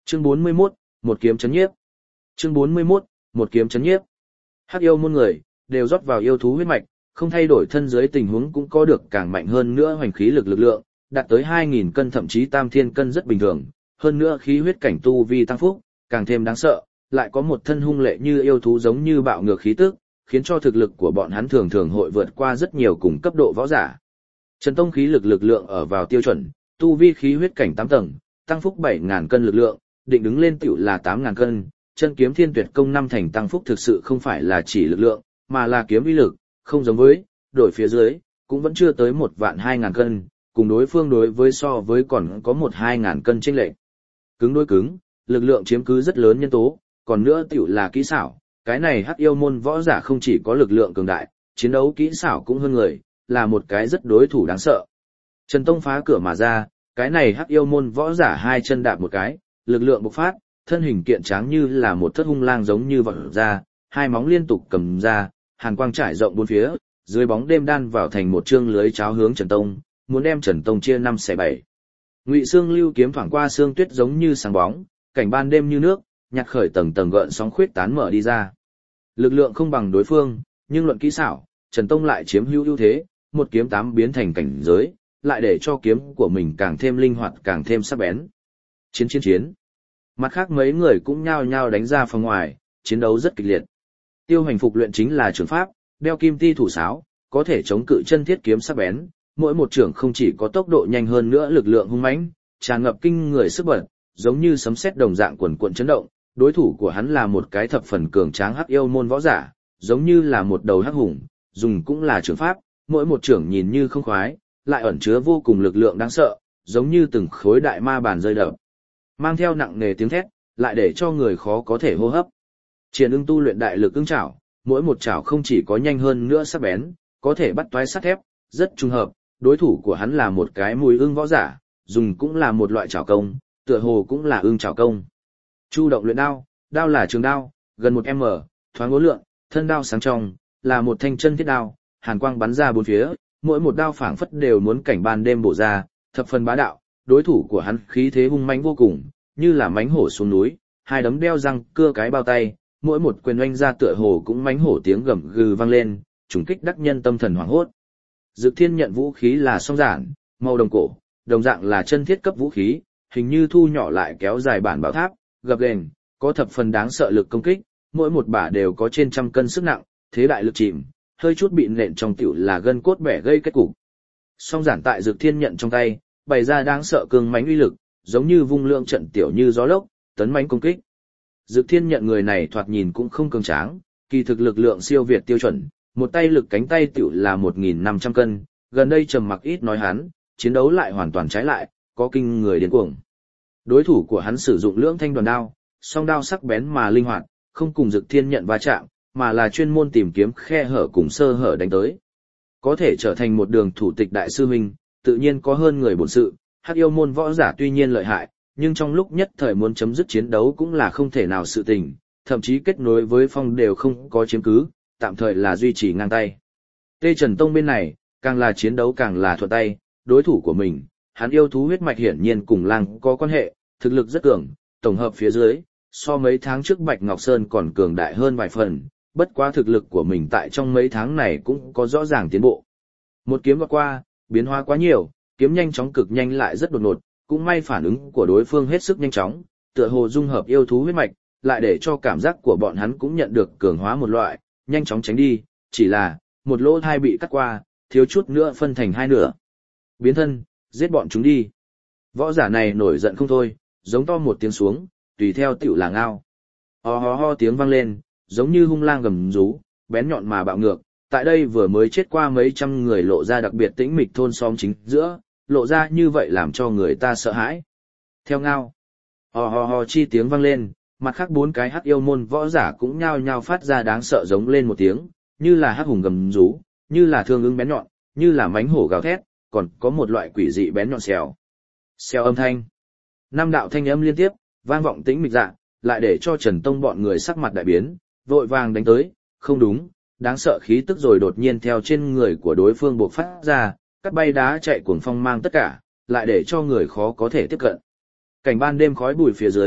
Chương 41, một kiếm chấn nhiếp. Chương 41, một kiếm chấn nhiếp. Hắc yêu môn người đều rót vào yêu thú huyết mạch, không thay đổi thân dưới tình huống cũng có được càng mạnh hơn nữa hoành khí lực lượng, đạt tới 2000 cân thậm chí tam thiên cân rất bình thường, hơn nữa khí huyết cảnh tu vi tăng phúc, càng thêm đáng sợ, lại có một thân hung lệ như yêu thú giống như bạo ngược khí tức, khiến cho thực lực của bọn hắn thường thường hội vượt qua rất nhiều cùng cấp độ võ giả. Trần Tông khí lực lượng ở vào tiêu chuẩn, tu vi khí huyết cảnh 8 tầng, tăng phúc 7000 cân lực lượng, định đứng lên tiểu là 8000 cân, chân kiếm thiên tuyệt công 5 thành tăng phúc thực sự không phải là chỉ lực lượng, mà là kiếm uy lực, không giống với, đổi phía dưới, cũng vẫn chưa tới 12000 cân, cùng đối phương đối với so với còn có 1-2000 cân chênh lệch. Cứng đối cứng, lực lượng chiếm cứ rất lớn nhân tố, còn nữa tiểu là kỹ xảo, cái này Hắc yêu môn võ giả không chỉ có lực lượng cường đại, chiến đấu kỹ xảo cũng hơn người, là một cái rất đối thủ đáng sợ. Trần Tông phá cửa mà ra, cái này Hắc yêu môn võ giả hai chân đạp một cái, lực lượng bộc phát, thân hình kiện tráng như là một thất hung lang giống như vọt ra, hai móng liên tục cầm ra, hàn quang trải rộng bốn phía, dưới bóng đêm đan vào thành một chương lưới cháo hướng Trần Tông, muốn đem Trần Tông chia 5/7. Ngụy Xương Lưu kiếm thoảng qua xương tuyết giống như sáng bóng, cảnh ban đêm như nước, nhặt khởi tầng tầng gợn sóng khuyết tán mở đi ra. Lực lượng không bằng đối phương, nhưng luận kỹ xảo, Trần Tông lại chiếm ưu thế, một kiếm 8 biến thành cảnh giới, lại để cho kiếm của mình càng thêm linh hoạt, càng thêm sắc bén. Chiến. Mặt khác mấy người cũng nhao nhao đánh ra phòng ngoài, chiến đấu rất kịch liệt. Tiêu Hành phục luyện chính là trường pháp, đeo kim ti thủ sáo, có thể chống cự chân thiết kiếm sắc bén, mỗi một trường không chỉ có tốc độ nhanh hơn nữa lực lượng hung mãnh, tràn ngập kinh người sức bật, giống như sấm sét đồng dạng quần quần chấn động. Đối thủ của hắn là một cái thập phần cường tráng Hắc yêu môn võ giả, giống như là một đầu hắc hùng, dùng cũng là trường pháp, mỗi một trường nhìn như không khoái, lại ẩn chứa vô cùng lực lượng đáng sợ, giống như từng khối đại ma bàn rơi đập, mang theo nặng nề tiếng thét, lại để cho người khó có thể hô hấp. Triển Ưng tu luyện đại lực ưng chảo, mỗi một chảo không chỉ có nhanh hơn nữa sắc bén, có thể bắt toái sắt thép, rất trùng hợp, đối thủ của hắn là một cái mùi ưng võ giả, dùng cũng là một loại chảo công, tựa hồ cũng là ưng chảo công. Chu Động luyện đao, đao là trường đao, gần 1m, thoáng uốn lượn, thân đao sáng trong, là một thanh chân thiết đao, hàn quang bắn ra bốn phía, mỗi một đao phảng phất đều muốn cảnh ban đêm bổ ra, thập phần bá đạo. Đối thủ của hắn khí thế hung mãnh vô cùng, như là mãnh hổ xuống núi, hai đấm đeo răng cưa cái bao tay, mỗi một quyền oanh ra tựa hồ cũng mãnh hổ tiếng gầm gừ vang lên, trùng kích đắc nhân tâm thần hoảng hốt. Dực Thiên nhận vũ khí là song giản, màu đồng cổ, đồng dạng là chân thiết cấp vũ khí, hình như thu nhỏ lại kéo dài bản bảo tháp, gập ghềnh, có thập phần đáng sợ lực công kích, mỗi một bả đều có trên trăm cân sức nặng, thế đại lực chìm, hơi chút bị nện trong tiểu là gân cốt bẻ gây kết cục. Song giản tại Dực Thiên nhận trong tay, bày ra đáng sợ cường mãnh uy lực, giống như vung lượng trận tiểu như gió lốc, tấn mãnh công kích. Dực Thiên nhận người này thoạt nhìn cũng không cường tráng, kỳ thực lực lượng siêu việt tiêu chuẩn, một tay lực cánh tay tiểu là 1500 cân, gần đây trầm mặc ít nói hắn, chiến đấu lại hoàn toàn trái lại, có kinh người điên cuồng. Đối thủ của hắn sử dụng lưỡng thanh đoàn đao, song đao sắc bén mà linh hoạt, không cùng Dực Thiên nhận va chạm, mà là chuyên môn tìm kiếm khe hở cùng sơ hở đánh tới. Có thể trở thành một đường thủ tịch đại sư huynh, tự nhiên có hơn người bổn sự. Hắc yêu môn võ giả tuy nhiên lợi hại, nhưng trong lúc nhất thời muốn chấm dứt chiến đấu cũng là không thể nào sự tình, thậm chí kết nối với phong đều không có chiếm cứ, tạm thời là duy trì ngang tay. Tê Trần Tông bên này, càng là chiến đấu càng là thuận tay, đối thủ của mình, hắn yêu thú huyết mạch hiển nhiên cùng lang có quan hệ, thực lực rất cường, tổng hợp phía dưới, so mấy tháng trước Bạch Ngọc Sơn còn cường đại hơn vài phần, bất quá thực lực của mình tại trong mấy tháng này cũng có rõ ràng tiến bộ. Một kiếm vượt qua, biến hóa quá nhiều, kiếm nhanh chóng cực nhanh lại rất đột ngột, cũng may phản ứng của đối phương hết sức nhanh chóng, tựa hồ dung hợp yêu thú huyết mạch, lại để cho cảm giác của bọn hắn cũng nhận được cường hóa một loại, nhanh chóng tránh đi, chỉ là một lỗ thai bị cắt qua, thiếu chút nữa phân thành hai nửa. Biến thân, giết bọn chúng đi. Võ giả này nổi giận không thôi, giống to một tiếng xuống, tùy theo tiểu là ngao. Ho tiếng vang lên, giống như hung lang gầm rú, bén nhọn mà bạo ngược. Tại đây vừa mới chết qua mấy trăm người lộ ra đặc biệt tĩnh mịch thôn xóm chính giữa, lộ ra như vậy làm cho người ta sợ hãi. Theo ngao, ho chi tiếng vang lên, mặt khác bốn cái Hắc yêu môn võ giả cũng nhao nhao phát ra đáng sợ giống lên một tiếng, như là hắc hùng gầm rú, như là thương ưng bén nhọn, như là mãnh hổ gào thét, còn có một loại quỷ dị bén nhọn xèo. Xèo âm thanh. Năm đạo thanh âm liên tiếp, vang vọng tĩnh mịch dạ, lại để cho Trần Tông bọn người sắc mặt đại biến, vội vàng đánh tới, không đúng. Đáng sợ khí tức rồi đột nhiên theo trên người của đối phương bộc phát ra, cắt bay đá chạy cuồng phong mang tất cả, lại để cho người khó có thể tiếp cận. Cảnh ban đêm khói bụi phía dưới,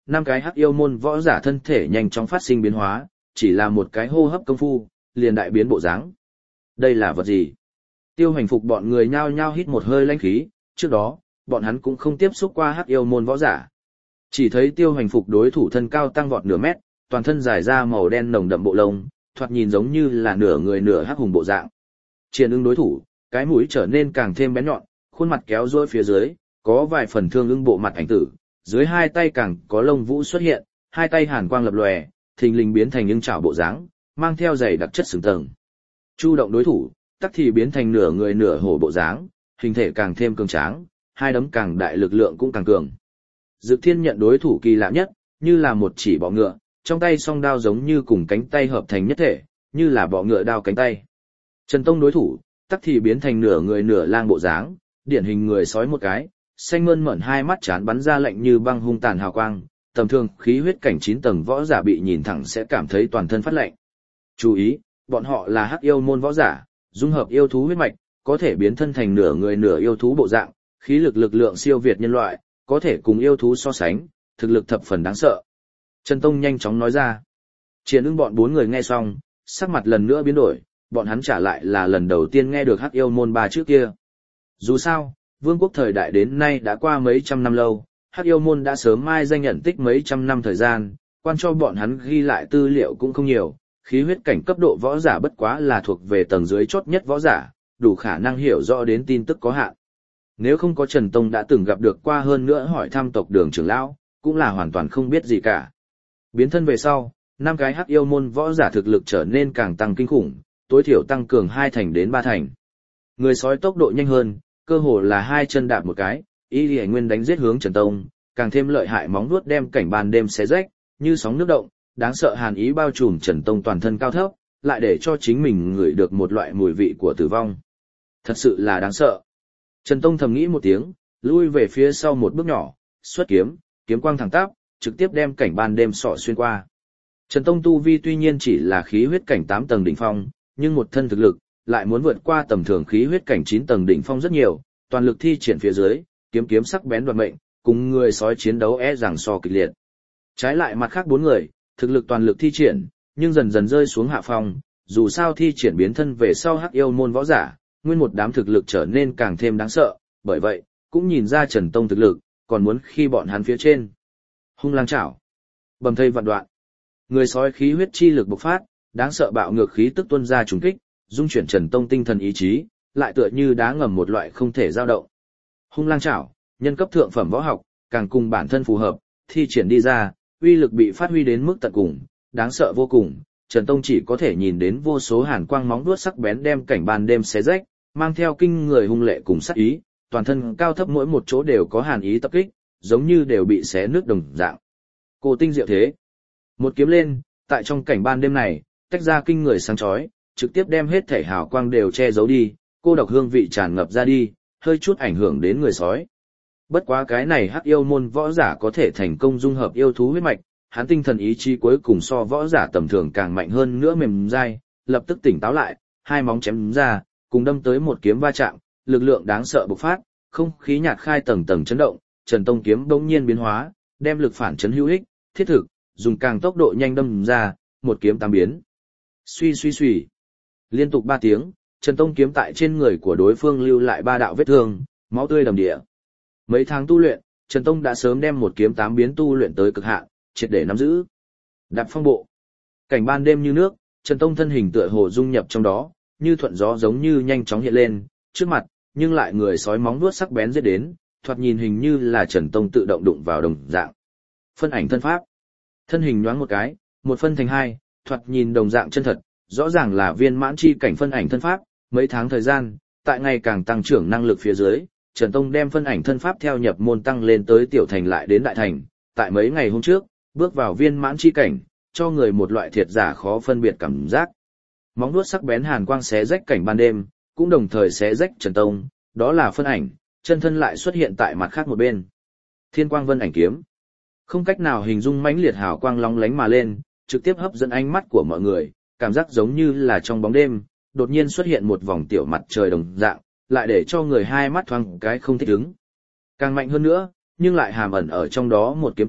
năm cái hắc yêu môn võ giả thân thể nhanh chóng phát sinh biến hóa, chỉ là một cái hô hấp công phu, liền đại biến bộ dáng. Đây là vật gì? Tiêu Hành Phục bọn người nhao nhao hít một hơi lãnh khí, trước đó, bọn hắn cũng không tiếp xúc qua hắc yêu môn võ giả. Chỉ thấy Tiêu Hành Phục đối thủ thân cao tăng vọt nửa mét, toàn thân dài ra màu đen nồng đậm bộ lông, thoạt nhìn giống như là nửa người nửa hắc hùng bộ dạng. Triển Ưng đối thủ, cái mũi trở nên càng thêm bén nhọn, khuôn mặt kéo duỗi phía dưới, có vài phần thương ưng bộ mặt ảnh tử, dưới hai tay càng có lông vũ xuất hiện, hai tay hàn quang lập lòe, thình lình biến thành ưng chảo bộ dáng, mang theo dày đặc chất sừng tầng. Chu Động đối thủ, tắc thì biến thành nửa người nửa hổ bộ dáng, hình thể càng thêm cường tráng, hai đấm càng đại, lực lượng cũng càng cường. Dực Thiên nhận đối thủ kỳ lạ nhất, như là một chỉ bọ ngựa, trong tay song đao giống như cùng cánh tay hợp thành nhất thể, như là bọ ngựa đao cánh tay. Trần Tông đối thủ, tắc thì biến thành nửa người nửa lang bộ dáng, điển hình người sói một cái, xanh mơn mởn hai mắt chán bắn ra lạnh như băng hung tàn hào quang, tầm thường khí huyết cảnh 9 tầng võ giả bị nhìn thẳng sẽ cảm thấy toàn thân phát lạnh. Chú ý, bọn họ là hắc yêu môn võ giả, dung hợp yêu thú huyết mạch, có thể biến thân thành nửa người nửa yêu thú bộ dạng, khí lực lượng siêu việt nhân loại, có thể cùng yêu thú so sánh, thực lực thập phần đáng sợ. Trần Tông nhanh chóng nói ra. Triển Ưng bọn 4 người nghe xong, sắc mặt lần nữa biến đổi, bọn hắn trả lại là lần đầu tiên nghe được hắc yêu môn 3 chữ kia. Dù sao, vương quốc thời đại đến nay đã qua mấy trăm năm lâu, hắc yêu môn đã sớm mai danh nhận tích mấy trăm năm thời gian, quan cho bọn hắn ghi lại tư liệu cũng không nhiều, khí huyết cảnh cấp độ võ giả bất quá là thuộc về tầng dưới chót nhất võ giả, đủ khả năng hiểu rõ đến tin tức có hạn. Nếu không có Trần Tông đã từng gặp được qua, hơn nữa hỏi thăm tộc Đường trưởng lão, cũng là hoàn toàn không biết gì cả. Biến thân về sau, 5 cái hắc yêu môn võ giả thực lực trở nên càng tăng kinh khủng, tối thiểu tăng cường 2 thành đến 3 thành. Người sói tốc độ nhanh hơn, cơ hồ là 2 chân đạp một cái, Y Lệ Nguyên đánh giết hướng Trần Tông, càng thêm lợi hại, móng vuốt đem cảnh ban đêm xé rách, như sóng nước động, đáng sợ hàn ý bao trùm Trần Tông toàn thân cao thấp, lại để cho chính mình ngửi được một loại mùi vị của tử vong. Thật sự là đáng sợ. Trần Tông thầm nghĩ một tiếng, lui về phía sau một bước nhỏ, xuất kiếm, kiếm quang thẳng tắp, trực tiếp đem cảnh ban đêm sọ xuyên qua. Trần Tông tu vi tuy nhiên chỉ là khí huyết cảnh 8 tầng đỉnh phong, nhưng một thân thực lực lại muốn vượt qua tầm thường khí huyết cảnh 9 tầng đỉnh phong rất nhiều, toàn lực thi triển phía dưới, kiếm sắc bén đoạt mệnh, cùng người sói chiến đấu rằng so kịch liệt. Trái lại mặt khác 4 người, thực lực toàn lực thi triển, nhưng dần dần rơi xuống hạ phong, dù sao thi triển biến thân về sau hắc yêu môn võ giả, nguyên một đám thực lực trở nên càng thêm đáng sợ, bởi vậy, cũng nhìn ra Trần Tông thực lực, còn muốn khi bọn hắn phía trên. Hung lang chảo, bầm thây vạn đoạn. Người sói khí huyết chi lực bộc phát, đáng sợ bạo ngược khí tức tuôn ra trùng kích, dung chuyển Trần Tông tinh thần ý chí, lại tựa như đá ngầm một loại không thể dao động. Hung lang chảo, nhân cấp thượng phẩm võ học, càng cùng bản thân phù hợp, thi triển đi ra, uy lực bị phát huy đến mức tận cùng, đáng sợ vô cùng. Trần Tông chỉ có thể nhìn đến vô số hàn quang móng vuốt sắc bén đem cảnh ban đêm xé rách, mang theo kinh người hung lệ cùng sát ý, toàn thân cao thấp mỗi một chỗ đều có hàn ý tập kích, giống như đều bị xé nước đồng dạng. Cô tinh diệu thế. Một kiếm lên, tại trong cảnh ban đêm này, tách ra kinh người sáng chói, trực tiếp đem hết thể hào quang đều che giấu đi, cô độc hương vị tràn ngập ra đi, hơi chút ảnh hưởng đến người sói. Bất quá cái này hắc yêu môn võ giả có thể thành công dung hợp yêu thú huyết mạch, hắn tinh thần ý chí cuối cùng so võ giả tầm thường càng mạnh hơn nữa, mềm dai, lập tức tỉnh táo lại, hai móng chém ra, cùng đâm tới một kiếm va chạm, lực lượng đáng sợ bộc phát, không khí nhạt khai tầng tầng chấn động, Trần Tông kiếm bỗng nhiên biến hóa, đem lực phản chấn hữu ích, thiết thực, dùng càng tốc độ nhanh đâm ra, một kiếm tam biến. Suy suy suy. Liên tục 3 tiếng, Trần Tông kiếm tại trên người của đối phương lưu lại 3 đạo vết thương, máu tươi đầm địa. Mấy tháng tu luyện, Trần Tông đã sớm đem một kiếm 8 biến tu luyện tới cực hạn, triệt để nắm giữ. Đạp phong bộ. Cảnh ban đêm như nước, Trần Tông thân hình tựa hồ dung nhập trong đó, như thuận gió giống như nhanh chóng hiện lên, trước mặt, nhưng lại người sói móng vuốt sắc bén giết đến, thoạt nhìn hình như là Trần Tông tự động đụng vào đồng dạng. Phân ảnh thân pháp. Thân hình nhoáng một cái, một phân thành 2, thoạt nhìn đồng dạng chân thật, rõ ràng là viên mãn chi cảnh phân ảnh thân pháp, mấy tháng thời gian, tại ngày càng tăng trưởng năng lực phía dưới, Trần Tông đem phân ảnh thân pháp theo nhập môn tăng lên tới tiểu thành lại đến đại thành, tại mấy ngày hôm trước, bước vào viên mãn chi cảnh, cho người một loại thiệt giả khó phân biệt cảm giác. Móng vuốt sắc bén hàn quang xé rách cảnh ban đêm, cũng đồng thời xé rách Trần Tông, đó là phân ảnh, chân thân lại xuất hiện tại mặt khác một bên. Thiên quang vân ảnh kiếm. Không cách nào hình dung mãnh liệt hào quang lóng lánh mà lên, trực tiếp hấp dẫn ánh mắt của mọi người, cảm giác giống như là trong bóng đêm, đột nhiên xuất hiện một vòng tiểu mặt trời đồng dạng, lại để cho người hai mắt thoáng cái không thích ứng. Càng mạnh hơn nữa, nhưng lại hàm ẩn ở trong đó một kiếm kia,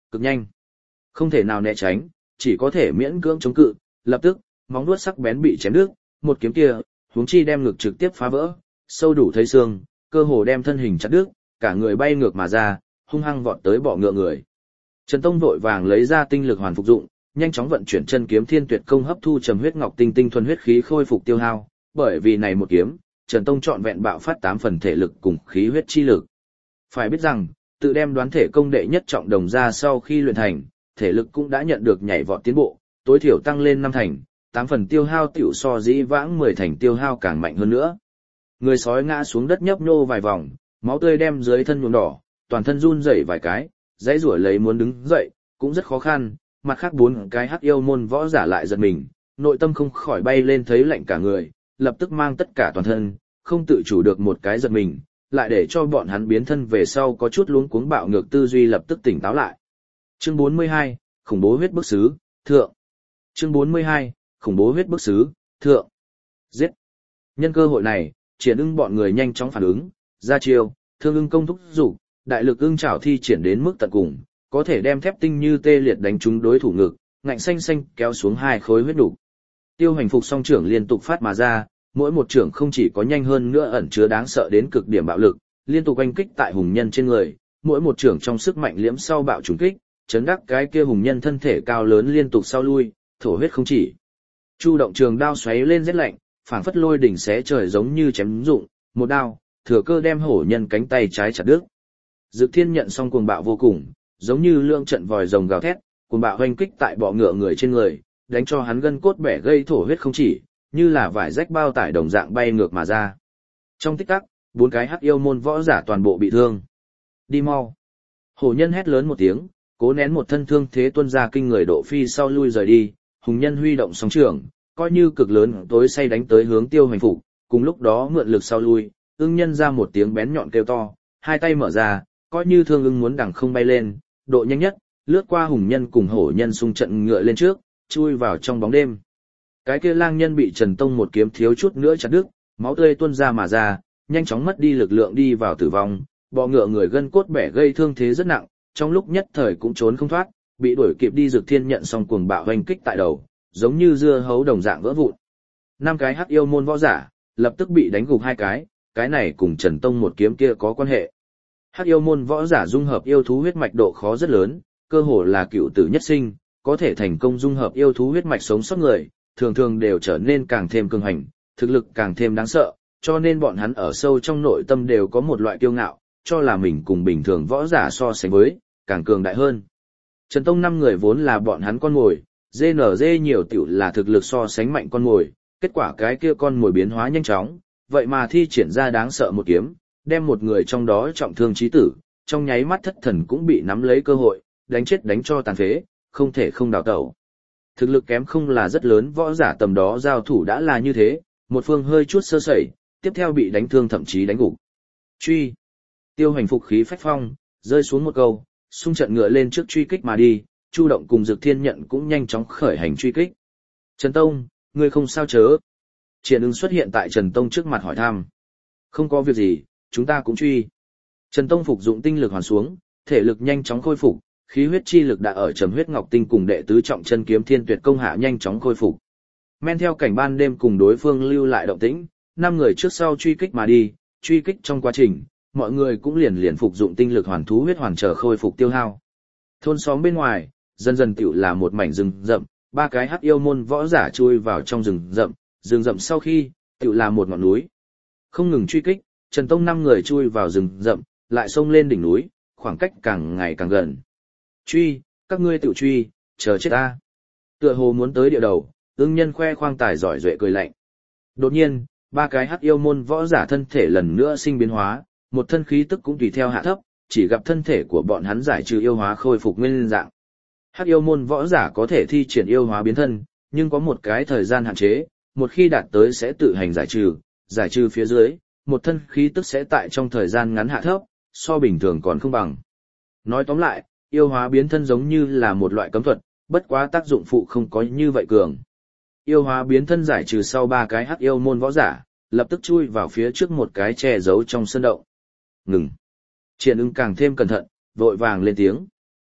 cực nhanh. Không thể nào né tránh, chỉ có thể miễn cưỡng chống cự, lập tức, móng vuốt sắc bén bị chém đứt, một kiếm kia, huống chi đem ngực trực tiếp phá vỡ, sâu đủ thấy xương, cơ hồ đem thân hình chặt đứt, cả người bay ngược mà ra, hung hăng vọt tới bọ ngựa người. Trần Tông vội vàng lấy ra tinh lực hoàn phục dụng, nhanh chóng vận chuyển chân kiếm thiên tuyệt công hấp thu trầm huyết ngọc tinh tinh thuần huyết khí khôi phục tiêu hao, bởi vì này một kiếm, Trần Tông trọn vẹn bạo phát 8 phần thể lực cùng khí huyết chi lực. Phải biết rằng, tự đem đoán thể công đệ nhất trọng đồng ra sau khi luyện thành, thể lực cũng đã nhận được nhảy vọt tiến bộ, tối thiểu tăng lên 5 thành, 8 phần tiêu hao tiểu so dĩ vãng 10 thành tiêu hao càng mạnh hơn nữa. Người sói ngã xuống đất nhấp nhô vài vòng, máu tươi đem dưới thân nhuộm đỏ, toàn thân run rẩy vài cái, dãy rủa lấy muốn đứng dậy, cũng rất khó khăn, mặt khác 4 cái hắc yêu môn võ giả lại giật mình, nội tâm không khỏi bay lên thấy lạnh cả người, lập tức mang tất cả toàn thân, không tự chủ được một cái giật mình, lại để cho bọn hắn biến thân về sau có chút luống cuống bạo ngược tư duy lập tức tỉnh táo lại. Chương 42, khủng bố huyết bức sứ, thượng. Chương 42, khủng bố huyết bức sứ, thượng. Giết. Nhân cơ hội này, Triển Ưng bọn người nhanh chóng phản ứng, ra chiêu, thương ưng công thúc dục, đại lực ưng chảo thi triển đến mức tận cùng, có thể đem thép tinh như tê liệt đánh trúng đối thủ ngực, ngạnh xanh xanh kéo xuống 2 khối huyết đủ. Tiêu Hành Phục song trưởng liên tục phát mà ra, mỗi một trưởng không chỉ có nhanh hơn nữa ẩn chứa đáng sợ đến cực điểm bạo lực, liên tục oanh kích tại hùng nhân trên người, mỗi một trưởng trong sức mạnh liễm sau bạo trùng kích, chấn đắc cái kia hùng nhân thân thể cao lớn liên tục sau lui, thổ huyết không chỉ. Chu động trường đao xoáy lên rét lạnh, phảng phất lôi đỉnh xé trời giống như chém rụng, một đao, thừa cơ đem hổ nhân cánh tay trái chặt đứt. Dực Thiên nhận xong cuồng bạo vô cùng, giống như lượng trận vòi rồng gào thét, cuồng bạo hoành kích tại bọ ngựa người trên người, đánh cho hắn gân cốt bẻ gây thổ huyết không chỉ, như là vải rách bao tải đồng dạng bay ngược mà ra. Trong tích tắc, 4 cái hắc yêu môn võ giả toàn bộ bị thương. Đi mau. Hổ nhân hét lớn một tiếng, cố nén một thân thương thế tuôn ra kinh người độ phi sau lui rời đi, hùng nhân huy động song trường, coi như cực lớn tối say đánh tới hướng Tiêu Hành Phục, cùng lúc đó mượn lực sau lui, ưng nhân ra một tiếng bén nhọn kêu to, hai tay mở ra, coi như thương ưng muốn đằng không bay lên, độ nhanh nhất, lướt qua hùng nhân cùng hổ nhân xung trận ngựa lên trước, chui vào trong bóng đêm. Cái kia lang nhân bị Trần Tông một kiếm thiếu chút nữa chặt đứt, máu tươi tuôn ra mà ra, nhanh chóng mất đi lực lượng đi vào tử vong, bọ ngựa người gân cốt bẻ gây thương thế rất nặng, trong lúc nhất thời cũng trốn không thoát, bị đuổi kịp đi Dực Thiên nhận xong cuồng bạo hoành kích tại đầu, giống như dưa hấu đồng dạng vỡ vụn. 5 cái hắc yêu môn võ giả, lập tức bị đánh gục 2 cái này cùng Trần Tông một kiếm kia có quan hệ. Hắc yêu môn võ giả dung hợp yêu thú huyết mạch độ khó rất lớn, cơ hồ là cựu tử nhất sinh, có thể thành công dung hợp yêu thú huyết mạch sống sót người, thường thường đều trở nên càng thêm cường hành, thực lực càng thêm đáng sợ, cho nên bọn hắn ở sâu trong nội tâm đều có một loại kiêu ngạo, cho là mình cùng bình thường võ giả so sánh với, càng cường đại hơn. Trần Tông 5 người vốn là bọn hắn con mồi, GNG nhiều tiểu là thực lực so sánh mạnh con mồi, kết quả cái kia con mồi biến hóa nhanh chóng, vậy mà thi triển ra đáng sợ một kiếm, đem một người trong đó trọng thương chí tử, trong nháy mắt thất thần cũng bị nắm lấy cơ hội, đánh chết đánh cho tàn phế, không thể không đào tẩu. Thực lực kém không là rất lớn võ giả tầm đó giao thủ đã là như thế, một phương hơi chút sơ sẩy, tiếp theo bị đánh thương thậm chí đánh gục. Truy. Tiêu Hành Phục khí phách phong, rơi xuống một câu, xung trận ngựa lên trước truy kích mà đi, Chu Động cùng Dực Thiên nhận cũng nhanh chóng khởi hành truy kích. Trần Tông, ngươi không sao chớ? Triển Ưng xuất hiện tại Trần Tông trước mặt hỏi thăm. Không có việc gì, chúng ta cũng truy. Trần Tông phục dụng tinh lực hoàn xuống, thể lực nhanh chóng khôi phục, khí huyết chi lực đã ở trầm huyết ngọc tinh cùng đệ tứ trọng chân kiếm thiên tuyệt công hạ nhanh chóng khôi phục. Men theo cảnh ban đêm cùng đối phương lưu lại động tĩnh, 5 người trước sau truy kích mà đi, truy kích trong quá trình, mọi người cũng liền phục dụng tinh lực hoàn thú huyết hoàn trở khôi phục tiêu hao. Thôn xóm bên ngoài, dần dần tiểu là một mảnh rừng rậm, 3 cái hắc yêu môn võ giả chui vào trong rừng rậm sau khi, tiểu là một ngọn núi. Không ngừng truy kích, Trần Tông 5 người chui vào rừng rậm, lại xông lên đỉnh núi, khoảng cách càng ngày càng gần. Truy, các ngươi tiểu truy, chờ chết ta. Tựa hồ muốn tới địa đầu, ưng nhân khoe khoang tài giỏi duệ cười lạnh. Đột nhiên, 3 cái hắc yêu môn võ giả thân thể lần nữa sinh biến hóa, một thân khí tức cũng tùy theo hạ thấp, chỉ gặp thân thể của bọn hắn giải trừ yêu hóa khôi phục nguyên dạng. Hắc yêu môn võ giả có thể thi triển yêu hóa biến thân, nhưng có một cái thời gian hạn chế, một khi đạt tới sẽ tự hành giải trừ phía dưới, một thân khí tức sẽ tại trong thời gian ngắn hạ thấp, so bình thường còn không bằng. Nói tóm lại, yêu hóa biến thân giống như là một loại cấm thuật, bất quá tác dụng phụ không có như vậy cường. Yêu hóa biến thân giải trừ sau 3 cái hắc yêu môn võ giả, lập tức chui vào phía trước một cái che giấu trong sân động. Ngừng. Triển Ưng càng thêm cẩn thận, vội vàng lên tiếng.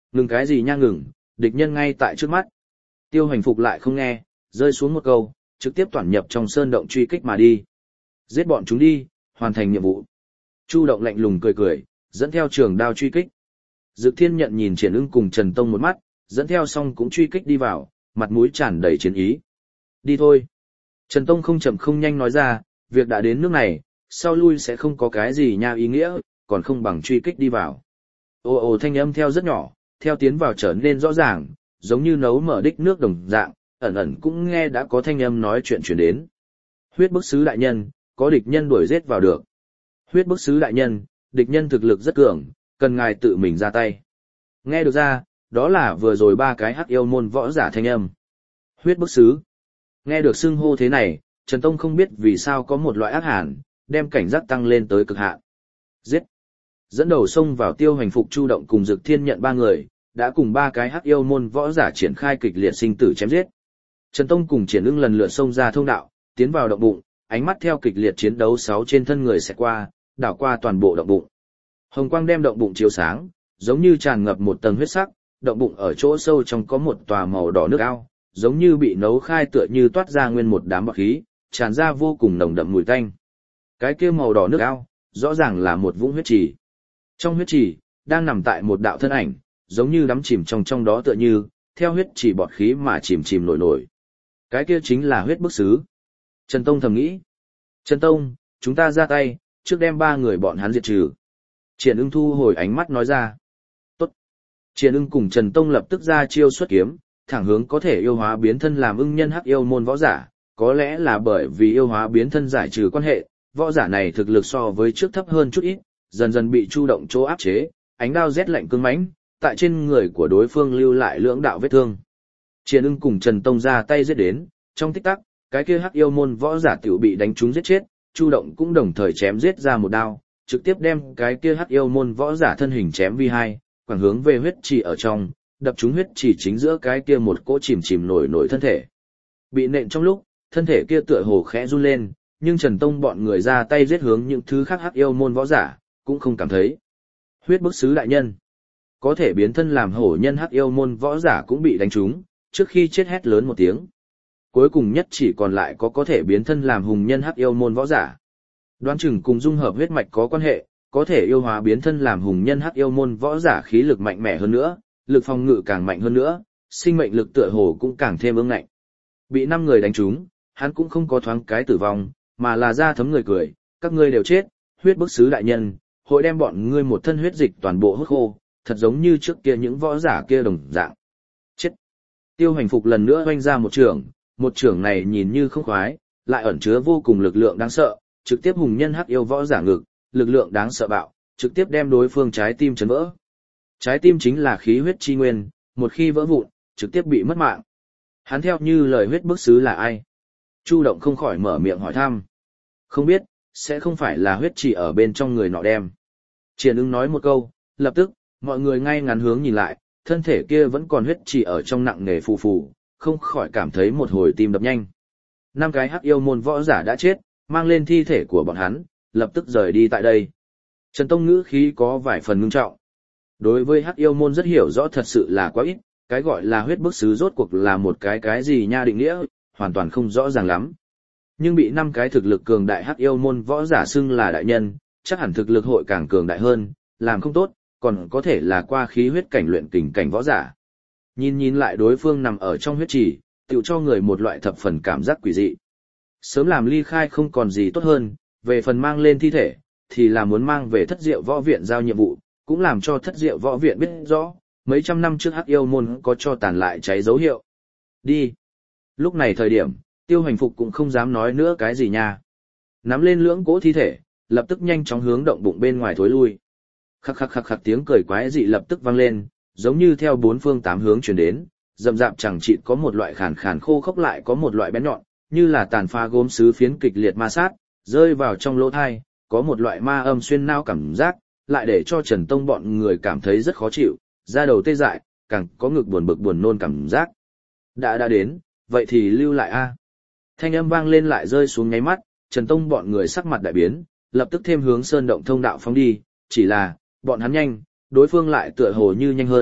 Ngừng cái gì nha ngừng, địch nhân ngay tại trước mắt. Tiêu Hoành Phục lại không nghe, rơi xuống một câu, trực tiếp toàn nhập trong sơn động truy kích mà đi. Giết bọn chúng đi, hoàn thành nhiệm vụ. Chu Động lạnh lùng cười cười, dẫn theo trường đao truy kích. Dực Thiên Nhận nhìn Triển Ưng cùng Trần Tông một mắt, dẫn theo xong cũng truy kích đi vào, mặt mũi tràn đầy chiến ý. Đi thôi. Trần Tông không chậm không nhanh nói ra, việc đã đến nước này, sau lui sẽ không có cái gì nha ý nghĩa, còn không bằng truy kích đi vào. Ồ ồ thanh âm theo rất nhỏ, theo tiến vào trở nên rõ ràng, giống như nấu mở đích nước đồng dạng, ẩn ẩn cũng nghe đã có thanh âm nói chuyện chuyển đến. Huyết bức sứ đại nhân, có địch nhân đuổi giết vào được. Huyết bức sứ đại nhân, địch nhân thực lực rất cường, cần ngài tự mình ra tay. Nghe được ra, đó là vừa rồi ba cái hắc yêu môn võ giả thanh âm. Huyết bức sứ. Nghe được xưng hô thế này, Trần Tông không biết vì sao có một loại ác hàn, đem cảnh giác tăng lên tới cực hạn. Giết. Dẫn đầu xông vào Tiêu Hoành Phục Chu Động cùng Dực Thiên Nhận ba người, đã cùng ba cái hắc yêu môn võ giả triển khai kịch liệt sinh tử chém giết. Trần Tông cùng Triển Ưng lần lượt xông ra thông đạo, tiến vào động bụng, ánh mắt theo kịch liệt chiến đấu sáu trên thân người xẹt qua, đảo qua toàn bộ động bụng. Hồng quang đem động bụng chiếu sáng, giống như tràn ngập một tầng huyết sắc, động bụng ở chỗ sâu trong có một tòa màu đỏ nước ao, giống như bị nấu khai tựa như toát ra nguyên một đám bọt khí, tràn ra vô cùng nồng đậm mùi tanh. Cái kia màu đỏ nước ao, rõ ràng là một vũng huyết trì. Trong huyết trì, đang nằm tại một đạo thân ảnh, giống như đắm chìm trong đó tựa như, theo huyết trì bọt khí mà chìm chìm nổi nổi. Cái kia chính là huyết bức sứ. Trần Tông thầm nghĩ. Trần Tông, chúng ta ra tay, trước đem ba người bọn hắn diệt trừ. Triển Ưng thu hồi ánh mắt nói ra. Tốt. Triển Ưng cùng Trần Tông lập tức ra chiêu xuất kiếm, thẳng hướng có thể yêu hóa biến thân làm ưng nhân hắc yêu môn võ giả, có lẽ là bởi vì yêu hóa biến thân giải trừ quan hệ, võ giả này thực lực so với trước thấp hơn chút ít, dần dần bị Chu Động chỗ áp chế, ánh đao rét lạnh cứng mãnh, tại trên người của đối phương lưu lại lưỡng đạo vết thương. Triển Ưng cùng Trần Tông ra tay giết đến, trong tích tắc, cái kia hắc yêu môn võ giả tiểu bị đánh trúng giết chết, Chu Động cũng đồng thời chém giết ra một đao, trực tiếp đem cái kia hắc yêu môn võ giả thân hình chém vi hai, quẳng hướng về huyết trì ở trong, đập trúng huyết trì chính giữa cái kia một cỗ chìm chìm nổi nổi thân thể. Bị nện trong lúc, thân thể kia tựa hồ khẽ run lên, nhưng Trần Tông bọn người ra tay giết hướng những thứ khác hắc yêu môn võ giả, cũng không cảm thấy. Huyết bức sứ đại nhân, có thể biến thân làm hổ nhân hắc yêu môn võ giả cũng bị đánh trúng, trước khi chết hét lớn một tiếng. Cuối cùng nhất chỉ còn lại có thể biến thân làm hùng nhân hắc yêu môn võ giả. Đoán chừng cùng dung hợp huyết mạch có quan hệ, có thể yêu hóa biến thân làm hùng nhân hắc yêu môn võ giả khí lực mạnh mẽ hơn nữa, lực phòng ngự càng mạnh hơn nữa, sinh mệnh lực tựa hồ cũng càng thêm ương ngạnh. Bị 5 người đánh trúng, hắn cũng không có thoáng cái tử vong, mà là ra thấm người cười, các ngươi đều chết, huyết bức sứ đại nhân, hội đem bọn ngươi một thân huyết dịch toàn bộ hút khô, thật giống như trước kia những võ giả kia đồng dạng. Chết. Tiêu Hoành Phục lần nữa oanh ra một trường này nhìn như không khoái, lại ẩn chứa vô cùng lực lượng đáng sợ, trực tiếp hùng nhân hắc yêu võ giả ngực, lực lượng đáng sợ bạo, trực tiếp đem đối phương trái tim chấn vỡ. Trái tim chính là khí huyết chi nguyên, một khi vỡ vụn, trực tiếp bị mất mạng. Hắn theo như lời huyết bức sứ là ai? Chu Động không khỏi mở miệng hỏi thăm. Không biết, sẽ không phải là huyết trì ở bên trong người nọ đem. Triển Ưng nói một câu, lập tức, mọi người ngay ngắn hướng nhìn lại, thân thể kia vẫn còn huyết trì ở trong nặng nề phù phù, không khỏi cảm thấy một hồi tim đập nhanh. 5 cái hắc yêu môn võ giả đã chết, mang lên thi thể của bọn hắn, lập tức rời đi tại đây. Trần Tông ngữ khí có vài phần ngưng trọng. Đối với hắc yêu môn rất hiểu rõ thật sự là quá ít, cái gọi là huyết bức sứ rốt cuộc là một cái gì nha định nghĩa, hoàn toàn không rõ ràng lắm. Nhưng bị 5 cái thực lực cường đại hắc yêu môn võ giả xưng là đại nhân, chắc hẳn thực lực hội càng cường đại hơn, làm không tốt, còn có thể là qua khí huyết cảnh luyện kình cảnh võ giả. Nhìn lại đối phương nằm ở trong huyết trì, tựu cho người một loại thập phần cảm giác quỷ dị. Sớm làm ly khai không còn gì tốt hơn, về phần mang lên thi thể, thì là muốn mang về Thất Diệu Võ Viện giao nhiệm vụ, cũng làm cho Thất Diệu Võ Viện biết rõ, mấy trăm năm trước hắc yêu môn có cho tàn lại cháy dấu hiệu. Đi. Lúc này thời điểm, Tiêu Hoành Phục cũng không dám nói nữa cái gì nha. Nắm lên lưỡng cỗ thi thể, lập tức nhanh chóng hướng động bụng bên ngoài thối lui. Khắc khắc khắc khắc tiếng cười quái dị lập tức vang lên, giống như theo 4 phương 8 hướng truyền đến, rậm rạp chẳng chịt có một loại khàn khàn khô khốc lại có một loại bén nhọn, như là tàn pha gốm sứ phiến kịch liệt ma sát, rơi vào trong lỗ tai, có một loại ma âm xuyên não cảm giác, lại để cho Trần Tông bọn người cảm thấy rất khó chịu, da đầu tê dại, càng có ngực buồn bực buồn nôn cảm giác. Đã đến, vậy thì lưu lại a. Thanh âm vang lên lại rơi xuống nháy mắt, Trần Tông bọn người sắc mặt đại biến, lập tức thêm hướng sơn động thông đạo phóng đi, chỉ là, bọn hắn nhanh, đối phương lại tựa hồ như nhanh hơn,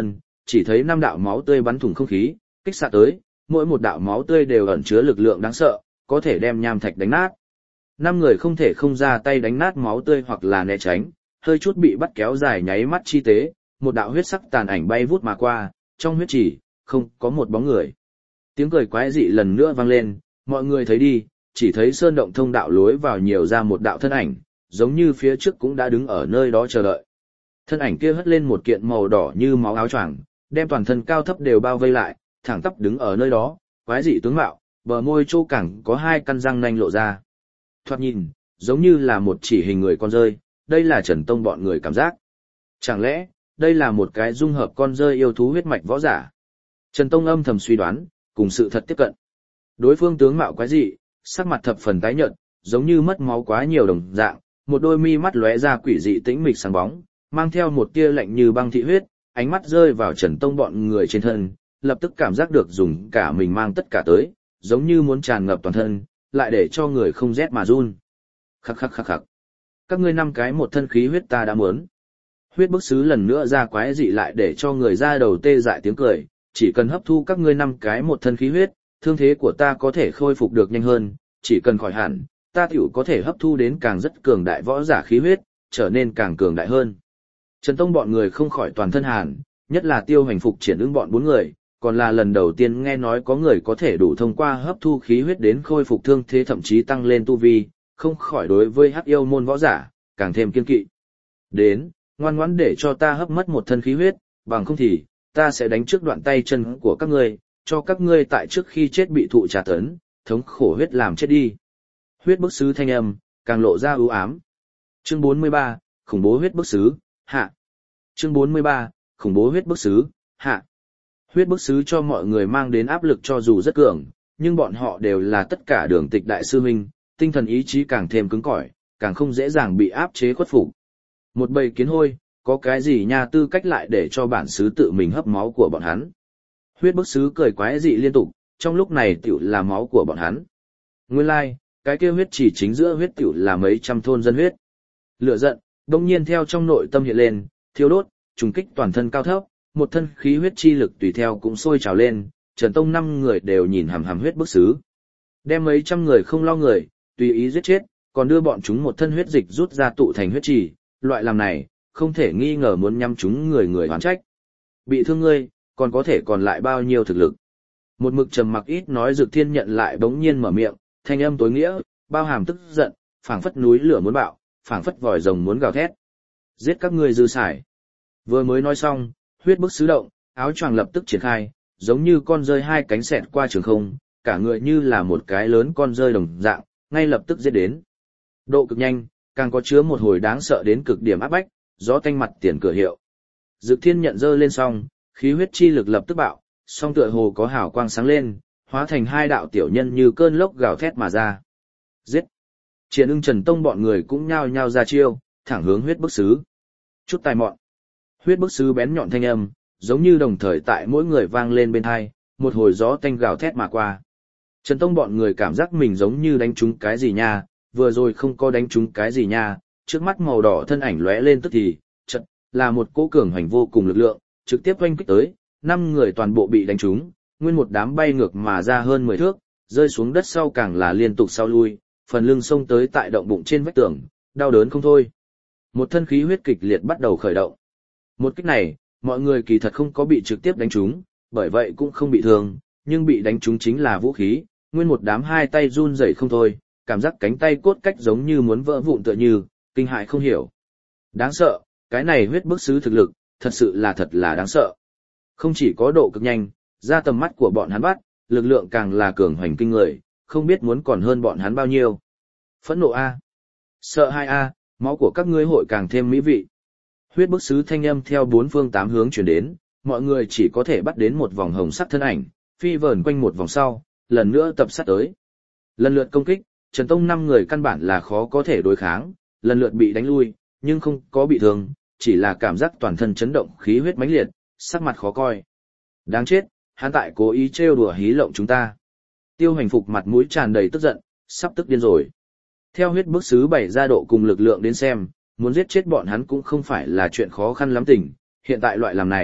chỉ thấy 5 đạo máu tươi bắn thủng không khí, kích xạ tới, mỗi một đạo máu tươi đều ẩn chứa lực lượng đáng sợ, có thể đem nham thạch đánh nát. 5 người không thể không ra tay đánh nát máu tươi hoặc là né tránh, hơi chút bị bắt kéo dài nháy mắt chi tế, một đạo huyết sắc tàn ảnh bay vút mà qua, trong huyết chỉ, không có một bóng người. Tiếng cười quái dị lần nữa vang lên, mọi người thấy đi, chỉ thấy sơn động thông đạo lối vào nhiều ra một đạo thân ảnh, giống như phía trước cũng đã đứng ở nơi đó chờ đợi. Thân ảnh kia hất lên một kiện màu đỏ như máu áo choàng, đem toàn thân cao thấp đều bao vây lại, thẳng tắp đứng ở nơi đó, quái dị tướng mạo, bờ môi trô cẳng có 2 căn răng nanh lộ ra. Thoạt nhìn, giống như là một chỉ hình người con rơi, đây là Trần Tông bọn người cảm giác. Chẳng lẽ, đây là một cái dung hợp con rơi yêu thú huyết mạch võ giả? Trần Tông âm thầm suy đoán, cùng sự thật tiếp cận. Đối phương tướng mạo quái dị, sắc mặt thập phần tái nhợt, giống như mất máu quá nhiều đồng dạng, một đôi mi mắt lóe ra quỷ dị tĩnh mịch sáng bóng, mang theo một tia lạnh như băng thị huyết, ánh mắt rơi vào Trần Tông bọn người trên thân, lập tức cảm giác được dùng cả mình mang tất cả tới, giống như muốn tràn ngập toàn thân, lại để cho người không rét mà run. Khắc khắc khắc khắc. Các ngươi 5 cái một thân khí huyết ta đã muốn. Huyết bức sứ lần nữa ra quái dị lại để cho người ra đầu tê dại tiếng cười, chỉ cần hấp thu các ngươi 5 cái một thân khí huyết, thương thế của ta có thể khôi phục được nhanh hơn, chỉ cần khỏi hẳn, ta tiểu có thể hấp thu đến càng rất cường đại võ giả khí huyết, trở nên càng cường đại hơn. Trần Tông bọn người không khỏi toàn thân hàn, nhất là Tiêu Hành Phục triển ứng bọn 4 người, còn là lần đầu tiên nghe nói có người có thể đủ thông qua hấp thu khí huyết đến khôi phục thương thế thậm chí tăng lên tu vi, không khỏi đối với hắc yêu môn võ giả, càng thêm kiên kỵ. Đến, ngoan ngoãn để cho ta hấp mất một thân khí huyết, bằng không thì, ta sẽ đánh trước đoạn tay chân của các ngươi, cho các ngươi tại trước khi chết bị thụ tra tấn, thống khổ huyết làm chết đi. Huyết bức sứ thanh âm, càng lộ ra ưu ám. Chương 43, khủng bố huyết bức sứ, hạ. Chương 43, khủng bố huyết bức sứ, hạ. Huyết bức sứ cho mọi người mang đến áp lực cho dù rất cường, nhưng bọn họ đều là tất cả đường tịch đại sư huynh, tinh thần ý chí càng thêm cứng cỏi, càng không dễ dàng bị áp chế khuất phục. Một bầy kiến hôi, có cái gì nha tư cách lại để cho bản sứ tự mình hấp máu của bọn hắn. Huyết bức sứ cười quái dị liên tục, trong lúc này tiểu là máu của bọn hắn. Nguyên lai, cái kia huyết chỉ chính giữa huyết tiểu là mấy trăm thôn dân huyết. Lửa giận, đông nhiên theo trong nội tâm hiện lên, thiêu đốt, trùng kích toàn thân cao thấp, một thân khí huyết chi lực tùy theo cũng sôi trào lên, Trần Tông 5 người đều nhìn hằm hằm huyết bức sứ. Đem mấy trăm người không lo người, tùy ý giết chết, còn đưa bọn chúng một thân huyết dịch rút ra tụ thành huyết trì, loại làm này, không thể nghi ngờ muốn nhắm chúng người người oán trách. Bị thương ngươi, còn có thể còn lại bao nhiêu thực lực. Một mực trầm mặc ít nói Dực Thiên nhận lại bỗng nhiên mở miệng, thanh âm tối nghĩa, bao hàm tức giận, phảng phất núi lửa muốn bạo, phảng phất vòi rồng muốn gào thét. Giết các ngươi dư sải. Vừa mới nói xong, huyết bức sứ động, áo choàng lập tức triển khai, giống như con rơi 2 cánh xẹt qua trường không, cả người như là một cái lớn con rơi đồng dạng, ngay lập tức giết đến. Độ cực nhanh, càng có chứa một hồi đáng sợ đến cực điểm áp bách, gió tanh mặt tiền cửa hiệu. Dực Thiên nhận giơ lên xong, khí huyết chi lực lập tức bạo, song tựa hồ có hào quang sáng lên, hóa thành 2 đạo tiểu nhân như cơn lốc gào thét mà ra. Giết! Triển Ưng Trần Tông bọn người cũng nhao nhao ra chiêu, thẳng hướng huyết bức sứ. Chút tài mọn! Huyết bức sứ bén nhọn thanh âm, giống như đồng thời tại mỗi người vang lên bên tai, một hồi gió tanh gào thét mà qua. Trần Tông bọn người cảm giác mình giống như đánh trúng cái gì nha, vừa rồi không có đánh trúng cái gì nha, trước mắt màu đỏ thân ảnh lóe lên tức thì, chợt là một cỗ cường hành vô cùng lực lượng, trực tiếp oanh kích tới, 5 người toàn bộ bị đánh trúng, nguyên một đám bay ngược mà ra hơn 10 thước, rơi xuống đất sau càng là liên tục sau lui, phần lưng xông tới tại động bụng trên vách tường, đau đớn không thôi. Một thân khí huyết kịch liệt bắt đầu khởi động. Một kích này, mọi người kỳ thật không có bị trực tiếp đánh trúng, bởi vậy cũng không bị thương, nhưng bị đánh trúng chính là vũ khí, nguyên một đám 2 tay run rẩy không thôi, cảm giác cánh tay cốt cách giống như muốn vỡ vụn tựa như, kinh hại không hiểu. Đáng sợ, cái này huyết bức sứ thực lực, thật sự là thật là đáng sợ. Không chỉ có độ cực nhanh, ra tầm mắt của bọn hắn bắt, lực lượng càng là cường hoành kinh người, không biết muốn còn hơn bọn hắn bao nhiêu. Phẫn nộ A. Sợ hai A, máu của các ngươi hội càng thêm mỹ vị. Huyết bức sứ thanh âm theo 4 phương 8 hướng chuyển đến, mọi người chỉ có thể bắt đến một vòng hồng sắc thân ảnh, phi vờn quanh một vòng sau, lần nữa tập sát tới. Lần lượt công kích, Trần Tông 5 người căn bản là khó có thể đối kháng, lần lượt bị đánh lui, nhưng không có bị thương, chỉ là cảm giác toàn thân chấn động khí huyết mãnh liệt, sắc mặt khó coi. Đáng chết, hắn tại cố ý trêu đùa hí lộng chúng ta. Tiêu Hành Phục mặt mũi tràn đầy tức giận, sắp tức điên rồi. Theo huyết bức sứ bày ra độ cùng lực lượng đến xem, muốn giết chết bọn hắn cũng không phải là chuyện khó khăn lắm tình, hiện tại loại làm này,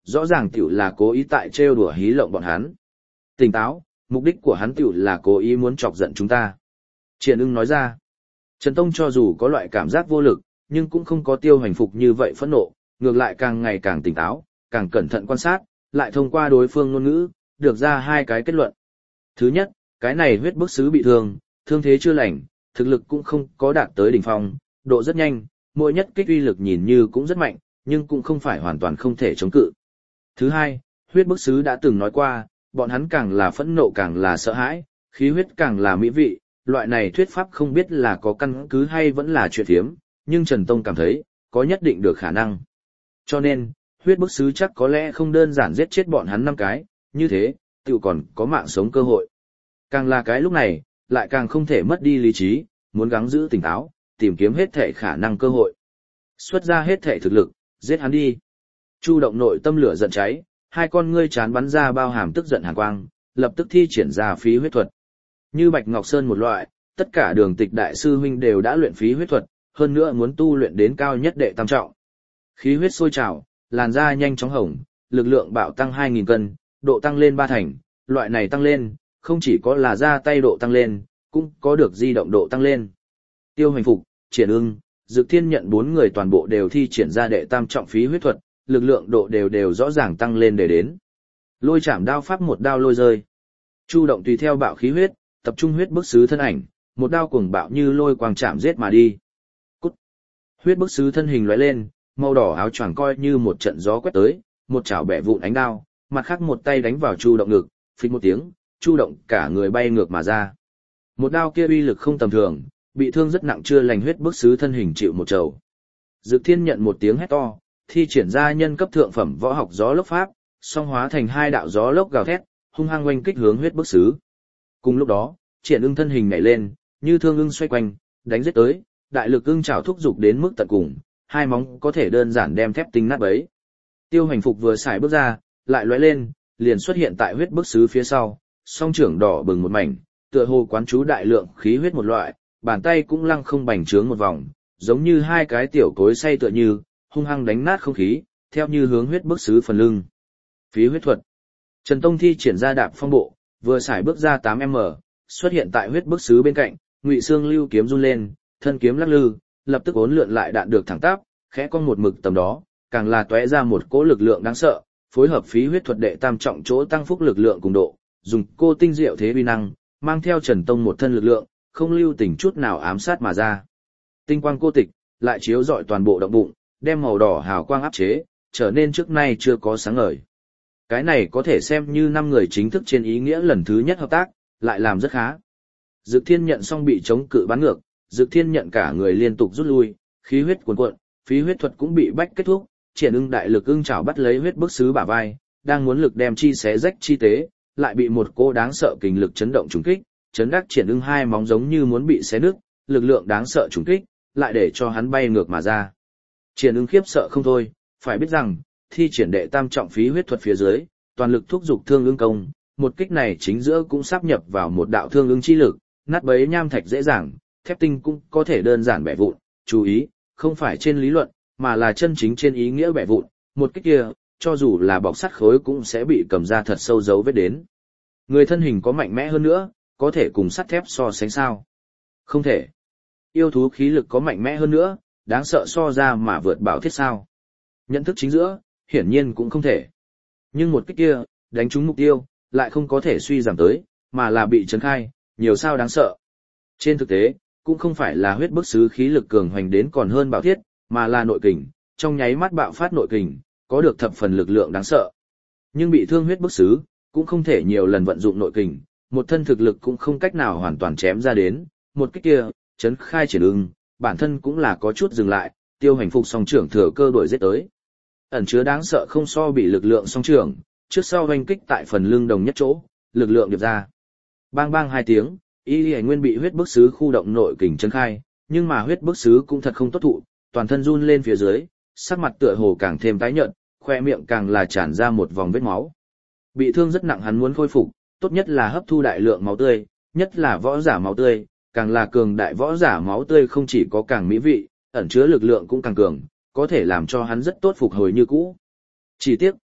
rõ ràng tiểu là cố ý tại trêu đùa hí lộng bọn hắn. Tỉnh táo, mục đích của hắn tiểu là cố ý muốn chọc giận chúng ta. Triển Ưng nói ra. Trần Tông cho dù có loại cảm giác vô lực, nhưng cũng không có Tiêu Hoành Phục như vậy phẫn nộ, ngược lại càng ngày càng tỉnh táo, càng cẩn thận quan sát, lại thông qua đối phương ngôn ngữ, được ra hai cái kết luận. Thứ nhất, cái này huyết bức sứ bị thương, thương thế chưa lành, thực lực cũng không có đạt tới đỉnh phong, độ rất nhanh, mỗi nhất kích uy lực nhìn như cũng rất mạnh, nhưng cũng không phải hoàn toàn không thể chống cự. Thứ hai, huyết bức sứ đã từng nói qua, bọn hắn càng là phẫn nộ càng là sợ hãi, khí huyết càng là mỹ vị, loại này thuyết pháp không biết là có căn cứ hay vẫn là chuyện thiếm, nhưng Trần Tông cảm thấy, có nhất định được khả năng. Cho nên, huyết bức sứ chắc có lẽ không đơn giản giết chết bọn hắn 5 cái, như thế, tự còn có mạng sống cơ hội. Càng là cái lúc này, lại càng không thể mất đi lý trí, muốn gắng giữ tỉnh táo, tìm kiếm hết thể khả năng cơ hội. Xuất ra hết thể thực lực, giết hắn đi. Chu Động nội tâm lửa giận cháy, hai con ngươi chán bắn ra bao hàm tức giận hàn quang, lập tức thi triển ra phí huyết thuật. Như Bạch Ngọc Sơn một loại, tất cả Đường Tịch đại sư huynh đều đã luyện phí huyết thuật, hơn nữa muốn tu luyện đến cao nhất đệ tam trọng. Khí huyết sôi trào, làn da nhanh chóng hồng, lực lượng bạo tăng 2000 cân, độ tăng lên 3 thành, loại này tăng lên, không chỉ có là ra tay độ tăng lên, cũng có được di động độ tăng lên. Tiêu Hoành Phục, Triển Ưng, Dực Thiên Nhận 4 người toàn bộ đều thi triển ra đệ tam trọng phí huyết thuật, lực lượng độ đều rõ ràng tăng lên để đến. Lôi chạm đao pháp một đao lôi rơi. Chu Động tùy theo bạo khí huyết, tập trung huyết bức sứ thân ảnh, một đao cuồng bạo như lôi quang chạm giết mà đi. Cút. Huyết bức sứ thân hình lóe lên, màu đỏ áo choàng coi như một trận gió quét tới, một chảo bẻ vụn ánh đao, mặt khác một tay đánh vào Chu Động ngực, phịch một tiếng, Chu Động cả người bay ngược mà ra. Một đao kia uy lực không tầm thường, bị thương rất nặng chưa lành huyết bức sứ thân hình chịu một trầu. Dực Thiên Nhận một tiếng hét to, thi triển ra nhân cấp thượng phẩm võ học gió lốc pháp, song hóa thành hai đạo gió lốc gào thét, hung hăng oanh kích hướng huyết bức sứ. Cùng lúc đó, Triển Ưng thân hình nhảy lên, như thương ưng xoay quanh, đánh giết tới, đại lực ưng chảo thúc dục đến mức tận cùng, hai móng có thể đơn giản đem thép tinh nát bấy. Tiêu Hoành Phục vừa xài bước ra, lại lóe lên, liền xuất hiện tại huyết bức sứ phía sau, song trưởng đỏ bừng một mảnh, tựa hồ quán chú đại lượng khí huyết một loại, bàn tay cũng lăng không bành trướng một vòng, giống như hai cái tiểu cối xay tựa như, hung hăng đánh nát không khí, theo như hướng huyết bức sứ phần lưng. Phí huyết thuật. Trần Tông thi triển ra đạp phong bộ, vừa xài bước ra 8m, xuất hiện tại huyết bức sứ bên cạnh, Ngụy Xương lưu kiếm run lên, thân kiếm lắc lư, lập tức uốn lượn lại đạn được thẳng tắp, khẽ cong một mực tầm đó, càng là tóe ra một cỗ lực lượng đáng sợ, phối hợp phí huyết thuật đệ tam trọng chỗ tăng phúc lực lượng cùng độ, dùng cô tinh diệu thế uy năng, mang theo Trần Tông một thân lực lượng, không lưu tình chút nào ám sát mà ra. Tinh quang cô tịch, lại chiếu rọi toàn bộ động bụng, đem màu đỏ hào quang áp chế, trở nên trước nay chưa có sáng ngời. Cái này có thể xem như 5 người chính thức trên ý nghĩa lần thứ nhất hợp tác, lại làm rất khá. Dực Thiên Nhận xong bị chống cự bắn ngược, Dực Thiên Nhận cả người liên tục rút lui, khí huyết cuồn cuộn, phí huyết thuật cũng bị bách kết thúc, Triển Ưng đại lực ưng chảo bắt lấy huyết bức sứ bả vai, đang muốn lực đem chi xé rách chi tế, lại bị một cô đáng sợ kình lực chấn động trùng kích, chấn đắc Triển Ưng hai móng giống như muốn bị xé nứt, lực lượng đáng sợ trùng kích, lại để cho hắn bay ngược mà ra. Triển Ưng khiếp sợ không thôi, phải biết rằng, thi triển đệ tam trọng phí huyết thuật phía dưới, toàn lực thúc dục thương ưng công, một kích này chính giữa cũng sáp nhập vào một đạo thương ưng chi lực, nát bấy nham thạch dễ dàng, thép tinh cũng có thể đơn giản bẻ vụn, chú ý, không phải trên lý luận, mà là chân chính trên ý nghĩa bẻ vụn, một kích kia, cho dù là bọc sắt khối cũng sẽ bị cầm ra thật sâu dấu vết đến. Người thân hình có mạnh mẽ hơn nữa, có thể cùng sắt thép so sánh sao? Không thể. Yêu thú khí lực có mạnh mẽ hơn nữa, đáng sợ so ra mà vượt bảo thiết sao? Nhận thức chính giữa, hiển nhiên cũng không thể. Nhưng một kích kia, đánh trúng mục tiêu, lại không có thể suy giảm tới, mà là bị chấn khai, nhiều sao đáng sợ. Trên thực tế, cũng không phải là huyết bức sứ khí lực cường hoành đến còn hơn bảo thiết, mà là nội kình, trong nháy mắt bạo phát nội kình, có được thập phần lực lượng đáng sợ. Nhưng bị thương huyết bức sứ, cũng không thể nhiều lần vận dụng nội kình, một thân thực lực cũng không cách nào hoàn toàn chém ra đến, một kích kia, chấn khai Triển Ưng, bản thân cũng là có chút dừng lại, Tiêu Hoành Phục song trưởng thừa cơ đuổi giết tới. Ẩn chứa đáng sợ không so bị lực lượng song trưởng, trước sau hoành kích tại phần lưng đồng nhất chỗ, lực lượng điệp ra. Bang bang hai tiếng, Y Nguyên bị huyết bức sứ khu động nội kình chấn khai, nhưng mà huyết bức sứ cũng thật không tốt thụ, toàn thân run lên phía dưới, sắc mặt tựa hồ càng thêm tái nhợt, khoe miệng càng là tràn ra một vòng vết máu. Bị thương rất nặng hắn muốn khôi phục, tốt nhất là hấp thu đại lượng máu tươi, nhất là võ giả máu tươi, càng là cường đại võ giả máu tươi không chỉ có càng mỹ vị, ẩn chứa lực lượng cũng càng cường, có thể làm cho hắn rất tốt phục hồi như cũ. Chỉ tiếc,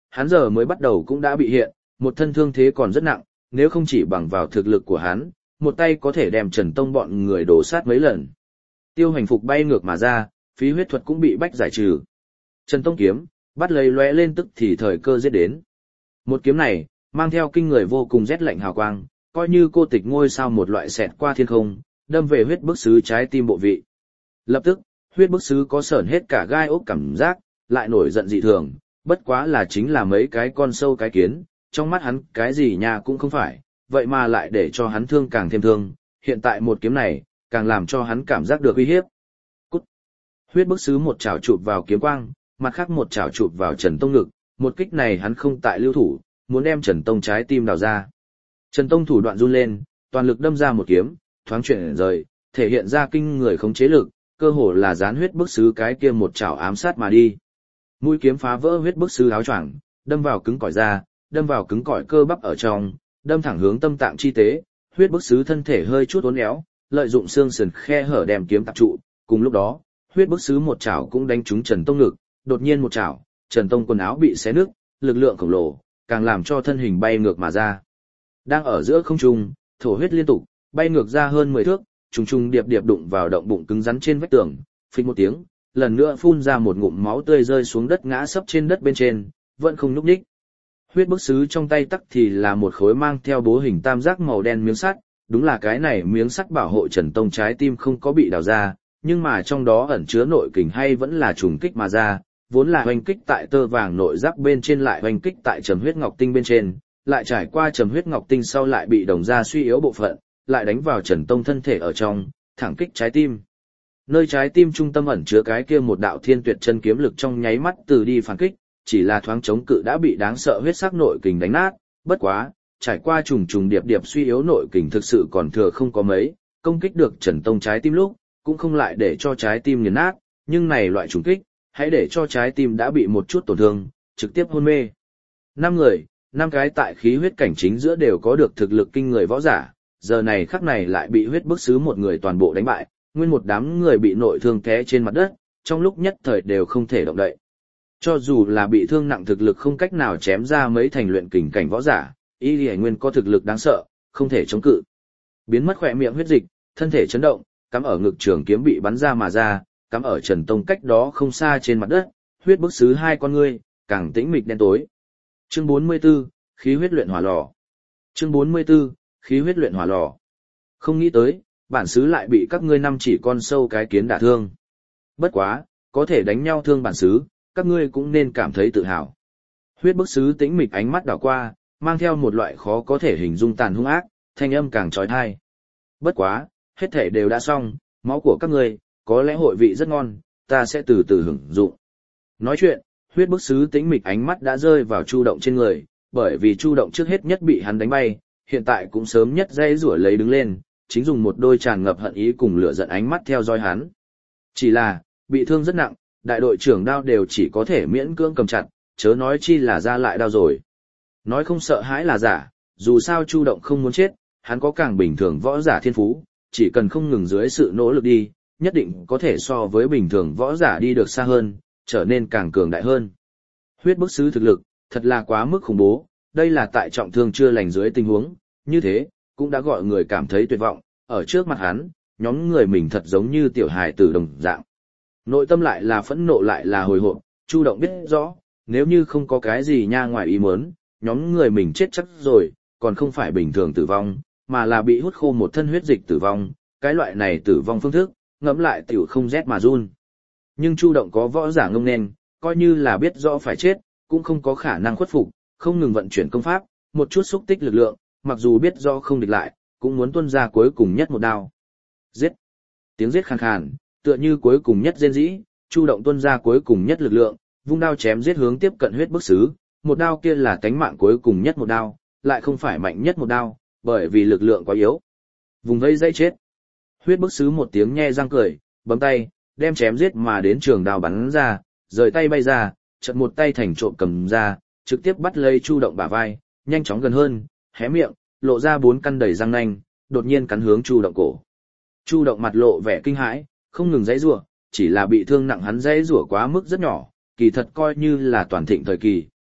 hắn giờ mới bắt đầu cũng đã bị hiện, một thân thương thế còn rất nặng, nếu không chỉ bằng vào thực lực của hắn, một tay có thể đem Trần Tông bọn người đổ sát mấy lần. Tiêu Hành Phục bay ngược mà ra, phí huyết thuật cũng bị bách giải trừ. Trần Tông kiếm, bắt lấy lóe lên tức thì thời cơ giết đến. Một kiếm này, mang theo kinh người vô cùng rét lạnh hào quang, coi như cô tịch ngôi sao một loại xẹt qua thiên không, đâm về huyết bức sứ trái tim bộ vị. Lập tức, huyết bức sứ có sởn hết cả gai ốc cảm giác, lại nổi giận dị thường, bất quá là chính là mấy cái con sâu cái kiến, trong mắt hắn cái gì nhà cũng không phải, vậy mà lại để cho hắn thương càng thêm thương, hiện tại một kiếm này, càng làm cho hắn cảm giác được uy hiếp. Cút! Huyết bức sứ một chảo chụp vào kiếm quang, mặt khác một chảo chụp vào Trần Tông ngực, một kích này hắn không tại lưu thủ, muốn đem Trần Tông trái tim đào ra. Trần Tông thủ đoạn run lên, toàn lực đâm ra một kiếm, thoáng chuyển rời, thể hiện ra kinh người khống chế lực, cơ hồ là dán huyết bức sứ cái kia một chảo ám sát mà đi. Mũi kiếm phá vỡ huyết bức sứ áo choàng, đâm vào cứng cỏi da, đâm vào cứng cỏi cơ bắp ở trong, đâm thẳng hướng tâm tạng chi tế, huyết bức sứ thân thể hơi chút uốn éo, lợi dụng xương sườn khe hở đem kiếm tập trụ, cùng lúc đó, huyết bức sứ một chảo cũng đánh trúng Trần Tông ngực, đột nhiên một chảo, Trần Tông quần áo bị xé nứt, lực lượng khổng lồ, càng làm cho thân hình bay ngược mà ra. Đang ở giữa không trung, thổ huyết liên tục, bay ngược ra hơn 10 thước, trùng trùng điệp điệp đụng vào động bụng cứng rắn trên vách tường, phịch một tiếng, lần nữa phun ra một ngụm máu tươi rơi xuống đất ngã sấp trên đất bên trên, vẫn không nhúc nhích. Huyết bức sứ trong tay tắc thì là một khối mang theo bố hình tam giác màu đen miếng sắt, đúng là cái này miếng sắt bảo hộ Trần Tông trái tim không có bị đào ra, nhưng mà trong đó ẩn chứa nội kình hay vẫn là trùng kích mà ra, vốn là hoành kích tại tơ vàng nội giáp bên trên lại hoành kích tại trầm huyết ngọc tinh bên trên, lại trải qua trầm huyết ngọc tinh sau lại bị đồng ra suy yếu bộ phận, lại đánh vào Trần Tông thân thể ở trong, thẳng kích trái tim. Nơi trái tim trung tâm ẩn chứa cái kia một đạo thiên tuyệt chân kiếm lực trong nháy mắt từ đi phản kích, chỉ là thoáng chống cự đã bị đáng sợ huyết sắc nội kình đánh nát, bất quá, trải qua trùng trùng điệp điệp suy yếu nội kình thực sự còn thừa không có mấy, công kích được Trần Tông trái tim lúc, cũng không lại để cho trái tim nghiền nát, nhưng này loại trùng kích, hãy để cho trái tim đã bị một chút tổn thương, trực tiếp hôn mê. 5 người, 5 cái tại khí huyết cảnh chính giữa đều có được thực lực kinh người võ giả, giờ này khắc này lại bị huyết bức sứ một người toàn bộ đánh bại, nguyên một đám người bị nội thương té trên mặt đất, trong lúc nhất thời đều không thể động đậy. Cho dù là bị thương nặng thực lực không cách nào chém ra mấy thành luyện kình cảnh võ giả, y lì nguyên có thực lực đáng sợ, không thể chống cự. Biến mất khỏe miệng huyết dịch, thân thể chấn động, cắm ở ngực trường kiếm bị bắn ra mà ra, cắm ở Trần Tông cách đó không xa trên mặt đất, huyết bức sứ hai con ngươi, càng tĩnh mịch đen tối. Chương 44, khí huyết luyện hỏa lò. Chương 44, khí huyết luyện hỏa lò. Không nghĩ tới, bản sứ lại bị các ngươi năm chỉ con sâu cái kiến đả thương. Bất quá, có thể đánh nhau thương bản sứ, các ngươi cũng nên cảm thấy tự hào. Huyết bức sứ tĩnh mịch ánh mắt đảo qua, mang theo một loại khó có thể hình dung tàn hung ác, thanh âm càng trói thai. Bất quá, hết thể đều đã xong, máu của các ngươi, có lẽ hội vị rất ngon, ta sẽ từ từ hưởng dụng. Nói chuyện, huyết bức sứ tĩnh mịch ánh mắt đã rơi vào Chu Động trên người, bởi vì Chu Động trước hết nhất bị hắn đánh bay, hiện tại cũng sớm nhất dây rủa lấy đứng lên, chính dùng một đôi tràn ngập hận ý cùng lửa giận ánh mắt theo dõi hắn. Chỉ là, bị thương rất nặng, đại đội trưởng đao đều chỉ có thể miễn cưỡng cầm chặt, chớ nói chi là ra lại đao rồi. Nói không sợ hãi là giả, dù sao Chu Động không muốn chết, hắn có càng bình thường võ giả thiên phú, chỉ cần không ngừng dưới sự nỗ lực đi, nhất định có thể so với bình thường võ giả đi được xa hơn, trở nên càng cường đại hơn. Huyết bức sứ thực lực, thật là quá mức khủng bố, đây là tại trọng thương chưa lành dưới tình huống, như thế, cũng đã gọi người cảm thấy tuyệt vọng, ở trước mặt hắn, nhóm người mình thật giống như tiểu hài tử đồng dạng. Nội tâm lại là phẫn nộ lại là hồi hộp, Chu Động biết rõ, nếu như không có cái gì nha ngoài ý muốn, nhóm người mình chết chắc rồi, còn không phải bình thường tử vong, mà là bị hút khô một thân huyết dịch tử vong, cái loại này tử vong phương thức, ngẫm lại tiểu không rét mà run. Nhưng Chu Động có võ giả ngông nên, coi như là biết rõ phải chết, cũng không có khả năng khuất phục, không ngừng vận chuyển công pháp, một chút xúc tích lực lượng, mặc dù biết rõ không địch lại, cũng muốn tuôn ra cuối cùng nhất một đao. Giết! Tiếng giết khàn khàn, tựa như cuối cùng nhất rên rỉ, Chu Động tuôn ra cuối cùng nhất lực lượng, vung đao chém giết hướng tiếp cận huyết bức sứ, một đao kia là tánh mạng cuối cùng nhất một đao, lại không phải mạnh nhất một đao, bởi vì lực lượng quá yếu. Vùng vây dây chết. Huyết bức sứ một tiếng nhe răng cười, bấm tay, đem chém giết mà đến trường đao bắn ra, rời tay bay ra, chợt một tay thành trộm cầm ra, trực tiếp bắt lấy Chu Động bả vai, nhanh chóng gần hơn, hé miệng, lộ ra 4 căn đầy răng nanh, đột nhiên cắn hướng Chu Động cổ. Chu Động mặt lộ vẻ kinh hãi, không ngừng giãy giụa, chỉ là bị thương nặng hắn giãy giụa quá mức rất nhỏ, kỳ thật coi như là toàn thịnh thời kỳ,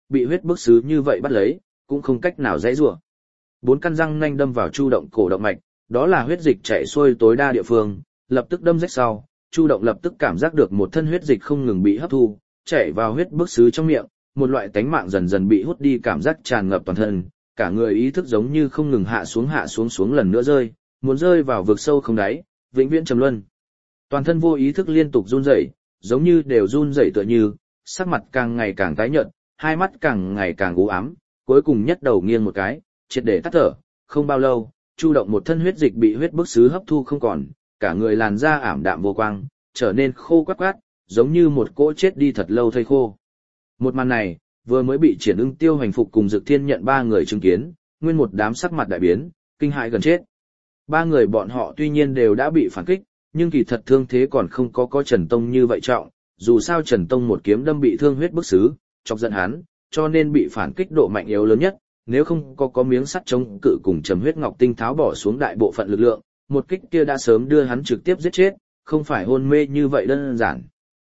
bị huyết bức sứ như vậy bắt lấy, cũng không cách nào giãy giụa. 4 căn răng nanh đâm vào Chu Động cổ động mạch, đó là huyết dịch chảy xuôi tối đa địa phương, lập tức đâm rách sau, Chu Động lập tức cảm giác được một thân huyết dịch không ngừng bị hấp thu, chảy vào huyết bức sứ trong miệng, một loại tánh mạng dần dần bị hút đi, cảm giác tràn ngập toàn thân, cả người ý thức giống như không ngừng hạ xuống xuống lần nữa rơi, muốn rơi vào vực sâu không đáy, vĩnh viễn trầm luân. Toàn thân vô ý thức liên tục run rẩy, giống như đều run rẩy tựa như, sắc mặt càng ngày càng tái nhợt, hai mắt càng ngày càng u ám, cuối cùng nhất đầu nghiêng một cái, triệt để tắt thở. Không bao lâu, Chu Động một thân huyết dịch bị huyết bức sứ hấp thu không còn, cả người làn da ảm đạm vô quang, trở nên khô quắt quắt, giống như một cỗ chết đi thật lâu thây khô. Một màn này, vừa mới bị Triển Ưng, Tiêu Hành Phục cùng Dực Thiên Nhận 3 người chứng kiến, nguyên một đám sắc mặt đại biến, kinh hãi gần chết. 3 người bọn họ tuy nhiên đều đã bị phản kích, nhưng kỳ thật thương thế còn không có Trần Tông như vậy trọng, dù sao Trần Tông một kiếm đâm bị thương huyết bức sứ, chọc giận hắn, cho nên bị phản kích độ mạnh yếu lớn nhất, nếu không có miếng sắt chống cự cùng Trầm Huyết Ngọc Tinh tháo bỏ xuống đại bộ phận lực lượng, một kích kia đã sớm đưa hắn trực tiếp giết chết, không phải hôn mê như vậy đơn giản.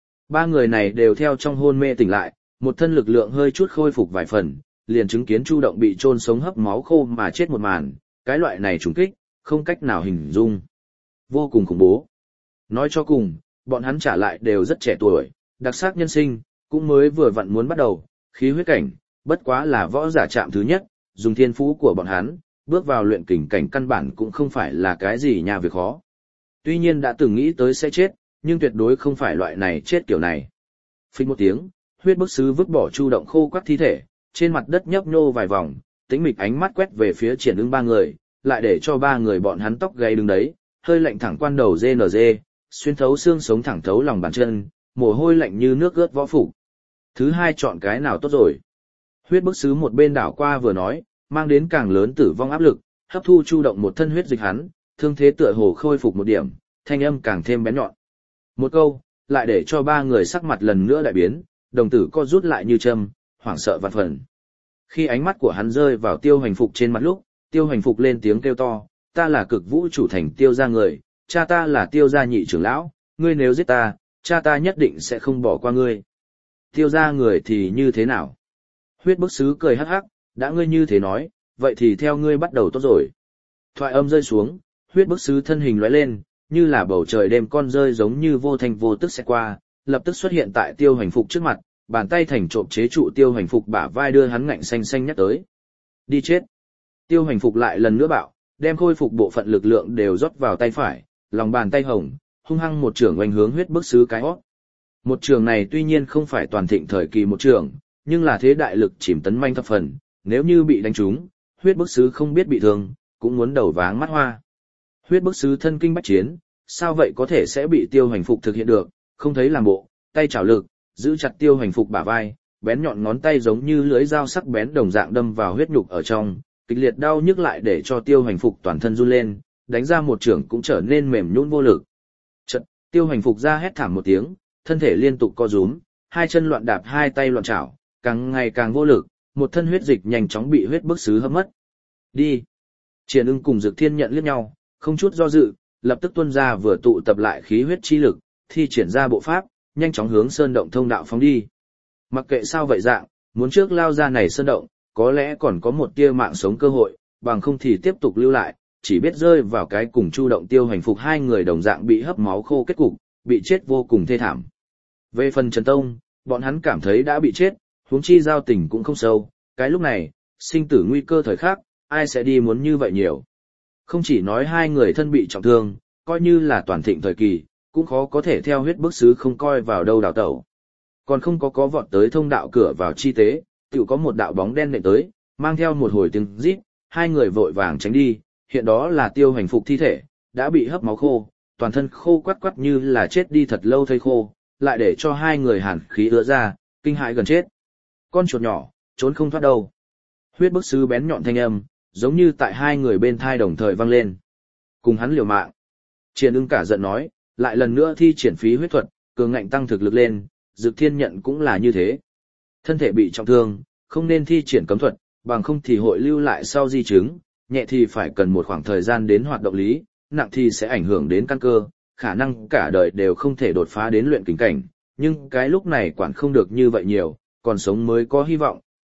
3 người này đều theo trong hôn mê tỉnh lại, một thân lực lượng hơi chút khôi phục vài phần, liền chứng kiến Chu Động bị chôn sống hấp máu khô mà chết một màn, cái loại này trùng kích, không cách nào hình dung. Vô cùng khủng bố. Nói cho cùng, bọn hắn trả lại đều rất trẻ tuổi, đặc sắc nhân sinh, cũng mới vừa vặn muốn bắt đầu, khí huyết cảnh, bất quá là võ giả chạm thứ nhất, dùng thiên phú của bọn hắn, bước vào luyện kình cảnh căn bản cũng không phải là cái gì nhà việc khó. Tuy nhiên đã từng nghĩ tới sẽ chết, nhưng tuyệt đối không phải loại này chết kiểu này. Phích một tiếng, huyết bức sứ vứt bỏ Chu Động khô quắt thi thể, trên mặt đất nhấp nhô vài vòng, tĩnh mịch ánh mắt quét về phía Triển Ưng 3 người, lại để cho 3 người bọn hắn tóc gáy đứng đấy, hơi lạnh thẳng quan đầu GNG, xuyên thấu xương sống thẳng thấu lòng bàn chân, mồ hôi lạnh như nước ướt võ phục. Thứ hai chọn cái nào tốt rồi? Huyết bức sứ một bên đảo qua vừa nói, mang đến càng lớn tử vong áp lực, hấp thu Chu Động một thân huyết dịch hắn, thương thế tựa hồ khôi phục một điểm, thanh âm càng thêm bén nhọn. Một câu, lại để cho 3 người sắc mặt lần nữa đại biến, đồng tử co rút lại như châm, hoảng sợ vạn phần. Khi ánh mắt của hắn rơi vào Tiêu Hành Phục trên mặt lúc, Tiêu Hành Phục lên tiếng kêu to, ta là Cực Vũ chủ thành Tiêu gia người, cha ta là Tiêu gia nhị trưởng lão, ngươi nếu giết ta, cha ta nhất định sẽ không bỏ qua ngươi. Tiêu gia người thì như thế nào? Huyết bức sứ cười hắc hắc, đã ngươi như thế nói, vậy thì theo ngươi bắt đầu tốt rồi. Thoại âm rơi xuống, huyết bức sứ thân hình lóe lên, như là bầu trời đêm con rơi giống như vô thanh vô tức sẽ qua, lập tức xuất hiện tại Tiêu Hành Phục trước mặt, bàn tay thành trộm chế trụ Tiêu Hành Phục bả vai đưa hắn ngạnh xanh xanh nhắc tới. Đi chết. Tiêu Hành Phục lại lần nữa bạo, đem khôi phục bộ phận lực lượng đều rót vào tay phải, lòng bàn tay hồng, hung hăng một trường oanh hướng huyết bức sứ cái hót. Một trường này tuy nhiên không phải toàn thịnh thời kỳ một trường, nhưng là thế đại lực chìm tấn manh thập phần, nếu như bị đánh trúng, huyết bức sứ không biết bị thương, cũng muốn đầu váng mắt hoa. Huyết bức sứ thân kinh bách chiến, sao vậy có thể sẽ bị Tiêu Hành Phục thực hiện được, không thấy làm bộ, tay chảo lực, giữ chặt Tiêu Hành Phục bả vai, bén nhọn ngón tay giống như lưỡi dao sắc bén đồng dạng đâm vào huyết nhục ở trong, kịch liệt đau nhức lại để cho Tiêu Hành Phục toàn thân run lên, đánh ra một chưởng cũng trở nên mềm nhũn vô lực. Chợt, Tiêu Hành Phục ra hét thảm một tiếng, thân thể liên tục co rúm, hai chân loạn đạp, hai tay loạn chảo, càng ngày càng vô lực, một thân huyết dịch nhanh chóng bị huyết bức sứ hấp mất. Đi. Triển Ưng cùng Dực Thiên Nhận liếc nhau, không chút do dự, lập tức tuôn ra vừa tụ tập lại khí huyết chi lực, thi triển ra bộ pháp, nhanh chóng hướng sơn động thông đạo phóng đi. Mặc kệ sao vậy dạng, muốn trước lao ra này sơn động, có lẽ còn có một tia mạng sống cơ hội, bằng không thì tiếp tục lưu lại, chỉ biết rơi vào cái cùng Chu Động Tiêu Hành Phục 2 người đồng dạng bị hấp máu khô kết cục, bị chết vô cùng thê thảm. Về phần Trần Tông, bọn hắn cảm thấy đã bị chết, huống chi giao tình cũng không sâu, cái lúc này, sinh tử nguy cơ thời khắc, ai sẽ đi muốn như vậy nhiều. Không chỉ nói 2 người thân bị trọng thương, coi như là toàn thịnh thời kỳ, cũng khó có thể theo huyết bức sứ không coi vào đâu đào tẩu. Còn không có vọt tới thông đạo cửa vào chi tế, tự có một đạo bóng đen nện tới, mang theo một hồi tiếng rít, 2 người vội vàng tránh đi, hiện đó là Tiêu Hành Phục thi thể, đã bị hấp máu khô, toàn thân khô quắt quắt như là chết đi thật lâu thây khô, lại để cho 2 người hàn khí ứa ra, kinh hãi gần chết. Con chuột nhỏ, trốn không thoát đâu. Huyết bức sứ bén nhọn thanh âm, giống như tại 2 người bên thai đồng thời vang lên. Cùng hắn liều mạng. Triển Ưng cả giận nói, lại lần nữa thi triển phí huyết thuật, cường ngạnh tăng thực lực lên, Dực Thiên Nhận cũng là như thế. Thân thể bị trọng thương, không nên thi triển cấm thuật, bằng không thì hội lưu lại sau di chứng, nhẹ thì phải cần một khoảng thời gian đến hoạt động lý, nặng thì sẽ ảnh hưởng đến căn cơ, khả năng cả đời đều không thể đột phá đến luyện kình cảnh, nhưng cái lúc này quản không được như vậy nhiều, còn sống mới có hy vọng,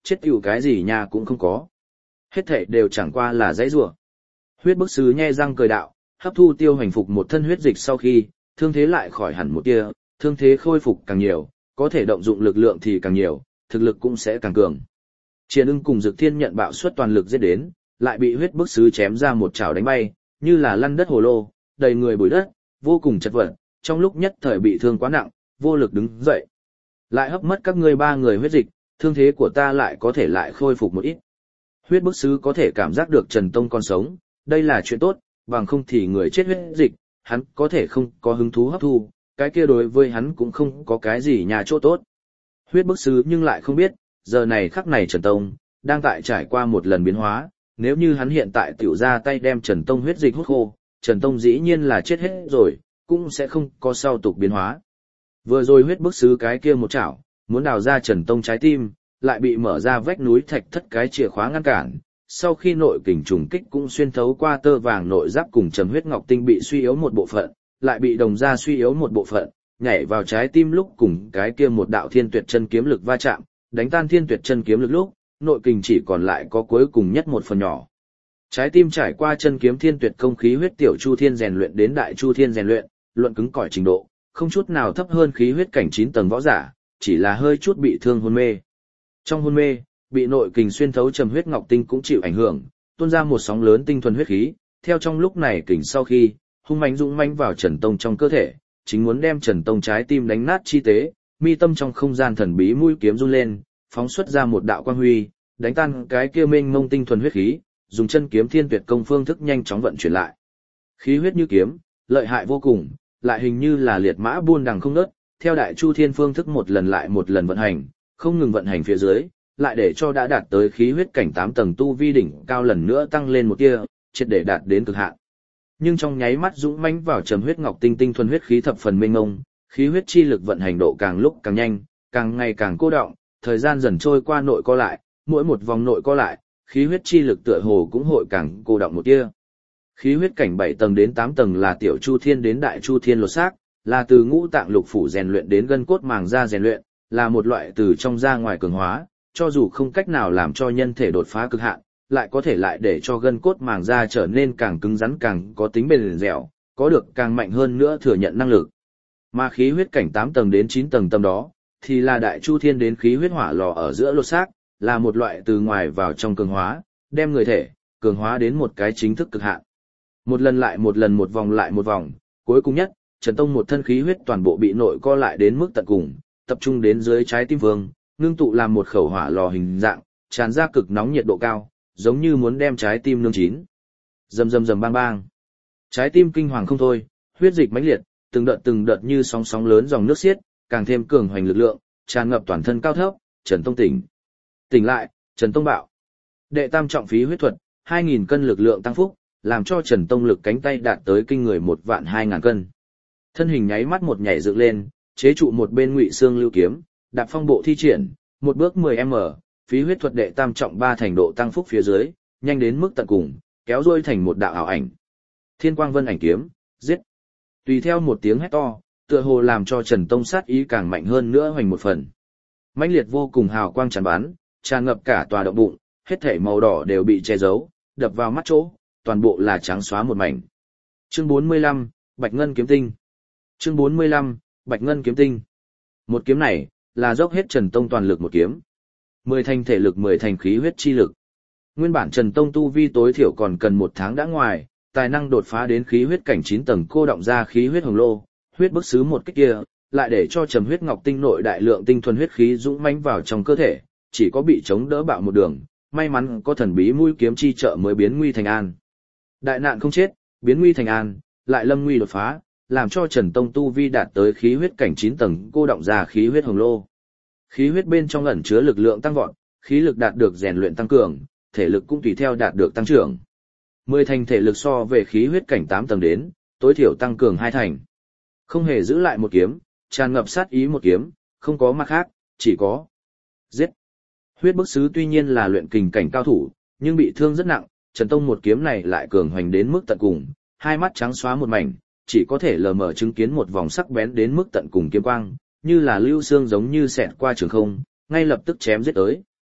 chết tiểu cái gì nhà cũng không có. Hết thảy đều chẳng qua là dãy rủa. Huyết bức sứ nhe răng cười đạo, hấp thu tiêu hành phục một thân huyết dịch sau khi, thương thế lại khỏi hẳn một tia, thương thế khôi phục càng nhiều, có thể động dụng lực lượng thì càng nhiều, thực lực cũng sẽ càng cường. Triền Ưng cùng Dực Thiên nhận bạo suất toàn lực giết đến, lại bị huyết bức sứ chém ra một chảo đánh bay, như là lăn đất hồ lô, đầy người bụi đất, vô cùng chật vật, trong lúc nhất thời bị thương quá nặng, vô lực đứng dậy. Lại hấp mất các ngươi ba người huyết dịch, thương thế của ta lại có thể lại khôi phục một ít. Huyết bức sứ có thể cảm giác được Trần Tông còn sống, đây là chuyện tốt, bằng không thì người chết huyết dịch, hắn có thể không có hứng thú hấp thu, cái kia đối với hắn cũng không có cái gì nhà chỗ tốt. Huyết bức sứ nhưng lại không biết, giờ này khắc này Trần Tông, đang tại trải qua một lần biến hóa, nếu như hắn hiện tại tiểu ra tay đem Trần Tông huyết dịch hút khô, Trần Tông dĩ nhiên là chết hết rồi, cũng sẽ không có sau tục biến hóa. Vừa rồi huyết bức sứ cái kia một chảo, muốn đào ra Trần Tông trái tim, lại bị mở ra vách núi thạch thất cái chìa khóa ngăn cản. Sau khi nội kình trùng kích cũng xuyên thấu qua tơ vàng nội giáp cùng trầm huyết ngọc tinh bị suy yếu một bộ phận, lại bị đồng gia suy yếu một bộ phận, nhảy vào trái tim lúc cùng cái kia một đạo thiên tuyệt chân kiếm lực va chạm, đánh tan thiên tuyệt chân kiếm lực lúc, nội kình chỉ còn lại có cuối cùng nhất một phần nhỏ. Trái tim trải qua chân kiếm thiên tuyệt công khí huyết tiểu chu thiên rèn luyện đến đại chu thiên rèn luyện, luận cứng cỏi trình độ, không chút nào thấp hơn khí huyết cảnh 9 tầng võ giả, chỉ là hơi chút bị thương hôn mê. Trong hôn mê, bị nội kình xuyên thấu trầm huyết ngọc tinh cũng chịu ảnh hưởng, tuôn ra một sóng lớn tinh thuần huyết khí, theo trong lúc này kình sau khi, hung mãnh dũng mãnh vào Trần Tông trong cơ thể, chính muốn đem Trần Tông trái tim đánh nát chi tế, mi tâm trong không gian thần bí mũi kiếm run lên, phóng xuất ra một đạo quang huy, đánh tan cái kia mênh mông tinh thuần huyết khí, dùng chân kiếm thiên tuyệt công phương thức nhanh chóng vận chuyển lại. Khí huyết như kiếm, lợi hại vô cùng, lại hình như là liệt mã buôn đằng không ngớt, theo đại chu thiên phương thức một lần lại một lần vận hành, không ngừng vận hành phía dưới, lại để cho đã đạt tới khí huyết cảnh 8 tầng tu vi đỉnh cao lần nữa tăng lên một tia, triệt để đạt đến cực hạn. Nhưng trong nháy mắt dũng mãnh vào trầm huyết ngọc tinh tinh thuần huyết khí thập phần mênh mông, khí huyết chi lực vận hành độ càng lúc càng nhanh, càng ngày càng cô đọng, thời gian dần trôi qua nội co lại, mỗi một vòng nội co lại, khí huyết chi lực tựa hồ cũng hội càng cô đọng một tia. Khí huyết cảnh 7 tầng đến 8 tầng là tiểu chu thiên đến đại chu thiên lột xác, là từ ngũ tạng lục phủ rèn luyện đến gân cốt màng da rèn luyện, là một loại từ trong ra ngoài cường hóa, cho dù không cách nào làm cho nhân thể đột phá cực hạn, lại có thể lại để cho gân cốt màng da trở nên càng cứng rắn càng có tính bền dẻo, có được càng mạnh hơn nữa thừa nhận năng lực. Mà khí huyết cảnh 8 tầng đến 9 tầng tầm đó, thì là đại chu thiên đến khí huyết hỏa lò ở giữa lột xác, là một loại từ ngoài vào trong cường hóa, đem người thể cường hóa đến một cái chính thức cực hạn. Một lần lại một lần, một vòng lại một vòng, cuối cùng nhất, Trần Tông một thân khí huyết toàn bộ bị nội co lại đến mức tận cùng, tập trung đến dưới trái tim vương, ngưng tụ làm một khẩu hỏa lò hình dạng, tràn ra cực nóng nhiệt độ cao, giống như muốn đem trái tim nướng chín. Rầm rầm rầm bang bang. Trái tim kinh hoàng không thôi, huyết dịch mãnh liệt, từng đợt như sóng sóng lớn dòng nước xiết, càng thêm cường hoành lực lượng, tràn ngập toàn thân cao thấp, Trần Tông tỉnh. Tỉnh lại, Trần Tông bạo. Đệ tam trọng phí huyết thuật, 2000 cân lực lượng tăng phúc, làm cho Trần Tông lực cánh tay đạt tới kinh người 12000 cân. Thân hình nháy mắt một nhảy dựng lên, chế trụ một bên ngụy xương lưu kiếm, đạp phong bộ thi triển, một bước 10m, phí huyết thuật đệ tam trọng 3 thành độ tăng phúc phía dưới, nhanh đến mức tận cùng, kéo duỗi thành một đạo ảo ảnh. Thiên quang vân ảnh kiếm, giết. Tùy theo một tiếng hét to, tựa hồ làm cho Trần Tông sát ý càng mạnh hơn nữa hoành một phần. Mãnh liệt vô cùng hào quang tràn bắn, tràn ngập cả tòa động bụng, hết thảy màu đỏ đều bị che giấu, đập vào mắt chỗ, toàn bộ là trắng xóa một mảnh. Chương 45, Bạch Ngân kiếm tinh. Chương 45, Bạch Ngân kiếm tinh. Một kiếm này, là dốc hết Trần Tông toàn lực một kiếm. 10 thành thể lực 10 thành khí huyết chi lực. Nguyên bản Trần Tông tu vi tối thiểu còn cần 1 tháng đã ngoài, tài năng đột phá đến khí huyết cảnh 9 tầng cô động ra khí huyết hồng lô, huyết bức sứ một kích kia, lại để cho trầm huyết ngọc tinh nội đại lượng tinh thuần huyết khí dũng mãnh vào trong cơ thể, chỉ có bị chống đỡ bạo một đường, may mắn có thần bí mũi kiếm chi trợ mới biến nguy thành an. Đại nạn không chết, biến nguy thành an, lại lâm nguy đột phá, làm cho Trần Tông tu vi đạt tới khí huyết cảnh 9 tầng cô động ra khí huyết hồng lô. Khí huyết bên trong ẩn chứa lực lượng tăng vọt, khí lực đạt được rèn luyện tăng cường, thể lực cũng tùy theo đạt được tăng trưởng. 10 thành thể lực so về khí huyết cảnh 8 tầng đến, tối thiểu tăng cường 2 thành. Không hề giữ lại một kiếm, tràn ngập sát ý một kiếm, không có mặt khác, chỉ có giết. Huyết bức sứ tuy nhiên là luyện kình cảnh cao thủ, nhưng bị thương rất nặng, Trần Tông một kiếm này lại cường hoành đến mức tận cùng, hai mắt trắng xóa một mảnh, chỉ có thể lờ mờ chứng kiến một vòng sắc bén đến mức tận cùng kiếm quang, như là lưu xương giống như xẹt qua trường không, ngay lập tức chém giết tới.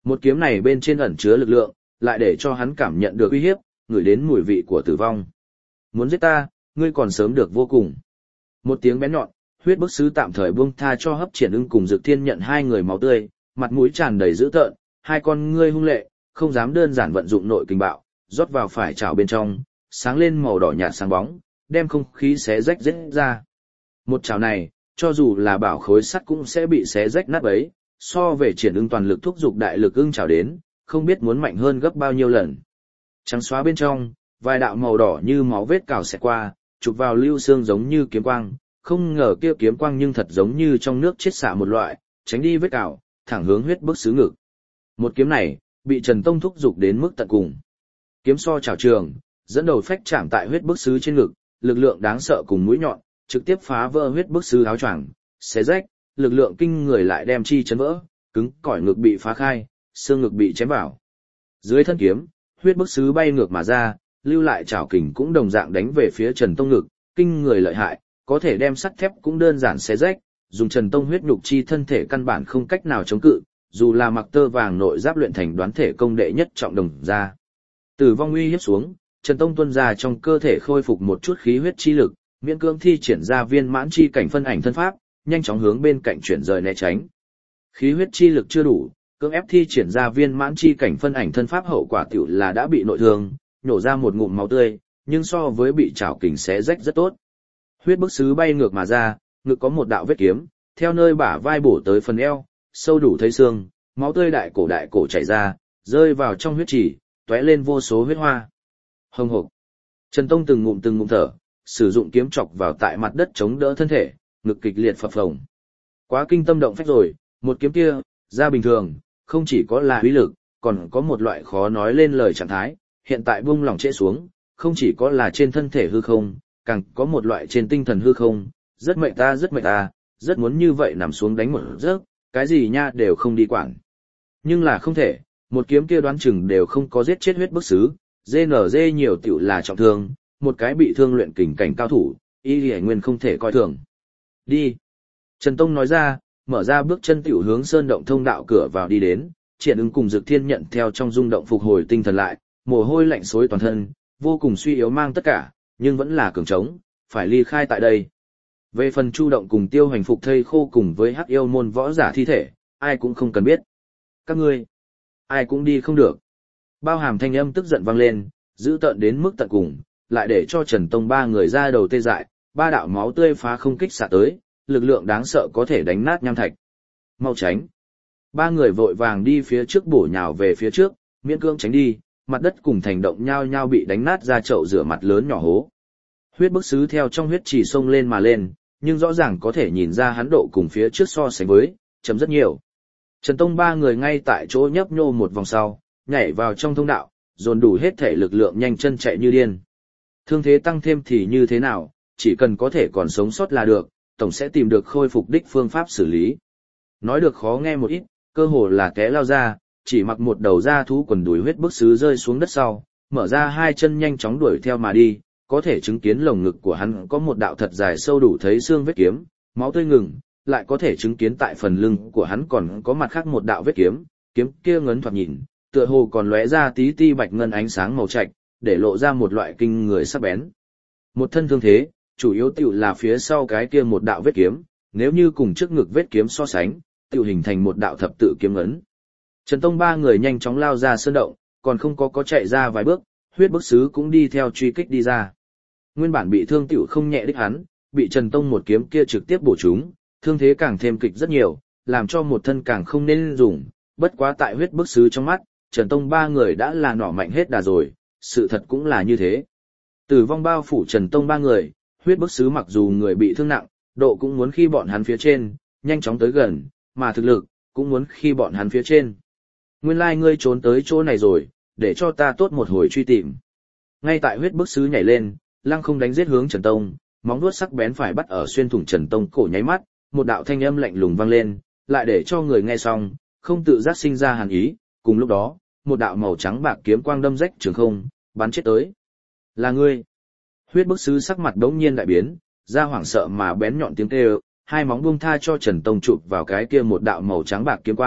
Một kiếm này bên trên ẩn chứa lực lượng, lại để cho hắn cảm nhận được uy hiếp, ngửi đến mùi vị của tử vong. Muốn giết ta, ngươi còn sớm được vô cùng. Một tiếng bén nhọn, huyết bức sứ tạm thời buông tha cho Hấp Triển Ưng cùng Dực Thiên Nhận hai người máu tươi, mặt mũi tràn đầy dữ tợn, hai con ngươi hung lệ, không dám đơn giản vận dụng nội kình bạo, rót vào phải chảo bên trong, sáng lên màu đỏ nhạt sáng bóng, đem không khí xé rách rết ra. Một chảo này, cho dù là bảo khối sắt cũng sẽ bị xé rách nát bấy, so về Triển Ưng toàn lực thúc giục đại lực ưng chảo đến, không biết muốn mạnh hơn gấp bao nhiêu lần. Trắng xóa bên trong, vài đạo màu đỏ như máu vết cào xẹt qua, chụp vào lưu xương giống như kiếm quang, không ngờ kia kiếm quang nhưng thật giống như trong nước chiết xạ một loại, tránh đi vết cào, thẳng hướng huyết bức sứ ngực. Một kiếm này, bị Trần Tông thúc giục đến mức tận cùng. Kiếm so chảo trường, dẫn đầu phách chạm tại huyết bức sứ trên ngực, lực lượng đáng sợ cùng mũi nhọn, trực tiếp phá vỡ huyết bức sứ áo choàng, xé rách, lực lượng kinh người lại đem chi chấn vỡ, cứng cỏi ngực bị phá khai, xương ngực bị chém vào. Dưới thân kiếm, huyết bức sứ bay ngược mà ra, lưu lại chảo kình cũng đồng dạng đánh về phía Trần Tông ngực, kinh người lợi hại, có thể đem sắt thép cũng đơn giản xé rách, dùng Trần Tông huyết nhục chi thân thể căn bản không cách nào chống cự, dù là mặc tơ vàng nội giáp luyện thành đoán thể công đệ nhất trọng đồng ra. Tử vong uy hiếp xuống, Trần Tông tuôn ra trong cơ thể khôi phục một chút khí huyết chi lực, miễn cưỡng thi triển ra viên mãn chi cảnh phân ảnh thân pháp, nhanh chóng hướng bên cạnh chuyển rời né tránh. Khí huyết chi lực chưa đủ, cưỡng ép thi triển ra viên mãn chi cảnh phân ảnh thân pháp hậu quả tiểu là đã bị nội thương, nhổ ra một ngụm máu tươi, nhưng so với bị chảo kình xé rách rất tốt. Huyết bức sứ bay ngược mà ra, ngực có một đạo vết kiếm, theo nơi bả vai bổ tới phần eo, sâu đủ thấy xương, máu tươi đại cổ chảy ra, rơi vào trong huyết trì, tóe lên vô số huyết hoa. Hồng hộc. Trần Tông từng ngụm thở, sử dụng kiếm chọc vào tại mặt đất chống đỡ thân thể, ngực kịch liệt phập phồng. Quá kinh tâm động phách rồi, một kiếm kia, ra bình thường, không chỉ có là uy lực, còn có một loại khó nói lên lời trạng thái, hiện tại buông lỏng trễ xuống, không chỉ có là trên thân thể hư không, càng có một loại trên tinh thần hư không, rất mệt ta, rất muốn như vậy nằm xuống đánh một giấc, cái gì nha đều không đi quản. Nhưng là không thể, một kiếm kia đoán chừng đều không có giết chết huyết bức sứ, GNG nhiều tiểu là trọng thương, một cái bị thương luyện kình cảnh cao thủ, y lì nguyên không thể coi thường. Đi. Trần Tông nói ra, mở ra bước chân tiểu hướng sơn động thông đạo cửa vào đi đến, Triển Ưng cùng Dực Thiên Nhận theo trong rung động phục hồi tinh thần lại, mồ hôi lạnh xối toàn thân, vô cùng suy yếu mang tất cả, nhưng vẫn là cường trống, phải ly khai tại đây. Về phần Chu Động cùng Tiêu Hành phục thây khô cùng với Hắc Yêu môn võ giả thi thể, ai cũng không cần biết. Các ngươi, ai cũng đi không được. Bao hàm thanh âm tức giận vang lên, dữ tợn đến mức tận cùng, lại để cho Trần Tông ba người ra đầu tê dại, ba đạo máu tươi phá không kích xạ tới, lực lượng đáng sợ có thể đánh nát nham thạch. Mau tránh. Ba người vội vàng đi phía trước bổ nhào về phía trước, miễn cưỡng tránh đi, mặt đất cùng thành động nhao nhao bị đánh nát ra chậu rửa mặt lớn nhỏ hố. Huyết bức sứ theo trong huyết trì sông lên mà lên, nhưng rõ ràng có thể nhìn ra hắn độ cùng phía trước so sánh với, chấm rất nhiều. Trần Tông ba người ngay tại chỗ nhấp nhô một vòng sau, nhảy vào trong thông đạo, dồn đủ hết thể lực lượng nhanh chân chạy như điên. Thương thế tăng thêm thì như thế nào, chỉ cần có thể còn sống sót là được, tổng sẽ tìm được khôi phục đích phương pháp xử lý. Nói được khó nghe một ít, cơ hồ là té lao ra, chỉ mặc một đầu da thú quần đùi huyết bức sứ rơi xuống đất sau, mở ra hai chân nhanh chóng đuổi theo mà đi, có thể chứng kiến lồng ngực của hắn có một đạo thật dài sâu đủ thấy xương vết kiếm, máu tươi ngừng, lại có thể chứng kiến tại phần lưng của hắn còn có mặt khác một đạo vết kiếm, kiếm kia ngấn thoạt nhìn, tựa hồ còn lóe ra tí ti bạch ngân ánh sáng màu trạch, để lộ ra một loại kinh người sắc bén. Một thân thương thế, chủ yếu tiểu là phía sau cái kia một đạo vết kiếm, nếu như cùng trước ngực vết kiếm so sánh, tiểu hình thành một đạo thập tự kiếm ấn. Trần Tông ba người nhanh chóng lao ra sơn động, còn không có chạy ra vài bước, huyết bức sứ cũng đi theo truy kích đi ra. Nguyên bản bị thương tiểu không nhẹ đích hắn, bị Trần Tông một kiếm kia trực tiếp bổ trúng, thương thế càng thêm kịch rất nhiều, làm cho một thân càng không nên dùng, bất quá tại huyết bức sứ trong mắt, Trần Tông ba người đã là nỏ mạnh hết đà rồi, sự thật cũng là như thế. Tử vong bao phủ Trần Tông ba người, huyết bức sứ mặc dù người bị thương nặng, độ cũng muốn khi bọn hắn phía trên, nhanh chóng tới gần, mà thực lực, cũng muốn khi bọn hắn phía trên. Nguyên lai ngươi trốn tới chỗ này rồi, để cho ta tốt một hồi truy tìm. Ngay tại huyết bức sứ nhảy lên, lăng không đánh giết hướng Trần Tông, móng vuốt sắc bén phải bắt ở xuyên thủng Trần Tông cổ nháy mắt, một đạo thanh âm lạnh lùng vang lên, lại để cho người nghe xong, không tự giác sinh ra hàn ý, cùng lúc đó, một đạo màu trắng bạc kiếm quang đâm rách trường không, bắn chết tới. Là ngươi. Huyết bức sứ sắc mặt đống nhiên đại biến, ra hoảng sợ mà bén nhọn tiếng kêu, hai móng buông tha cho Trần Tông chụp vào cái kia một đạo màu trắng bạc kiếm quang,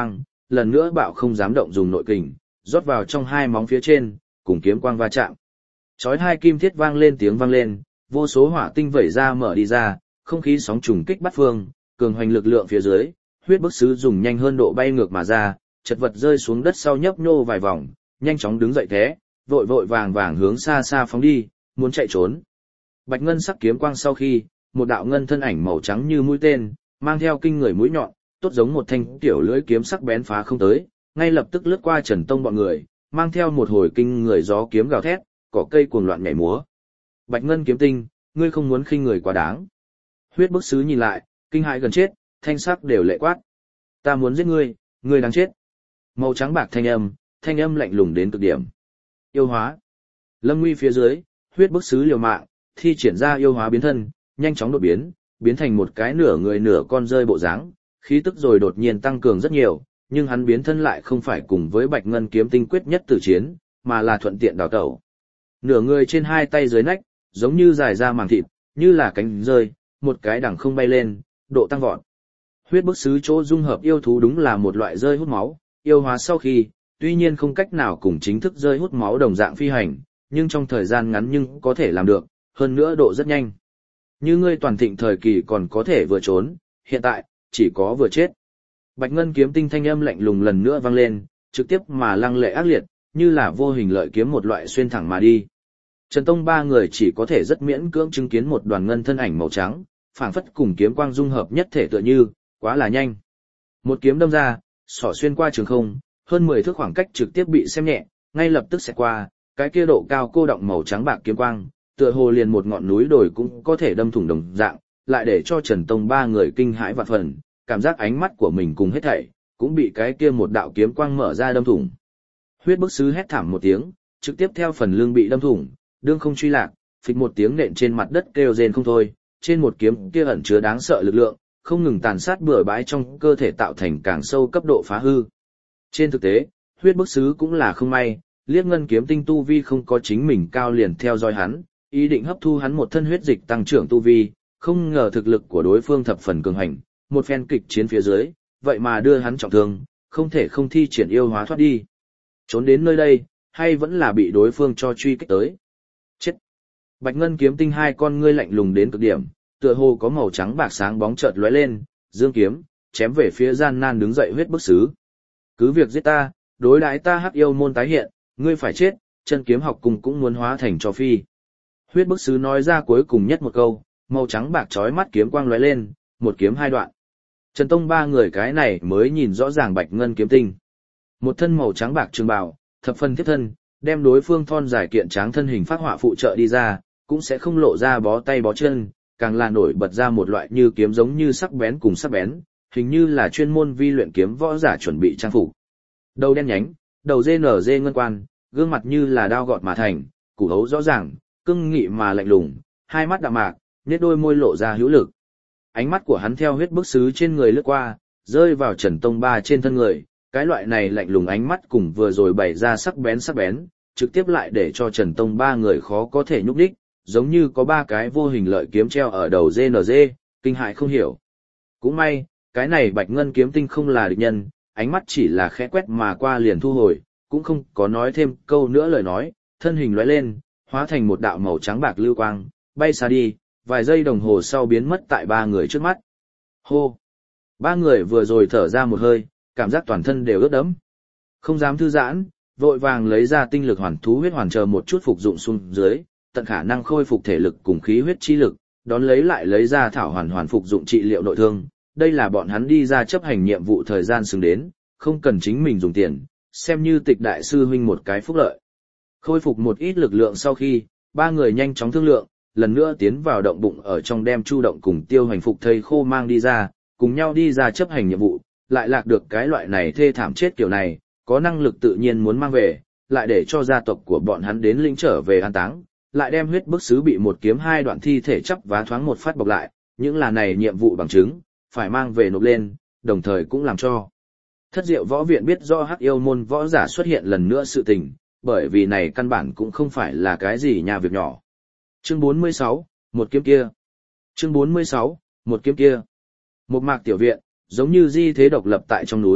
lần nữa bạo không dám động dùng nội kình, rót vào trong hai móng phía trên, cùng kiếm quang va chạm. Chói hai kim thiết vang lên tiếng vang lên, vô số hỏa tinh vẩy ra mở đi ra, không khí sóng trùng kích bắt phương, cường hoành lực lượng phía dưới, huyết bức sứ dùng nhanh hơn độ bay ngược mà ra, chật vật rơi xuống đất sau nhấp nhô vài vòng, nhanh chóng đứng dậy thế, vội vội vàng vàng hướng xa xa phóng đi, muốn chạy trốn. Bạch ngân sắc kiếm quang sau khi, một đạo ngân thân ảnh màu trắng như mũi tên, mang theo kinh người mũi nhọn, tốt giống một thanh tiểu lưỡi kiếm sắc bén phá không tới, ngay lập tức lướt qua Trần Tông bọn người, mang theo một hồi kinh người gió kiếm gào thét, cỏ cây cuồng loạn nhảy múa. Bạch ngân kiếm tinh, ngươi không muốn khinh người quá đáng. Huyết bức sứ nhìn lại, kinh hãi gần chết, thanh sắc đều lệ quát. Ta muốn giết ngươi, ngươi đáng chết. Màu trắng bạc thanh âm lạnh lùng đến cực điểm. Yêu hóa. Lâm nguy phía dưới, huyết bức sứ liều mạng, thi triển ra yêu hóa biến thân, nhanh chóng đột biến, biến thành một cái nửa người nửa con rơi bộ dáng, khí tức rồi đột nhiên tăng cường rất nhiều, nhưng hắn biến thân lại không phải cùng với Bạch Ngân kiếm tinh quyết nhất tử chiến, mà là thuận tiện đào tẩu. Nửa người trên hai tay dưới nách, giống như dài ra màng thịt, như là cánh rơi, một cái đằng không bay lên, độ tăng vọt. Huyết bức sứ chỗ dung hợp yêu thú đúng là một loại rơi hút máu, yêu hóa sau khi, tuy nhiên không cách nào cùng chính thức rơi hút máu đồng dạng phi hành, nhưng trong thời gian ngắn nhưng có thể làm được, hơn nữa độ rất nhanh. Như ngươi toàn thịnh thời kỳ còn có thể vừa trốn, hiện tại, chỉ có vừa chết. Bạch Ngân kiếm tinh thanh âm lạnh lùng lần nữa vang lên, trực tiếp mà lăng lệ ác liệt, như là vô hình lợi kiếm một loại xuyên thẳng mà đi. Trần Tông ba người chỉ có thể rất miễn cưỡng chứng kiến một đoàn ngân thân ảnh màu trắng, phảng phất cùng kiếm quang dung hợp nhất thể tựa như, quá là nhanh. Một kiếm đâm ra, xỏ xuyên qua trường không, hơn 10 thước khoảng cách trực tiếp bị xem nhẹ, ngay lập tức sẽ qua, cái kia độ cao cô động màu trắng bạc kiếm quang, tựa hồ liền một ngọn núi đồi cũng có thể đâm thủng đồng dạng, lại để cho Trần Tông ba người kinh hãi vạn phần, cảm giác ánh mắt của mình cùng hết thảy, cũng bị cái kia một đạo kiếm quang mở ra đâm thủng. Huyết bức sứ hét thảm một tiếng, trực tiếp theo phần lưng bị đâm thủng, đương không truy lạc, phịch một tiếng nện trên mặt đất kêu rên không thôi, trên một kiếm kia ẩn chứa đáng sợ lực lượng, không ngừng tàn sát bừa bãi trong cơ thể tạo thành càng sâu cấp độ phá hư. Trên thực tế, huyết bức sứ cũng là không may, Liếc Ngân kiếm tinh tu vi không có chính mình cao liền theo dõi hắn, ý định hấp thu hắn một thân huyết dịch tăng trưởng tu vi, không ngờ thực lực của đối phương thập phần cường hành, một phen kịch chiến phía dưới, vậy mà đưa hắn trọng thương, không thể không thi triển yêu hóa thoát đi. Trốn đến nơi đây, hay vẫn là bị đối phương cho truy kích tới. Chết! Bạch Ngân kiếm tinh hai con ngươi lạnh lùng đến cực điểm, tựa hồ có màu trắng bạc sáng bóng chợt lóe lên, dương kiếm, chém về phía gian nan đứng dậy huyết bức sứ. Cứ việc giết ta, đối đãi ta hắc yêu môn tái hiện, ngươi phải chết, chân kiếm học cùng cũng muốn hóa thành cho phi. Huyết bức sứ nói ra cuối cùng nhất một câu, màu trắng bạc chói mắt kiếm quang lóe lên, một kiếm hai đoạn. Trần Tông ba người cái này mới nhìn rõ ràng Bạch Ngân kiếm tinh. Một thân màu trắng bạc trường bào, thập phần thiết thân, đem đối phương thon dài kiện tráng thân hình phát họa phụ trợ đi ra, cũng sẽ không lộ ra bó tay bó chân, càng là nổi bật ra một loại như kiếm giống như sắc bén cùng sắc bén, hình như là chuyên môn vi luyện kiếm võ giả chuẩn bị trang phục. Đầu đen nhánh, đầu GNG ngân quan, gương mặt như là đao gọt mà thành, củ hấu rõ ràng, cưng nghị mà lạnh lùng, hai mắt đạm mạc, nét đôi môi lộ ra hữu lực. Ánh mắt của hắn theo huyết bức sứ trên người lướt qua, rơi vào Trần Tông ba trên thân người, cái loại này lạnh lùng ánh mắt cùng vừa rồi bày ra sắc bén, trực tiếp lại để cho Trần Tông ba người khó có thể nhúc đích, giống như có ba cái vô hình lợi kiếm treo ở đầu GNG, kinh hại không hiểu. Cũng may, cái này Bạch Ngân kiếm tinh không là địch nhân, ánh mắt chỉ là khẽ quét mà qua liền thu hồi, cũng không có nói thêm câu nữa lời nói, thân hình lóe lên, hóa thành một đạo màu trắng bạc lưu quang, bay xa đi, vài giây đồng hồ sau biến mất tại ba người trước mắt. Hô! Ba người vừa rồi thở ra một hơi, cảm giác toàn thân đều ướt đẫm. Không dám thư giãn, vội vàng lấy ra tinh lực hoàn thú huyết hoàn chờ một chút phục dụng xuống dưới, tận khả năng khôi phục thể lực cùng khí huyết chi lực, đón lấy ra thảo hoàn phục dụng trị liệu nội thương. Đây là bọn hắn đi ra chấp hành nhiệm vụ thời gian xứng đến, không cần chính mình dùng tiền, xem như Tịch đại sư huynh một cái phúc lợi. Khôi phục một ít lực lượng sau khi, ba người nhanh chóng thương lượng, lần nữa tiến vào động bụng ở trong đem Chu Động cùng Tiêu Hành phục thây khô mang đi ra, cùng nhau đi ra chấp hành nhiệm vụ, lại lạc được cái loại này thê thảm chết kiểu này, có năng lực tự nhiên muốn mang về, lại để cho gia tộc của bọn hắn đến lĩnh trở về an táng, lại đem huyết bức sứ bị một kiếm hai đoạn thi thể chắp vá thoáng một phát bọc lại, những là này nhiệm vụ bằng chứng, phải mang về nộp lên, đồng thời cũng làm cho Thất Diệu Võ Viện biết do Hắc Yêu môn võ giả xuất hiện lần nữa sự tình, bởi vì này căn bản cũng không phải là cái gì nhà việc nhỏ. Chương 46, một kiếm kia. Chương 46, một kiếm kia. Một mạc tiểu viện, giống như di thế độc lập tại trong núi,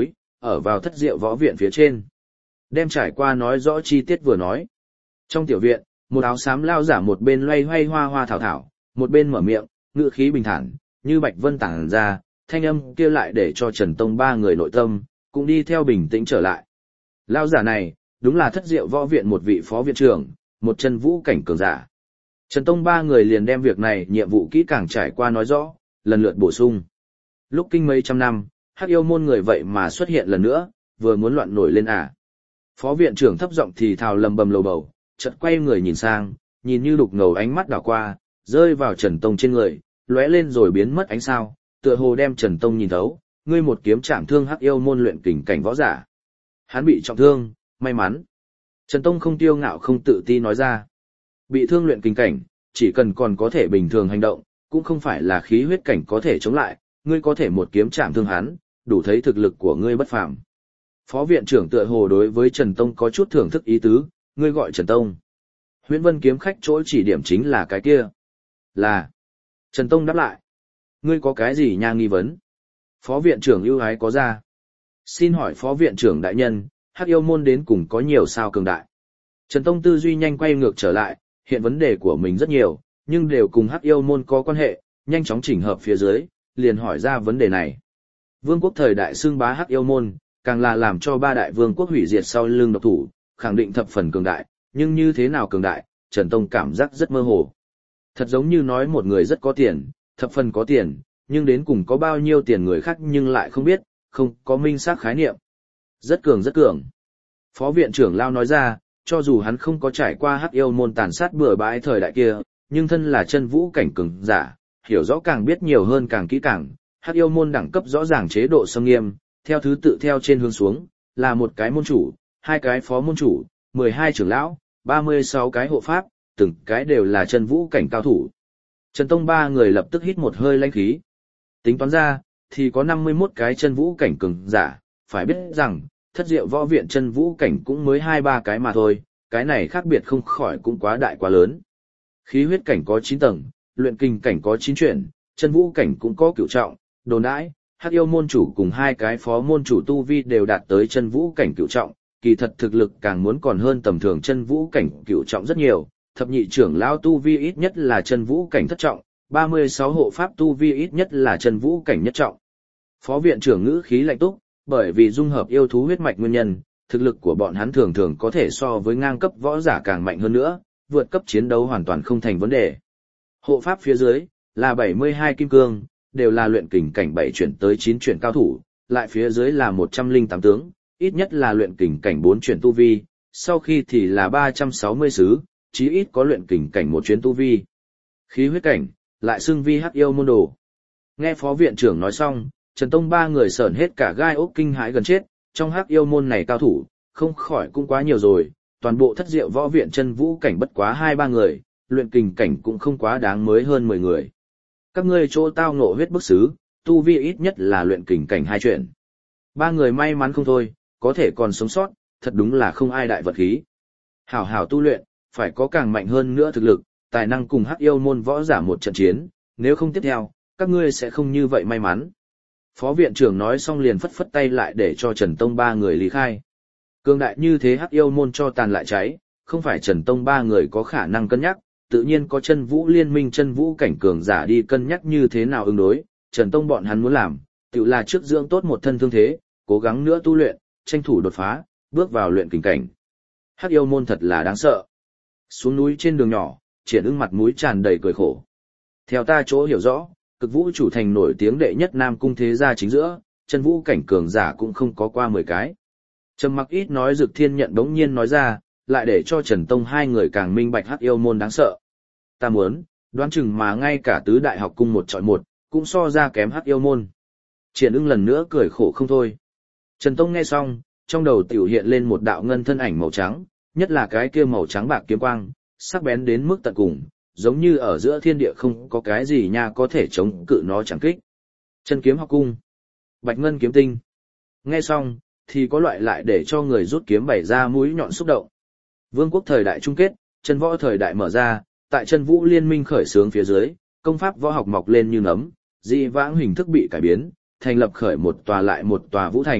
ở vào Thất Diệu Võ Viện phía trên. Đem trải qua nói rõ chi tiết vừa nói. Trong tiểu viện, một áo xám lao giả một bên loay hoay hoa hoa thảo thảo, một bên mở miệng, ngữ khí bình thản, như bạch vân tản ra, thanh âm kia lại để cho Trần Tông ba người nội tâm, cũng đi theo bình tĩnh trở lại. Lao giả này, đúng là Thất Diệu Võ Viện một vị phó viện trưởng, một chân vũ cảnh cường giả. Trần Tông ba người liền đem việc này nhiệm vụ kỹ càng trải qua nói rõ, lần lượt bổ sung. Lúc kinh mấy trăm năm, Hắc Yêu môn người vậy mà xuất hiện lần nữa, vừa muốn loạn nổi lên à. Phó viện trưởng thấp giọng thì thào lầm bầm lầu bầu, chợt quay người nhìn sang, nhìn như đục ngầu ánh mắt đảo qua, rơi vào Trần Tông trên người, lóe lên rồi biến mất ánh sao, tựa hồ đem Trần Tông nhìn thấu, ngươi một kiếm chạm thương Hắc Yêu môn luyện kình cảnh võ giả. Hắn bị trọng thương, may mắn. Trần Tông không tiêu ngạo không tự ti nói ra. Bị thương luyện kình cảnh, chỉ cần còn có thể bình thường hành động, cũng không phải là khí huyết cảnh có thể chống lại, ngươi có thể một kiếm chạm thương hắn, đủ thấy thực lực của ngươi bất phàm. Phó viện trưởng tựa hồ đối với Trần Tông có chút thưởng thức ý tứ, ngươi gọi Trần Tông. Huyễn Vân kiếm khách chỗ chỉ điểm chính là cái kia. Là. Trần Tông đáp lại. Ngươi có cái gì nha nghi vấn? Phó viện trưởng ưu ái có ra. Xin hỏi phó viện trưởng đại nhân, Hắc Yêu môn đến cùng có nhiều sao cường đại? Trần Tông tư duy nhanh quay ngược trở lại, hiện vấn đề của mình rất nhiều, nhưng đều cùng Hắc Yêu môn có quan hệ, nhanh chóng chỉnh hợp phía dưới, liền hỏi ra vấn đề này. Vương quốc thời đại xưng bá Hắc Yêu môn, càng là làm cho ba đại vương quốc hủy diệt sau lưng độc thủ, khẳng định thập phần cường đại, nhưng như thế nào cường đại, Trần Tông cảm giác rất mơ hồ. Thật giống như nói một người rất có tiền, thập phần có tiền, nhưng đến cùng có bao nhiêu tiền người khác nhưng lại không biết, không có minh xác khái niệm. Rất cường rất cường. Phó viện trưởng Lao nói ra, cho dù hắn không có trải qua Hắc Yêu môn tàn sát bừa bãi thời đại kia, nhưng thân là chân vũ cảnh cường giả, hiểu rõ càng biết nhiều hơn càng kỹ càng, Hắc Yêu môn đẳng cấp rõ ràng chế độ xâm nghiêm, theo thứ tự theo trên hướng xuống, là một cái môn chủ, hai cái phó môn chủ, 12 trưởng lão, 36 cái hộ pháp, từng cái đều là chân vũ cảnh cao thủ. Trần Tông ba người lập tức hít một hơi lãnh khí. Tính toán ra, thì có 51 cái chân vũ cảnh cường giả, phải biết rằng, Thất Diệu Võ Viện chân vũ cảnh cũng mới 2-3 cái mà thôi, cái này khác biệt không khỏi cũng quá đại quá lớn. Khí huyết cảnh có 9 tầng, luyện kinh cảnh có 9 chuyển, chân vũ cảnh cũng có cửu trọng, đồn đãi, Hắc Yêu môn chủ cùng hai cái phó môn chủ tu vi đều đạt tới chân vũ cảnh cửu trọng, kỳ thật thực lực càng muốn còn hơn tầm thường chân vũ cảnh cửu trọng rất nhiều, thập nhị trưởng lão tu vi ít nhất là chân vũ cảnh thất trọng, 36 hộ pháp tu vi ít nhất là chân vũ cảnh nhất trọng. Phó viện trưởng ngữ khí lạnh túc, bởi vì dung hợp yêu thú huyết mạch nguyên nhân, thực lực của bọn hắn thường thường có thể so với ngang cấp võ giả càng mạnh hơn nữa, vượt cấp chiến đấu hoàn toàn không thành vấn đề. Hộ pháp phía dưới là 72 kim cương, đều là luyện kình cảnh 7 chuyển tới 9 chuyển cao thủ, lại phía dưới là 108 tướng, ít nhất là luyện kình cảnh 4 chuyển tu vi, sau khi thì là 360 sứ, chí ít có luyện kình cảnh 1 chuyến tu vi. Khí huyết cảnh, lại xưng vi Hắc Yêu môn đồ. Nghe phó viện trưởng nói xong, Trần Tông ba người sởn hết cả gai ốc kinh hãi gần chết, trong Hắc Yêu môn này cao thủ, không khỏi cũng quá nhiều rồi, toàn bộ Thất Diệu Võ Viện chân vũ cảnh bất quá 2-3 người, luyện kình cảnh cũng không quá đáng mới hơn 10 người. Các ngươi chỗ tao ngộ huyết bức xứ, tu vi ít nhất là luyện kình cảnh 2 chuyển. Ba người may mắn không thôi, có thể còn sống sót, thật đúng là không ai đại vật khí. Hảo hảo tu luyện, phải có càng mạnh hơn nữa thực lực, tài năng cùng Hắc Yêu môn võ giả một trận chiến, nếu không tiếp theo, các ngươi sẽ không như vậy may mắn. Phó viện trưởng nói xong liền phất phất tay lại để cho Trần Tông ba người lý khai. Cường đại như thế Hắc Yêu môn cho tàn lại cháy, không phải Trần Tông ba người có khả năng cân nhắc, tự nhiên có chân vũ liên minh chân vũ cảnh cường giả đi cân nhắc như thế nào ứng đối. Trần Tông bọn hắn muốn làm, tự là trước dưỡng tốt một thân thương thế, cố gắng nữa tu luyện, tranh thủ đột phá, bước vào luyện kình cảnh. Hắc Yêu môn thật là đáng sợ. Xuống núi trên đường nhỏ, Triển Ưng mặt mũi tràn đầy cười khổ. Theo ta chỗ hiểu rõ, Cực Vũ chủ thành nổi tiếng đệ nhất Nam cung thế gia chính giữa, chân vũ cảnh cường giả cũng không có qua 10 cái. Trầm mặc ít nói Dực Thiên Nhận đống nhiên nói ra, lại để cho Trần Tông hai người càng minh bạch Hắc Yêu môn đáng sợ. Ta muốn, đoán chừng mà ngay cả tứ đại học cung một chọi một, cũng so ra kém Hắc Yêu môn. Triển Ưng lần nữa cười khổ không thôi. Trần Tông nghe xong, trong đầu tiểu hiện lên một đạo ngân thân ảnh màu trắng, nhất là cái kia màu trắng bạc kiếm quang, sắc bén đến mức tận cùng, giống như ở giữa thiên địa không có cái gì nha có thể chống cự nó chẳng kích. Chân kiếm học cung, Bạch Ngân kiếm tinh. Nghe xong, thì có loại lại để cho người rút kiếm bày ra mũi nhọn xúc động. Vương quốc thời đại chung kết, chân võ thời đại mở ra, tại chân vũ liên minh khởi xướng phía dưới, công pháp võ học mọc lên như nấm, dị vãng hình thức bị cải biến, thành lập khởi một tòa lại một tòa vũ thành,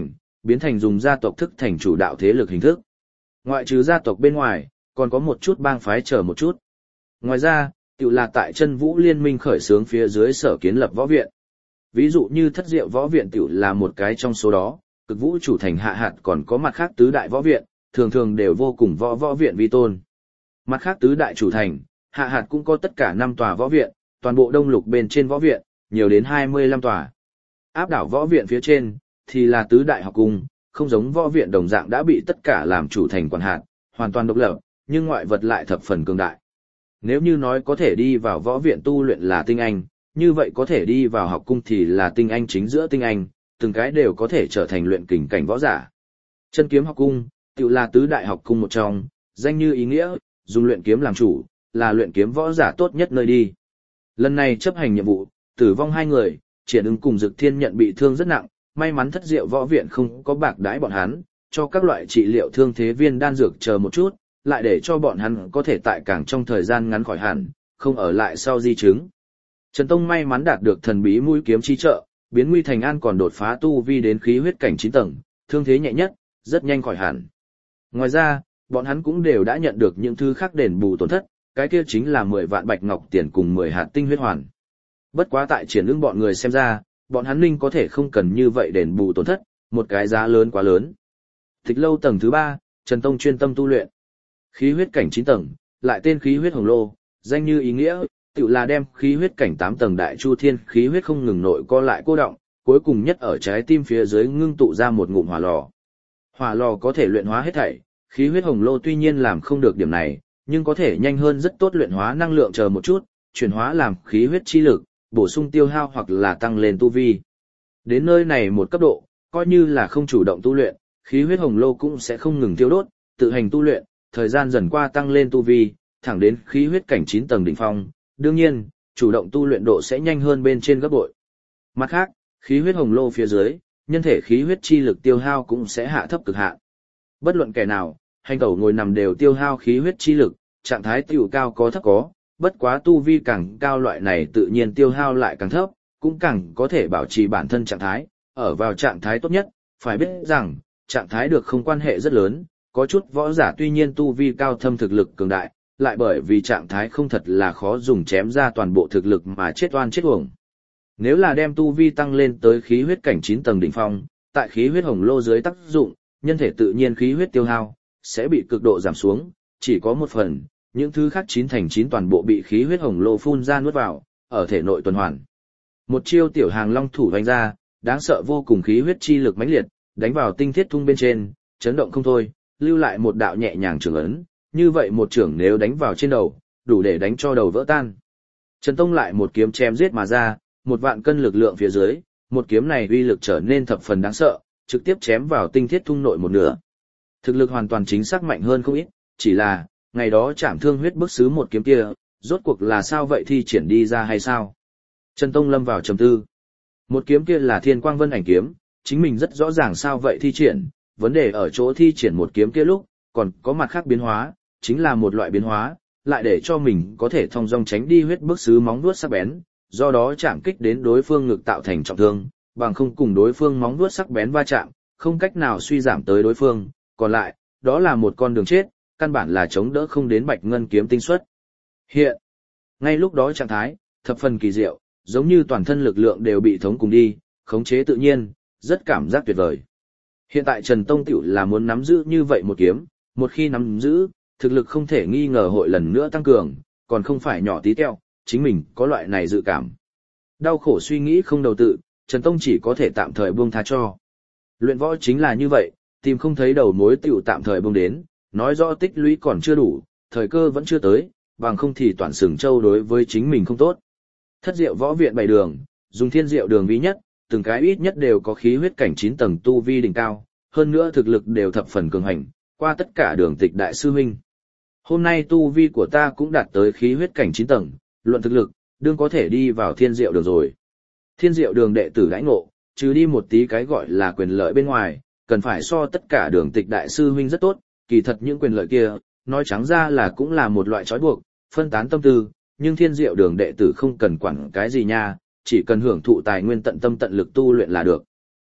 biến thành dùng gia tộc thức thành chủ đạo thế lực hình thức. Ngoại trừ gia tộc bên ngoài, còn có một chút bang phái chờ một chút. Ngoài ra, tự là tại Chân Vũ Liên minh khởi xướng phía dưới sở kiến lập võ viện. Ví dụ như Thất Diệu võ viện tự là một cái trong số đó, Cực Vũ chủ thành hạ hạt còn có mặt khác tứ đại võ viện, thường thường đều vô cùng võ viện vi tôn. Mặt khác tứ đại chủ thành, hạ hạt cũng có tất cả 5 tòa võ viện, toàn bộ đông lục bên trên võ viện, nhiều đến 25 tòa. Áp đảo võ viện phía trên, thì là tứ đại học cung, không giống võ viện đồng dạng đã bị tất cả làm chủ thành quản hạt, hoàn toàn độc lập, nhưng ngoại vật lại thập phần cường đại. Nếu như nói có thể đi vào võ viện tu luyện là tinh anh, như vậy có thể đi vào học cung thì là tinh anh chính giữa tinh anh, từng cái đều có thể trở thành luyện kình cảnh võ giả. Chân kiếm học cung, tự là tứ đại học cung một trong, danh như ý nghĩa, dùng luyện kiếm làm chủ, là luyện kiếm võ giả tốt nhất nơi đi. Lần này chấp hành nhiệm vụ, tử vong 2 người, Triển Ưng cùng Dực Thiên nhận bị thương rất nặng, may mắn Thất Diệu võ viện không có bạc đãi bọn hắn, cho các loại trị liệu thương thế viên đan dược chờ một chút, lại để cho bọn hắn có thể tại càng trong thời gian ngắn khỏi hẳn, không ở lại sau di chứng. Trần Tông may mắn đạt được thần bí mũi kiếm chi trợ, biến nguy thành an còn đột phá tu vi đến khí huyết cảnh 9 tầng, thương thế nhẹ nhất, rất nhanh khỏi hẳn. Ngoài ra, bọn hắn cũng đều đã nhận được những thứ khác đền bù tổn thất, cái kia chính là 10 vạn bạch ngọc tiền cùng 10 hạt tinh huyết hoàn. Bất quá tại Triển Ưng bọn người xem ra, bọn hắn ninh có thể không cần như vậy đền bù tổn thất, một cái giá lớn quá lớn. Tịch lâu tầng thứ 3, Trần Tông chuyên tâm tu luyện. Khí huyết cảnh 9 tầng, lại tên khí huyết hồng lô, danh như ý nghĩa, tự là đem khí huyết cảnh 8 tầng đại chu thiên khí huyết không ngừng nội co lại cô động, cuối cùng nhất ở trái tim phía dưới ngưng tụ ra một ngụm hỏa lò. Hỏa lò có thể luyện hóa hết thảy, khí huyết hồng lô tuy nhiên làm không được điểm này, nhưng có thể nhanh hơn rất tốt luyện hóa năng lượng chờ một chút, chuyển hóa làm khí huyết chi lực, bổ sung tiêu hao hoặc là tăng lên tu vi. Đến nơi này một cấp độ, coi như là không chủ động tu luyện, khí huyết hồng lô cũng sẽ không ngừng tiêu đốt, tự hành tu luyện, thời gian dần qua tăng lên tu vi, thẳng đến khí huyết cảnh 9 tầng đỉnh phong, đương nhiên, chủ động tu luyện độ sẽ nhanh hơn bên trên gấp bội. Mặt khác, khí huyết hồng lô phía dưới, nhân thể khí huyết chi lực tiêu hao cũng sẽ hạ thấp cực hạn. Bất luận kẻ nào, hành tẩu ngồi nằm đều tiêu hao khí huyết chi lực, trạng thái tiểu cao có thấp có, bất quá tu vi càng cao loại này tự nhiên tiêu hao lại càng thấp, cũng càng có thể bảo trì bản thân trạng thái, ở vào trạng thái tốt nhất, phải biết rằng, trạng thái được không quan hệ rất lớn, có chút võ giả tuy nhiên tu vi cao thâm thực lực cường đại, lại bởi vì trạng thái không thật là khó dùng chém ra toàn bộ thực lực mà chết oan chết uổng. Nếu là đem tu vi tăng lên tới khí huyết cảnh 9 tầng đỉnh phong, tại khí huyết hồng lô dưới tác dụng, nhân thể tự nhiên khí huyết tiêu hao sẽ bị cực độ giảm xuống, chỉ có một phần, những thứ khác 9 thành 9 toàn bộ bị khí huyết hồng lô phun ra nuốt vào, ở thể nội tuần hoàn. Một chiêu tiểu hàng long thủ vành ra, đáng sợ vô cùng khí huyết chi lực mãnh liệt, đánh vào tinh thiết thung bên trên, chấn động không thôi, lưu lại một đạo nhẹ nhàng trường ấn, như vậy một trưởng nếu đánh vào trên đầu, đủ để đánh cho đầu vỡ tan. Trần Tông lại một kiếm chém giết mà ra, 1.000 cân lực lượng phía dưới, một kiếm này uy lực trở nên thập phần đáng sợ, trực tiếp chém vào tinh thiết thung nội một nửa. Thực lực hoàn toàn chính xác mạnh hơn không ít, chỉ là, ngày đó chạm thương huyết bức xứ một kiếm kia, rốt cuộc là sao vậy thi triển đi ra hay sao? Trần Tông lâm vào trầm tư. Một kiếm kia là Thiên Quang Vân Ảnh kiếm, chính mình rất rõ ràng sao vậy thi triển, vấn đề ở chỗ thi triển một kiếm kia lúc, còn có mặt khác biến hóa, chính là một loại biến hóa, lại để cho mình có thể thông dong tránh đi huyết bức xứ móng vuốt sắc bén, do đó chạm kích đến đối phương ngực tạo thành trọng thương, bằng không cùng đối phương móng vuốt sắc bén va chạm, không cách nào suy giảm tới đối phương, còn lại, đó là một con đường chết, căn bản là chống đỡ không đến Bạch Ngân kiếm tinh xuất. Hiện, ngay lúc đó trạng thái, thập phần kỳ diệu, giống như toàn thân lực lượng đều bị thống cùng đi, khống chế tự nhiên, rất cảm giác tuyệt vời. Hiện tại Trần Tông tiểu là muốn nắm giữ như vậy một kiếm, một khi nắm giữ, thực lực không thể nghi ngờ hội lần nữa tăng cường, còn không phải nhỏ tí teo, chính mình có loại này dự cảm. Đau khổ suy nghĩ không đầu tự, Trần Tông chỉ có thể tạm thời buông tha cho. Luyện võ chính là như vậy, tìm không thấy đầu mối tiểu tạm thời buông đến, nói rõ tích lũy còn chưa đủ, thời cơ vẫn chưa tới, bằng không thì toàn sừng châu đối với chính mình không tốt. Thất Diệu võ viện 7 đường, dùng Thiên Diệu đường ví nhất, từng cái ít nhất đều có khí huyết cảnh 9 tầng tu vi đỉnh cao, hơn nữa thực lực đều thập phần cường hành, qua tất cả đường tịch đại sư huynh. Hôm nay tu vi của ta cũng đạt tới khí huyết cảnh 9 tầng, luận thực lực, đương có thể đi vào Thiên Diệu đường rồi. Thiên Diệu đường đệ tử đãi ngộ, trừ đi một tí cái gọi là quyền lợi bên ngoài, cần phải so tất cả đường tịch đại sư huynh rất tốt, kỳ thật những quyền lợi kia, nói trắng ra là cũng là một loại trói buộc, phân tán tâm tư, nhưng Thiên Diệu đường đệ tử không cần quản cái gì nha, chỉ cần hưởng thụ tài nguyên tận tâm tận lực tu luyện là được.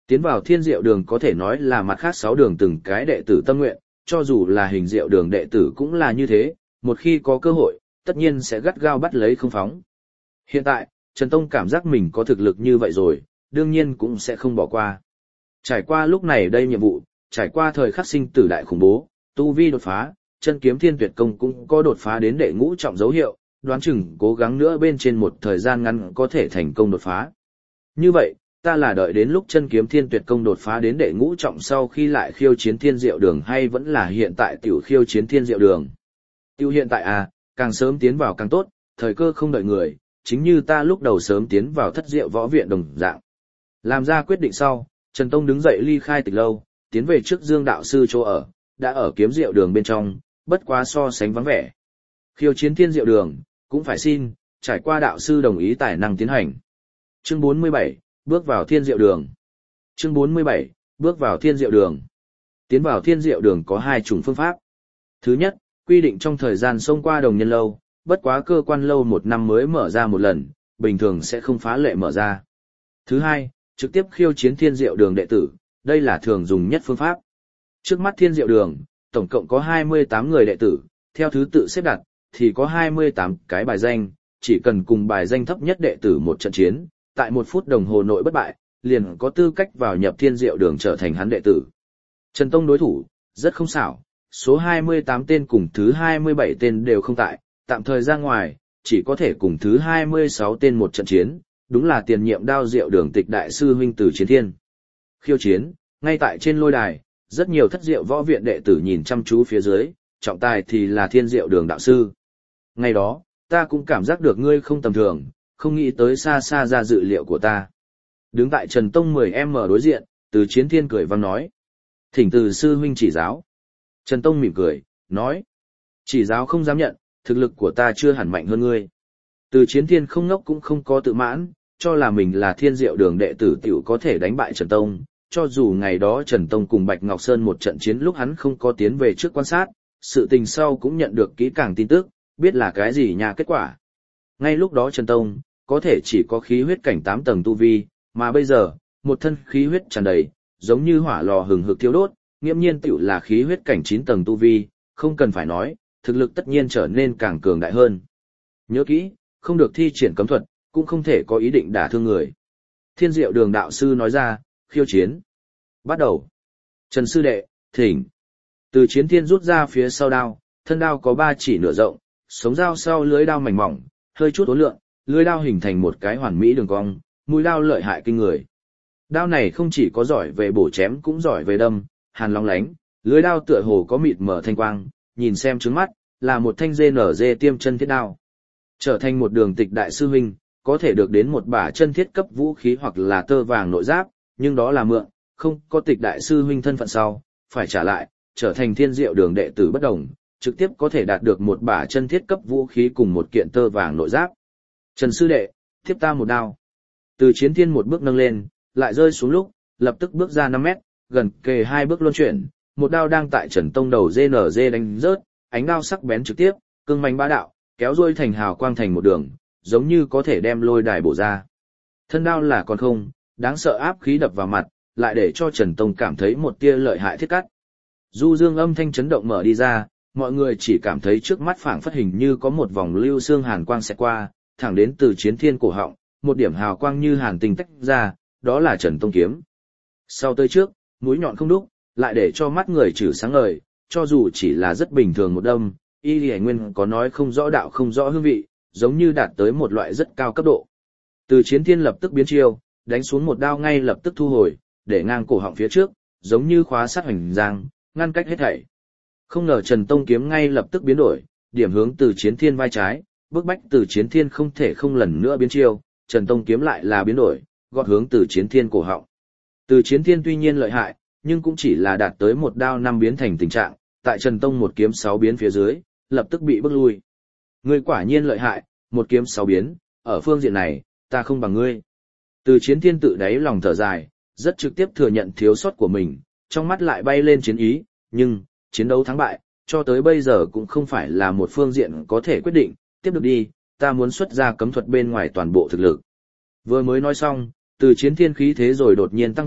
Tiến vào thiên diệu đường có thể nói là mặt khác 6 đường từng cái đệ tử tâm nguyện, cho dù là hình diệu đường đệ tử cũng là như thế, một khi có cơ hội, tất nhiên sẽ gắt gao bắt lấy không phóng. Hiện tại, Trần Tông cảm giác mình có thực lực như vậy rồi, đương nhiên cũng sẽ không bỏ qua. Trải qua lúc này đây nhiệm vụ, trải qua thời khắc sinh tử đại khủng bố, tu vi đột phá, chân kiếm thiên tuyệt công cũng có đột phá đến đệ ngũ trọng dấu hiệu, đoán chừng cố gắng nữa bên trên một thời gian ngắn có thể thành công đột phá. Như vậy, ta là đợi đến lúc chân kiếm thiên tuyệt công đột phá đến đệ ngũ trọng sau khi lại khiêu chiến thiên diệu đường hay vẫn là hiện tại tiểu khiêu chiến thiên diệu đường. Tiểu hiện tại à, càng sớm tiến vào càng tốt, thời cơ không đợi người, chính như ta lúc đầu sớm tiến vào thất diệu võ viện đồng dạng. Làm ra quyết định sau, Trần Tông đứng dậy ly khai Tịch Lâu, tiến về trước Dương đạo sư chỗ ở, đã ở kiếm diệu đường bên trong, bất quá so sánh vắng vẻ. Khiêu chiến thiên diệu đường, cũng phải xin, trải qua đạo sư đồng ý tài năng tiến hành. Chương 47, bước vào thiên diệu đường. Chương 47, bước vào thiên diệu đường. Tiến vào thiên diệu đường có 2 chủng phương pháp. Thứ nhất, quy định trong thời gian xông qua đồng nhân lâu, bất quá cơ quan lâu 1 năm mới mở ra một lần, bình thường sẽ không phá lệ mở ra. Thứ hai, trực tiếp khiêu chiến thiên diệu đường đệ tử, đây là thường dùng nhất phương pháp. Trước mắt thiên diệu đường, tổng cộng có 28 người đệ tử, theo thứ tự xếp đặt, thì có 28 cái bài danh, chỉ cần cùng bài danh thấp nhất đệ tử một trận chiến, tại 1 phút đồng hồ nội bất bại, liền có tư cách vào nhập thiên diệu đường trở thành hắn đệ tử. Trần Tông đối thủ, rất không xảo, số 28 tên cùng thứ 27 tên đều không tại, tạm thời ra ngoài, chỉ có thể cùng thứ 26 tên một trận chiến, đúng là tiền nhiệm đao diệu đường tịch đại sư huynh Từ Chiến Thiên. Khiêu chiến, ngay tại trên lôi đài, rất nhiều thất diệu võ viện đệ tử nhìn chăm chú phía dưới, trọng tài thì là thiên diệu đường đạo sư. Ngày đó, ta cũng cảm giác được ngươi không tầm thường, không nghĩ tới xa xa ra dự liệu của ta. Đứng tại Trần Tông 10m đối diện, Từ Chiến Thiên cười vang nói. Thỉnh Từ sư huynh chỉ giáo. Trần Tông mỉm cười, nói. Chỉ giáo không dám nhận, thực lực của ta chưa hẳn mạnh hơn ngươi. Từ Chiến Thiên không ngốc cũng không có tự mãn, cho là mình là thiên diệu đường đệ tử tiểu có thể đánh bại Trần Tông. Cho dù ngày đó Trần Tông cùng Bạch Ngọc Sơn một trận chiến lúc hắn không có tiến về trước quan sát, sự tình sau cũng nhận được kỹ càng tin tức, biết là cái gì nha kết quả. Ngay lúc đó Trần Tông, có thể chỉ có khí huyết cảnh 8 tầng tu vi, mà bây giờ, một thân khí huyết tràn đầy, giống như hỏa lò hừng hực thiêu đốt, nghiễm nhiên tiểu là khí huyết cảnh 9 tầng tu vi, không cần phải nói, thực lực tất nhiên trở nên càng cường đại hơn. Nhớ kỹ, không được thi triển cấm thuật, cũng không thể có ý định đả thương người. Thiên diệu đường đạo sư nói ra, khiêu chiến. Bắt đầu. Trần sư đệ, thỉnh. Từ Chiến Thiên rút ra phía sau đao, thân đao có 3 chỉ nửa rộng, sống dao sau lưới đao mảnh mỏng, hơi chút uốn lượn, lưới đao hình thành một cái hoàn mỹ đường cong, mũi đao lợi hại kinh người. Đao này không chỉ có giỏi về bổ chém cũng giỏi về đâm, hàn long lánh, lưới đao tựa hồ có mịt mở thanh quang, nhìn xem trứng mắt, là một thanh GNG tiêm chân thiết đao. Trở thành một đường tịch đại sư huynh, có thể được đến một bả chân thiết cấp vũ khí hoặc là tơ vàng nội giáp, nhưng đó là mượn, không có tịch đại sư huynh thân phận sau, phải trả lại, trở thành thiên diệu đường đệ tử bất đồng, trực tiếp có thể đạt được một bả chân thiết cấp vũ khí cùng một kiện tơ vàng nội giáp. Trần sư đệ, tiếp ta một đao. Từ Chiến Thiên một bước nâng lên, lại rơi xuống lúc, lập tức bước ra 5 mét, gần kề 2 bước luân chuyển, một đao đang tại Trần Tông đầu GNG đánh rớt, ánh đao sắc bén trực tiếp, cương mãnh bá đạo, kéo rôi thành hào quang thành một đường, giống như có thể đem lôi đài bổ ra. Thân đao là còn không, đáng sợ áp khí đập vào mặt, lại để cho Trần Tông cảm thấy một tia lợi hại thiết cắt. Du dương âm thanh chấn động mở đi ra, mọi người chỉ cảm thấy trước mắt phảng phất hình như có một vòng lưu xương hàn quang xẹt qua, thẳng đến Từ Chiến Thiên cổ họng, một điểm hào quang như hàn tinh tách ra, đó là Trần Tông kiếm. Sau tới trước, mũi nhọn không đúc, lại để cho mắt người trừ sáng ngời, cho dù chỉ là rất bình thường một đâm, Y Lì Nguyên có nói không rõ đạo không rõ hương vị, giống như đạt tới một loại rất cao cấp độ. Từ Chiến Thiên lập tức biến chiêu, đánh xuống một đao ngay lập tức thu hồi, để ngang cổ họng phía trước, giống như khóa sát hoành giang, ngăn cách hết thảy. Không ngờ Trần Tông kiếm ngay lập tức biến đổi, điểm hướng Từ Chiến Thiên vai trái, bức bách Từ Chiến Thiên không thể không lần nữa biến chiêu, Trần Tông kiếm lại là biến đổi, gọt hướng Từ Chiến Thiên cổ họng. Từ Chiến Thiên tuy nhiên lợi hại, nhưng cũng chỉ là đạt tới một đao 5 biến thành tình trạng, tại Trần Tông một kiếm 6 biến phía dưới, lập tức bị bức lui. Ngươi quả nhiên lợi hại, một kiếm 6 biến, ở phương diện này, ta không bằng ngươi. Từ Chiến Thiên tự đáy lòng thở dài, rất trực tiếp thừa nhận thiếu sót của mình, trong mắt lại bay lên chiến ý, nhưng, chiến đấu thắng bại, cho tới bây giờ cũng không phải là một phương diện có thể quyết định, tiếp được đi, ta muốn xuất ra cấm thuật bên ngoài toàn bộ thực lực. Vừa mới nói xong, Từ Chiến Thiên khí thế rồi đột nhiên tăng vọt,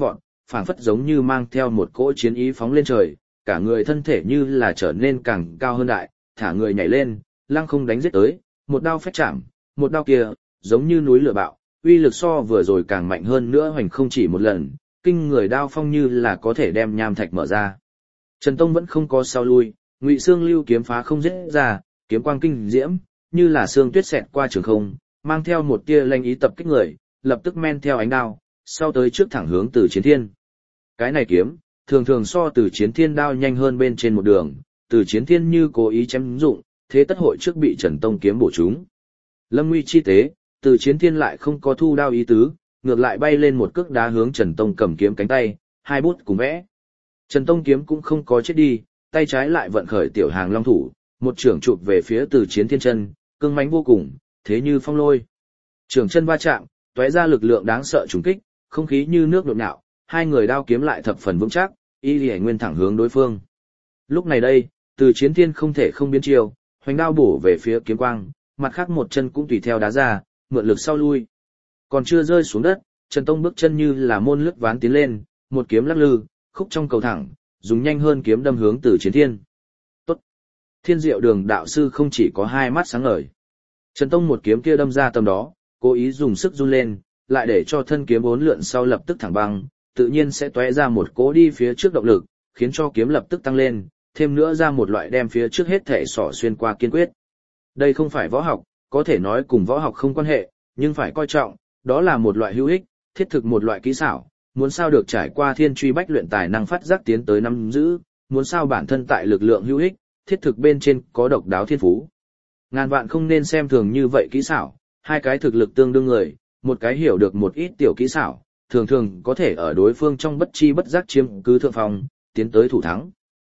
phảng phất giống như mang theo một cỗ chiến ý phóng lên trời, cả người thân thể như là trở nên càng cao hơn đại, thả người nhảy lên, lăng không đánh giết tới, một đao phách chạm, một đao kia, giống như núi lửa bạo, uy lực so vừa rồi càng mạnh hơn nữa hoành không chỉ một lần, kinh người đao phong như là có thể đem nham thạch mở ra. Trần Tông vẫn không có sao lui, Ngụy Xương Lưu kiếm phá không giết ra, kiếm quang kinh diễm, như là sương tuyết xẹt qua trường không, mang theo một tia lanh ý tập kích người, lập tức men theo ánh đao, sau tới trước thẳng hướng Từ Chiến Thiên. Cái này kiếm, thường thường so Từ Chiến Thiên đao nhanh hơn bên trên một đường, Từ Chiến Thiên như cố ý chém dụng, thế tất hội trước bị Trần Tông kiếm bổ trúng. Lâm nguy chi tế, Từ Chiến Thiên lại không có thu đao ý tứ, ngược lại bay lên một cước đá hướng Trần Tông cầm kiếm cánh tay, hai bút cùng vẽ. Trần Tông kiếm cũng không có chết đi, tay trái lại vận khởi tiểu hàng long thủ, một trưởng chụp về phía Từ Chiến Thiên chân, cương mãnh vô cùng, thế như phong lôi. Trưởng chân va chạm, tóe ra lực lượng đáng sợ trùng kích, không khí như nước nhộn nhạo, hai người đao kiếm lại thập phần vững chắc, y liễu nguyên thẳng hướng đối phương. Lúc này đây, Từ Chiến Thiên không thể không biến chiêu, hoành đao bổ về phía kiếm quang, mặt khác một chân cũng tùy theo đá ra, mượn lực sau lui. Còn chưa rơi xuống đất, Trần Tông bước chân như là môn lướt ván tiến lên, một kiếm lắc lư, khúc trong cầu thẳng, dùng nhanh hơn kiếm đâm hướng Từ Chiến Thiên. Tốt. Thiên Diệu Đường đạo sư không chỉ có hai mắt sáng ngời. Trần Tông một kiếm kia đâm ra tầm đó, cố ý dùng sức run lên, lại để cho thân kiếm bốn lượn sau lập tức thẳng băng, tự nhiên sẽ tóe ra một cỗ đi phía trước động lực, khiến cho kiếm lập tức tăng lên, thêm nữa ra một loại đem phía trước hết thể sỏ xuyên qua kiên quyết. Đây không phải võ học, có thể nói cùng võ học không quan hệ, nhưng phải coi trọng, đó là một loại hữu ích, thiết thực một loại kỹ xảo, muốn sao được trải qua thiên truy bách luyện tài năng phát giác tiến tới nắm giữ, muốn sao bản thân tại lực lượng hữu ích, thiết thực bên trên có độc đáo thiên phú. Ngàn vạn không nên xem thường như vậy kỹ xảo, hai cái thực lực tương đương người, một cái hiểu được một ít tiểu kỹ xảo, thường thường có thể ở đối phương trong bất chi bất giác chiếm cứ thượng phòng, tiến tới thủ thắng.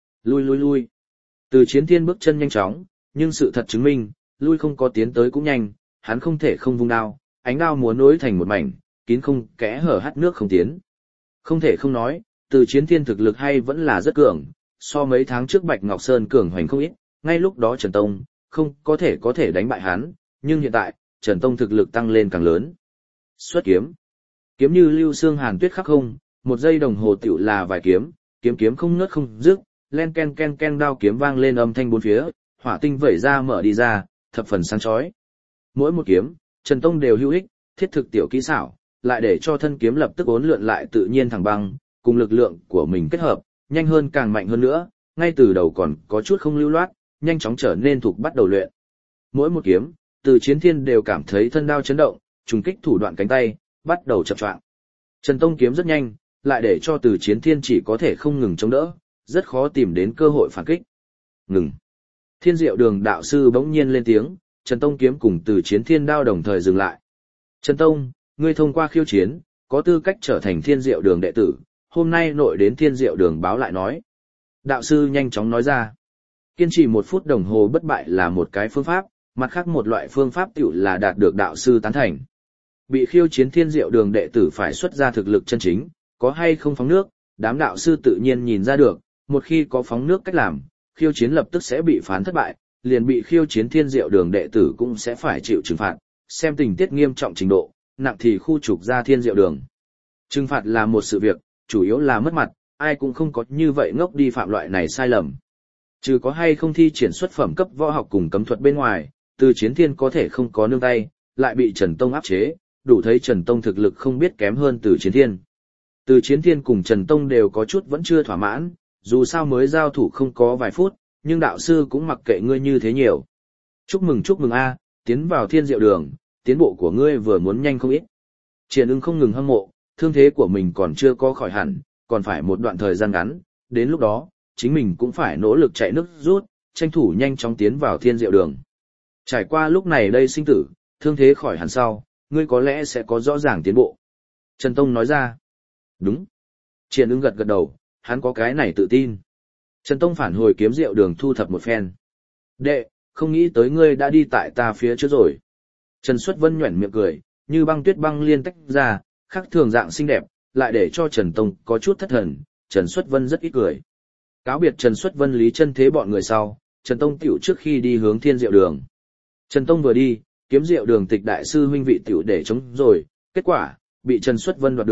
Lui. Từ Chiến Thiên bước chân nhanh chóng, nhưng sự thật chứng minh, lui không có tiến tới cũng nhanh, hắn không thể không vung đao, ánh đao muốn nối thành một mảnh, kín không kẽ hở hắt nước không tiến. Không thể không nói, Từ Chiến Thiên thực lực hay vẫn là rất cường, so mấy tháng trước Bạch Ngọc Sơn cường hoành không ít, ngay lúc đó Trần Tông không có thể đánh bại hắn, nhưng hiện tại, Trần Tông thực lực tăng lên càng lớn. Xuất kiếm. Kiếm như lưu xương hàn tuyết khắc không, một giây đồng hồ tiểu là vài kiếm, kiếm không ngớt không dứt, len ken đao kiếm vang lên âm thanh bốn phía, hỏa tinh vẩy ra mở đi ra, thập phần sáng chói. Mỗi một kiếm, Trần Tông đều hữu ích, thiết thực tiểu kỹ xảo, lại để cho thân kiếm lập tức uốn lượn lại tự nhiên thẳng băng, cùng lực lượng của mình kết hợp, nhanh hơn càng mạnh hơn nữa, ngay từ đầu còn có chút không lưu loát, nhanh chóng trở nên thuộc bắt đầu luyện. Mỗi một kiếm, Từ Chiến Thiên đều cảm thấy thân đao chấn động, trùng kích thủ đoạn cánh tay, bắt đầu chập choạng. Trần Tông kiếm rất nhanh, lại để cho Từ Chiến Thiên chỉ có thể không ngừng chống đỡ, rất khó tìm đến cơ hội phản kích. Ngừng. Thiên Diệu Đường đạo sư bỗng nhiên lên tiếng, Trần Tông kiếm cùng Từ Chiến Thiên đao đồng thời dừng lại. Trần Tông, ngươi thông qua khiêu chiến, có tư cách trở thành Thiên Diệu Đường đệ tử, hôm nay nội đến Thiên Diệu Đường báo lại nói. Đạo sư nhanh chóng nói ra. Kiên trì 1 phút đồng hồ bất bại là một cái phương pháp, mặt khác một loại phương pháp tiểu là đạt được đạo sư tán thành. Bị khiêu chiến Thiên Diệu Đường đệ tử phải xuất ra thực lực chân chính, có hay không phóng nước, đám đạo sư tự nhiên nhìn ra được, một khi có phóng nước cách làm, khiêu chiến lập tức sẽ bị phán thất bại, liền bị khiêu chiến Thiên Diệu Đường đệ tử cũng sẽ phải chịu trừng phạt, xem tình tiết nghiêm trọng trình độ, nặng thì khu trục ra Thiên Diệu Đường. Trừng phạt là một sự việc, chủ yếu là mất mặt, ai cũng không có như vậy ngốc đi phạm loại này sai lầm. Trừ có hay không thi triển xuất phẩm cấp võ học cùng cấm thuật bên ngoài, Từ Chiến Thiên có thể không có nương tay, lại bị Trần Tông áp chế, đủ thấy Trần Tông thực lực không biết kém hơn Từ Chiến Thiên. Từ Chiến Thiên cùng Trần Tông đều có chút vẫn chưa thỏa mãn, dù sao mới giao thủ không có vài phút, nhưng đạo sư cũng mặc kệ ngươi như thế nhiều. Chúc mừng a, tiến vào Thiên Diệu Đường, tiến bộ của ngươi vừa muốn nhanh không ít. Triển Ưng không ngừng hâm mộ, thương thế của mình còn chưa có khỏi hẳn, còn phải một đoạn thời gian ngắn, đến lúc đó, chính mình cũng phải nỗ lực chạy nước rút, tranh thủ nhanh chóng tiến vào Thiên Diệu Đường. Trải qua lúc này đây sinh tử, thương thế khỏi hẳn sau, ngươi có lẽ sẽ có rõ ràng tiến bộ. Trần Tông nói ra. Đúng. Triển Ưng gật đầu, hắn có cái này tự tin. Trần Tông phản hồi kiếm Diệu Đường thu thập một phen. Đệ, không nghĩ tới ngươi đã đi tại ta phía trước rồi. Trần Xuất Vân nhuẩn miệng cười, như băng tuyết băng liên tách ra, khác thường dạng xinh đẹp, lại để cho Trần Tông có chút thất thần, Trần Xuất Vân rất ít cười. Cáo biệt Trần Xuất Vân Lý Chân Thế bọn người sau, Trần Tông tiểu trước khi đi hướng Thiên Diệu Đường. Trần Tông vừa đi, kiếm Diệu Đường tịch đại sư huynh vị tiểu để chống rồi, kết quả, bị Trần Xuất Vân đoạt được,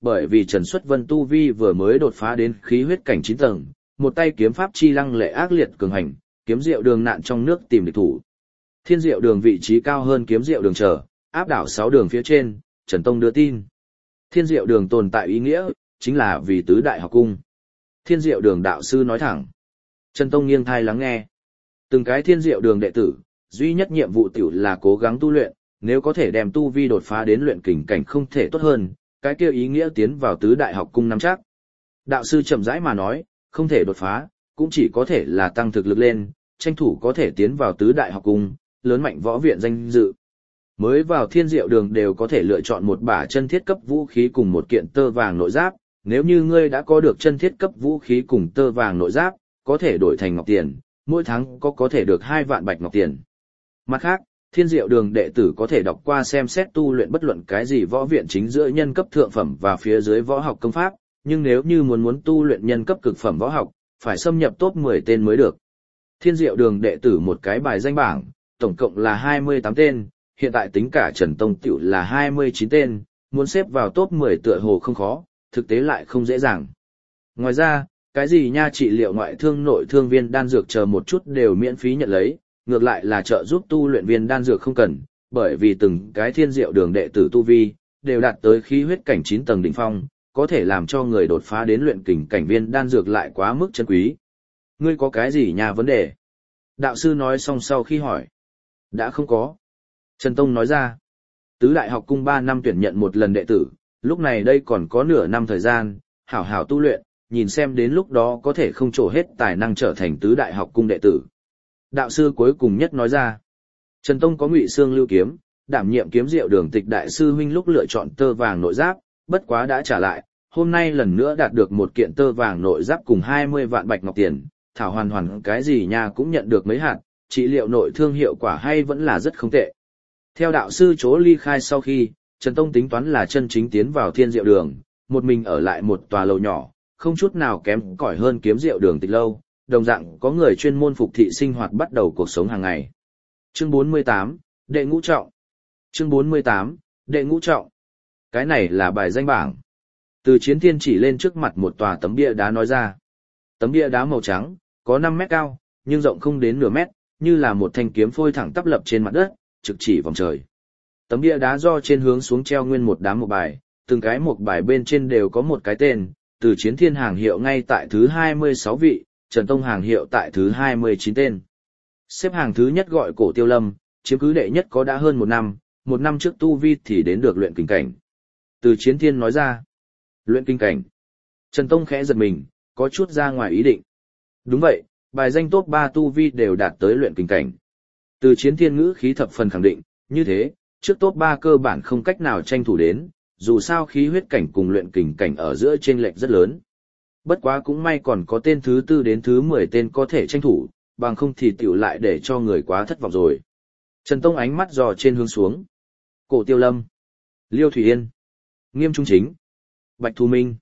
bởi vì Trần Xuất Vân tu vi vừa mới đột phá đến khí huyết cảnh 9 tầng, một tay kiếm pháp chi lăng lệ ác liệt cường hành, kiếm diệu đường nạn trong nước tìm địch thủ. Thiên diệu đường vị trí cao hơn kiếm diệu đường trở, áp đảo 6 đường phía trên, Trần Tông đưa tin. Thiên diệu đường tồn tại ý nghĩa, chính là vì tứ đại học cung. Thiên diệu đường đạo sư nói thẳng. Trần Tông nghiêng thai lắng nghe. Từng cái thiên diệu đường đệ tử, duy nhất nhiệm vụ tiểu là cố gắng tu luyện, nếu có thể đem tu vi đột phá đến luyện kình cảnh không thể tốt hơn, cái kia ý nghĩa tiến vào tứ đại học cung nắm chắc. Đạo sư chậm rãi mà nói, không thể đột phá, cũng chỉ có thể là tăng thực lực lên, tranh thủ có thể tiến vào tứ đại học cung, lớn mạnh võ viện danh dự. Mới vào thiên diệu đường đều có thể lựa chọn một bả chân thiết cấp vũ khí cùng một kiện tơ vàng nội giáp, nếu như ngươi đã có được chân thiết cấp vũ khí cùng tơ vàng nội giáp, có thể đổi thành ngọc tiền, mỗi tháng có thể được 2 vạn bạch ngọc tiền. Mặt khác, thiên diệu đường đệ tử có thể đọc qua xem xét tu luyện bất luận cái gì võ viện chính giữa nhân cấp thượng phẩm và phía dưới võ học công pháp, nhưng nếu như muốn tu luyện nhân cấp cực phẩm võ học, phải xâm nhập top 10 tên mới được. Thiên diệu đường đệ tử một cái bài danh bảng, tổng cộng là 28 tên, hiện tại tính cả Trần Tông tiểu là 29 tên, muốn xếp vào top 10 tựa hồ không khó, thực tế lại không dễ dàng. Ngoài ra, cái gì nha trị liệu ngoại thương nội thương viên đan dược chờ một chút đều miễn phí nhận lấy, ngược lại là trợ giúp tu luyện viên đan dược không cần, bởi vì từng cái thiên diệu đường đệ tử tu vi, đều đạt tới khí huyết cảnh 9 tầng đỉnh phong, có thể làm cho người đột phá đến luyện kình cảnh viên đan dược lại quá mức chân quý. Ngươi có cái gì nha vấn đề? Đạo sư nói xong sau khi hỏi. Đã không có. Trần Tông nói ra. Tứ đại học cung 3 năm tuyển nhận một lần đệ tử, lúc này đây còn có nửa năm thời gian, hảo hảo tu luyện, nhìn xem đến lúc đó có thể không trổ hết tài năng trở thành tứ đại học cung đệ tử. Đạo sư cuối cùng nhất nói ra. Trần Tông có Ngụy Xương lưu kiếm, đảm nhiệm kiếm diệu đường tịch đại sư huynh lúc lựa chọn tơ vàng nội giáp, bất quá đã trả lại, hôm nay lần nữa đạt được một kiện tơ vàng nội giáp cùng 20 vạn bạch ngọc tiền, thảo hoàn hoàn cái gì nha cũng nhận được mấy hạt, trị liệu nội thương hiệu quả hay vẫn là rất không tệ. Theo đạo sư chỗ ly khai sau khi, Trần Tông tính toán là chân chính tiến vào thiên diệu đường, một mình ở lại một tòa lầu nhỏ, không chút nào kém cỏi hơn kiếm diệu đường tịch lâu, đồng dạng có người chuyên môn phục thị sinh hoạt bắt đầu cuộc sống hàng ngày. Chương 48, Đệ Ngũ Trọng. Chương 48, Đệ Ngũ Trọng. Cái này là bài danh bảng. Từ Chiến Thiên chỉ lên trước mặt một tòa tấm bia đá nói ra. Tấm bia đá màu trắng, có 5 mét cao, nhưng rộng không đến nửa mét, như là một thanh kiếm phôi thẳng tắp lập trên mặt đất, trực chỉ vòng trời. Tấm bia đá do trên hướng xuống treo nguyên một đám một bài, từng cái một bài bên trên đều có một cái tên, Từ Chiến Thiên hàng hiệu ngay tại thứ 26 vị, Trần Tông hàng hiệu tại thứ 29 tên. Xếp hàng thứ nhất gọi Cổ Tiêu Lâm, chiếm cứ đệ nhất có đã hơn một năm trước tu vi thì đến được luyện kinh cảnh. Từ Chiến Thiên nói ra, luyện kinh cảnh. Trần Tông khẽ giật mình, có chút ra ngoài ý định. Đúng vậy, bài danh top 3 tu vi đều đạt tới luyện kinh cảnh. Từ Chiến Thiên ngữ khí thập phần khẳng định, như thế, trước top 3 cơ bản không cách nào tranh thủ đến, dù sao khí huyết cảnh cùng luyện kình cảnh ở giữa chênh lệch rất lớn. Bất quá cũng may còn có tên thứ 4 đến thứ 10 tên có thể tranh thủ, bằng không thì tiểu lại để cho người quá thất vọng rồi. Trần Tông ánh mắt dò trên hướng xuống. Cổ Tiêu Lâm, Liêu Thủy Yên, Nghiêm Trung Chính, Bạch Thu Minh,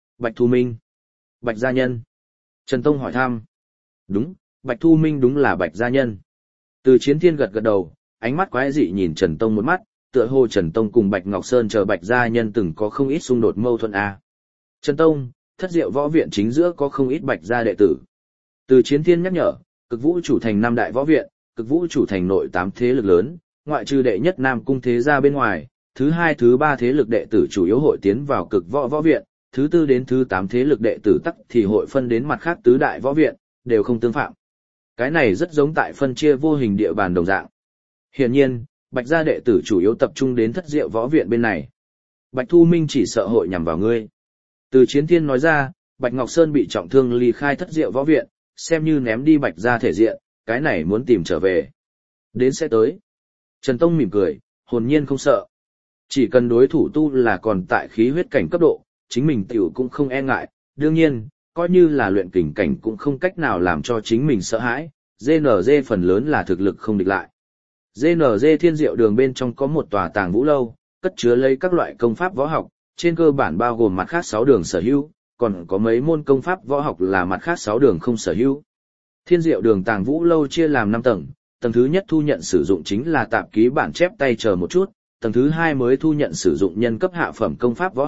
Bạch Gia Nhân. Trần Tông hỏi thăm. Đúng, Bạch Thu Minh đúng là Bạch Gia Nhân. Từ Chiến Thiên gật gật đầu, ánh mắt quái dị nhìn Trần Tông một mắt, tựa hồ Trần Tông cùng Bạch Ngọc Sơn chờ Bạch Gia Nhân từng có không ít xung đột mâu thuẫn à. Trần Tông, Thất Diệu võ viện chính giữa có không ít Bạch Gia đệ tử. Từ Chiến Thiên nhắc nhở, Cực Vũ chủ thành 5 đại võ viện, Cực Vũ chủ thành nội 8 thế lực lớn, ngoại trừ đệ nhất Nam Cung thế gia bên ngoài, thứ 2 thứ 3 thế lực đệ tử chủ yếu hội tiến vào Cực Võ võ viện, thứ 4 đến thứ 8 thế lực đệ tử tắc thì hội phân đến mặt khác tứ đại võ viện, đều không tương phạm. Cái này rất giống tại phân chia vô hình địa bàn đồng dạng. Hiển nhiên, Bạch gia đệ tử chủ yếu tập trung đến Thất Diệu võ viện bên này. Bạch Thu Minh chỉ sợ hội nhằm vào ngươi. Từ Chiến Thiên nói ra, Bạch Ngọc Sơn bị trọng thương ly khai Thất Diệu võ viện, xem như ném đi Bạch gia thể diện, cái này muốn tìm trở về. Đến sẽ tới. Trần Tông mỉm cười, hồn nhiên không sợ. Chỉ cần đối thủ tu là còn tại khí huyết cảnh cấp độ, chính mình tiểu cũng không e ngại, đương nhiên, coi như là luyện kình cảnh cũng không cách nào làm cho chính mình sợ hãi, GNG phần lớn là thực lực không địch lại. GNG Thiên Diệu đường bên trong có một tòa tàng vũ lâu, cất chứa lấy các loại công pháp võ học, trên cơ bản bao gồm mặt khác 6 đường sở hữu, còn có mấy môn công pháp võ học là mặt khác 6 đường không sở hữu. Thiên Diệu đường tàng vũ lâu chia làm 5 tầng, tầng thứ nhất thu nhận sử dụng chính là tạp ký bản chép tay chờ một chút, tầng thứ 2 mới thu nhận sử dụng nhân cấp hạ phẩm công pháp võ học,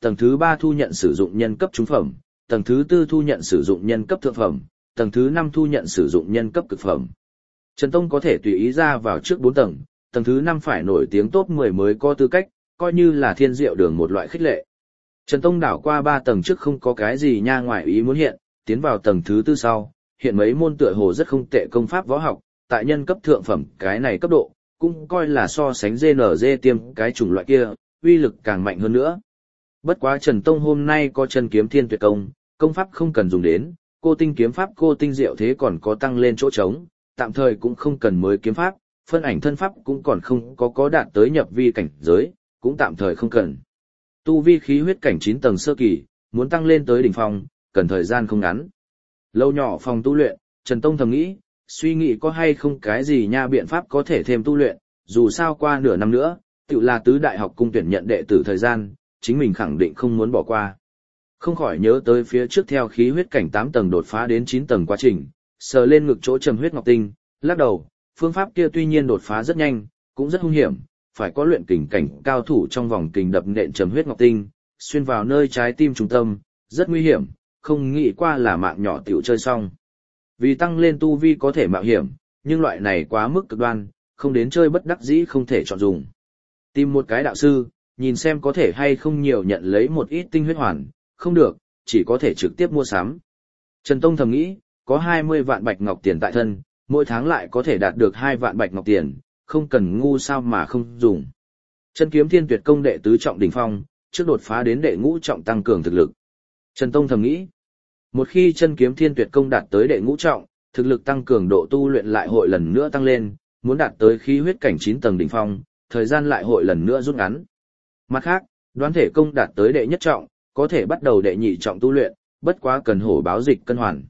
tầng thứ 3 thu nhận sử dụng nhân cấp trung phẩm, tầng thứ 4 thu nhận sử dụng nhân cấp thượng phẩm, tầng thứ 5 thu nhận sử dụng nhân cấp cực phẩm. Trần Tông có thể tùy ý ra vào trước 4 tầng, tầng thứ 5 phải nổi tiếng top 10 mới có tư cách, coi như là thiên diệu đường một loại khích lệ. Trần Tông đảo qua 3 tầng trước không có cái gì nha ngoài ý muốn hiện, tiến vào tầng thứ 4 sau, hiện mấy môn tựa hồ rất không tệ công pháp võ học, tại nhân cấp thượng phẩm cái này cấp độ, cũng coi là so sánh GNG tiêm cái chủng loại kia, uy lực càng mạnh hơn nữa. Bất quá Trần Tông hôm nay có chân kiếm thiên tuyệt công, công pháp không cần dùng đến, cô tinh kiếm pháp cô tinh diệu thế còn có tăng lên chỗ trống, tạm thời cũng không cần mới kiếm pháp, phân ảnh thân pháp cũng còn không có đạt tới nhập vi cảnh giới, cũng tạm thời không cần. Tu vi khí huyết cảnh 9 tầng sơ kỳ, muốn tăng lên tới đỉnh phong, cần thời gian không ngắn. Lâu nhỏ phòng tu luyện, Trần Tông thầm nghĩ, suy nghĩ có hay không cái gì nha biện pháp có thể thêm tu luyện, dù sao qua nửa năm nữa, tự là tứ đại học cung tuyển nhận đệ tử thời gian, chính mình khẳng định không muốn bỏ qua. Không khỏi nhớ tới phía trước theo khí huyết cảnh 8 tầng đột phá đến 9 tầng quá trình, sờ lên ngực chỗ trầm huyết ngọc tinh, lắc đầu, phương pháp kia tuy nhiên đột phá rất nhanh, cũng rất hung hiểm, phải có luyện kình cảnh cao thủ trong vòng kình đập nện trầm huyết ngọc tinh, xuyên vào nơi trái tim trung tâm, rất nguy hiểm, không nghĩ qua là mạng nhỏ tiểu chơi xong. Vì tăng lên tu vi có thể mạo hiểm, nhưng loại này quá mức cực đoan, không đến chơi bất đắc dĩ không thể chọn dùng. Tìm một cái đạo sư, nhìn xem có thể hay không nhiều nhận lấy một ít tinh huyết hoàn, không được, chỉ có thể trực tiếp mua sắm. Trần Tông thầm nghĩ, có 20 vạn bạch ngọc tiền tại thân, mỗi tháng lại có thể đạt được 2 vạn bạch ngọc tiền, không cần ngu sao mà không dùng. Chân kiếm thiên tuyệt công đệ tứ trọng đỉnh phong, trước đột phá đến đệ ngũ trọng tăng cường thực lực. Trần Tông thầm nghĩ, một khi chân kiếm thiên tuyệt công đạt tới đệ ngũ trọng, thực lực tăng cường độ tu luyện lại hội lần nữa tăng lên, muốn đạt tới khí huyết cảnh 9 tầng đỉnh phong, thời gian lại hội lần nữa rút ngắn. Mặt khác, đoán thể công đạt tới đệ nhất trọng, có thể bắt đầu đệ nhị trọng tu luyện, bất quá cần hổ báo dịch cân hoàn.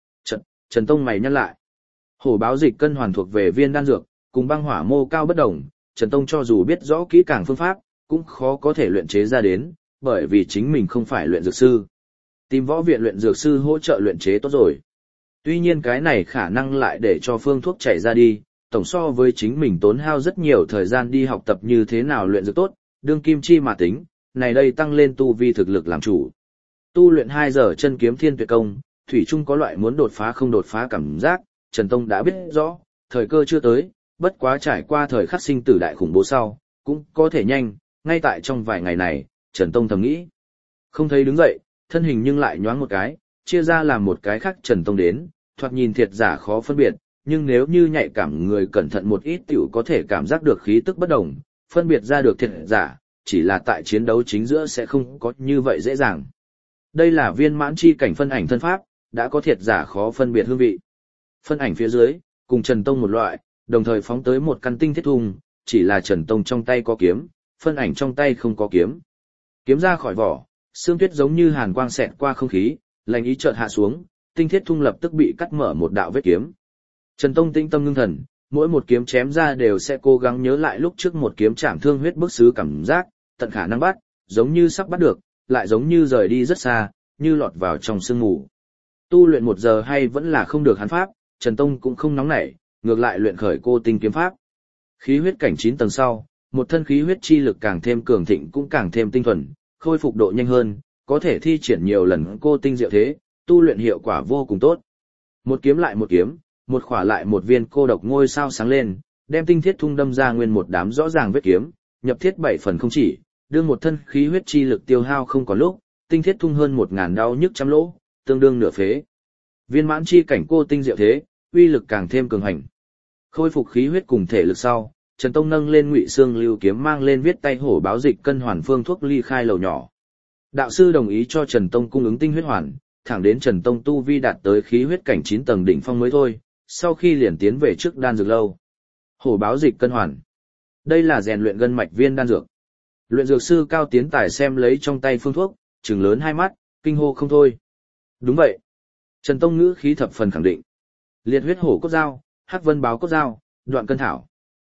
Trần Tông mày nhắc lại. Hổ báo dịch cân hoàn thuộc về viên đan dược, cùng băng hỏa mô cao bất đồng, Trần Tông cho dù biết rõ kỹ càng phương pháp, cũng khó có thể luyện chế ra đến, bởi vì chính mình không phải luyện dược sư. Tìm võ viện luyện dược sư hỗ trợ luyện chế tốt rồi. Tuy nhiên cái này khả năng lại để cho phương thuốc chảy ra đi, tổng so với chính mình tốn hao rất nhiều thời gian đi học tập như thế nào luyện dược tốt, đương kim chi mà tính, này đây tăng lên tu vi thực lực làm chủ. Tu luyện 2 giờ chân kiếm thiên tuyệt công, thủy chung có loại muốn đột phá không đột phá cảm giác, Trần Tông đã biết rõ, thời cơ chưa tới, bất quá trải qua thời khắc sinh tử đại khủng bố sau, cũng có thể nhanh, ngay tại trong vài ngày này, Trần Tông thầm nghĩ. Không thấy đứng dậy, thân hình nhưng lại nhoáng một cái, chia ra làm một cái khác Trần Tông đến, thoạt nhìn thiệt giả khó phân biệt, nhưng nếu như nhạy cảm người cẩn thận một ít tiểu có thể cảm giác được khí tức bất đồng, phân biệt ra được thiệt giả, chỉ là tại chiến đấu chính giữa sẽ không có như vậy dễ dàng. Đây là viên mãn chi cảnh phân ảnh thân pháp, đã có thiệt giả khó phân biệt hương vị. Phân ảnh phía dưới, cùng Trần Tông một loại, đồng thời phóng tới một căn tinh thiết thùng, chỉ là Trần Tông trong tay có kiếm, phân ảnh trong tay không có kiếm. Kiếm ra khỏi vỏ, xương tuyết giống như hàn quang xẹt qua không khí, lạnh ý chợt hạ xuống, tinh thiết thung lập tức bị cắt mở một đạo vết kiếm. Trần Tông tĩnh tâm ngưng thần, mỗi một kiếm chém ra đều sẽ cố gắng nhớ lại lúc trước một kiếm chạm thương huyết bức xứ cảm giác, tận khả năng bắt, giống như sắp bắt được, lại giống như rời đi rất xa, như lọt vào trong sương mù. Tu luyện 1 giờ hay vẫn là không được hắn pháp, Trần Tông cũng không nóng nảy, ngược lại luyện khởi cô tinh kiếm pháp. Khí huyết cảnh 9 tầng sau, một thân khí huyết chi lực càng thêm cường thịnh cũng càng thêm tinh thuần, khôi phục độ nhanh hơn, có thể thi triển nhiều lần cô tinh diệu thế, tu luyện hiệu quả vô cùng tốt. Một kiếm lại một kiếm, một khỏa lại một viên cô độc ngôi sao sáng lên, đem tinh thiết thung đâm ra nguyên một đám rõ ràng vết kiếm, nhập thiết 7 phần không chỉ, đưa một thân khí huyết chi lực tiêu hao không có lúc, tinh thiết thung hơn 1000 đau nhức trăm lỗ, tương đương nửa phế. Viên mãn chi cảnh cô tinh diệu thế, uy lực càng thêm cường hành. Khôi phục khí huyết cùng thể lực sau, Trần Tông nâng lên Ngụy Xương Lưu kiếm mang lên viết tay hổ báo dịch cân hoàn phương thuốc ly khai lầu nhỏ. Đạo sư đồng ý cho Trần Tông cung ứng tinh huyết hoàn, thẳng đến Trần Tông tu vi đạt tới khí huyết cảnh 9 tầng đỉnh phong mới thôi, sau khi liền tiến về trước đan dược lâu. Hổ báo dịch cân hoàn. Đây là rèn luyện gân mạch viên đan dược. Luyện dược sư Cao Tiến Tài xem lấy trong tay phương thuốc, trừng lớn hai mắt, kinh hô không thôi. Đúng vậy. Trần Tông ngữ khí thập phần khẳng định. Liệt huyết hổ cốt dao, hắc vân báo cốt dao, đoạn cân thảo.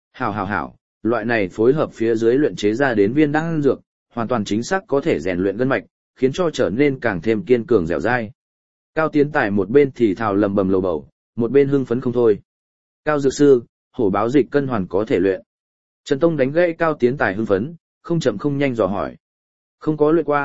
Hảo, loại này phối hợp phía dưới luyện chế ra đến viên đan dược, hoàn toàn chính xác có thể rèn luyện gân mạch, khiến cho trở nên càng thêm kiên cường dẻo dai. Cao Tiến Tài một bên thì thào lầm bầm lầu bầu, một bên hưng phấn không thôi. Cao dược sư, hổ báo dịch cân hoàn có thể luyện. Trần Tông đánh gãy Cao Tiến Tài hưng phấn, không chậm không nhanh dò hỏi. Không có luyện qua,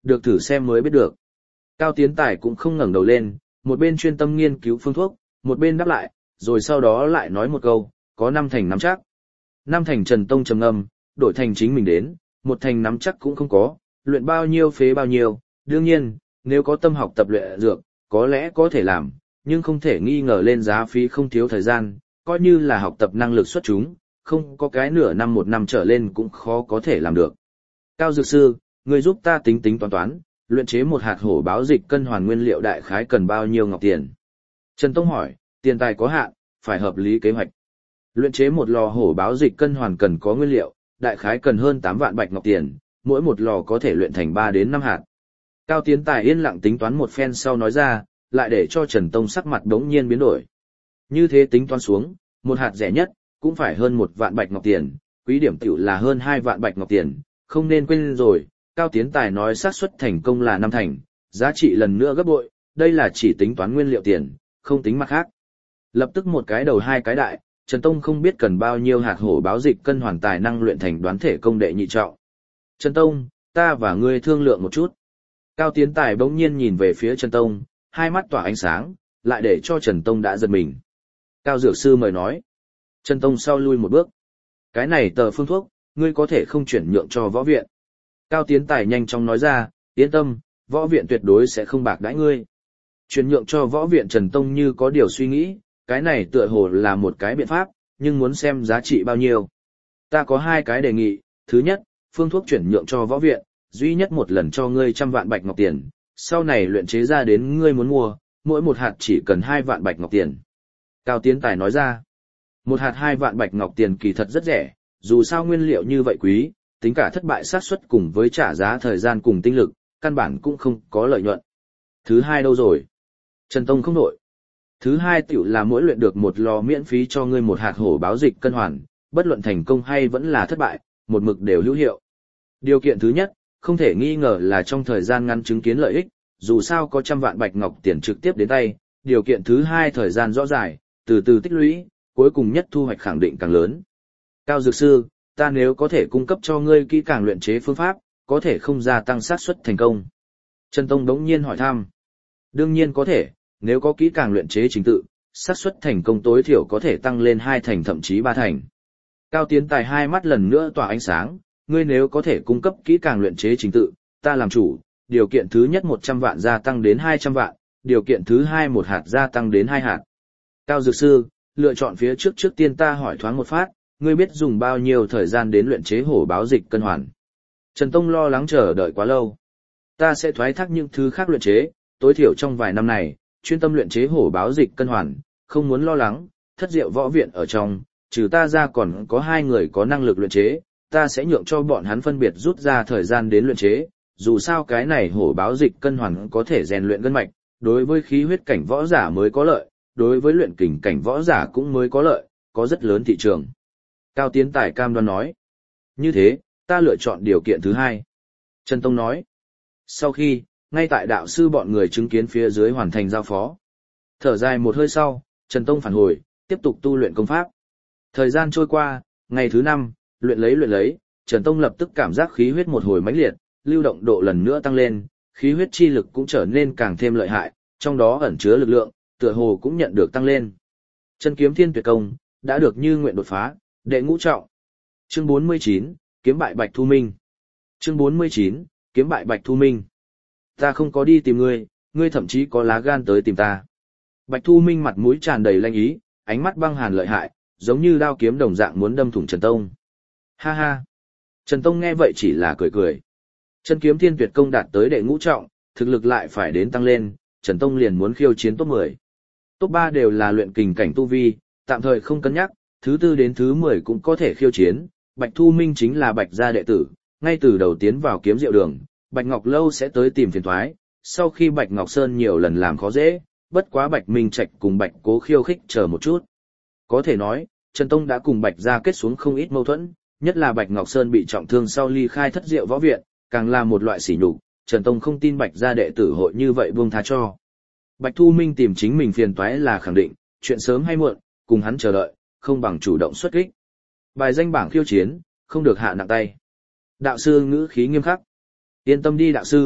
Được thử xem mới biết được. Cao Tiến Tài cũng không ngẩng đầu lên, một bên chuyên tâm nghiên cứu phương thuốc, một bên đáp lại, rồi sau đó lại nói một câu, có 5 thành nắm chắc. 5 thành Trần Tông trầm ngâm, đổi thành chính mình đến, 1 thành nắm chắc cũng không có, luyện bao nhiêu phế bao nhiêu, đương nhiên, nếu có tâm học tập luyện dược, có lẽ có thể làm, nhưng không thể nghi ngờ lên giá phí không thiếu thời gian, coi như là học tập năng lực xuất chúng, không có cái nửa năm 1 năm trở lên cũng khó có thể làm được. Cao Dược Sư, người giúp ta tính tính toán toán, luyện chế một hạt hổ báo dịch cân hoàn nguyên liệu đại khái cần bao nhiêu ngọc tiền? Trần Tông hỏi, tiền tài có hạn, phải hợp lý kế hoạch. Luyện chế một lò hổ báo dịch cân hoàn cần có nguyên liệu, đại khái cần hơn 8 vạn bạch ngọc tiền, mỗi một lò có thể luyện thành 3 đến 5 hạt. Cao Tiến Tài yên lặng tính toán một phen sau nói ra, lại để cho Trần Tông sắc mặt đống nhiên biến đổi. Như thế tính toán xuống, một hạt rẻ nhất, cũng phải hơn 1 vạn bạch ngọc tiền, quý điểm tiểu là hơn 2 vạn bạch ngọc tiền, không nên quên rồi, Cao Tiến Tài nói xác suất thành công là 5 thành, giá trị lần nữa gấp bội, đây là chỉ tính toán nguyên liệu tiền, không tính mặt khác. Lập tức một cái đầu hai cái đại, Trần Tông không biết cần bao nhiêu hạt hổ báo dịch cân hoàn tài năng luyện thành đoán thể công đệ nhị trọng. Trần Tông, ta và ngươi thương lượng một chút. Cao Tiến Tài bỗng nhiên nhìn về phía Trần Tông, hai mắt tỏa ánh sáng, lại để cho Trần Tông đã giật mình. Cao Dược Sư mời nói. Trần Tông sau lui một bước. Cái này tờ phương thuốc, ngươi có thể không chuyển nhượng cho võ viện. Cao Tiến Tài nhanh chóng nói ra, yên tâm, võ viện tuyệt đối sẽ không bạc đãi ngươi. Chuyển nhượng cho võ viện Trần Tông như có điều suy nghĩ, cái này tựa hồ là một cái biện pháp, nhưng muốn xem giá trị bao nhiêu. Ta có 2 cái đề nghị, thứ nhất, phương thuốc chuyển nhượng cho võ viện, duy nhất một lần cho ngươi 100 vạn bạch ngọc tiền, sau này luyện chế ra đến ngươi muốn mua, mỗi một hạt chỉ cần 2 vạn bạch ngọc tiền. Cao Tiến Tài nói ra, một hạt 2 vạn bạch ngọc tiền kỳ thật rất rẻ, dù sao nguyên liệu như vậy quý, tính cả thất bại xác suất cùng với trả giá thời gian cùng tinh lực, căn bản cũng không có lợi nhuận. Thứ hai đâu rồi? Trần Tông không đổi. Thứ hai tiểu là mỗi luyện được một lò miễn phí cho ngươi một hạt hổ báo dịch cân hoàn, bất luận thành công hay vẫn là thất bại, một mực đều hữu hiệu. Điều kiện thứ nhất, không thể nghi ngờ là trong thời gian ngắn chứng kiến lợi ích, dù sao có 100 vạn bạch ngọc tiền trực tiếp đến tay. Điều kiện thứ hai thời gian rõ dài, từ từ tích lũy, cuối cùng nhất thu hoạch khẳng định càng lớn. Cao Dược Sư, ta nếu có thể cung cấp cho ngươi kỹ càng luyện chế phương pháp, có thể không gia tăng xác suất thành công. Trần Tông đống nhiên hỏi thăm. Đương nhiên có thể, nếu có kỹ càng luyện chế trình tự, xác suất thành công tối thiểu có thể tăng lên 2 thành thậm chí 3 thành. Cao Tiến Tài hai mắt lần nữa tỏa ánh sáng, ngươi nếu có thể cung cấp kỹ càng luyện chế trình tự, ta làm chủ, điều kiện thứ nhất 100 vạn gia tăng đến 200 vạn, điều kiện thứ hai 1 hạt gia tăng đến 2 hạt. Cao Dược Sư, lựa chọn phía trước tiên ta hỏi thoáng một phát, ngươi biết dùng bao nhiêu thời gian đến luyện chế hổ báo dịch cân hoàn. Trần Tông lo lắng chờ đợi quá lâu. Ta sẽ thoái thác những thứ khác luyện chế, tối thiểu trong vài năm này, chuyên tâm luyện chế hổ báo dịch cân hoàn, không muốn lo lắng, thất diệu võ viện ở trong, trừ ta ra còn có 2 người có năng lực luyện chế, ta sẽ nhượng cho bọn hắn phân biệt rút ra thời gian đến luyện chế, dù sao cái này hổ báo dịch cân hoàn có thể rèn luyện gân mạch, đối với khí huyết cảnh võ giả mới có lợi, đối với luyện kình cảnh võ giả cũng mới có lợi, có rất lớn thị trường. Cao Tiến Tài cam đoan nói. Như thế, ta lựa chọn điều kiện thứ hai. Trần Tông nói. Sau khi, ngay tại đạo sư bọn người chứng kiến phía dưới hoàn thành giao phó. Thở dài một hơi sau, Trần Tông phản hồi, tiếp tục tu luyện công pháp. Thời gian trôi qua, ngày thứ 5, luyện lấy, Trần Tông lập tức cảm giác khí huyết một hồi mãnh liệt, lưu động độ lần nữa tăng lên, khí huyết chi lực cũng trở nên càng thêm lợi hại, trong đó ẩn chứa lực lượng, tựa hồ cũng nhận được tăng lên. Chân kiếm thiên tuyệt công, đã được như nguyện đột phá, đệ ngũ trọng. Chương 49, kiếm bại Bạch Thu Minh. Chương 49, kiếm bại Bạch Thu Minh. Ta không có đi tìm ngươi, ngươi thậm chí có lá gan tới tìm ta. Bạch Thu Minh mặt mũi tràn đầy lanh ý, ánh mắt băng hàn lợi hại, giống như đao kiếm đồng dạng muốn đâm thủng Trần Tông. Ha ha. Trần Tông nghe vậy chỉ là cười cười. Chân kiếm thiên tuyệt công đạt tới đệ ngũ trọng, thực lực lại phải đến tăng lên, Trần Tông liền muốn khiêu chiến top 10. Top 3 đều là luyện kình cảnh tu vi, tạm thời không cân nhắc, thứ 4 đến thứ 10 cũng có thể khiêu chiến. Bạch Thu Minh chính là Bạch gia đệ tử, ngay từ đầu tiến vào kiếm diệu đường, Bạch Ngọc Lâu sẽ tới tìm phiền toái, sau khi Bạch Ngọc Sơn nhiều lần làm khó dễ, bất quá Bạch Minh Trạch cùng Bạch Cố khiêu khích chờ một chút. Có thể nói, Trần Tông đã cùng Bạch gia kết xuống không ít mâu thuẫn, nhất là Bạch Ngọc Sơn bị trọng thương sau ly khai thất diệu võ viện, càng là một loại sỉ nhục, Trần Tông không tin Bạch gia đệ tử hội như vậy buông tha cho. Bạch Thu Minh tìm chính mình phiền toái là khẳng định, chuyện sớm hay muộn, cùng hắn chờ đợi, không bằng chủ động xuất kích. Bài danh bảng khiêu chiến, không được hạ nặng tay. Đạo sư ngữ khí nghiêm khắc. Yên tâm đi đạo sư,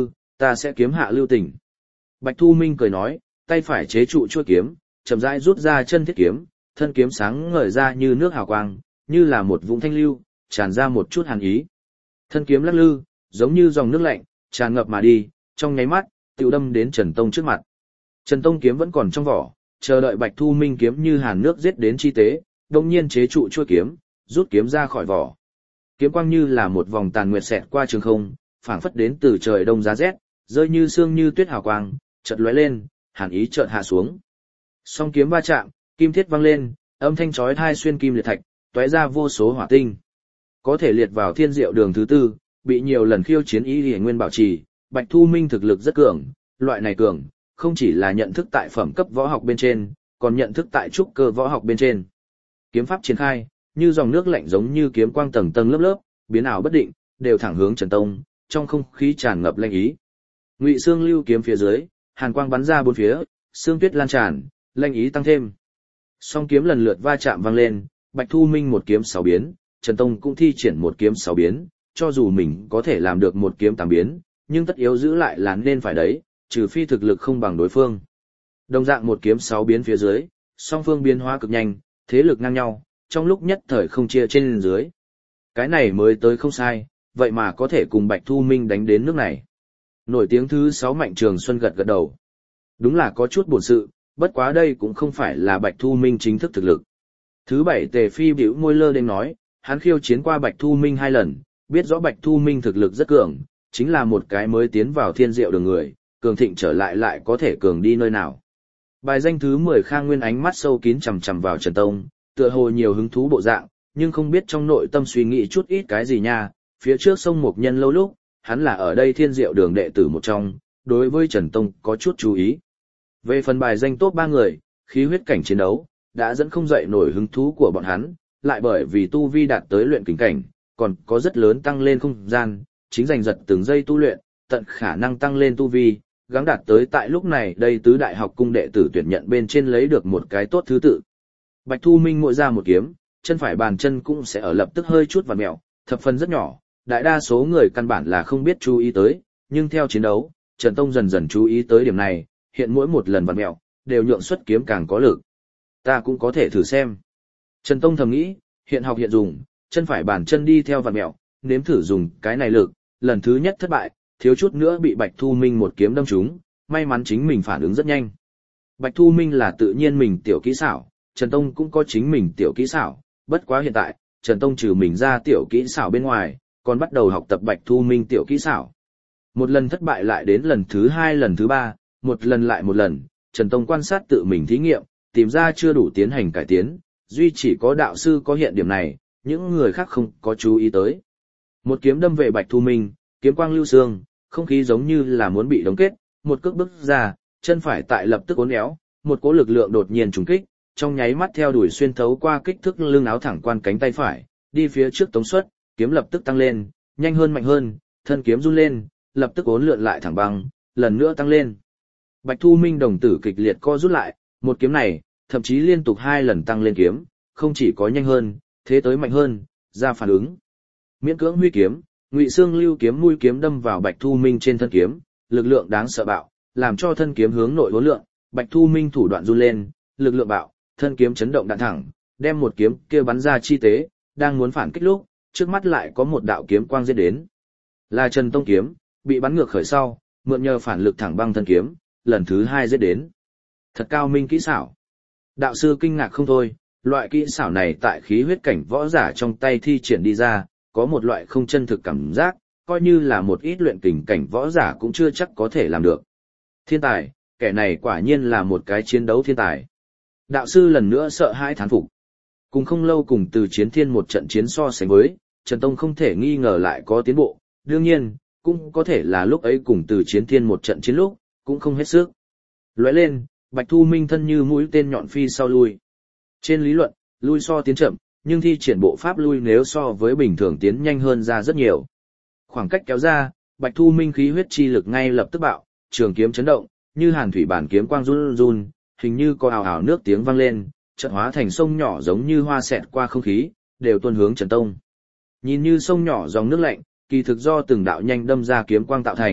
ta sẽ kiếm hạ lưu tình. Bạch Thu Minh cười nói, tay phải chế trụ chuôi kiếm, chậm rãi rút ra chân thiết kiếm, thân kiếm sáng ngời ra như nước hào quang, như là một vũng thanh lưu, tràn ra một chút hàn ý. Thân kiếm lắc lư, giống như dòng nước lạnh, tràn ngập mà đi, trong nháy mắt, tựu đâm đến Trần Tông trước mặt. Trần Tông kiếm vẫn còn trong vỏ, chờ đợi Bạch Thu Minh kiếm như hàn nước giết đến chi tế, đồng nhiên chế trụ chuôi kiếm, rút kiếm ra khỏi vỏ. Kiếm quang như là một vòng tàn nguyệt xẹt qua trường không, phảng phất đến từ trời đông giá rét, rơi như sương như tuyết hào quang, chợt lóe lên, hàn ý chợt hạ xuống. Song kiếm va chạm, kim thiết vang lên, âm thanh chói tai xuyên kim liệt thạch, tóe ra vô số hỏa tinh. Có thể liệt vào thiên diệu đường thứ tư, bị nhiều lần khiêu chiến ý liễu nguyên bảo trì, Bạch Thu Minh thực lực rất cường, loại này cường, không chỉ là nhận thức tại phẩm cấp võ học bên trên, còn nhận thức tại trúc cơ võ học bên trên. Kiếm pháp triển khai, như dòng nước lạnh giống như kiếm quang tầng tầng lớp lớp, biến ảo bất định, đều thẳng hướng Trần Tông, trong không khí tràn ngập lanh ý. Ngụy Xương lưu kiếm phía dưới, hàn quang bắn ra bốn phía, xương tuyết lan tràn, lanh ý tăng thêm. Song kiếm lần lượt va chạm vang lên, Bạch Thu Minh một kiếm 6 biến, Trần Tông cũng thi triển một kiếm 6 biến, cho dù mình có thể làm được một kiếm 8 biến, nhưng tất yếu giữ lại là nên phải đấy, trừ phi thực lực không bằng đối phương. Đồng dạng một kiếm 6 biến phía dưới, song phương biến hóa cực nhanh, thế lực ngang nhau, trong lúc nhất thời không chia trên dưới. Cái này mới tới không sai, vậy mà có thể cùng Bạch Thu Minh đánh đến nước này. Nổi tiếng thứ 6 Mạnh Trường Xuân gật gật đầu. Đúng là có chút buồn sự, bất quá đây cũng không phải là Bạch Thu Minh chính thức thực lực. Thứ 7 Tề Phi bĩu môi lơ đến nói, hắn khiêu chiến qua Bạch Thu Minh 2 lần, biết rõ Bạch Thu Minh thực lực rất cường, chính là một cái mới tiến vào thiên diệu đường người, cường thịnh trở lại có thể cường đi nơi nào. Bài danh thứ 10 Khang Nguyên ánh mắt sâu kín chằm chằm vào Trần Tông, tựa hồ nhiều hứng thú bộ dạng, nhưng không biết trong nội tâm suy nghĩ chút ít cái gì nha. Phía trước sông Mộc Nhân lâu lúc, hắn là ở đây thiên diệu đường đệ tử một trong, đối với Trần Tông có chút chú ý. Về phần bài danh top 3 người, khí huyết cảnh chiến đấu, đã dẫn không dậy nổi hứng thú của bọn hắn, lại bởi vì tu vi đạt tới luyện kình cảnh, còn có rất lớn tăng lên không gian, chính giành giật từng giây tu luyện, tận khả năng tăng lên tu vi, gắng đạt tới tại lúc này đây tứ đại học cung đệ tử tuyển nhận bên trên lấy được một cái tốt thứ tự. Bạch Thu Minh mỗi ra một kiếm, chân phải bàn chân cũng sẽ ở lập tức hơi chút vặn mèo, thập phần rất nhỏ, đại đa số người căn bản là không biết chú ý tới, nhưng theo chiến đấu, Trần Tông dần dần chú ý tới điểm này, hiện mỗi một lần vặn mèo, đều nhượng xuất kiếm càng có lực. Ta cũng có thể thử xem. Trần Tông thầm nghĩ, hiện học hiện dùng, chân phải bàn chân đi theo vặn mèo, nếm thử dùng cái này lực, lần thứ nhất thất bại, thiếu chút nữa bị Bạch Thu Minh một kiếm đâm trúng, may mắn chính mình phản ứng rất nhanh. Bạch Thu Minh là tự nhiên mình tiểu kỹ xảo, Trần Tông cũng có chính mình tiểu kỹ xảo, bất quá hiện tại, Trần Tông trừ mình ra tiểu kỹ xảo bên ngoài, còn bắt đầu học tập Bạch Thu Minh tiểu kỹ xảo. Một lần thất bại lại đến lần thứ 2 lần thứ 3, một lần lại một lần, Trần Tông quan sát tự mình thí nghiệm, tìm ra chưa đủ tiến hành cải tiến, duy chỉ có đạo sư có hiện điểm này, những người khác không có chú ý tới. Một kiếm đâm về Bạch Thu Minh, kiếm quang lưu sương, không khí giống như là muốn bị đóng kết, một cước bước ra, chân phải tại lập tức uốn éo, một cỗ lực lượng đột nhiên trùng kích, trong nháy mắt theo đuổi xuyên thấu qua kích thước lưng áo thẳng quan cánh tay phải, đi phía trước tống suất, kiếm lập tức tăng lên, nhanh hơn mạnh hơn, thân kiếm run lên, lập tức uốn lượn lại thẳng băng, lần nữa tăng lên. Bạch Thu Minh đồng tử kịch liệt co rút lại, một kiếm này, thậm chí liên tục 2 lần tăng lên kiếm, không chỉ có nhanh hơn, thế tới mạnh hơn, ra phản ứng. Miễn cưỡng huy kiếm, Ngụy Xương lưu kiếm mũi kiếm đâm vào Bạch Thu Minh trên thân kiếm, lực lượng đáng sợ bạo, làm cho thân kiếm hướng nội uốn lượn, Bạch Thu Minh thủ đoạn run lên, lực lượng bạo, thân kiếm chấn động đạn thẳng, đem một kiếm kia bắn ra chi tế, đang muốn phản kích lúc, trước mắt lại có một đạo kiếm quang giết đến. Là Trần Tông kiếm, bị bắn ngược khởi sau, mượn nhờ phản lực thẳng băng thân kiếm, lần thứ 2 giết đến. Thật cao minh kỹ xảo. Đạo sư kinh ngạc không thôi, loại kỹ xảo này tại khí huyết cảnh võ giả trong tay thi triển đi ra, có một loại không chân thực cảm giác, coi như là một ít luyện kình cảnh võ giả cũng chưa chắc có thể làm được. Thiên tài, kẻ này quả nhiên là một cái chiến đấu thiên tài. Đạo sư lần nữa sợ hãi thán phục. Cùng không lâu cùng Từ Chiến Thiên một trận chiến so sánh với, Trần Tông không thể nghi ngờ lại có tiến bộ, đương nhiên, cũng có thể là lúc ấy cùng Từ Chiến Thiên một trận chiến lúc, cũng không hết sức. Lóe lên, Bạch Thu Minh thân như mũi tên nhọn phi sau lui. Trên lý luận, lui so tiến chậm, nhưng thi triển bộ pháp lui nếu so với bình thường tiến nhanh hơn ra rất nhiều. Khoảng cách kéo ra, Bạch Thu Minh khí huyết chi lực ngay lập tức bạo, trường kiếm chấn động, như hàn thủy bản kiếm quang run run, hình như có ào ào nước tiếng vang lên, chợt hóa thành sông nhỏ giống như hoa xẹt qua không khí, đều tuôn hướng Trần Tông. Nhìn như sông nhỏ dòng nước lạnh, kỳ thực do từng đạo nhanh đâm ra kiếm quang tạo thành,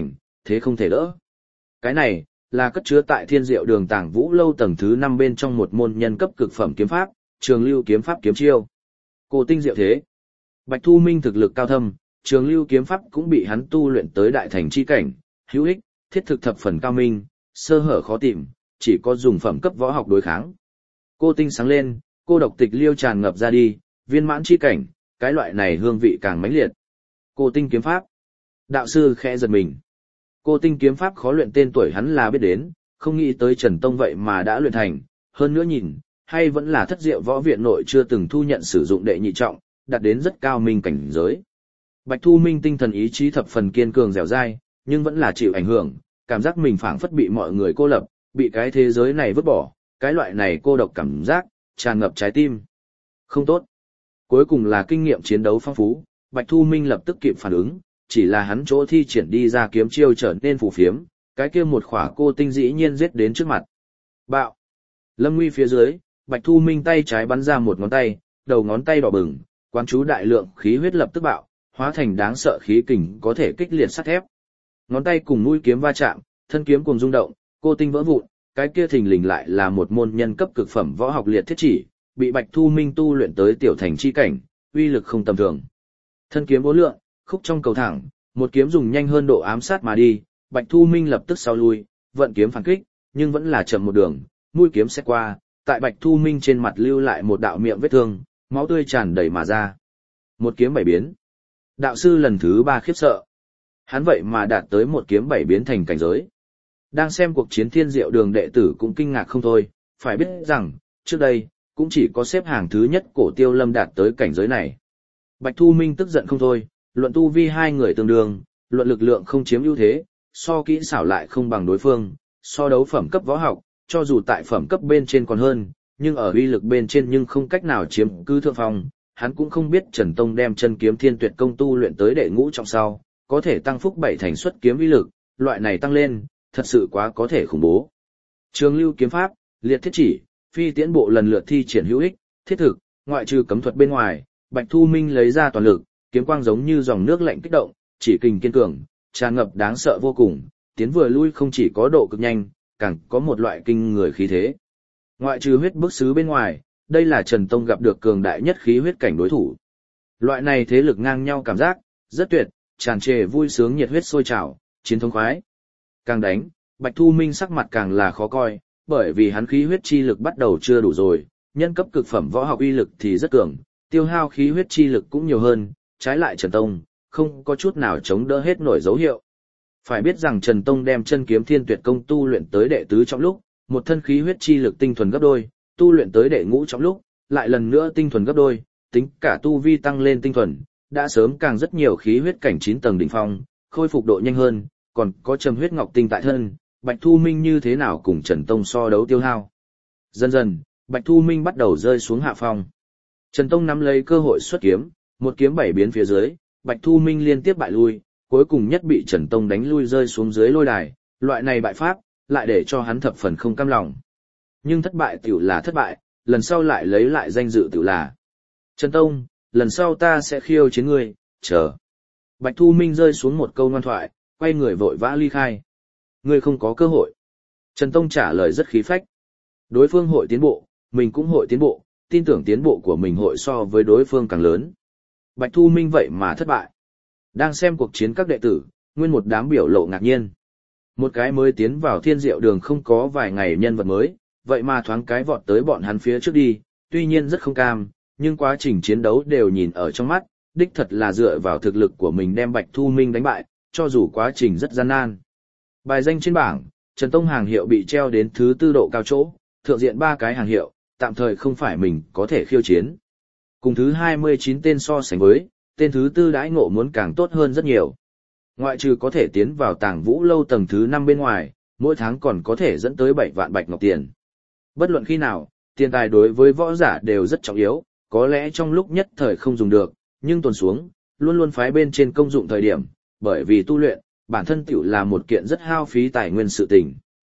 thế không thể đỡ. Cái này, là cất chứa tại Thiên Diệu Đường Tàng Vũ lâu tầng thứ 5 bên trong một môn nhân cấp cực phẩm kiếm pháp, Trường Lưu kiếm pháp kiếm chiêu. Cô tinh diệu thế. Bạch Thu Minh thực lực cao thâm, Trường Lưu kiếm pháp cũng bị hắn tu luyện tới đại thành chi cảnh, hữu ích, thiết thực thập phần cao minh, sơ hở khó tìm, chỉ có dùng phẩm cấp võ học đối kháng. Cô tinh sáng lên, cô độc tịch liêu tràn ngập ra đi, viên mãn chi cảnh, cái loại này hương vị càng mãnh liệt. Cô tinh kiếm pháp. Đạo sư khẽ giật mình. Cô tinh kiếm pháp khó luyện, tên tuổi hắn là biết đến, không nghĩ tới Trần Tông vậy mà đã luyện thành, hơn nữa nhìn, hay vẫn là thất diệu võ viện nội chưa từng thu nhận sử dụng đệ nhị trọng, đạt đến rất cao minh cảnh giới. Bạch Thu Minh tinh thần ý chí thập phần kiên cường dẻo dai, nhưng vẫn là chịu ảnh hưởng, cảm giác mình phảng phất bị mọi người cô lập, bị cái thế giới này vứt bỏ, cái loại này cô độc cảm giác, tràn ngập trái tim. Không tốt. Cuối cùng là kinh nghiệm chiến đấu phong phú, Bạch Thu Minh lập tức kịp phản ứng, chỉ là hắn chỗ thi triển đi ra kiếm chiêu trở nên phù phiếm, cái kia một khỏa cô tinh dĩ nhiên giết đến trước mặt. Bạo. Lâm nguy phía dưới, Bạch Thu Minh tay trái bắn ra một ngón tay, đầu ngón tay đỏ bừng, quán chú đại lượng khí huyết lập tức bạo, hóa thành đáng sợ khí kình có thể kích liệt sắt thép. Ngón tay cùng mũi kiếm va chạm, thân kiếm cùng rung động, cô tinh vỡ vụn, cái kia thình lình lại là một môn nhân cấp cực phẩm võ học liệt thiết chỉ, bị Bạch Thu Minh tu luyện tới tiểu thành chi cảnh, uy lực không tầm thường. Thân kiếm vô lượng, khúc trong cầu thẳng, một kiếm dùng nhanh hơn độ ám sát mà đi, Bạch Thu Minh lập tức sau lui, vận kiếm phản kích, nhưng vẫn là chậm một đường, mũi kiếm xét qua, tại Bạch Thu Minh trên mặt lưu lại một đạo miệng vết thương, máu tươi tràn đầy mà ra. Một kiếm bảy biến. Đạo sư lần thứ 3 khiếp sợ. Hắn vậy mà đạt tới một kiếm bảy biến thành cảnh giới. Đang xem cuộc chiến Thiên Diệu Đường đệ tử cũng kinh ngạc không thôi, phải biết rằng, trước đây, cũng chỉ có xếp hàng thứ nhất Cổ Tiêu Lâm đạt tới cảnh giới này. Bạch Thu Minh tức giận không thôi, luận tu vi hai người tương đương, luận lực lượng không chiếm ưu thế, so kỹ xảo lại không bằng đối phương, so đấu phẩm cấp võ học, cho dù tại phẩm cấp bên trên còn hơn, nhưng ở uy lực bên trên nhưng không cách nào chiếm cứ thượng phong. Hắn cũng không biết Trần Tông đem chân kiếm thiên tuyệt công tu luyện tới đệ ngũ trọng sau, có thể tăng phúc 7 thành xuất kiếm uy lực, loại này tăng lên, thật sự quá có thể khủng bố. Trường Lưu kiếm pháp, liệt thiết chỉ, phi tiễn bộ lần lượt thi triển hữu ích, thiết thực, ngoại trừ cấm thuật bên ngoài, Bạch Thu Minh lấy ra toàn lực, kiếm quang giống như dòng nước lạnh kích động, chỉ kình kiên cường, tràn ngập đáng sợ vô cùng, tiến vừa lui không chỉ có độ cực nhanh, càng có một loại kinh người khí thế. Ngoại trừ huyết bức sứ bên ngoài, đây là Trần Tông gặp được cường đại nhất khí huyết cảnh đối thủ. Loại này thế lực ngang nhau cảm giác, rất tuyệt, tràn trề vui sướng nhiệt huyết sôi trào, chiến thống khoái. Càng đánh, Bạch Thu Minh sắc mặt càng là khó coi, bởi vì hắn khí huyết chi lực bắt đầu chưa đủ rồi, nhân cấp cực phẩm võ học uy lực thì rất cường, tiêu hao khí huyết chi lực cũng nhiều hơn, trái lại Trần Tông, không có chút nào chống đỡ hết nổi dấu hiệu. Phải biết rằng Trần Tông đem chân kiếm thiên tuyệt công tu luyện tới đệ tứ trong lúc, một thân khí huyết chi lực tinh thuần gấp đôi, tu luyện tới đệ ngũ trong lúc, lại lần nữa tinh thuần gấp đôi, tính cả tu vi tăng lên tinh thuần, đã sớm càng rất nhiều khí huyết cảnh 9 tầng đỉnh phong, khôi phục độ nhanh hơn, còn có trầm huyết ngọc tinh tại thân, Bạch Thu Minh như thế nào cùng Trần Tông so đấu tiêu hao. Dần dần, Bạch Thu Minh bắt đầu rơi xuống hạ phong. Trần Tông nắm lấy cơ hội xuất kiếm, một kiếm bảy biến phía dưới, Bạch Thu Minh liên tiếp bại lui, cuối cùng nhất bị Trần Tông đánh lui rơi xuống dưới lôi đài, loại này bại pháp, lại để cho hắn thập phần không cam lòng. Nhưng thất bại tiểu là thất bại, lần sau lại lấy lại danh dự tiểu là. Trần Tông, lần sau ta sẽ khiêu chiến ngươi, chờ. Bạch Thu Minh rơi xuống một câu ngoan thoại, quay người vội vã ly khai. Ngươi không có cơ hội. Trần Tông trả lời rất khí phách. Đối phương hội tiến bộ, mình cũng hội tiến bộ, tin tưởng tiến bộ của mình hội so với đối phương càng lớn. Bạch Thu Minh vậy mà thất bại. Đang xem cuộc chiến các đệ tử, nguyên một đám biểu lộ ngạc nhiên. Một cái mới tiến vào Thiên Diệu Đường không có vài ngày nhân vật mới, vậy mà thoáng cái vọt tới bọn hắn phía trước đi, tuy nhiên rất không cam, nhưng quá trình chiến đấu đều nhìn ở trong mắt, đích thật là dựa vào thực lực của mình đem Bạch Thu Minh đánh bại, cho dù quá trình rất gian nan. Bài danh trên bảng, Trần Tông hàng hiệu bị treo đến thứ 4 độ cao chỗ, thượng diện 3 cái hàng hiệu, tạm thời không phải mình có thể khiêu chiến. Cùng thứ 29 tên so sánh với, tên thứ 4 đãi ngộ muốn càng tốt hơn rất nhiều. Ngoại trừ có thể tiến vào Tàng Vũ lâu tầng thứ 5 bên ngoài, mỗi tháng còn có thể dẫn tới 7 vạn bạch ngọc tiền. Bất luận khi nào, tiền tài đối với võ giả đều rất trọng yếu, có lẽ trong lúc nhất thời không dùng được, nhưng tuần xuống, luôn luôn phái bên trên công dụng thời điểm, bởi vì tu luyện, bản thân tiểu là một kiện rất hao phí tài nguyên sự tình.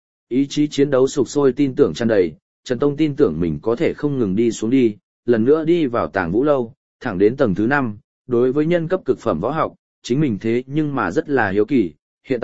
Ý chí chiến đấu sục sôi tin tưởng tràn đầy, Trần Tông tin tưởng mình có thể không ngừng đi xuống đi, lần nữa đi vào Tàng Vũ lâu, thẳng đến tầng thứ 5, đối với nhân cấp cực phẩm võ học, chính mình thế nhưng mà rất là hiếu kỳ, hiện tại,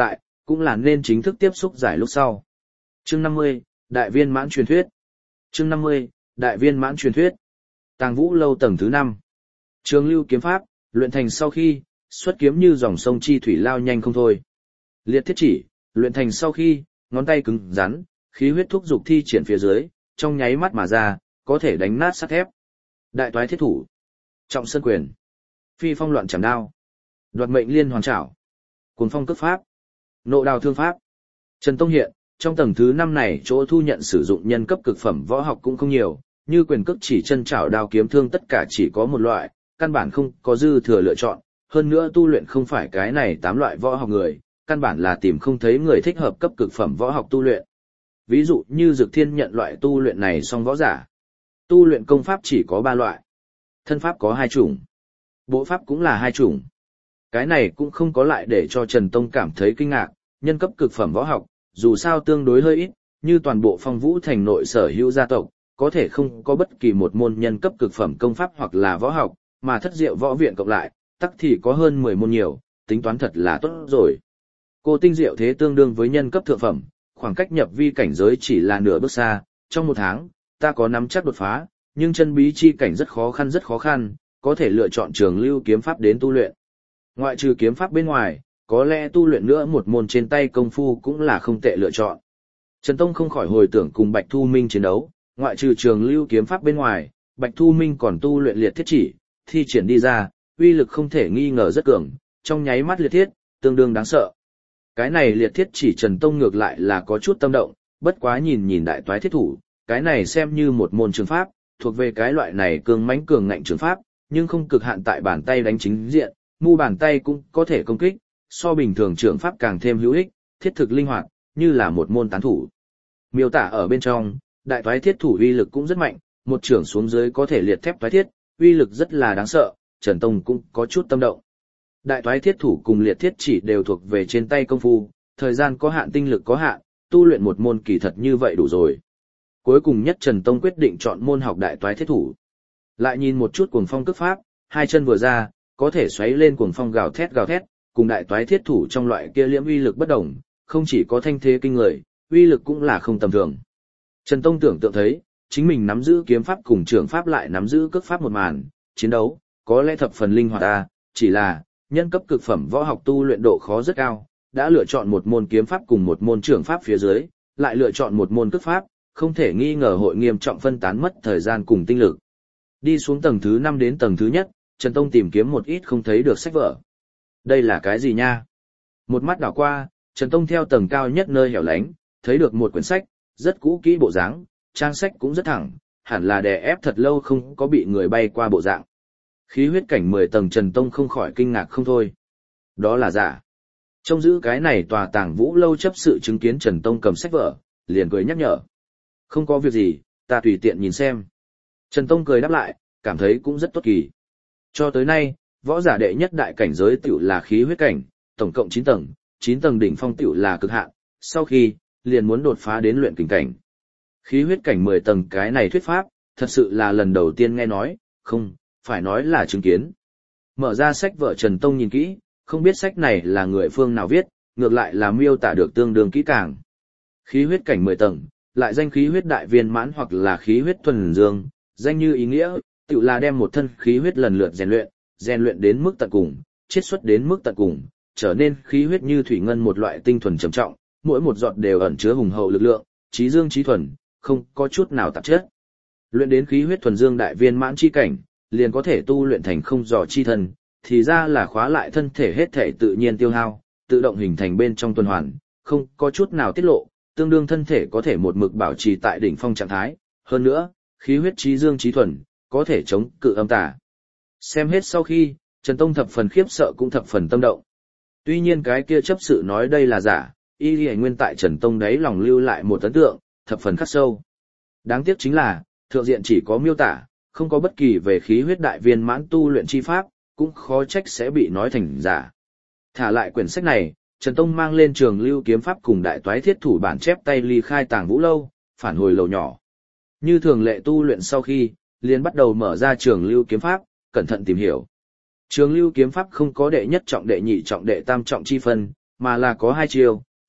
cũng là nên chính thức tiếp xúc giải lúc sau. Chương 50, Đại viên mãn truyền thuyết. Chương 50, Đại viên mãn truyền thuyết. Tàng Vũ lâu tầng thứ 5. Trường lưu kiếm pháp, luyện thành sau khi, xuất kiếm như dòng sông chi thủy lao nhanh không thôi. Liệt thiết chỉ, luyện thành sau khi, ngón tay cứng rắn, khí huyết thúc dục thi triển phía dưới, trong nháy mắt mà ra, có thể đánh nát sắt thép. Đại toái thiết thủ, trọng sơn quyền, phi phong loạn chảm đao, đoạt mệnh liên hoàn trảo, cuồng phong cước pháp, nộ đào thương pháp. Trần Tông hiện, trong tầng thứ 5 này chỗ thu nhận sử dụng nhân cấp cực phẩm võ học cũng không nhiều, như quyền cước chỉ chân trảo đao kiếm thương tất cả chỉ có một loại, căn bản không có dư thừa lựa chọn, hơn nữa tu luyện không phải cái này 8 loại võ học người, căn bản là tìm không thấy người thích hợp cấp cực phẩm võ học tu luyện. Ví dụ như Dực Thiên nhận loại tu luyện này song võ giả. Tu luyện công pháp chỉ có 3 loại. Thân pháp có 2 chủng. Bộ pháp cũng là 2 chủng. Cái này cũng không có lại để cho Trần Tông cảm thấy kinh ngạc, nhân cấp cực phẩm võ học, dù sao tương đối hơi ít, như toàn bộ Phong Vũ thành nội sở hữu gia tộc, có thể không có bất kỳ một môn nhân cấp cực phẩm công pháp hoặc là võ học, mà Thất Diệu võ viện cộng lại, tắc thì có hơn 10 môn nhiều, tính toán thật là tốt rồi. Cô tinh diệu thế tương đương với nhân cấp thượng phẩm, khoảng cách nhập vi cảnh giới chỉ là nửa bước xa, trong 1 tháng, ta có nắm chắc đột phá, nhưng chân bí chi cảnh rất khó khăn, có thể lựa chọn trường lưu kiếm pháp đến tu luyện. Ngoại trừ kiếm pháp bên ngoài, có lẽ tu luyện nữa một môn trên tay công phu cũng là không tệ lựa chọn. Trần Tông không khỏi hồi tưởng cùng Bạch Thu Minh chiến đấu, ngoại trừ trường lưu kiếm pháp bên ngoài, Bạch Thu Minh còn tu luyện liệt thiết chỉ, thi triển đi ra, uy lực không thể nghi ngờ rất cường, trong nháy mắt liệt thiết, tương đương đáng sợ. Cái này liệt thiết chỉ Trần Tông ngược lại là có chút tâm động, bất quá nhìn đại toái thiết thủ, cái này xem như một môn trường pháp, thuộc về cái loại này cường mãnh cường ngạnh trường pháp, nhưng không cực hạn tại bàn tay đánh chính diện, mu bàn tay cũng có thể công kích, so bình thường trường pháp càng thêm hữu ích, thiết thực linh hoạt, như là một môn tán thủ. Miêu tả ở bên trong, đại toái thiết thủ uy lực cũng rất mạnh, một trường xuống dưới có thể liệt thép toái thiết, uy lực rất là đáng sợ, Trần Tông cũng có chút tâm động. Đại toái thiết thủ cùng liệt thiết chỉ đều thuộc về trên tay công phu, thời gian có hạn tinh lực có hạn, tu luyện một môn kỳ thật như vậy đủ rồi. Cuối cùng nhất Trần Tông quyết định chọn môn học đại toái thiết thủ. Lại nhìn một chút cuồng phong cước pháp, hai chân vừa ra, có thể xoáy lên cuồng phong gào thét, cùng đại toái thiết thủ trong loại kia liễm uy lực bất đồng, không chỉ có thanh thế kinh người, uy lực cũng là không tầm thường. Trần Tông tưởng tượng thấy, chính mình nắm giữ kiếm pháp cùng trường pháp lại nắm giữ cước pháp một màn, chiến đấu, có lẽ thập phần linh hoạt ta, chỉ là, nhân cấp cực phẩm võ học tu luyện độ khó rất cao, đã lựa chọn một môn kiếm pháp cùng một môn trường pháp phía dưới, lại lựa chọn một môn cước pháp, không thể nghi ngờ hội nghiêm trọng phân tán mất thời gian cùng tinh lực. Đi xuống tầng thứ 5 đến tầng thứ nhất, Trần Tông tìm kiếm một ít không thấy được sách vở. Đây là cái gì nha? Một mắt đảo qua, Trần Tông theo tầng cao nhất nơi hẻo lánh, thấy được một quyển sách, rất cũ kỹ bộ dáng, trang sách cũng rất thẳng, hẳn là đè ép thật lâu không có bị người bay qua bộ dạng. Khí huyết cảnh 10 tầng Trần Tông không khỏi kinh ngạc không thôi. Đó là giả. Trông giữ cái này tòa Tàng Vũ lâu chấp sự chứng kiến Trần Tông cầm sách vở, liền cười nhắc nhở. Không có việc gì, ta tùy tiện nhìn xem. Trần Tông cười đáp lại, cảm thấy cũng rất tốt kỳ. Cho tới nay, võ giả đệ nhất đại cảnh giới tiểu là khí huyết cảnh, tổng cộng 9 tầng đỉnh phong tiểu là cực hạn, sau khi, liền muốn đột phá đến luyện kình cảnh. Khí huyết cảnh 10 tầng cái này thuyết pháp, thật sự là lần đầu tiên nghe nói, không, phải nói là chứng kiến. Mở ra sách vở Trần Tông nhìn kỹ, không biết sách này là người phương nào viết, ngược lại là miêu tả được tương đương kỹ càng. Khí huyết cảnh 10 tầng, lại danh khí huyết đại viên mãn hoặc là khí huyết thuần dương, danh như ý nghĩa, tự là đem một thân khí huyết lần lượt rèn luyện đến mức tận cùng, chiết xuất đến mức tận cùng, trở nên khí huyết như thủy ngân một loại tinh thuần trầm trọng, mỗi một giọt đều ẩn chứa hùng hậu lực lượng, trí dương trí thuần, không có chút nào tạp chất. Luyện đến khí huyết thuần dương đại viên mãn chi cảnh, liền có thể tu luyện thành không giò chi thân, thì ra là khóa lại thân thể hết thể tự nhiên tiêu hao, tự động hình thành bên trong tuần hoàn, không có chút nào tiết lộ, tương đương thân thể có thể một mực bảo trì tại đỉnh phong trạng thái, hơn nữa, khí huyết trí dương trí thuần, có thể chống cự âm tà. Xem hết sau khi, Trần Tông thập phần khiếp sợ cũng thập phần tâm động. Tuy nhiên cái kia chấp sự nói đây là giả, y lý nguyên tại Trần Tông đấy lòng lưu lại một ấn tượng, thập phần khắc sâu. Đáng tiếc chính là, thượng diện chỉ có miêu tả, không có bất kỳ về khí huyết đại viên mãn tu luyện chi pháp, cũng khó trách sẽ bị nói thành giả. Thả lại quyển sách này, Trần Tông mang lên trường lưu kiếm pháp cùng đại toái thiết thủ bản chép tay ly khai Tàng Vũ lâu, phản hồi lầu nhỏ. Như thường lệ tu luyện sau khi, liền bắt đầu mở ra trường lưu kiếm pháp, cẩn thận tìm hiểu. Trường lưu kiếm pháp không có đệ nhất trọng đệ nhị trọng đệ tam trọng chi phân, mà là có 2 chiêu,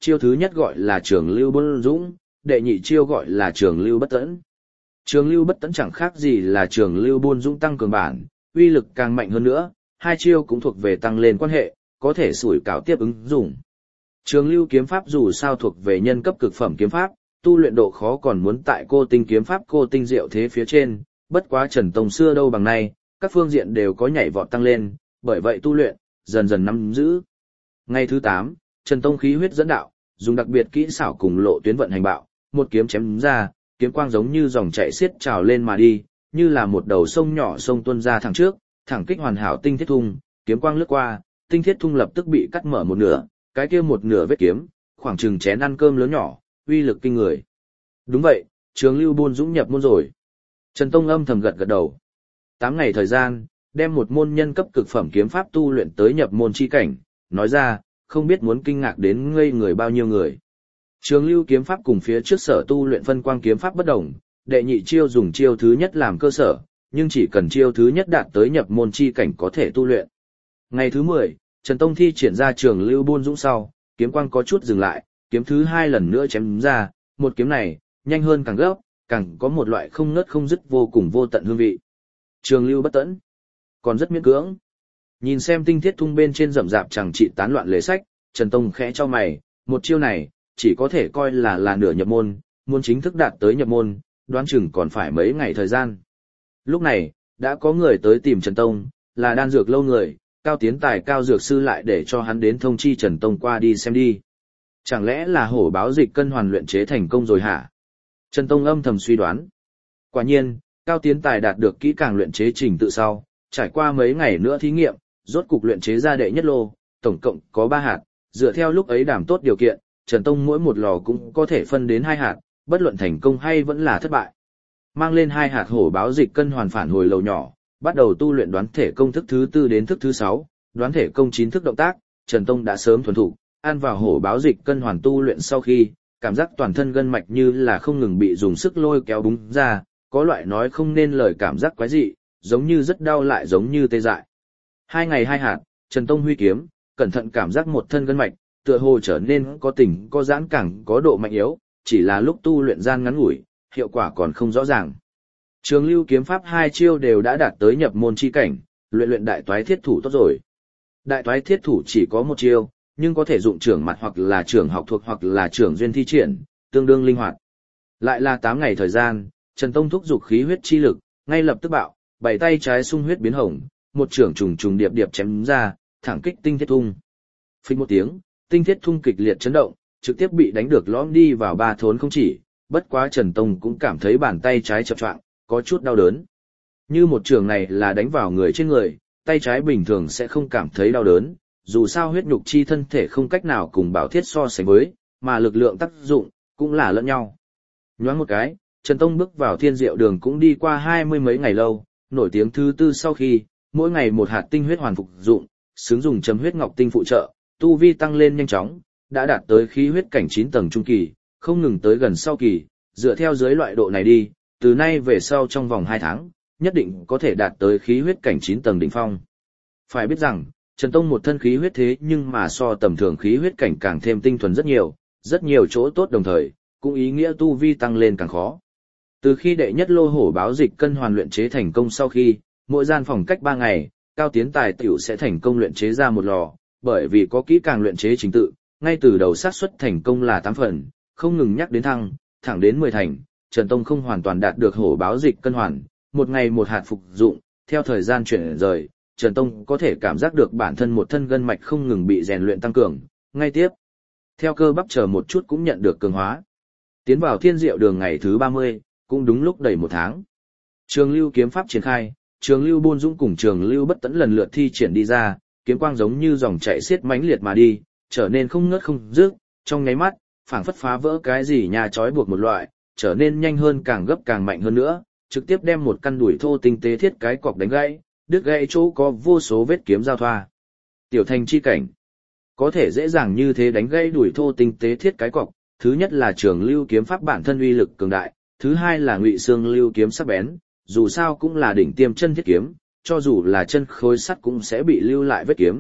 chiêu thứ nhất gọi là trường lưu buôn dũng, đệ nhị chiêu gọi là trường lưu bất tẫn. Trường lưu bất tẫn chẳng khác gì là trường lưu buôn dũng tăng cường bản, uy lực càng mạnh hơn nữa, hai chiêu cũng thuộc về tăng lên quan hệ, có thể sủi cảo tiếp ứng dụng. Trường lưu kiếm pháp dù sao thuộc về nhân cấp cực phẩm kiếm pháp, tu luyện độ khó còn muốn tại cô tinh kiếm pháp cô tinh diệu thế phía trên, bất quá Trần Tông xưa đâu bằng nay, các phương diện đều có nhảy vọt tăng lên, bởi vậy tu luyện, dần dần nắm giữ. Ngày thứ 8, Trần Tông khí huyết dẫn đạo, dùng đặc biệt kỹ xảo cùng lộ tuyến vận hành bạo, một kiếm chém ra, kiếm quang giống như dòng chảy xiết trào lên mà đi, như là một đầu sông nhỏ sông tuôn ra thẳng trước, thẳng kích hoàn hảo tinh thiết thung, kiếm quang lướt qua, tinh thiết thung lập tức bị cắt mở một nửa, cái kia một nửa vết kiếm, khoảng chừng chén ăn cơm lớn nhỏ, uy lực kinh người. Đúng vậy, trường lưu buôn dũng nhập môn rồi. Trần Tông âm thầm gật gật đầu. 8 ngày thời gian, đem một môn nhân cấp cực phẩm kiếm pháp tu luyện tới nhập môn chi cảnh, nói ra, không biết muốn kinh ngạc đến ngây người bao nhiêu người. Trường lưu kiếm pháp cùng phía trước sở tu luyện phân quang kiếm pháp bất đồng, đệ nhị chiêu dùng chiêu thứ nhất làm cơ sở, nhưng chỉ cần chiêu thứ nhất đạt tới nhập môn chi cảnh có thể tu luyện. Ngày thứ 10, Trần Tông thi triển ra trường lưu buôn dũng sau, kiếm quang có chút dừng lại, kiếm thứ 2 lần nữa chém ra, một kiếm này, nhanh hơn càng gấp, càng có một loại không ngớt không dứt vô cùng vô tận hương vị. Trường lưu bất tẫn, còn rất miễn cưỡng. Nhìn xem tinh thiết thung bên trên rậm rạp chẳng trị tán loạn lề sách, Trần Tông khẽ cho mày, một chiêu này, chỉ có thể coi là nửa nhập môn, muốn chính thức đạt tới nhập môn, đoán chừng còn phải mấy ngày thời gian. Lúc này, đã có người tới tìm Trần Tông, là đan dược lâu người, Cao Tiến Tài Cao Dược Sư lại để cho hắn đến thông chi Trần Tông qua đi xem đi. Chẳng lẽ là hổ báo dịch cân hoàn luyện chế thành công rồi hả? Trần Tông âm thầm suy đoán. Quả nhiên, Cao Tiến Tài đạt được kỹ càng luyện chế trình tự sau, trải qua mấy ngày nữa thí nghiệm, rốt cục luyện chế ra đệ nhất lô, tổng cộng có 3 hạt, dựa theo lúc ấy đảm tốt điều kiện, Trần Tông mỗi một lò cũng có thể phân đến 2 hạt, bất luận thành công hay vẫn là thất bại. Mang lên 2 hạt hổ báo dịch cân hoàn phản hồi lầu nhỏ, bắt đầu tu luyện đoán thể công thức thứ 4 đến thức thứ 6, đoán thể công 9 thức động tác, Trần Tông đã sớm thuần thục, ăn vào hổ báo dịch cân hoàn tu luyện sau khi, cảm giác toàn thân gân mạch như là không ngừng bị dùng sức lôi kéo búng ra, có loại nói không nên lời cảm giác quái dị, giống như rất đau lại giống như tê dại. 2 ngày 2 hạt, Trần Tông huy kiếm, cẩn thận cảm giác một thân gân mạch, tựa hồ trở nên có tỉnh có giãn càng có độ mạnh yếu, chỉ là lúc tu luyện gian ngắn ngủi, hiệu quả còn không rõ ràng. Trường lưu kiếm pháp 2 chiêu đều đã đạt tới nhập môn chi cảnh, luyện đại toái thiết thủ tốt rồi. Đại toái thiết thủ chỉ có 1 chiêu, nhưng có thể dụng trưởng mặt hoặc là trưởng học thuộc hoặc là trưởng duyên thi triển, tương đương linh hoạt. Lại là 8 ngày thời gian, Trần Tông thúc giục khí huyết chi lực, ngay lập tức bạo, bảy tay trái sung huyết biến hồng, một trưởng trùng trùng điệp điệp chém ra, thẳng kích tinh thiết thung. Phích một tiếng, tinh thiết thung kịch liệt chấn động, trực tiếp bị đánh được lõm đi vào 3 thốn không chỉ, bất quá Trần Tông cũng cảm thấy bàn tay trái chập choạng, có chút đau đớn. Như một trường này là đánh vào người trên người, tay trái bình thường sẽ không cảm thấy đau đớn, dù sao huyết nhục chi thân thể không cách nào cùng bảo thiết so sánh với, mà lực lượng tác dụng cũng là lẫn nhau. Nhoáng một cái, Trần Tông bước vào thiên diệu đường cũng đi qua 20 mấy ngày lâu, nổi tiếng thứ 4 sau khi, mỗi ngày 1 hạt tinh huyết hoàn phục dụng, xứng dùng chấm huyết ngọc tinh phụ trợ, tu vi tăng lên nhanh chóng, đã đạt tới khí huyết cảnh 9 tầng trung kỳ, không ngừng tới gần sau kỳ, dựa theo dưới loại độ này đi, từ nay về sau trong vòng 2 tháng, nhất định có thể đạt tới khí huyết cảnh 9 tầng đỉnh phong. Phải biết rằng, Trần Tông một thân khí huyết thế nhưng mà so tầm thường khí huyết cảnh càng thêm tinh thuần rất nhiều chỗ tốt đồng thời, cũng ý nghĩa tu vi tăng lên càng khó. Từ khi đệ nhất lô hổ báo dịch cân hoàn luyện chế thành công sau khi, mỗi gian phòng cách 3 ngày, Cao Tiến Tài tiểu sẽ thành công luyện chế ra 1 lò, bởi vì có kỹ càng luyện chế trình tự, ngay từ đầu xác suất thành công là 8 phần, không ngừng nhắc đến thẳng đến 10 thành, Trần Tông không hoàn toàn đạt được hổ báo dịch cân hoàn, 1 ngày 1 hạt phục dụng, theo thời gian chuyển rời, Trần Tông có thể cảm giác được bản thân một thân gân mạch không ngừng bị rèn luyện tăng cường, ngay tiếp. Theo cơ bắp chờ một chút cũng nhận được cường hóa. Tiến vào thiên diệu đường ngày thứ 30, cũng đúng lúc đầy 1 tháng. Trường lưu kiếm pháp triển khai, trường lưu buôn dũng cùng trường lưu bất tẫn lần lượt thi triển đi ra, kiếm quang giống như dòng chảy xiết mãnh liệt mà đi, trở nên không ngớt không dứt, trong nháy mắt, phảng phất phá vỡ cái gì nhà trói buộc một loại, trở nên nhanh hơn càng gấp càng mạnh hơn nữa, trực tiếp đem một căn đùi thô tinh tế thiết cái cọc đánh gãy, đứt gãy chỗ có vô số vết kiếm giao thoa. Tiểu thành chi cảnh, có thể dễ dàng như thế đánh gãy đùi thô tinh tế thiết cái cọc, thứ nhất là trường lưu kiếm pháp bản thân uy lực cường đại, thứ hai là ngụy xương lưu kiếm sắc bén, dù sao cũng là đỉnh tiêm chân thiết kiếm, cho dù là chân khối sắt cũng sẽ bị lưu lại vết kiếm,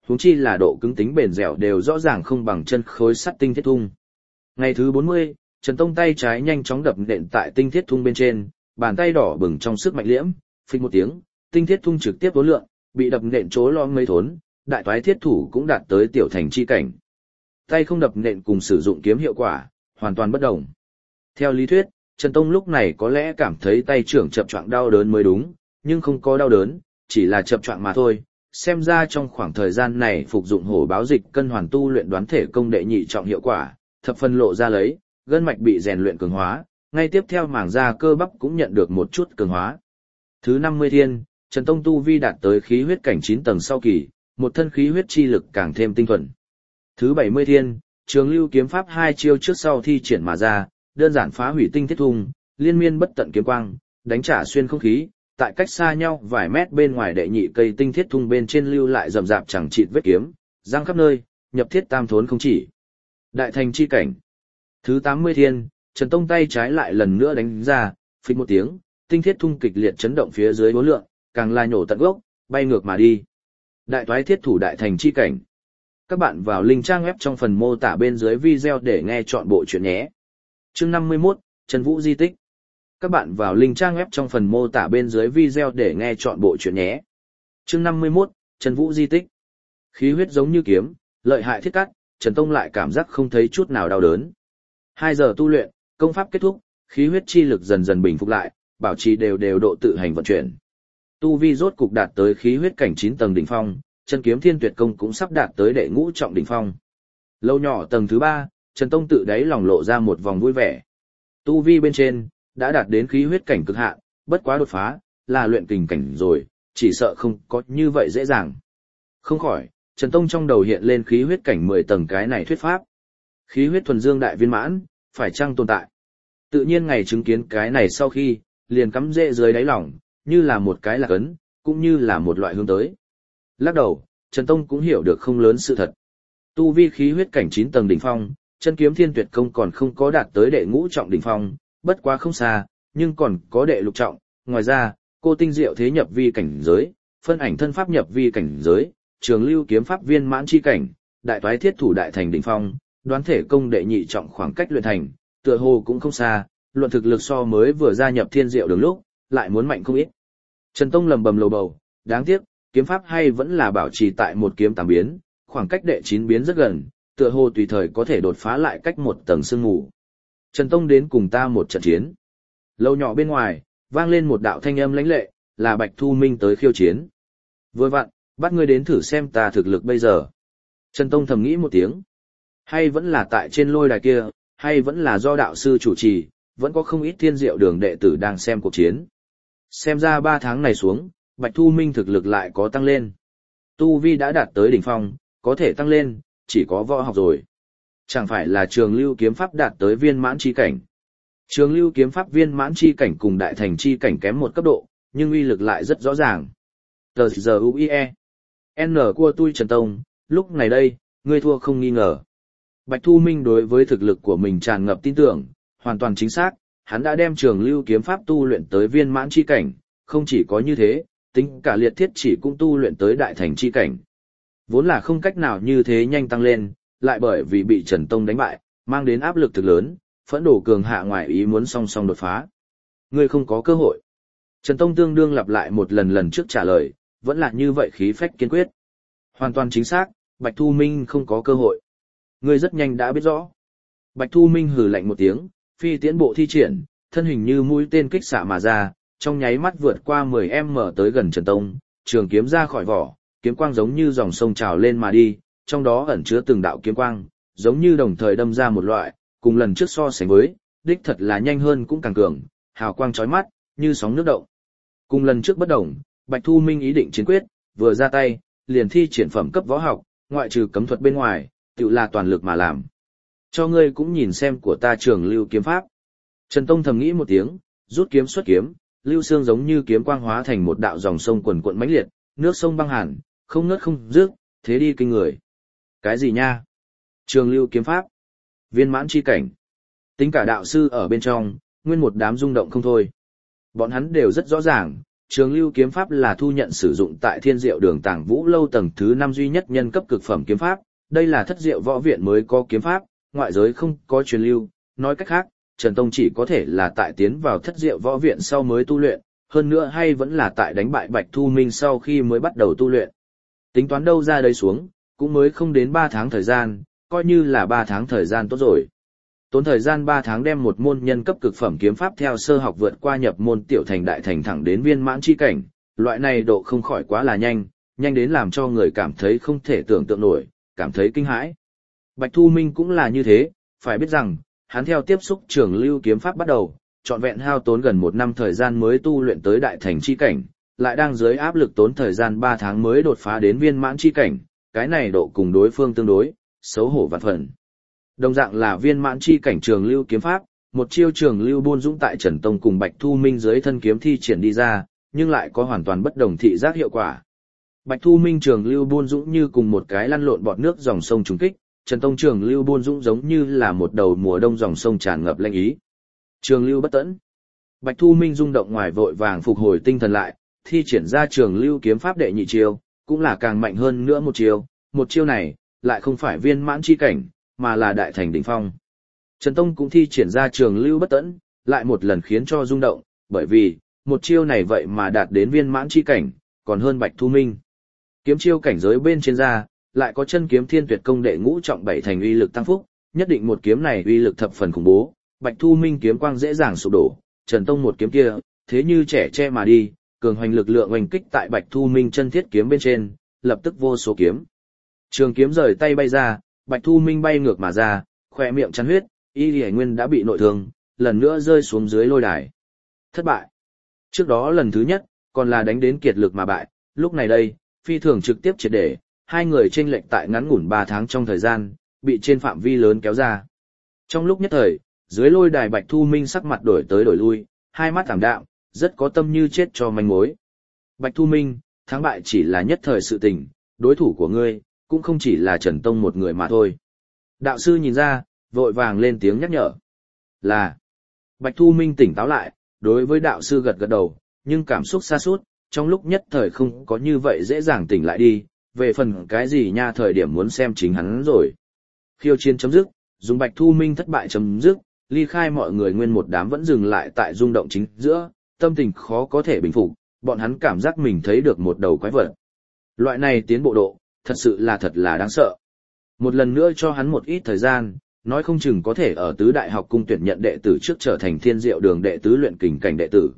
huống chi là độ cứng tính bền dẻo đều rõ ràng không bằng chân khối sắt tinh thiết thung. Ngày thứ 40, Trần Tông tay trái nhanh chóng đập nện tại tinh thiết thung bên trên, bàn tay đỏ bừng trong sức mạnh liễm, phịch một tiếng, tinh thiết thung trực tiếp vốn lượn, bị đập nện chỗ lo mấy thốn, đại toái thiết thủ cũng đạt tới tiểu thành chi cảnh. Tay không đập nện cùng sử dụng kiếm hiệu quả, hoàn toàn bất đồng. Theo lý thuyết, Trần Tông lúc này có lẽ cảm thấy tay trưởng chập choạng đau đớn mới đúng, nhưng không có đau đớn, chỉ là chập choạng mà thôi. Xem ra trong khoảng thời gian này phục dụng hổ báo dịch cân hoàn tu luyện đoán thể công đệ nhị trọng hiệu quả, thập phân lộ ra lấy, gân mạch bị rèn luyện cường hóa, ngay tiếp theo màng da cơ bắp cũng nhận được một chút cường hóa. Thứ 50 thiên, Trần Tông tu vi đạt tới khí huyết cảnh 9 tầng sau kỳ, một thân khí huyết chi lực càng thêm tinh thuần. Thứ 70 thiên, Trường Lưu kiếm pháp 2 chiêu trước sau thi triển mà ra, đơn giản phá hủy tinh thiết thung, liên miên bất tận kiếm quang, đánh trả xuyên không khí, tại cách xa nhau vài mét bên ngoài đệ nhị cây tinh thiết thung bên trên lưu lại rậm rạp chẳng chịt vết kiếm, răng khắp nơi, nhập thiết tam thốn không chỉ. Đại thành chi cảnh. Thứ 80 thiên, Trần Tông tay trái lại lần nữa đánh ra, phịch một tiếng, tinh thiết thung kịch liệt chấn động phía dưới bốn lượng, càng là nhổ tận gốc, bay ngược mà đi. Đại toái thiết thủ đại thành chi cảnh. Các bạn vào link trang web trong phần mô tả bên dưới video để nghe chọn bộ chuyện nhé. Chương 51, Trần Vũ Di Tích. Các bạn vào link trang web trong phần mô tả bên dưới video để nghe chọn bộ chuyện nhé. Chương 51, Trần Vũ Di Tích. Khí huyết giống như kiếm, lợi hại thiết cắt, Trần Tông lại cảm giác không thấy chút nào đau đớn. 2 giờ tu luyện, công pháp kết thúc, khí huyết chi lực dần dần bình phục lại, bảo trì đều độ tự hành vận chuyển. Tu vi rốt cục đạt tới khí huyết cảnh 9 tầng đỉnh phong, chân kiếm thiên tuyệt công cũng sắp đạt tới đệ ngũ trọng đỉnh phong. Lâu nhỏ tầng thứ 3, Trần Tông tự đáy lòng lộ ra một vòng vui vẻ. Tu vi bên trên đã đạt đến khí huyết cảnh cực hạn, bất quá đột phá là luyện kình cảnh rồi, chỉ sợ không có như vậy dễ dàng. Không khỏi, Trần Tông trong đầu hiện lên khí huyết cảnh 10 tầng cái này thuyết pháp. Khí huyết thuần dương đại viên mãn, phải chăng tồn tại? Tự nhiên ngày chứng kiến cái này sau khi, liền cắm rễ dưới đáy lòng, như là một cái lạc ấn, cũng như là một loại hướng tới. Lắc đầu, Trần Tông cũng hiểu được không lớn sự thật. Tu vi khí huyết cảnh 9 tầng đỉnh phong, chân kiếm thiên tuyệt công còn không có đạt tới đệ ngũ trọng đỉnh phong, bất quá không xa, nhưng còn có đệ lục trọng. Ngoài ra, cô tinh diệu thế nhập vi cảnh giới, phân ảnh thân pháp nhập vi cảnh giới, trường lưu kiếm pháp viên mãn chi cảnh, đại toái thiết thủ đại thành đỉnh phong, đoán thể công đệ nhị trọng khoảng cách luyện thành, tựa hồ cũng không xa, luận thực lực so mới vừa gia nhập thiên diệu đường lúc, lại muốn mạnh không ít. Trần Tông lầm bầm lầu bầu, đáng tiếc, kiếm pháp hay vẫn là bảo trì tại một kiếm 8 biến, khoảng cách đệ 9 biến rất gần, tựa hồ tùy thời có thể đột phá lại cách một tầng sương mù. Trần Tông đến cùng ta một trận chiến. Lâu nhỏ bên ngoài, vang lên một đạo thanh âm lãnh lệ, là Bạch Thu Minh tới khiêu chiến. Vừa vặn, bắt ngươi đến thử xem ta thực lực bây giờ. Trần Tông thầm nghĩ một tiếng. Hay vẫn là tại trên lôi đài kia, hay vẫn là do đạo sư chủ trì, vẫn có không ít thiên diệu đường đệ tử đang xem cuộc chiến. Xem ra 3 tháng này xuống, Bạch Thu Minh thực lực lại có tăng lên. Tu vi đã đạt tới đỉnh phong, có thể tăng lên, chỉ có võ học rồi. Chẳng phải là trường lưu kiếm pháp đạt tới viên mãn chi cảnh. Trường lưu kiếm pháp viên mãn chi cảnh cùng đại thành chi cảnh kém một cấp độ, nhưng uy lực lại rất rõ ràng. Tờ giờ UIE. N của tôi Trần Tông, lúc này đây, ngươi thua không nghi ngờ. Bạch Thu Minh đối với thực lực của mình tràn ngập tin tưởng, hoàn toàn chính xác, hắn đã đem trường lưu kiếm pháp tu luyện tới viên mãn chi cảnh, không chỉ có như thế, tính cả liệt thiết chỉ cũng tu luyện tới đại thành chi cảnh. Vốn là không cách nào như thế nhanh tăng lên, lại bởi vì bị Trần Tông đánh bại, mang đến áp lực thực lớn, phẫn nộ cường hạ ngoài ý muốn song song đột phá. Ngươi không có cơ hội. Trần Tông tương đương lặp lại một lần trước trả lời, vẫn là như vậy khí phách kiên quyết. Hoàn toàn chính xác, Bạch Thu Minh không có cơ hội. Ngươi rất nhanh đã biết rõ. Bạch Thu Minh hừ lạnh một tiếng, phi tiễn bộ thi triển, thân hình như mũi tên kích xạ mà ra, trong nháy mắt vượt qua 10m tới gần Trần Tông, trường kiếm ra khỏi vỏ, kiếm quang giống như dòng sông trào lên mà đi, trong đó ẩn chứa từng đạo kiếm quang, giống như đồng thời đâm ra một loại, cùng lần trước so sánh với, đích thật là nhanh hơn cũng càng cường, hào quang chói mắt, như sóng nước động. Cùng lần trước bất đồng, Bạch Thu Minh ý định chiến quyết, vừa ra tay, liền thi triển phẩm cấp võ học, ngoại trừ cấm thuật bên ngoài, tự là toàn lực mà làm. Cho ngươi cũng nhìn xem của ta trường lưu kiếm pháp. Trần Tông thầm nghĩ một tiếng, rút kiếm xuất kiếm, lưu xương giống như kiếm quang hóa thành một đạo dòng sông quần cuộn mãnh liệt, nước sông băng hàn, không ngớt không dứt, thế đi kinh người. Cái gì nha? Trường lưu kiếm pháp, viên mãn chi cảnh. Tính cả đạo sư ở bên trong, nguyên một đám rung động không thôi. Bọn hắn đều rất rõ ràng, Trường lưu kiếm pháp là thu nhận sử dụng tại Thiên Diệu Đường Tàng Vũ lâu tầng thứ 5 duy nhất nhân cấp cực phẩm kiếm pháp, đây là Thất Diệu võ viện mới có kiếm pháp, ngoại giới không có truyền lưu, nói cách khác, Trần Tông chỉ có thể là tại tiến vào Thất Diệu võ viện sau mới tu luyện, hơn nữa hay vẫn là tại đánh bại Bạch Thu Minh sau khi mới bắt đầu tu luyện. Tính toán đâu ra đây xuống, cũng mới không đến 3 tháng thời gian, coi như là 3 tháng thời gian tốt rồi. Tốn thời gian 3 tháng đem một môn nhân cấp cực phẩm kiếm pháp theo sơ học vượt qua nhập môn tiểu thành đại thành thẳng đến viên mãn chi cảnh, loại này độ không khỏi quá là nhanh, nhanh đến làm cho người cảm thấy không thể tưởng tượng nổi, cảm thấy kinh hãi. Bạch Thu Minh cũng là như thế, phải biết rằng, hắn theo tiếp xúc trường lưu kiếm pháp bắt đầu, trọn vẹn hao tốn gần 1 năm thời gian mới tu luyện tới đại thành chi cảnh, lại đang dưới áp lực tốn thời gian 3 tháng mới đột phá đến viên mãn chi cảnh, cái này độ cùng đối phương tương đối, xấu hổ vạn phần. Đồng dạng là viên mãn chi cảnh trường lưu kiếm pháp, một chiêu trường lưu buôn dũng tại Trần Tông cùng Bạch Thu Minh dưới thân kiếm thi triển đi ra, nhưng lại có hoàn toàn bất đồng thị giác hiệu quả. Bạch Thu Minh trường lưu buôn dũng như cùng một cái lăn lộn bọt nước dòng sông trùng kích, Trần Tông trường lưu buôn dũng giống như là một đầu mùa đông dòng sông tràn ngập lanh ý. Trường lưu bất tẫn. Bạch Thu Minh rung động ngoài vội vàng phục hồi tinh thần lại, thi triển ra trường lưu kiếm pháp đệ nhị chiêu, cũng là càng mạnh hơn nữa một chiêu này, lại không phải viên mãn chi cảnh, mà là đại thành đỉnh phong. Trần Tông cũng thi triển ra trường lưu bất tẫn, lại một lần khiến cho rung động, bởi vì, một chiêu này vậy mà đạt đến viên mãn chi cảnh, còn hơn Bạch Thu Minh. Kiếm chiêu cảnh giới bên trên ra, lại có chân kiếm thiên tuyệt công đệ ngũ trọng 7 thành uy lực tăng phúc, nhất định một kiếm này uy lực thập phần khủng bố, Bạch Thu Minh kiếm quang dễ dàng sụp đổ, Trần Tông một kiếm kia, thế như trẻ che mà đi, cường hoành lực lượng oanh kích tại Bạch Thu Minh chân thiết kiếm bên trên, lập tức vô số kiếm. Trường kiếm rời tay bay ra, Bạch Thu Minh bay ngược mà ra, khỏe miệng chắn huyết, Y Lì Nguyên đã bị nội thương, lần nữa rơi xuống dưới lôi đài. Thất bại. Trước đó lần thứ nhất, còn là đánh đến kiệt lực mà bại, lúc này đây, phi thường trực tiếp triệt để, hai người chênh lệch tại ngắn ngủn 3 tháng trong thời gian, bị trên phạm vi lớn kéo ra. Trong lúc nhất thời, dưới lôi đài Bạch Thu Minh sắc mặt đổi tới đổi lui, hai mắt ảm đạm, rất có tâm như chết cho manh mối. Bạch Thu Minh, thắng bại chỉ là nhất thời sự tình, đối thủ của ngươi, cũng không chỉ là Trần Tông một người mà thôi. Đạo sư nhìn ra, vội vàng lên tiếng nhắc nhở. Là. Bạch Thu Minh tỉnh táo lại, đối với đạo sư gật gật đầu, nhưng cảm xúc sa sút trong lúc nhất thời không có như vậy dễ dàng tỉnh lại đi, về phần cái gì nha thời điểm muốn xem chính hắn rồi. Khiêu chiến chấm dứt, dùng Bạch Thu Minh thất bại chấm dứt, ly khai mọi người nguyên một đám vẫn dừng lại tại rung động chính giữa, tâm tình khó có thể bình phục, bọn hắn cảm giác mình thấy được một đầu quái vật. Loại này tiến bộ độ, thật là đáng sợ. Một lần nữa cho hắn một ít thời gian, nói không chừng có thể ở tứ đại học cung tuyển nhận đệ tử trước trở thành Thiên Diệu Đường đệ tứ luyện kình cảnh đệ tử.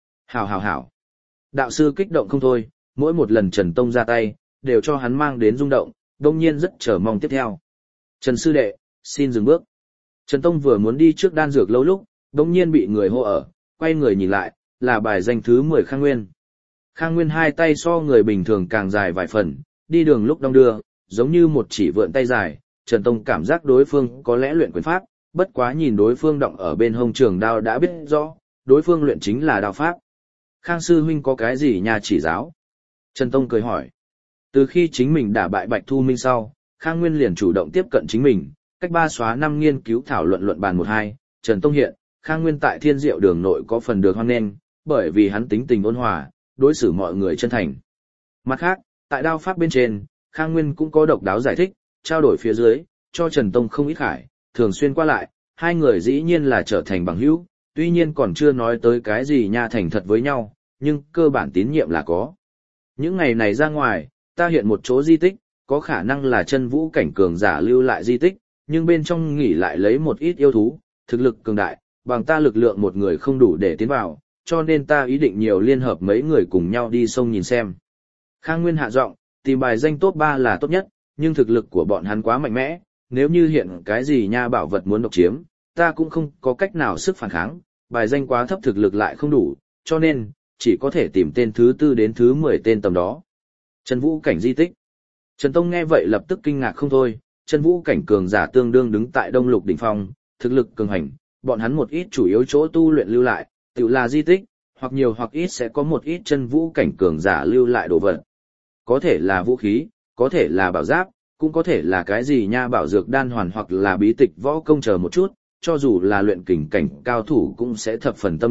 Hảo. Đạo sư kích động không thôi, mỗi một lần Trần Tông ra tay, đều cho hắn mang đến rung động, đông nhiên rất chờ mong tiếp theo. Trần sư đệ, xin dừng bước. Trần Tông vừa muốn đi trước đan dược lâu lúc, đông nhiên bị người hô ở, quay người nhìn lại, là bài danh thứ 10 Khang Nguyên. Khang Nguyên hai tay so người bình thường càng dài vài phần, đi đường lúc đong đưa, giống như một chỉ vượn tay dài, Trần Tông cảm giác đối phương có lẽ luyện quyền pháp, bất quá nhìn đối phương đọng ở bên hông trường đao đã biết rõ, đối phương luyện chính là đao pháp. Khang sư huynh có cái gì nhà chỉ giáo? Trần Tông cười hỏi. Từ khi chính mình đả bại Bạch Thu Minh sau, Khang Nguyên liền chủ động tiếp cận chính mình, cách 3 xóa 5 nghiên cứu thảo luận bàn 1-2, Trần Tông hiện, Khang Nguyên tại Thiên Diệu Đường nội có phần được hoan nghênh, bởi vì hắn tính tình ôn hòa, đối xử mọi người chân thành. Mặt khác, tại đao pháp bên trên, Khang Nguyên cũng có độc đáo giải thích, trao đổi phía dưới, cho Trần Tông không ít khải, thường xuyên qua lại, hai người dĩ nhiên là trở thành bằng hữu, tuy nhiên còn chưa nói tới cái gì nha thành thật với nhau, nhưng cơ bản tín nhiệm là có. Những ngày này ra ngoài, ta hiện một chỗ di tích, có khả năng là chân vũ cảnh cường giả lưu lại di tích, nhưng bên trong nghỉ lại lấy một ít yêu thú, thực lực cường đại, bằng ta lực lượng một người không đủ để tiến vào, cho nên ta ý định nhiều liên hợp mấy người cùng nhau đi sông nhìn xem. Khang Nguyên hạ giọng, tìm bài danh top 3 là tốt nhất, nhưng thực lực của bọn hắn quá mạnh mẽ, nếu như hiện cái gì nha bảo vật muốn độc chiếm, ta cũng không có cách nào sức phản kháng, bài danh quá thấp thực lực lại không đủ, cho nên, chỉ có thể tìm tên thứ 4 đến thứ 10 tên tầm đó. Chân vũ cảnh di tích. Trần Tông nghe vậy lập tức kinh ngạc không thôi, chân vũ cảnh cường giả tương đương đứng tại Đông Lục đỉnh phong, thực lực cường hành, bọn hắn một ít chủ yếu chỗ tu luyện lưu lại, tự là di tích, hoặc nhiều hoặc ít sẽ có một ít chân vũ cảnh cường giả lưu lại đồ vật. Có thể là vũ khí, có thể là bảo giáp, cũng có thể là cái gì nha bảo dược đan hoàn hoặc là bí tịch võ công chờ một chút, cho dù là luyện kình cảnh cao thủ cũng sẽ thập phần tâm động,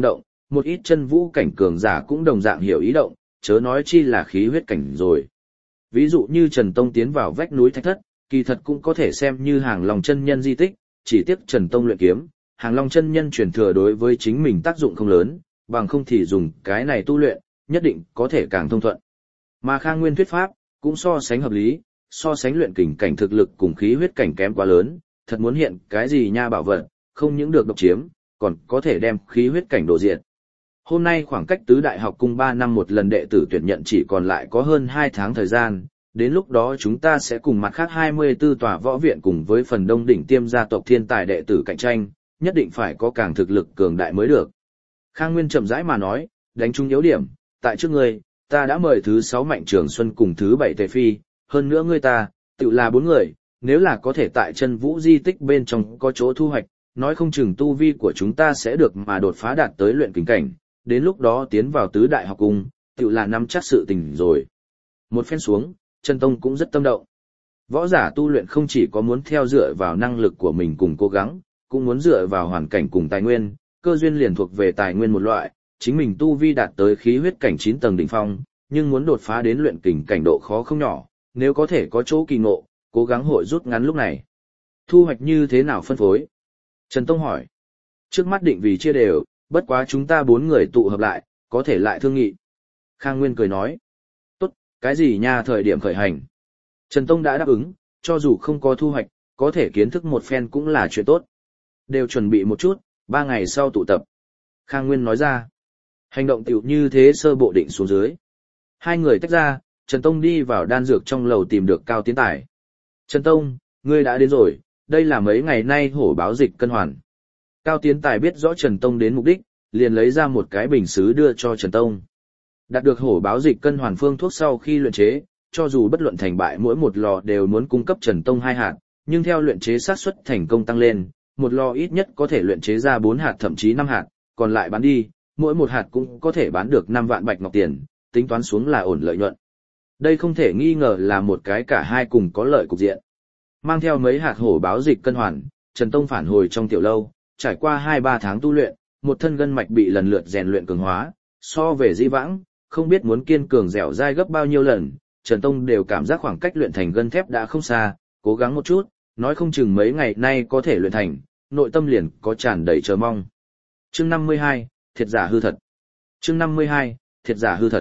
một ít chân vũ cảnh cường giả cũng đồng dạng hiểu ý động, chớ nói chi là khí huyết cảnh rồi. Ví dụ như Trần Tông tiến vào vách núi Thạch Thất, kỳ thật cũng có thể xem như Hàng Long chân nhân di tích, chỉ tiếc Trần Tông luyện kiếm, Hàng Long chân nhân truyền thừa đối với chính mình tác dụng không lớn, bằng không thì dùng cái này tu luyện, nhất định có thể càng thông thuận. Mà Khang Nguyên thuyết pháp, cũng so sánh hợp lý, so sánh luyện kình cảnh thực lực cùng khí huyết cảnh kém quá lớn, thật muốn hiện cái gì nha bảo vật, không những được độc chiếm, còn có thể đem khí huyết cảnh đổ diệt. Hôm nay khoảng cách tứ đại học cung 3 năm một lần đệ tử tuyển nhận chỉ còn lại có hơn 2 tháng thời gian, đến lúc đó chúng ta sẽ cùng mặt khác 24 tòa võ viện cùng với phần đông đỉnh tiêm gia tộc thiên tài đệ tử cạnh tranh, nhất định phải có càng thực lực cường đại mới được. Khang Nguyên chậm rãi mà nói, đánh trúng yếu điểm, tại trước ngươi, ta đã mời thứ 6 Mạnh Trường Xuân cùng thứ 7 Tề Phi, hơn nữa ngươi ta, tự là 4 người, nếu là có thể tại chân vũ di tích bên trong có chỗ thu hoạch, nói không chừng tu vi của chúng ta sẽ được mà đột phá đạt tới luyện kình cảnh, đến lúc đó tiến vào tứ đại học cung, tự là nắm chắc sự tình rồi. Một phen xuống, Trần Tông cũng rất tâm động. Võ giả tu luyện không chỉ có muốn theo dựa vào năng lực của mình cùng cố gắng, cũng muốn dựa vào hoàn cảnh cùng tài nguyên, cơ duyên liền thuộc về tài nguyên một loại, chính mình tu vi đạt tới khí huyết cảnh 9 tầng đỉnh phong, nhưng muốn đột phá đến luyện kình cảnh độ khó không nhỏ, nếu có thể có chỗ kỳ ngộ, cố gắng hội rút ngắn lúc này. Thu hoạch như thế nào phân phối? Trần Tông hỏi. Trước mắt định vì chia đều, bất quá chúng ta 4 người tụ hợp lại, có thể lại thương nghị. Khang Nguyên cười nói. Tốt, cái gì nha thời điểm khởi hành. Trần Tông đã đáp ứng, cho dù không có thu hoạch, có thể kiến thức một phen cũng là chuyện tốt. Đều chuẩn bị một chút, 3 ngày sau tụ tập. Khang Nguyên nói ra. Hành động tiểu như thế sơ bộ định xuống dưới. Hai người tách ra, Trần Tông đi vào đan dược trong lầu tìm được Cao Tiến Tài. Trần Tông, ngươi đã đến rồi, đây là mấy ngày nay hổ báo dịch cân hoàn. Cao Tiến Tài biết rõ Trần Tông đến mục đích, liền lấy ra một cái bình sứ đưa cho Trần Tông. Đạt được hổ báo dịch cân hoàn phương thuốc sau khi luyện chế, cho dù bất luận thành bại mỗi một lò đều muốn cung cấp Trần Tông 2 hạt, nhưng theo luyện chế xác suất thành công tăng lên, một lò ít nhất có thể luyện chế ra 4 hạt thậm chí 5 hạt, còn lại bán đi, mỗi một hạt cũng có thể bán được 5 vạn bạch ngọc tiền, tính toán xuống là ổn lợi nhuận. Đây không thể nghi ngờ là một cái cả hai cùng có lợi cục diện. Mang theo mấy hạt hổ báo dịch cân hoàn, Trần Tông phản hồi trong tiểu lâu, trải qua 2-3 tháng tu luyện, một thân gân mạch bị lần lượt rèn luyện cường hóa, so về di vãng, không biết muốn kiên cường dẻo dai gấp bao nhiêu lần, Trần Tông đều cảm giác khoảng cách luyện thành gân thép đã không xa, cố gắng một chút, nói không chừng mấy ngày nay có thể luyện thành, nội tâm liền có tràn đầy chờ mong. Chương 52, thiệt giả hư thật. Chương 52, thiệt giả hư thật.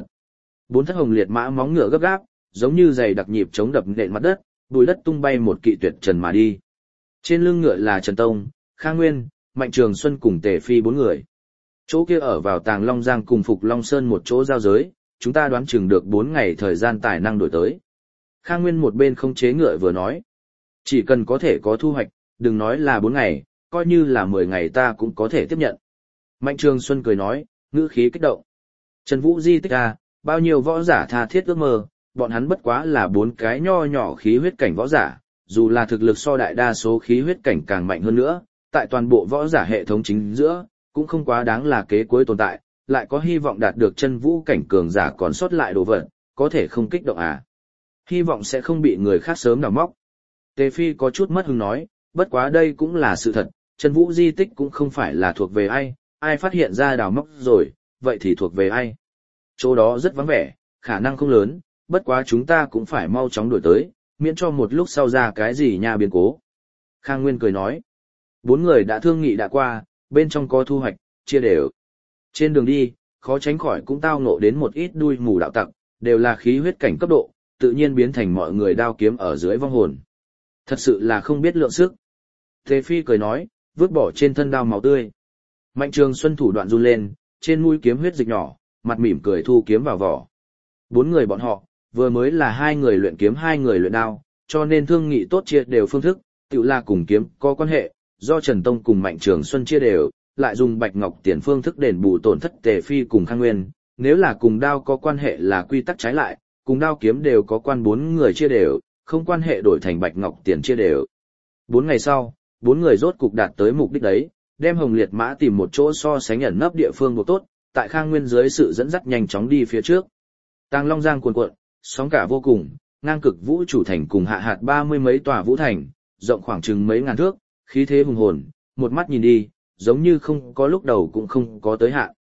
4 thất hồng liệt mã móng ngựa gấp gáp, giống như giày đặc nhịp chống đập nện mặt đất, bùi đất tung bay một kỵ tuyệt trần mà đi. Trên lưng ngựa là Trần Tông, Khang Nguyên, Mạnh Trường Xuân cùng Tề Phi 4 người. Chỗ kia ở vào Tàng Long Giang cùng Phục Long Sơn một chỗ giao giới, chúng ta đoán chừng được 4 ngày thời gian tài năng đổi tới. Khang Nguyên một bên không chế ngựa vừa nói. Chỉ cần có thể có thu hoạch, đừng nói là 4 ngày, coi như là 10 ngày ta cũng có thể tiếp nhận. Mạnh Trường Xuân cười nói, ngữ khí kích động. Trần Vũ di tích à, bao nhiêu võ giả tha thiết ước mơ, bọn hắn bất quá là 4 cái nho nhỏ khí huyết cảnh võ giả, dù là thực lực so đại đa số khí huyết cảnh càng mạnh hơn nữa, tại toàn bộ võ giả hệ thống chính giữa, cũng không quá đáng là kế cuối tồn tại, lại có hy vọng đạt được chân vũ cảnh cường giả còn sót lại đồ vật, có thể không kích động à. Hy vọng sẽ không bị người khác sớm đào móc. Tề Phi có chút mất hứng nói, bất quá đây cũng là sự thật, chân vũ di tích cũng không phải là thuộc về ai phát hiện ra đào móc rồi, vậy thì thuộc về ai. Chỗ đó rất vắng vẻ, khả năng không lớn, bất quá chúng ta cũng phải mau chóng đổi tới, miễn cho một lúc sau ra cái gì nha biến cố. Khang Nguyên cười nói, 4 người đã thương nghị đã qua, bên trong có thu hoạch, chia đều. Trên đường đi, khó tránh khỏi cũng tao ngộ đến một ít đuôi mù đạo tặc, đều là khí huyết cảnh cấp độ, tự nhiên biến thành mọi người đao kiếm ở dưới vong hồn. Thật sự là không biết lượng sức. Tề Phi cười nói, vứt bỏ trên thân đao máu tươi. Mạnh Trường Xuân thủ đoạn run lên, trên mũi kiếm huyết dịch nhỏ, mặt mỉm cười thu kiếm vào vỏ. 4 người bọn họ, vừa mới là 2 người luyện kiếm 2 người luyện đao, cho nên thương nghị tốt chia đều phương thức, tự là cùng kiếm có quan hệ, do Trần Tông cùng Mạnh Trường Xuân chia đều, lại dùng bạch ngọc tiền phương thức đền bù tổn thất Tề Phi cùng Khang Nguyên, nếu là cùng đao có quan hệ là quy tắc trái lại, cùng đao kiếm đều có quan 4 người chia đều, không quan hệ đổi thành bạch ngọc tiền chia đều. 4 ngày sau, 4 người rốt cục đạt tới mục đích đấy, đem hồng liệt mã tìm một chỗ so sánh ẩn nấp địa phương buộc tốt, tại Khang Nguyên dưới sự dẫn dắt nhanh chóng đi phía trước. Tàng Long Giang cuồn cuộn, sóng cả vô cùng, ngang cực vũ chủ thành cùng hạ hạt 30 mấy tòa vũ thành, rộng khoảng chừng mấy ngàn thước, khí thế hùng hồn, một mắt nhìn đi, giống như không có lúc đầu cũng không có tới hạn.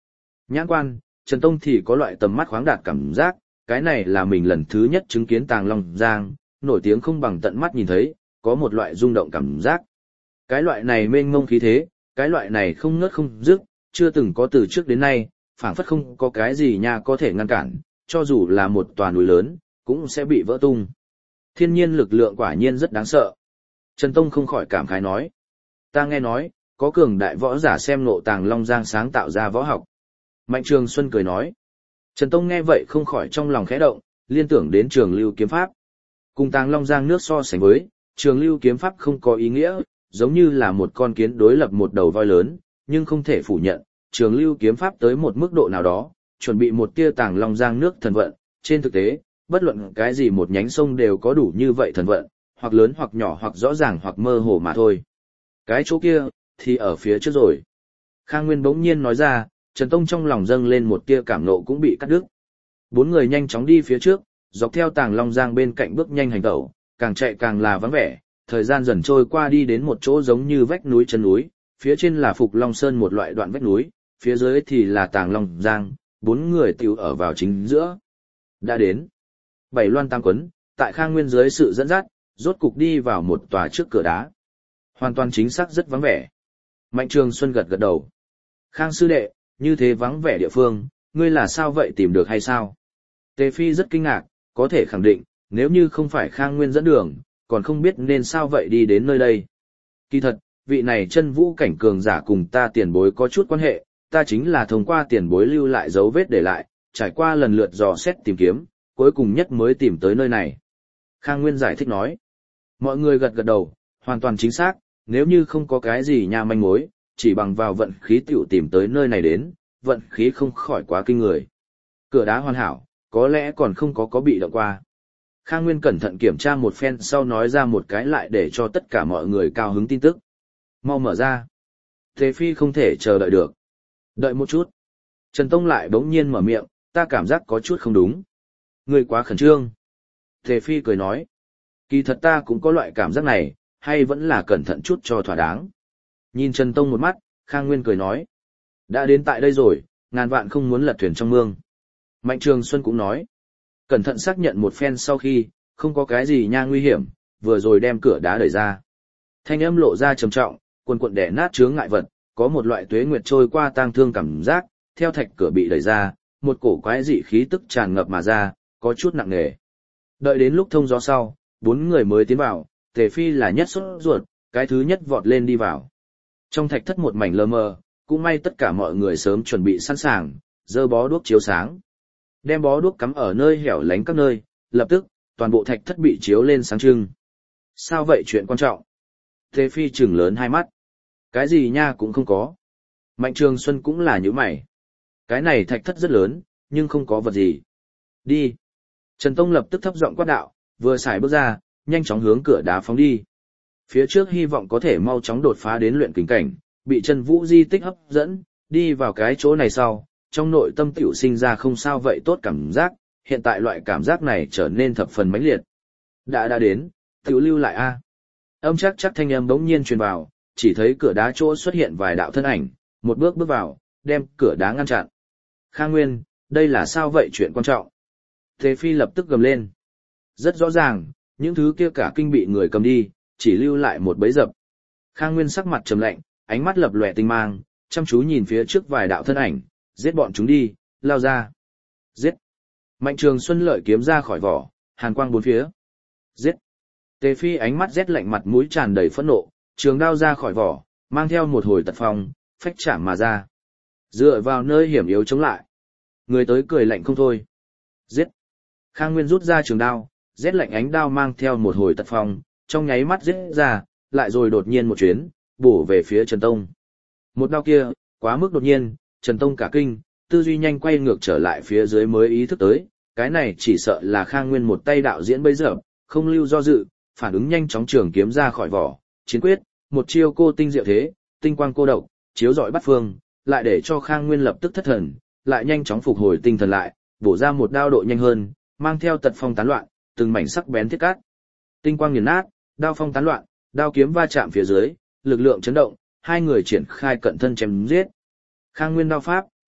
Nhãn quan, Trần Tông thì có loại tầm mắt khoáng đạt cảm giác, cái này là mình lần thứ nhất chứng kiến Tàng Long Giang, nổi tiếng không bằng tận mắt nhìn thấy, có một loại rung động cảm giác. Cái loại này mênh mông khí thế, cái loại này không ngớt không dứt, chưa từng có từ trước đến nay, phảng phất không có cái gì nha có thể ngăn cản, cho dù là một tòa núi lớn, cũng sẽ bị vỡ tung. Thiên nhiên lực lượng quả nhiên rất đáng sợ. Trần Tông không khỏi cảm khái nói. Ta nghe nói, có cường đại võ giả xem ngộ Tàng Long Giang sáng tạo ra võ học. Mạnh Trường Xuân cười nói. Trần Tông nghe vậy không khỏi trong lòng khẽ động, liên tưởng đến Trường Lưu kiếm pháp. Cùng Tàng Long Giang nước so sánh với, Trường Lưu kiếm pháp không có ý nghĩa, giống như là một con kiến đối lập một đầu voi lớn, nhưng không thể phủ nhận, Trường Lưu kiếm pháp tới một mức độ nào đó, chuẩn bị một tia Tàng Long Giang nước thần vận, trên thực tế, bất luận cái gì một nhánh sông đều có đủ như vậy thần vận, hoặc lớn hoặc nhỏ hoặc rõ ràng hoặc mơ hồ mà thôi. Cái chỗ kia, thì ở phía trước rồi. Khang Nguyên bỗng nhiên nói ra, Trần Tông trong lòng dâng lên một tia cảm nộ cũng bị cắt đứt. Bốn người nhanh chóng đi phía trước, dọc theo Tàng Long Giang bên cạnh bước nhanh hành tẩu, càng chạy càng là vắng vẻ, thời gian dần trôi qua đi đến một chỗ giống như vách núi chân núi, phía trên là Phục Long Sơn một loại đoạn vách núi, phía dưới thì là Tàng Long Giang, bốn người tiểu ở vào chính giữa. Đã đến. Bảy loan tam quấn, tại Khang Nguyên dưới sự dẫn dắt, rốt cục đi vào một tòa trước cửa đá. Hoàn toàn chính xác rất vắng vẻ. Mạnh Trường Xuân gật gật đầu. Khang sư đệ, như thế vắng vẻ địa phương, ngươi là sao vậy tìm được hay sao? Tề Phi rất kinh ngạc, có thể khẳng định, nếu như không phải Khang Nguyên dẫn đường, còn không biết nên sao vậy đi đến nơi đây. Kỳ thật, vị này chân vũ cảnh cường giả cùng ta tiền bối có chút quan hệ, ta chính là thông qua tiền bối lưu lại dấu vết để lại, trải qua lần lượt dò xét tìm kiếm, cuối cùng nhất mới tìm tới nơi này. Khang Nguyên giải thích nói. Mọi người gật gật đầu, hoàn toàn chính xác, nếu như không có cái gì nha manh mối, chỉ bằng vào vận khí tiểu tìm tới nơi này đến, vận khí không khỏi quá kinh người. Cửa đá hoàn hảo, có lẽ còn không có bị động qua. Khang Nguyên cẩn thận kiểm tra một phen sau nói ra một cái lại để cho tất cả mọi người cao hứng tin tức. Mau mở ra. Tề Phi không thể chờ đợi được. Đợi một chút. Trần Tông lại bỗng nhiên mở miệng, ta cảm giác có chút không đúng. Ngươi quá khẩn trương. Tề Phi cười nói. Kỳ thật ta cũng có loại cảm giác này, hay vẫn là cẩn thận chút cho thỏa đáng. Nhìn Trần Tông một mắt, Khang Nguyên cười nói. Đã đến tại đây rồi, ngàn vạn không muốn lật thuyền trong mương. Mạnh Trường Xuân cũng nói. Cẩn thận xác nhận một phen sau khi, không có cái gì nha nguy hiểm, vừa rồi đem cửa đá đẩy ra. Thanh âm lộ ra trầm trọng, quần quần đè nát chướng ngại vật, có một loại tuế nguyệt trôi qua tang thương cảm giác, theo thạch cửa bị đẩy ra, một cổ quái dị khí tức tràn ngập mà ra, có chút nặng nề. Đợi đến lúc thông gió sau, bốn người mới tiến vào, Tề Phi là nhất sốt ruột, cái thứ nhất vọt lên đi vào. Trong thạch thất một mảnh lờ mờ, cũng may tất cả mọi người sớm chuẩn bị sẵn sàng, giơ bó đuốc chiếu sáng. Đem bó đuốc cắm ở nơi hẻo lánh các nơi, lập tức, toàn bộ thạch thất bị chiếu lên sáng trưng. Sao vậy chuyện quan trọng? Tề Phi trừng lớn hai mắt. Cái gì nha cũng không có. Mạnh Trường Xuân cũng là như mày. Cái này thạch thất rất lớn, nhưng không có vật gì. Đi. Trần Tông lập tức thấp giọng quát đạo, vừa xài bước ra, nhanh chóng hướng cửa đá phóng đi. Phía trước hy vọng có thể mau chóng đột phá đến luyện kình cảnh, bị Trần Vũ di tích hấp dẫn, đi vào cái chỗ này sau, trong nội tâm tiểu sinh ra không sao vậy tốt cảm giác, hiện tại loại cảm giác này trở nên thập phần mãnh liệt. Đã đến, tiểu lưu lại a. Âm chắc thanh âm bỗng nhiên truyền vào, chỉ thấy cửa đá chỗ xuất hiện vài đạo thân ảnh, một bước bước vào, đem cửa đá ngăn chặn. Khang Nguyên, đây là sao vậy chuyện quan trọng? Tề Phi lập tức gầm lên. Rất rõ ràng, những thứ kia cả kinh bị người cầm đi, chỉ lưu lại một bẫy dập. Khang Nguyên sắc mặt trầm lạnh, ánh mắt lập lòe tinh mang, chăm chú nhìn phía trước vài đạo thân ảnh, giết bọn chúng đi, lao ra. Giết. Mạnh Trường Xuân lợi kiếm ra khỏi vỏ, hàn quang bốn phía. Giết. Tề Phi ánh mắt rét lạnh mặt mũi tràn đầy phẫn nộ, trường đao ra khỏi vỏ, mang theo một hồi tật phong, phách chạm mà ra. Dựa vào nơi hiểm yếu chống lại. Người tới cười lạnh không thôi. Giết. Khang Nguyên rút ra trường đao, rét lạnh ánh đao mang theo một hồi tật phong, trong nháy mắt giết ra, lại rồi đột nhiên một chuyến, bổ về phía Trần Tông. Một đao kia, quá mức đột nhiên, Trần Tông cả kinh, tư duy nhanh quay ngược trở lại phía dưới mới ý thức tới, cái này chỉ sợ là Khang Nguyên một tay đạo diễn bây giờ, không lưu do dự, phản ứng nhanh chóng trường kiếm ra khỏi vỏ, chiến quyết, một chiêu cô tinh diệu thế, tinh quang cô độc, chiếu rọi bắt phương, lại để cho Khang Nguyên lập tức thất thần, lại nhanh chóng phục hồi tinh thần lại, bổ ra một đao độ nhanh hơn, mang theo tật phong tán loạn, từng mảnh sắc bén thiết cát. Tinh quang nghiền nát, đao phong tán loạn, đao kiếm va chạm phía dưới, lực lượng chấn động, hai người triển khai cận thân chém giết. Khang Nguyên đao pháp,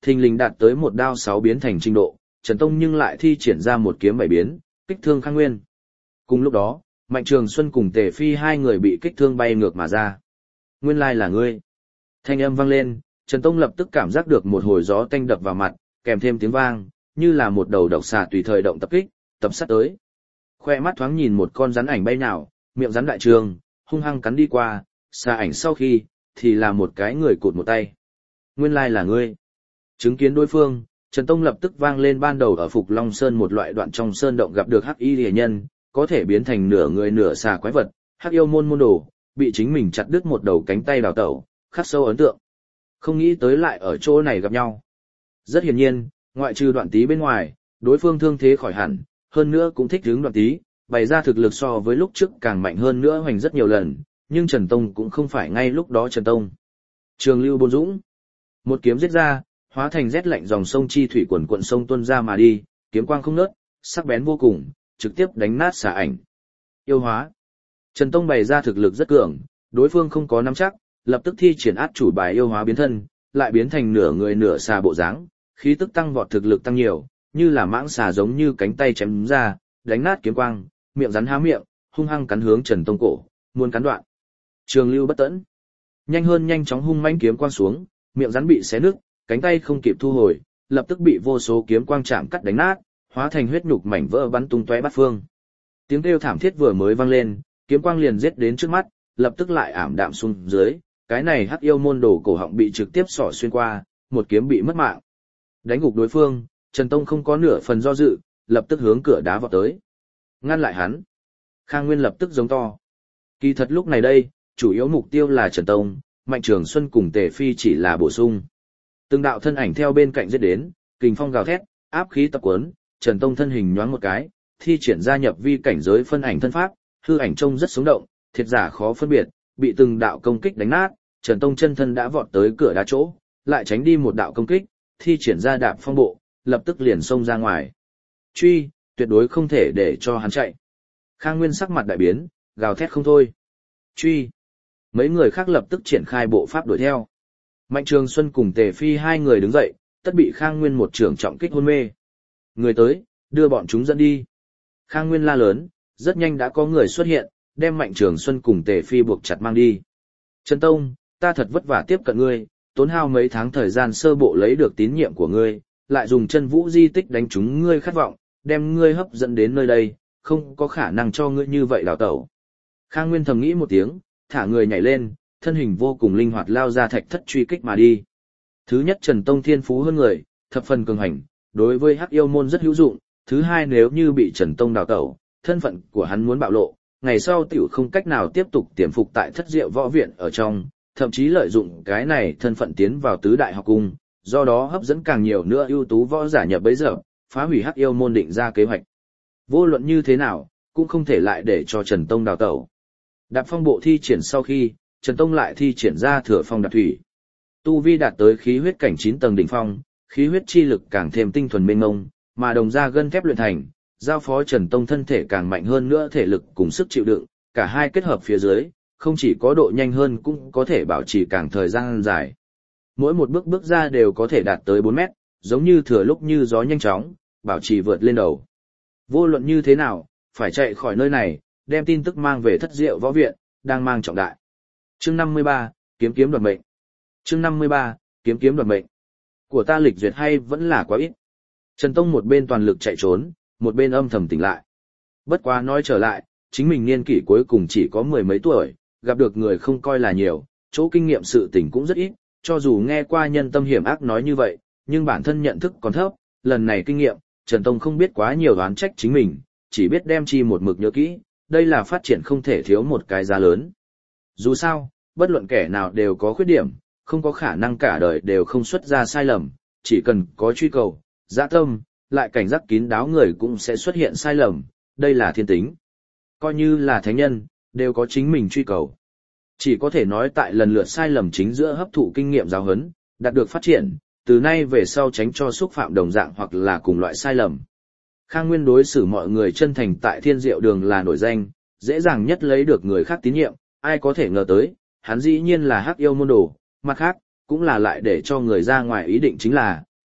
thình lình đạt tới một đao 6 biến thành trình độ, Trần Tông nhưng lại thi triển ra một kiếm 7 biến, kích thương Khang Nguyên. Cùng lúc đó, Mạnh Trường Xuân cùng Tề Phi hai người bị kích thương bay ngược mà ra. Nguyên lai là ngươi. Thanh âm vang lên, Trần Tông lập tức cảm giác được một hồi gió tanh đập vào mặt, kèm thêm tiếng vang, như là một đầu độc xà tùy thời động tập kích, tập sát tới. Khoe mắt thoáng nhìn một con rắn ảnh bay nào, miệng rắn đại trường, hung hăng cắn đi qua, xà ảnh sau khi, thì là một cái người cụt một tay. Nguyên lai là ngươi. Chứng kiến đối phương, Trần Tông lập tức vang lên ban đầu ở Phục Long Sơn một loại đoạn trong sơn động gặp được hắc y rìa nhân, có thể biến thành nửa người nửa xà quái vật, hắc yêu môn môn đồ, bị chính mình chặt đứt một đầu cánh tay đào tẩu, khắc sâu ấn tượng. Không nghĩ tới lại ở chỗ này gặp nhau. Rất hiển nhiên, ngoại trừ Đoạn Tý bên ngoài, đối phương thương thế khỏi hẳn, hơn nữa cũng thích hướng Đoạn Tý, bày ra thực lực so với lúc trước càng mạnh hơn nữa hoành rất nhiều lần, nhưng Trần Tông cũng không phải ngay lúc đó Trần Tông. Trường Lưu Bôn Dũng, một kiếm giết ra, hóa thành rét lạnh dòng sông chi thủy quần quận sông tuôn ra mà đi, kiếm quang không ngớt, sắc bén vô cùng, trực tiếp đánh nát xà ảnh. Yêu hóa. Trần Tông bày ra thực lực rất cường, đối phương không có nắm chắc, lập tức thi triển át chủ bài yêu hóa biến thân, lại biến thành nửa người nửa xà bộ dáng, khí tức tăng vọt thực lực tăng nhiều, như là mãng xà giống như cánh tay chém ra, đánh nát kiếm quang, miệng rắn há miệng, hung hăng cắn hướng Trần Tông cổ, muốn cắn đoạn. Trường Lưu bất tẫn. Nhanh hơn nhanh chóng hung mãnh kiếm quang xuống, miệng rắn bị xé nứt, cánh tay không kịp thu hồi, lập tức bị vô số kiếm quang chạm cắt đánh nát, hóa thành huyết nhục mảnh vỡ bắn tung tóe bát phương. Tiếng kêu thảm thiết vừa mới vang lên, kiếm quang liền giết đến trước mắt, lập tức lại ảm đạm xuống dưới, cái này hắc yêu môn đồ cổ họng bị trực tiếp xỏ xuyên qua, một kiếm bị mất mạng. Đánh gục đối phương, Trần Tông không có nửa phần do dự, lập tức hướng cửa đá vọt tới. Ngăn lại hắn. Khang Nguyên lập tức giống to. Kỳ thật lúc này đây, chủ yếu mục tiêu là Trần Tông, Mạnh Trường Xuân cùng Tề Phi chỉ là bổ sung. Từng đạo thân ảnh theo bên cạnh giết đến, kình phong gào thét, áp khí tập cuốn, Trần Tông thân hình nhoáng một cái, thi triển gia nhập vi cảnh giới phân ảnh thân pháp, hư ảnh trông rất sống động, thiệt giả khó phân biệt, bị từng đạo công kích đánh nát, Trần Tông chân thân đã vọt tới cửa đá chỗ, lại tránh đi một đạo công kích, thi triển ra đạp phong bộ, lập tức liền xông ra ngoài. Truy, tuyệt đối không thể để cho hắn chạy. Khang Nguyên sắc mặt đại biến, gào thét không thôi. Truy. Mấy người khác lập tức triển khai bộ pháp đuổi theo. Mạnh Trường Xuân cùng Tề Phi hai người đứng dậy, tất bị Khang Nguyên một trường trọng kích hôn mê. Người tới, đưa bọn chúng dẫn đi. Khang Nguyên la lớn, rất nhanh đã có người xuất hiện, đem Mạnh Trường Xuân cùng Tề Phi buộc chặt mang đi. Trần Tông, ta thật vất vả tiếp cận ngươi, tốn hao mấy tháng thời gian sơ bộ lấy được tín nhiệm của ngươi, lại dùng chân vũ di tích đánh trúng ngươi khát vọng, đem ngươi hấp dẫn đến nơi đây, không có khả năng cho ngươi như vậy đào tẩu. Khang Nguyên thầm nghĩ một tiếng, thả người nhảy lên, thân hình vô cùng linh hoạt lao ra thạch thất truy kích mà đi. Thứ nhất, Trần Tông thiên phú hơn người, thập phần cường hành, đối với hắc yêu môn rất hữu dụng. Thứ hai, nếu như bị Trần Tông đào tẩu, thân phận của hắn muốn bạo lộ, ngày sau tiểu không cách nào tiếp tục tiềm phục tại Thất Diệu Võ Viện ở trong, thậm chí lợi dụng cái này thân phận tiến vào tứ đại học cung, do đó hấp dẫn càng nhiều nữa ưu tú võ giả nhập bấy giờ, phá hủy hắc yêu môn định ra kế hoạch. Vô luận như thế nào, cũng không thể lại để cho Trần Tông đào tẩu. Đạp phong bộ thi triển sau khi, Trần Tông lại thi triển ra thừa phong đạp thủy. Tu vi đạt tới khí huyết cảnh 9 tầng đỉnh phong, khí huyết chi lực càng thêm tinh thuần mênh mông, mà đồng ra gân thép luyện thành, giao phó Trần Tông thân thể càng mạnh hơn nữa thể lực cùng sức chịu đựng, cả hai kết hợp phía dưới, không chỉ có độ nhanh hơn cũng có thể bảo trì càng thời gian dài. Mỗi một bước bước ra đều có thể đạt tới 4 mét, giống như thừa lúc như gió nhanh chóng, bảo trì vượt lên đầu. Vô luận như thế nào, phải chạy khỏi nơi này, đem tin tức mang về Thất Diệu Võ Viện, đang mang trọng đại. Chương 53, kiếm kiếm đoạt mệnh. Chương 53, kiếm kiếm đoạt mệnh. Của ta lịch duyệt hay vẫn là quá ít. Trần Tông một bên toàn lực chạy trốn, một bên âm thầm tỉnh lại. Bất quá nói trở lại, chính mình niên kỷ cuối cùng chỉ có 10 mấy tuổi, gặp được người không coi là nhiều, chỗ kinh nghiệm sự tình cũng rất ít, cho dù nghe qua nhân tâm hiểm ác nói như vậy, nhưng bản thân nhận thức còn thấp, lần này kinh nghiệm, Trần Tông không biết quá nhiều đoán trách chính mình, chỉ biết đem chi một mực nhớ kỹ, đây là phát triển không thể thiếu một cái giá lớn. Dù sao, bất luận kẻ nào đều có khuyết điểm, không có khả năng cả đời đều không xuất ra sai lầm, chỉ cần có truy cầu, dã tâm, lại cảnh giác kín đáo người cũng sẽ xuất hiện sai lầm, đây là thiên tính. Coi như là thánh nhân, đều có chính mình truy cầu. Chỉ có thể nói tại lần lượt sai lầm chính giữa hấp thụ kinh nghiệm giáo huấn, đạt được phát triển, từ nay về sau tránh cho xúc phạm đồng dạng hoặc là cùng loại sai lầm. Khang Nguyên đối xử mọi người chân thành tại Thiên Diệu Đường là nổi danh, dễ dàng nhất lấy được người khác tín nhiệm, ai có thể ngờ tới, hắn dĩ nhiên là hắc yêu môn đồ, mặt khác, cũng là lại để cho người ra ngoài ý định chính là,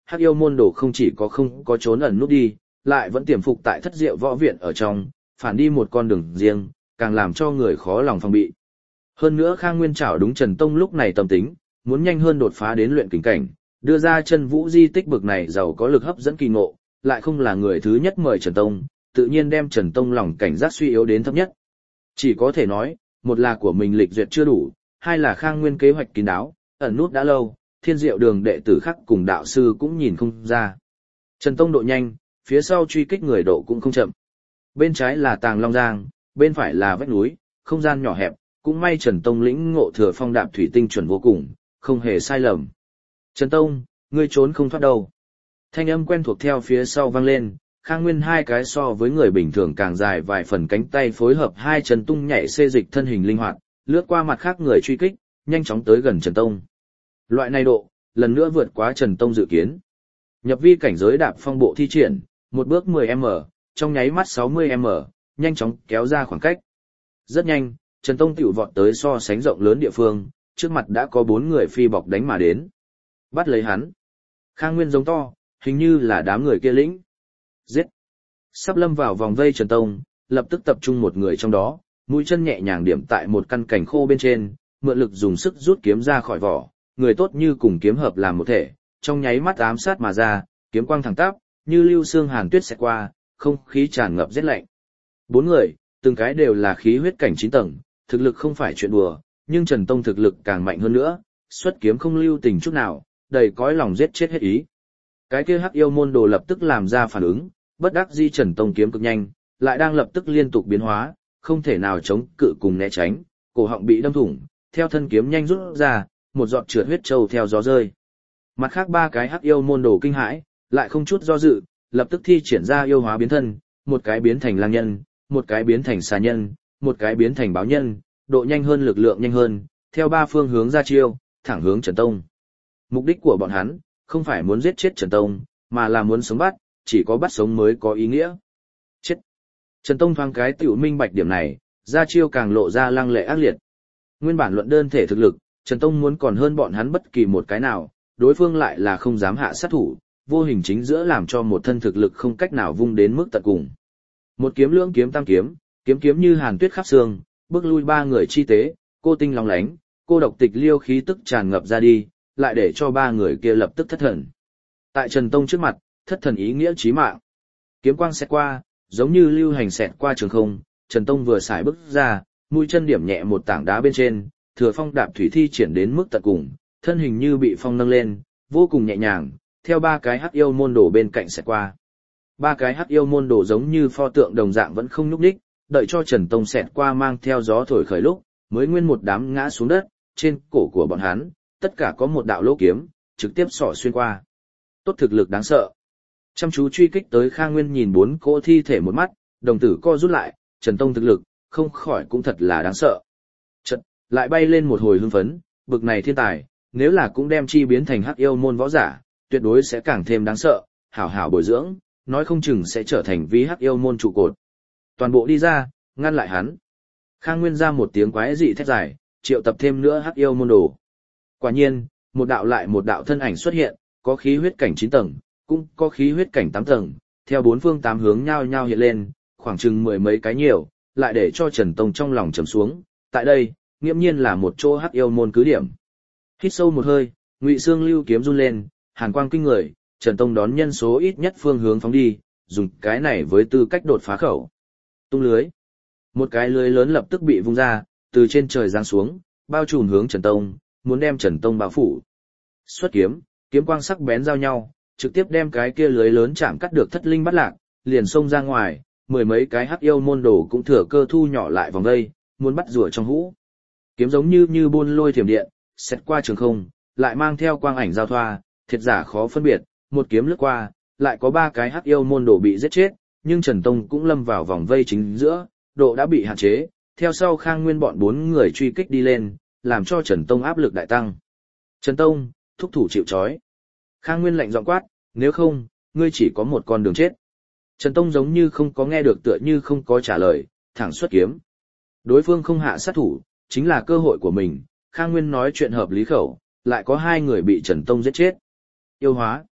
Hắc yêu môn đồ không chỉ không có trốn ẩn núp đi, lại vẫn tiềm phục tại Thất Diệu võ viện ở trong, phản đi một con đường riêng, càng làm cho người khó lòng phòng bị. Hơn nữa Khang Nguyên chảo đúng Trần Tông lúc này tâm tính, muốn nhanh hơn đột phá đến luyện kình cảnh, đưa ra chân vũ di tích bực này giàu có lực hấp dẫn kỳ ngộ, lại không là người thứ nhất mời Trần Tông, tự nhiên đem Trần Tông lòng cảnh giác suy yếu đến thấp nhất. Chỉ có thể nói, một là của mình lịch duyệt chưa đủ, hai là Khang Nguyên kế hoạch kín đáo, ẩn nút đã lâu, Thiên Diệu Đường đệ tử khác cùng đạo sư cũng nhìn không ra. Trần Tông độ nhanh, phía sau truy kích người độ cũng không chậm. Bên trái là Tàng Long Giang, bên phải là vách núi, không gian nhỏ hẹp, cũng may Trần Tông lĩnh ngộ thừa phong đạp thủy tinh chuẩn vô cùng, không hề sai lầm. Trần Tông, ngươi trốn không thoát đâu. Thanh âm quen thuộc theo phía sau vang lên, Khang Nguyên hai cái so với người bình thường càng dài vài phần cánh tay phối hợp hai chân tung nhảy xê dịch thân hình linh hoạt, lướt qua mặt khác người truy kích, nhanh chóng tới gần Trần Tông. Loại này độ, lần nữa vượt quá Trần Tông dự kiến. Nhập vi cảnh giới đạp phong bộ thi triển, một bước 10m, trong nháy mắt 60m, nhanh chóng kéo ra khoảng cách. Rất nhanh, Trần Tông tiểu vọt tới so sánh rộng lớn địa phương, trước mặt đã có 4 người phi bọc đánh mà đến. Bắt lấy hắn. Khang Nguyên giống to, hình như là đám người kia lĩnh. Giết. Sắp lâm vào vòng vây Trần Tông, lập tức tập trung một người trong đó, mũi chân nhẹ nhàng điểm tại một căn cảnh khô bên trên, mượn lực dùng sức rút kiếm ra khỏi vỏ, người tốt như cùng kiếm hợp làm một thể, trong nháy mắt ám sát mà ra, kiếm quang thẳng tắp, như lưu xương hàn tuyết xẹt qua, không khí tràn ngập rét lạnh. 4 người, từng cái đều là khí huyết cảnh 9 tầng, thực lực không phải chuyện đùa, nhưng Trần Tông thực lực càng mạnh hơn nữa, xuất kiếm không lưu tình chút nào, đầy cõi lòng giết chết hết ý. Cái kia Hắc yêu môn đồ lập tức làm ra phản ứng, bất đắc dĩ Trần Tông kiếm cực nhanh, lại đang lập tức liên tục biến hóa, không thể nào chống cự cùng né tránh, cổ họng bị đâm thủng, theo thân kiếm nhanh rút ra, một giọt trượt huyết trâu theo gió rơi. Mặt khác 3 cái Hắc yêu môn đồ kinh hãi, lại không chút do dự, lập tức thi triển ra yêu hóa biến thân, một cái biến thành lang nhân, một cái biến thành xà nhân, một cái biến thành báo nhân, độ nhanh hơn lực lượng nhanh hơn, theo 3 phương hướng ra chiêu, thẳng hướng Trần Tông. Mục đích của bọn hắn, không phải muốn giết chết Trần Tông, mà là muốn sống bắt, chỉ có bắt sống mới có ý nghĩa. Chết! Trần Tông thoáng cái tiểu minh bạch điểm này, ra chiêu càng lộ ra lăng lệ ác liệt. Nguyên bản luận đơn thể thực lực, Trần Tông muốn còn hơn bọn hắn bất kỳ một cái nào, đối phương lại là không dám hạ sát thủ, vô hình chính giữa làm cho một thân thực lực không cách nào vung đến mức tận cùng. Một kiếm lưỡng kiếm tam kiếm, kiếm kiếm như hàn tuyết khắp xương, bước lui 3 người chi tế, cô tinh long lánh, cô độc tịch liêu khí tức tràn ngập ra đi, lại để cho 3 người kia lập tức thất thần. Tại Trần Tông trước mặt, thất thần ý nghĩa chí mạng. Kiếm quang xẹt qua, giống như lưu hành xẹt qua trường không, Trần Tông vừa xài bước ra, mũi chân điểm nhẹ một tảng đá bên trên, thừa phong đạp thủy thi triển đến mức tận cùng, thân hình như bị phong nâng lên, vô cùng nhẹ nhàng, theo 3 cái Hắc yêu môn đồ bên cạnh xẹt qua. 3 cái Hắc yêu môn đồ giống như pho tượng đồng dạng vẫn không nhúc nhích, đợi cho Trần Tông xẹt qua mang theo gió thổi khởi lúc, mới nguyên một đám ngã xuống đất, trên cổ của bọn hắn, tất cả có một đạo lỗ kiếm, trực tiếp xỏ xuyên qua. Tốt thực lực đáng sợ. Chăm chú truy kích tới Khang Nguyên nhìn 4 cỗ thi thể một mắt, đồng tử co rút lại, Trần Tông thực lực, không khỏi cũng thật là đáng sợ. Chợt, lại bay lên một hồi hưng phấn, bực này thiên tài, nếu là cũng đem chi biến thành Hắc yêu môn võ giả, tuyệt đối sẽ càng thêm đáng sợ, hảo hảo bồi dưỡng, nói không chừng sẽ trở thành ví Hắc yêu môn trụ cột. Toàn bộ đi ra, ngăn lại hắn. Khang Nguyên ra một tiếng quái dị thét dài, triệu tập thêm nữa Hắc yêu môn đồ. Quả nhiên, một đạo lại một đạo thân ảnh xuất hiện, có khí huyết cảnh 9 tầng, cũng có khí huyết cảnh 8 tầng, theo 4 phương 8 hướng nhau nhau hiện lên, khoảng chừng 10 mấy cái nhiều, lại để cho Trần Tông trong lòng trầm xuống. Tại đây, nghiễm nhiên là một chỗ Hắc yêu môn cứ điểm. Hít sâu một hơi, Ngụy Xương lưu kiếm run lên, hàn quang kinh người, Trần Tông đón nhân số ít nhất phương hướng phóng đi, dùng cái này với tư cách đột phá khẩu. Tung lưới. Một cái lưới lớn lập tức bị vung ra, từ trên trời giáng xuống, bao trùm hướng Trần Tông, muốn đem Trần Tông bao phủ. Xuất kiếm, kiếm quang sắc bén giao nhau, trực tiếp đem cái kia lưới lớn chạm cắt được thất linh bắt lạc, liền xông ra ngoài, 10 mấy cái Hắc yêu môn đồ cũng thừa cơ thu nhỏ lại vòng đây, muốn bắt rùa trong hũ. Kiếm giống như buôn lôi thiểm điện, xét qua trường không, lại mang theo quang ảnh giao thoa, thiệt giả khó phân biệt, một kiếm lướt qua, lại có 3 cái Hắc yêu môn đồ bị giết chết, nhưng Trần Tông cũng lâm vào vòng vây chính giữa, độ đã bị hạn chế, theo sau Khang Nguyên bọn 4 người truy kích đi lên, làm cho Trần Tông áp lực đại tăng. Trần Tông, thúc thủ chịu trói. Khang Nguyên lạnh giọng quát, nếu không, ngươi chỉ có một con đường chết. Trần Tông giống như không có nghe được tựa như không có trả lời, thẳng xuất kiếm. Đối phương không hạ sát thủ, chính là cơ hội của mình, Khang Nguyên nói chuyện hợp lý khẩu, lại có 2 người bị Trần Tông giết chết. Yêu hóa.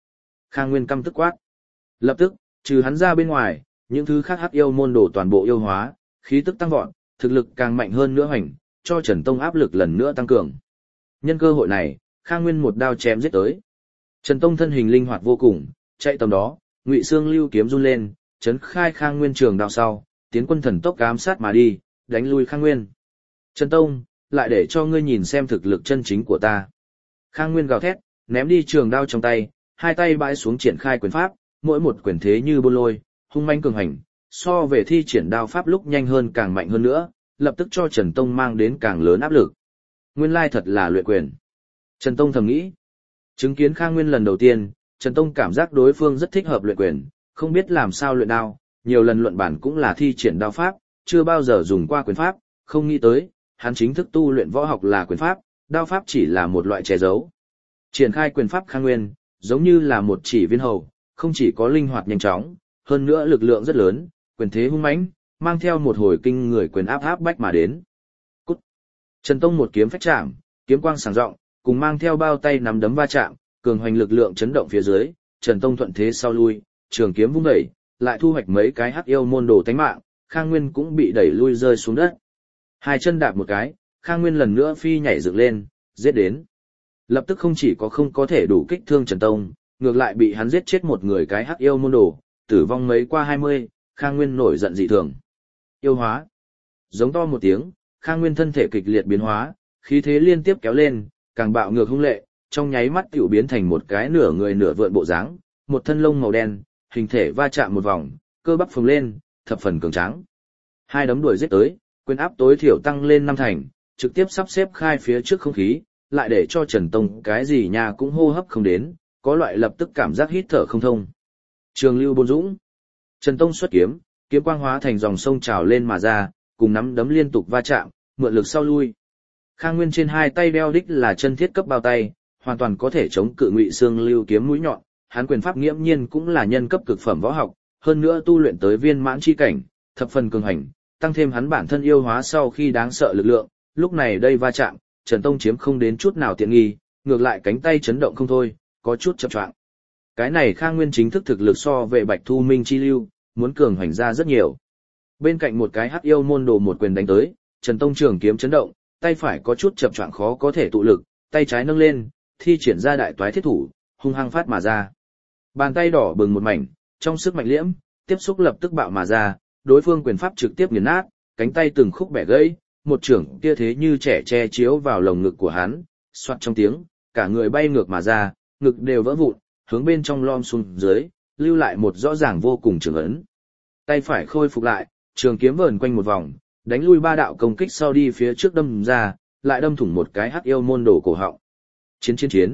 Khang Nguyên căm tức quát. Lập tức, trừ hắn ra bên ngoài, những thứ khác hắc yêu môn đồ toàn bộ yêu hóa, khí tức tăng vọt, thực lực càng mạnh hơn nữa hành, cho Trần Tông áp lực lần nữa tăng cường. Nhân cơ hội này, Khang Nguyên một đao chém giết tới. Trần Tông thân hình linh hoạt vô cùng, chạy tầm đó, Ngụy Xương Lưu kiếm run lên, chấn khai Khang Nguyên trường đao sau, tiến quân thần tốc ám sát mà đi, đánh lui Khang Nguyên. Trần Tông, lại để cho ngươi nhìn xem thực lực chân chính của ta. Khang Nguyên gào thét, ném đi trường đao trong tay, hai tay bãi xuống triển khai quyền pháp, mỗi một quyền thế như bôn lôi, hung manh cường hành, so về thi triển đao pháp lúc nhanh hơn càng mạnh hơn nữa, lập tức cho Trần Tông mang đến càng lớn áp lực. Nguyên lai thật là luyện quyền. Trần Tông thầm nghĩ. Chứng kiến Khang Nguyên lần đầu tiên, Trần Tông cảm giác đối phương rất thích hợp luyện quyền, không biết làm sao luyện đao, nhiều lần luận bản cũng là thi triển đao pháp, chưa bao giờ dùng qua quyền pháp, không nghĩ tới, hắn chính thức tu luyện võ học là quyền pháp, đao pháp chỉ là một loại che giấu. Triển khai quyền pháp Khang Nguyên, giống như là một chỉ viên hầu, không chỉ có linh hoạt nhanh chóng, hơn nữa lực lượng rất lớn, quyền thế hung mãnh, mang theo một hồi kinh người quyền áp bách mà đến. Cút! Trần Tông một kiếm phách chạm, kiếm quang sáng rộng, cùng mang theo bao tay nắm đấm va chạm, cường hoành lực lượng chấn động phía dưới, Trần Tông thuận thế sau lui, trường kiếm vung đẩy, lại thu hoạch mấy cái hắc yêu môn đồ tánh mạng, Khang Nguyên cũng bị đẩy lui rơi xuống đất. Hai chân đạp một cái, Khang Nguyên lần nữa phi nhảy dựng lên, giết đến. Lập tức không chỉ có không có thể đủ kích thương Trần Tông, ngược lại bị hắn giết chết một người cái hắc yêu môn đồ, tử vong mấy qua 20, Khang Nguyên nổi giận dị thường. Yêu hóa. Giống to một tiếng, Khang Nguyên thân thể kịch liệt biến hóa, khí thế liên tiếp kéo lên, càng bạo ngược hung lệ, trong nháy mắt tiểu biến thành một cái nửa người nửa vượn bộ dáng, một thân lông màu đen, hình thể va chạm một vòng, cơ bắp phồng lên, thập phần cường tráng. Hai đấm đuổi giết tới, quyền áp tối thiểu tăng lên 5 thành, trực tiếp sắp xếp khai phía trước không khí, lại để cho Trần Tông cái gì nhà cũng hô hấp không đến, có loại lập tức cảm giác hít thở không thông. Trường Lưu Bôn Dũng. Trần Tông xuất kiếm, kiếm quang hóa thành dòng sông trào lên mà ra, cùng nắm đấm liên tục va chạm, mượn lực sau lui. Khang Nguyên trên hai tay đeo đích là chân thiết cấp bao tay, hoàn toàn có thể chống cự Ngụy Xương Lưu kiếm mũi nhọn, hắn quyền pháp nghiễm nhiên cũng là nhân cấp cực phẩm võ học, hơn nữa tu luyện tới viên mãn chi cảnh, thập phần cường hành, tăng thêm hắn bản thân yêu hóa sau khi đáng sợ lực lượng, lúc này đây va chạm, Trần Tông chiếm không đến chút nào tiện nghi, ngược lại cánh tay chấn động không thôi, có chút chập choạng. Cái này Khang Nguyên chính thức thực lực so về Bạch Thu Minh chi lưu, muốn cường hành ra rất nhiều. Bên cạnh một cái hắc yêu môn đồ một quyền đánh tới, Trần Tông trường kiếm chấn động, tay phải có chút chập choạng khó có thể tụ lực, tay trái nâng lên, thi triển ra đại toái thiết thủ, hung hăng phát mà ra. Bàn tay đỏ bừng một mảnh, trong sức mạnh liễm, tiếp xúc lập tức bạo mà ra, đối phương quyền pháp trực tiếp nghiền nát, cánh tay từng khúc bẻ gãy, một trưởng kia thế như trẻ che chiếu vào lồng ngực của hắn, xoát trong tiếng, cả người bay ngược mà ra, ngực đều vỡ vụn, hướng bên trong lom xuống dưới, lưu lại một rõ ràng vô cùng trường ấn. Tay phải khôi phục lại, trường kiếm vờn quanh một vòng, đánh lui 3 đạo công kích sau đi phía trước đâm ra, lại đâm thủng một cái hắc yêu môn đồ cổ họng. Chiến.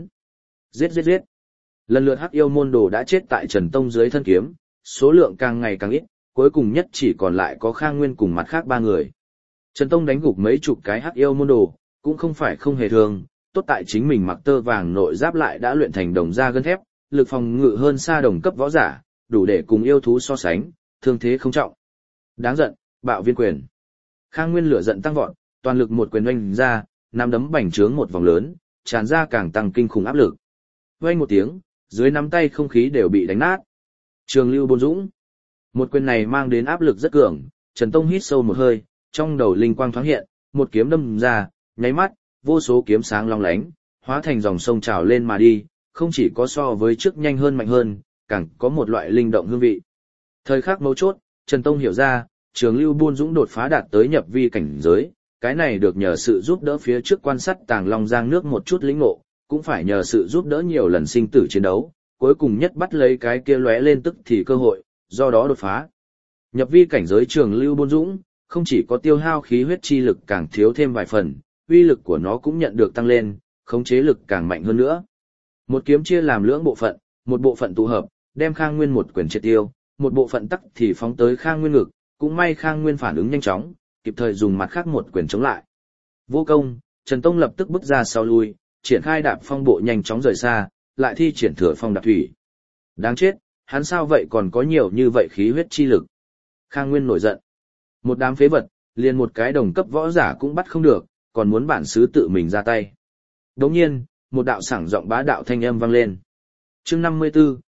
Giết. Lần lượt hắc yêu môn đồ đã chết tại Trần Tông dưới thân kiếm, số lượng càng ngày càng ít, cuối cùng nhất chỉ còn lại có Khang Nguyên cùng mặt khác 3 người. Trần Tông đánh gục mấy chục cái hắc yêu môn đồ, cũng không phải không hề thường, tốt tại chính mình mặc tơ vàng nội giáp lại đã luyện thành đồng da gân thép, lực phòng ngự hơn xa đồng cấp võ giả, đủ để cùng yêu thú so sánh, thương thế không trọng. Đáng giận, bạo viên quyền. Khang Nguyên lửa giận tăng vọt, toàn lực một quyền oanh ra, nắm đấm bành trướng một vòng lớn, tràn ra càng tăng kinh khủng áp lực. Oanh một tiếng, dưới nắm tay không khí đều bị đánh nát. Trường Lưu Bôn Dũng. Một quyền này mang đến áp lực rất cường, Trần Tông hít sâu một hơi, trong đầu linh quang thoáng hiện, một kiếm đâm ra, nháy mắt, vô số kiếm sáng long lánh, hóa thành dòng sông trào lên mà đi, không chỉ có so với trước nhanh hơn mạnh hơn, càng có một loại linh động hương vị. Thời khắc mấu chốt, Trần Tông hiểu ra, Trường Lưu Bôn Dũng đột phá đạt tới nhập vi cảnh giới, cái này được nhờ sự giúp đỡ phía trước quan sát Tàng Long Giang nước một chút lĩnh ngộ, cũng phải nhờ sự giúp đỡ nhiều lần sinh tử chiến đấu, cuối cùng nhất bắt lấy cái kia lóe lên tức thì cơ hội, do đó đột phá. Nhập vi cảnh giới Trường Lưu Bôn Dũng, không chỉ có tiêu hao khí huyết chi lực càng thiếu thêm vài phần, uy lực của nó cũng nhận được tăng lên, khống chế lực càng mạnh hơn nữa. Một kiếm chia làm lưỡng bộ phận, một bộ phận tụ hợp, đem Khang Nguyên một quyền triệt tiêu, một bộ phận tắc thì phóng tới Khang Nguyên ngực, cũng may Khang Nguyên phản ứng nhanh chóng, kịp thời dùng mặt khác một quyền chống lại. Vô công, Trần Tông lập tức bước ra sau lui, triển khai đạp phong bộ nhanh chóng rời xa, lại thi triển thừa phong đạp thủy. Đáng chết, hắn sao vậy còn có nhiều như vậy khí huyết chi lực. Khang Nguyên nổi giận. Một đám phế vật, liền một cái đồng cấp võ giả cũng bắt không được, còn muốn bản xứ tự mình ra tay. Đồng nhiên, một đạo sảng giọng bá đạo thanh âm vang lên. Chương 54,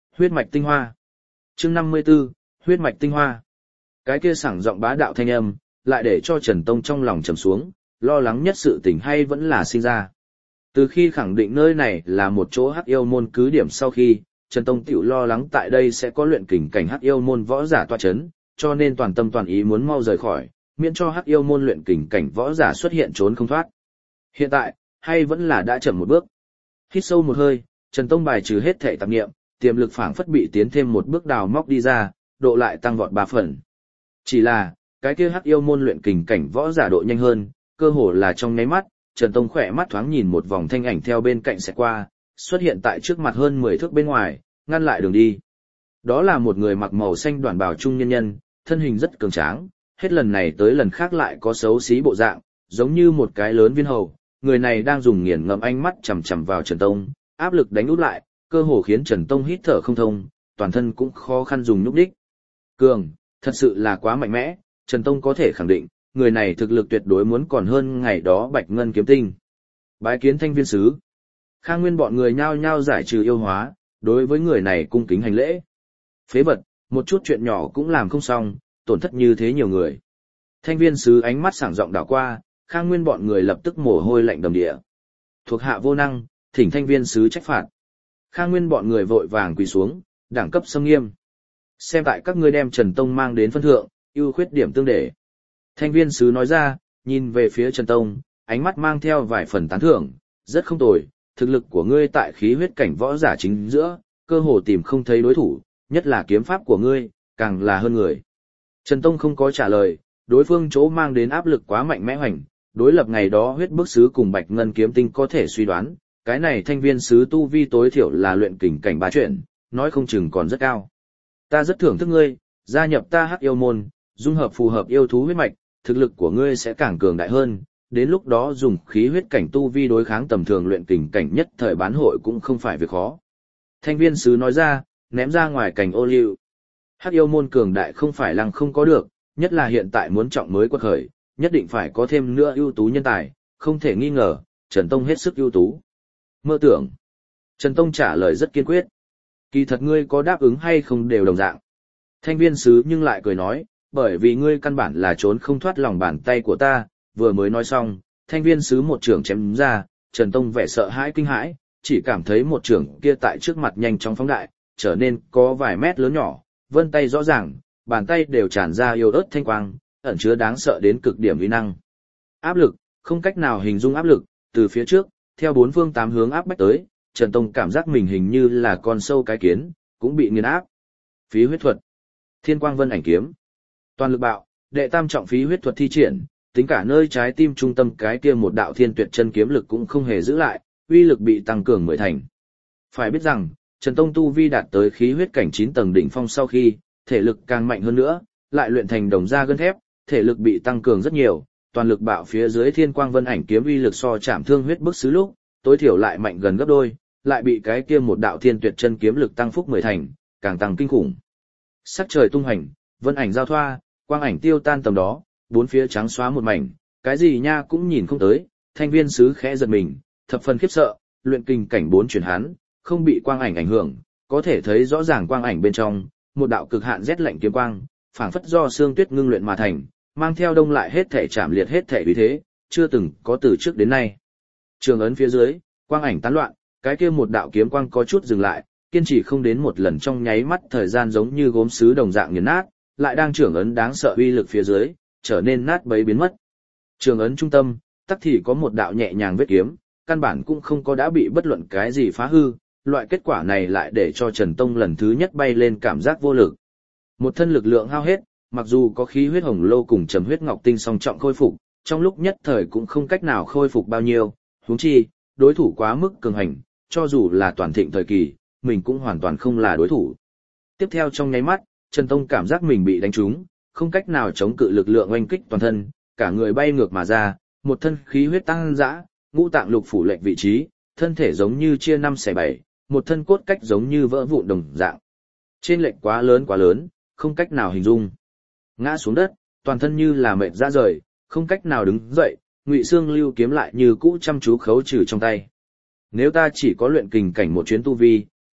huyết mạch tinh hoa. Chương 54, huyết mạch tinh hoa. Cái kia sảng giọng bá đạo thanh âm, lại để cho Trần Tông trong lòng trầm xuống, lo lắng nhất sự tình hay vẫn là sinh ra. Từ khi khẳng định nơi này là một chỗ Hắc Yêu môn cứ điểm sau khi, Trần Tông tiểu lo lắng tại đây sẽ có luyện kình cảnh Hắc Yêu môn võ giả tọa chấn, cho nên toàn tâm toàn ý muốn mau rời khỏi, miễn cho Hắc Yêu môn luyện kình cảnh võ giả xuất hiện trốn không thoát. Hiện tại, hay vẫn là đã chậm một bước. Hít sâu một hơi, Trần Tông bài trừ hết thể tạp niệm, tiềm lực phảng phất bị tiến thêm một bước đào móc đi ra, độ lại tăng vọt 3 phần. Chỉ là, cái kia Hắc Yêu môn luyện kình cảnh võ giả độ nhanh hơn, cơ hồ là trong nháy mắt, Trần Tông khỏe mắt thoáng nhìn một vòng thanh ảnh theo bên cạnh sẽ qua, xuất hiện tại trước mặt hơn 10 thước bên ngoài, ngăn lại đường đi. Đó là một người mặc màu xanh đoàn bào trung nhân nhân, thân hình rất cường tráng, hết lần này tới lần khác lại có xấu xí bộ dạng, giống như một cái lớn viên hầu. Người này đang dùng nghiền ngẫm ánh mắt chằm chằm vào Trần Tông, áp lực đánh út lại, cơ hồ khiến Trần Tông hít thở không thông, toàn thân cũng khó khăn dùng nhúc đích. Cường, thật sự là quá mạnh mẽ, Trần Tông có thể khẳng định, người này thực lực tuyệt đối muốn còn hơn ngày đó Bạch Ngân kiếm tinh. Bái kiến Thanh Viên sứ. Khang Nguyên bọn người nhao nhao giải trừ yêu hóa, đối với người này cung kính hành lễ. Phế vật, một chút chuyện nhỏ cũng làm không xong, tổn thất như thế nhiều người. Thanh Viên sứ ánh mắt sảng giọng đảo qua, Khang Nguyên bọn người lập tức mồ hôi lạnh đầm địa. Thuộc hạ vô năng, thỉnh Thanh Viên sứ trách phạt. Khang Nguyên bọn người vội vàng quỳ xuống, đẳng cấp xâm nghiêm. Xem tại các ngươi đem Trần Tông mang đến phân thượng, ưu khuyết điểm tương để. Thanh Viên sứ nói ra, nhìn về phía Trần Tông, ánh mắt mang theo vài phần tán thưởng, rất không tồi, thực lực của ngươi tại khí huyết cảnh võ giả chính giữa, cơ hồ tìm không thấy đối thủ, nhất là kiếm pháp của ngươi, càng là hơn người. Trần Tông không có trả lời, đối phương chỗ mang đến áp lực quá mạnh mẽ hoành, đối lập ngày đó huyết bức sứ cùng Bạch Ngân kiếm tinh có thể suy đoán, cái này Thanh Viên sứ tu vi tối thiểu là luyện kình cảnh bá chuyển, nói không chừng còn rất cao. Ta rất thưởng thức ngươi, gia nhập ta Hắc Yêu môn, dung hợp phù hợp yêu thú huyết mạch, thực lực của ngươi sẽ càng cường đại hơn, đến lúc đó dùng khí huyết cảnh tu vi đối kháng tầm thường luyện kình cảnh nhất thời bán hội cũng không phải việc khó. Thanh Viên sứ nói ra, ném ra ngoài cảnh ô liu. Hắc Yêu môn cường đại không phải lăng không có được, nhất là hiện tại muốn trọng mới quật khởi, nhất định phải có thêm nữa ưu tú nhân tài, không thể nghi ngờ, Trần Tông hết sức ưu tú. Mơ tưởng. Trần Tông trả lời rất kiên quyết. Kỳ thật ngươi có đáp ứng hay không đều đồng dạng. Thanh Viên sứ nhưng lại cười nói, bởi vì ngươi căn bản là trốn không thoát lòng bàn tay của ta, vừa mới nói xong, Thanh Viên sứ một trưởng chém ra, Trần Tông vẻ sợ hãi kinh hãi, chỉ cảm thấy một trưởng kia tại trước mặt nhanh chóng phóng đại, trở nên có vài mét lớn nhỏ, vân tay rõ ràng, bàn tay đều tràn ra yêu ớt thanh quang, ẩn chứa đáng sợ đến cực điểm uy năng. Áp lực, không cách nào hình dung áp lực, từ phía trước, theo bốn phương tám hướng áp bách tới, Trần Tông cảm giác mình hình như là con sâu cái kiến, cũng bị nghiền áp. Phí huyết thuật, Thiên Quang Vân Ảnh kiếm, toàn lực bạo, đệ tam trọng phí huyết thuật thi triển, tính cả nơi trái tim trung tâm cái kia một đạo thiên tuyệt chân kiếm lực cũng không hề giữ lại, uy lực bị tăng cường 10 thành. Phải biết rằng, Trần Tông tu vi đạt tới khí huyết cảnh 9 tầng đỉnh phong sau khi, thể lực càng mạnh hơn nữa, lại luyện thành đồng da gân thép, thể lực bị tăng cường rất nhiều, toàn lực bạo phía dưới Thiên Quang Vân Ảnh kiếm uy lực so chạm thương huyết bức sứ lúc, tối thiểu lại mạnh gần gấp đôi, lại bị cái kia một đạo thiên tuyệt chân kiếm lực tăng phúc 10 thành, càng tăng kinh khủng. Sắc trời tung hành, vân ảnh giao thoa, quang ảnh tiêu tan tầm đó, bốn phía trắng xóa một mảnh, cái gì nha cũng nhìn không tới, Thanh Viên sứ khẽ giật mình, thập phần khiếp sợ, luyện kinh cảnh 4 chuyển hắn, không bị quang ảnh ảnh hưởng, có thể thấy rõ ràng quang ảnh bên trong, một đạo cực hạn rét lạnh kiếm quang, phảng phất do xương tuyết ngưng luyện mà thành, mang theo đông lại hết thể chạm liệt hết thể uy thế, chưa từng có từ trước đến nay. Trường ấn phía dưới, quang ảnh tán loạn, cái kia một đạo kiếm quang có chút dừng lại, kiên trì không đến một lần trong nháy mắt thời gian giống như gốm sứ đồng dạng nghiền nát, lại đang trường ấn đáng sợ uy lực phía dưới, trở nên nát bấy biến mất. Trường ấn trung tâm, tắc thì có một đạo nhẹ nhàng vết kiếm, căn bản cũng không có đã bị bất luận cái gì phá hư, loại kết quả này lại để cho Trần Tông lần thứ nhất bay lên cảm giác vô lực. Một thân lực lượng hao hết, mặc dù có khí huyết hồng lô cùng trầm huyết ngọc tinh song trọng khôi phục, trong lúc nhất thời cũng không cách nào khôi phục bao nhiêu, huống chi, đối thủ quá mức cường hành, cho dù là toàn thịnh thời kỳ, mình cũng hoàn toàn không là đối thủ. Tiếp theo trong nháy mắt, Trần Tông cảm giác mình bị đánh trúng, không cách nào chống cự lực lượng oanh kích toàn thân, cả người bay ngược mà ra, một thân khí huyết tăng dã, ngũ tạng lục phủ lệch vị trí, thân thể giống như chia 5/7, một thân cốt cách giống như vỡ vụn đồng dạng. Trên lệch quá lớn, không cách nào hình dung. Ngã xuống đất, toàn thân như là mệt ra rời, không cách nào đứng dậy, Ngụy Xương Lưu kiếm lại như cũ chăm chú khấu trừ trong tay. Nếu ta chỉ có luyện kình cảnh một chuyến tu vi,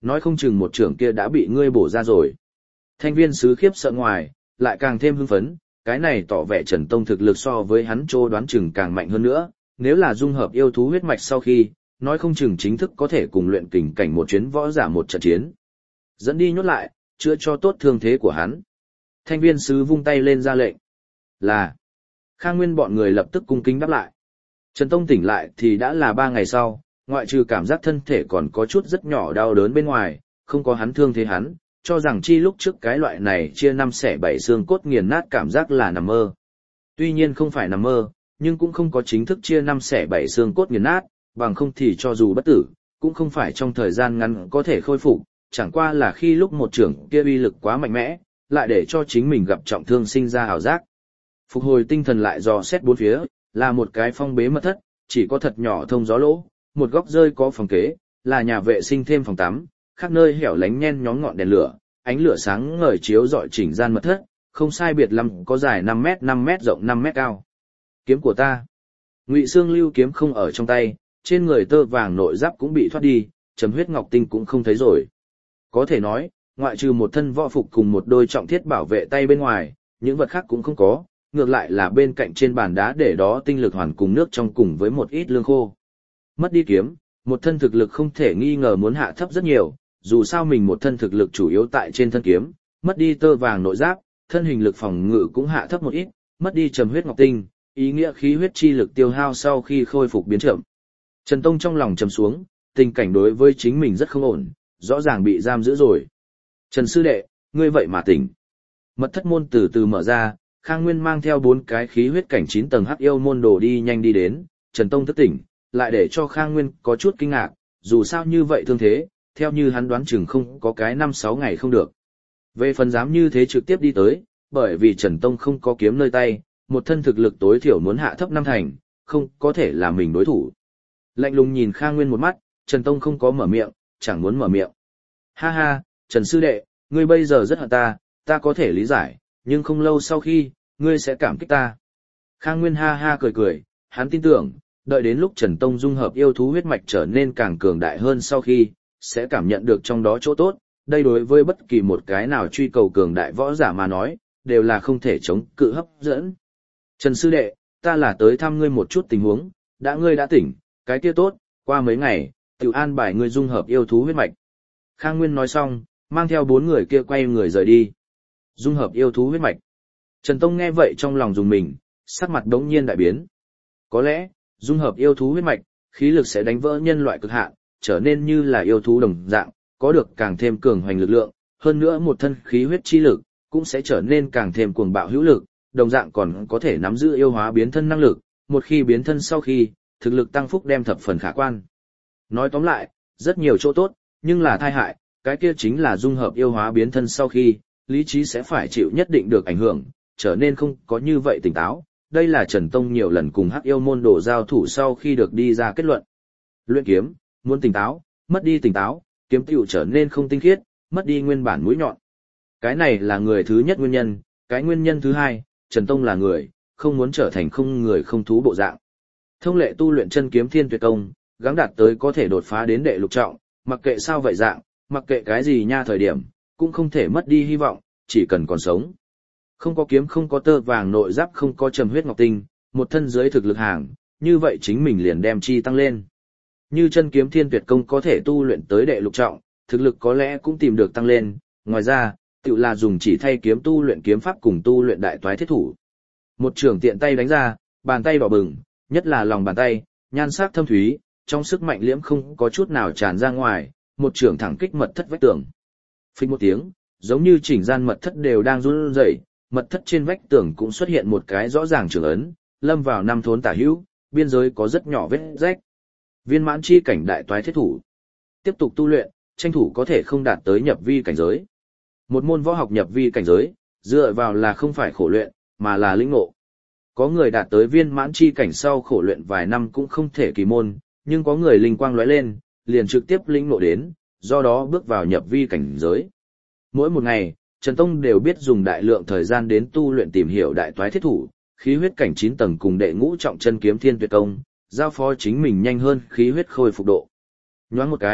nói không chừng một trưởng kia đã bị ngươi bổ ra rồi. Thanh viên sứ khiếp sợ ngoài, lại càng thêm hưng phấn, cái này tỏ vẻ Trần Tông thực lực so với hắn trô đoán chừng càng mạnh hơn nữa, nếu là dung hợp yêu thú huyết mạch sau khi, nói không chừng chính thức có thể cùng luyện kình cảnh một chuyến võ giả một trận chiến. Dẫn đi nhốt lại, chữa cho tốt thương thế của hắn. Thanh viên sứ vung tay lên ra lệnh. Là. Khang Nguyên bọn người lập tức cung kính đáp lại. Trần Tông tỉnh lại thì đã là 3 ngày sau, ngoại trừ cảm giác thân thể còn có chút rất nhỏ đau đớn bên ngoài, không có hắn thương thế hắn, cho rằng chi lúc trước cái loại này chia 5 xẻ 7 xương cốt nghiền nát cảm giác là nằm mơ. Tuy nhiên không phải nằm mơ, nhưng cũng không có chính thức chia 5 xẻ 7 xương cốt nghiền nát, bằng không thì cho dù bất tử, cũng không phải trong thời gian ngắn có thể khôi phục, chẳng qua là khi lúc một trưởng kia uy lực quá mạnh mẽ, lại để cho chính mình gặp trọng thương sinh ra ảo giác. Phục hồi tinh thần lại dò xét bốn phía, là một cái phong bế mật thất, chỉ có thật nhỏ thông gió lỗ, một góc rơi có phòng kế, là nhà vệ sinh thêm phòng tắm, khác nơi hẻo lánh nhen nhóm ngọn đèn lửa, ánh lửa sáng ngời chiếu rọi chỉnh gian mật thất, không sai biệt lắm có dài 5 mét rộng 5 mét cao. Kiếm của ta. Ngụy Xương Lưu kiếm không ở trong tay, trên người tơ vàng nội giáp cũng bị thoát đi, chấm huyết ngọc tinh cũng không thấy rồi. Có thể nói, ngoại trừ một thân võ phục cùng một đôi trọng thiết bảo vệ tay bên ngoài, những vật khác cũng không có, ngược lại là bên cạnh trên bàn đá để đó tinh lực hoàn cùng nước trong cùng với một ít lương khô. Mất đi kiếm, một thân thực lực không thể nghi ngờ muốn hạ thấp rất nhiều, dù sao mình một thân thực lực chủ yếu tại trên thân kiếm, mất đi tơ vàng nội giáp, thân hình lực phòng ngự cũng hạ thấp một ít, mất đi trầm huyết ngọc tinh, ý nghĩa khí huyết chi lực tiêu hao sau khi khôi phục biến chậm. Trần Tông trong lòng trầm xuống, tình cảnh đối với chính mình rất không ổn, rõ ràng bị giam giữ rồi. Trần sư đệ, ngươi vậy mà tỉnh. Mật thất môn từ từ mở ra, Khang Nguyên mang theo 4 cái khí huyết cảnh 9 tầng hắc yêu môn đồ đi nhanh đi đến, Trần Tông thức tỉnh, lại để cho Khang Nguyên có chút kinh ngạc, dù sao như vậy thương thế, theo như hắn đoán chừng không có cái 5-6 ngày không được. Về phần dám như thế trực tiếp đi tới, bởi vì Trần Tông không có kiếm nơi tay, một thân thực lực tối thiểu muốn hạ thấp 5 thành, không có thể là mình đối thủ. Lạnh lùng nhìn Khang Nguyên một mắt, Trần Tông không có mở miệng, chẳng muốn mở miệng. Ha ha, Trần sư đệ, ngươi bây giờ rất hận ta có thể lý giải, nhưng không lâu sau khi, ngươi sẽ cảm kích ta. Khang Nguyên ha ha cười cười, hắn tin tưởng, đợi đến lúc Trần Tông dung hợp yêu thú huyết mạch trở nên càng cường đại hơn sau khi, sẽ cảm nhận được trong đó chỗ tốt, đây đối với bất kỳ một cái nào truy cầu cường đại võ giả mà nói, đều là không thể chống cự hấp dẫn. Trần sư đệ, ta là tới thăm ngươi một chút tình huống, ngươi đã tỉnh, cái kia tốt, qua mấy ngày, tiểu an bài ngươi dung hợp yêu thú huyết mạch. Khang Nguyên nói xong, mang theo 4 người kia quay người rời đi. Dung hợp yêu thú huyết mạch. Trần Tông nghe vậy trong lòng dùng mình, sắc mặt đống nhiên đại biến. Có lẽ, dung hợp yêu thú huyết mạch, khí lực sẽ đánh vỡ nhân loại cực hạn, trở nên như là yêu thú đồng dạng, có được càng thêm cường hoành lực lượng, hơn nữa một thân khí huyết chi lực, cũng sẽ trở nên càng thêm cuồng bạo hữu lực, đồng dạng còn có thể nắm giữ yêu hóa biến thân năng lực, một khi biến thân sau khi, thực lực tăng phúc đem thập phần khả quan. Nói tóm lại, rất nhiều chỗ tốt, nhưng là tai hại, cái kia chính là dung hợp yêu hóa biến thân sau khi, lý trí sẽ phải chịu nhất định được ảnh hưởng, trở nên không có như vậy tỉnh táo. Đây là Trần Tông nhiều lần cùng Hắc Yêu môn đồ giao thủ sau khi được đi ra kết luận. Luyện kiếm, muốn tỉnh táo, mất đi tỉnh táo, kiếm tựu trở nên không tinh khiết, mất đi nguyên bản mũi nhọn. Cái này là người thứ nhất nguyên nhân, cái nguyên nhân thứ hai, Trần Tông là người, không muốn trở thành không người không thú bộ dạng. Thông lệ tu luyện chân kiếm thiên tuyệt công, gắng đạt tới có thể đột phá đến đệ lục trọng, mặc kệ sao vậy dạng, mặc kệ cái gì nha thời điểm, cũng không thể mất đi hy vọng, chỉ cần còn sống. Không có kiếm không có tơ vàng nội giáp không có trầm huyết ngọc tinh, một thân dưới thực lực hàng, như vậy chính mình liền đem chi tăng lên. Như chân kiếm thiên tuyệt công có thể tu luyện tới đệ lục trọng, thực lực có lẽ cũng tìm được tăng lên, ngoài ra, tự là dùng chỉ thay kiếm tu luyện kiếm pháp cùng tu luyện đại toái thiết thủ. Một trường tiện tay đánh ra, bàn tay đỏ bừng, nhất là lòng bàn tay, nhan sắc thâm thúy, trong sức mạnh liễm không có chút nào tràn ra ngoài, một trường thẳng kích mật thất vách tường. Phích một tiếng, giống như chỉnh gian mật thất đều đang run rẩy, mật thất trên vách tường cũng xuất hiện một cái rõ ràng trường ấn, lâm vào 5 thốn tả hữu, biên giới có rất nhỏ vết rách. Viên mãn chi cảnh đại toái thiết thủ. Tiếp tục tu luyện, tranh thủ có thể không đạt tới nhập vi cảnh giới. Một môn võ học nhập vi cảnh giới, dựa vào là không phải khổ luyện, mà là lĩnh ngộ. Có người đạt tới viên mãn chi cảnh sau khổ luyện vài năm cũng không thể kỳ môn, nhưng có người linh quang lóe lên, liền trực tiếp lĩnh ngộ đến, do đó bước vào nhập vi cảnh giới. Mỗi một ngày, Trần Tông đều biết dùng đại lượng thời gian đến tu luyện tìm hiểu đại toái thiết thủ, khí huyết cảnh 9 tầng cùng đệ ngũ trọng chân kiếm thiên tuyệt công, giao phó chính mình nhanh hơn khí huyết khôi phục độ. Nhoáng một cái,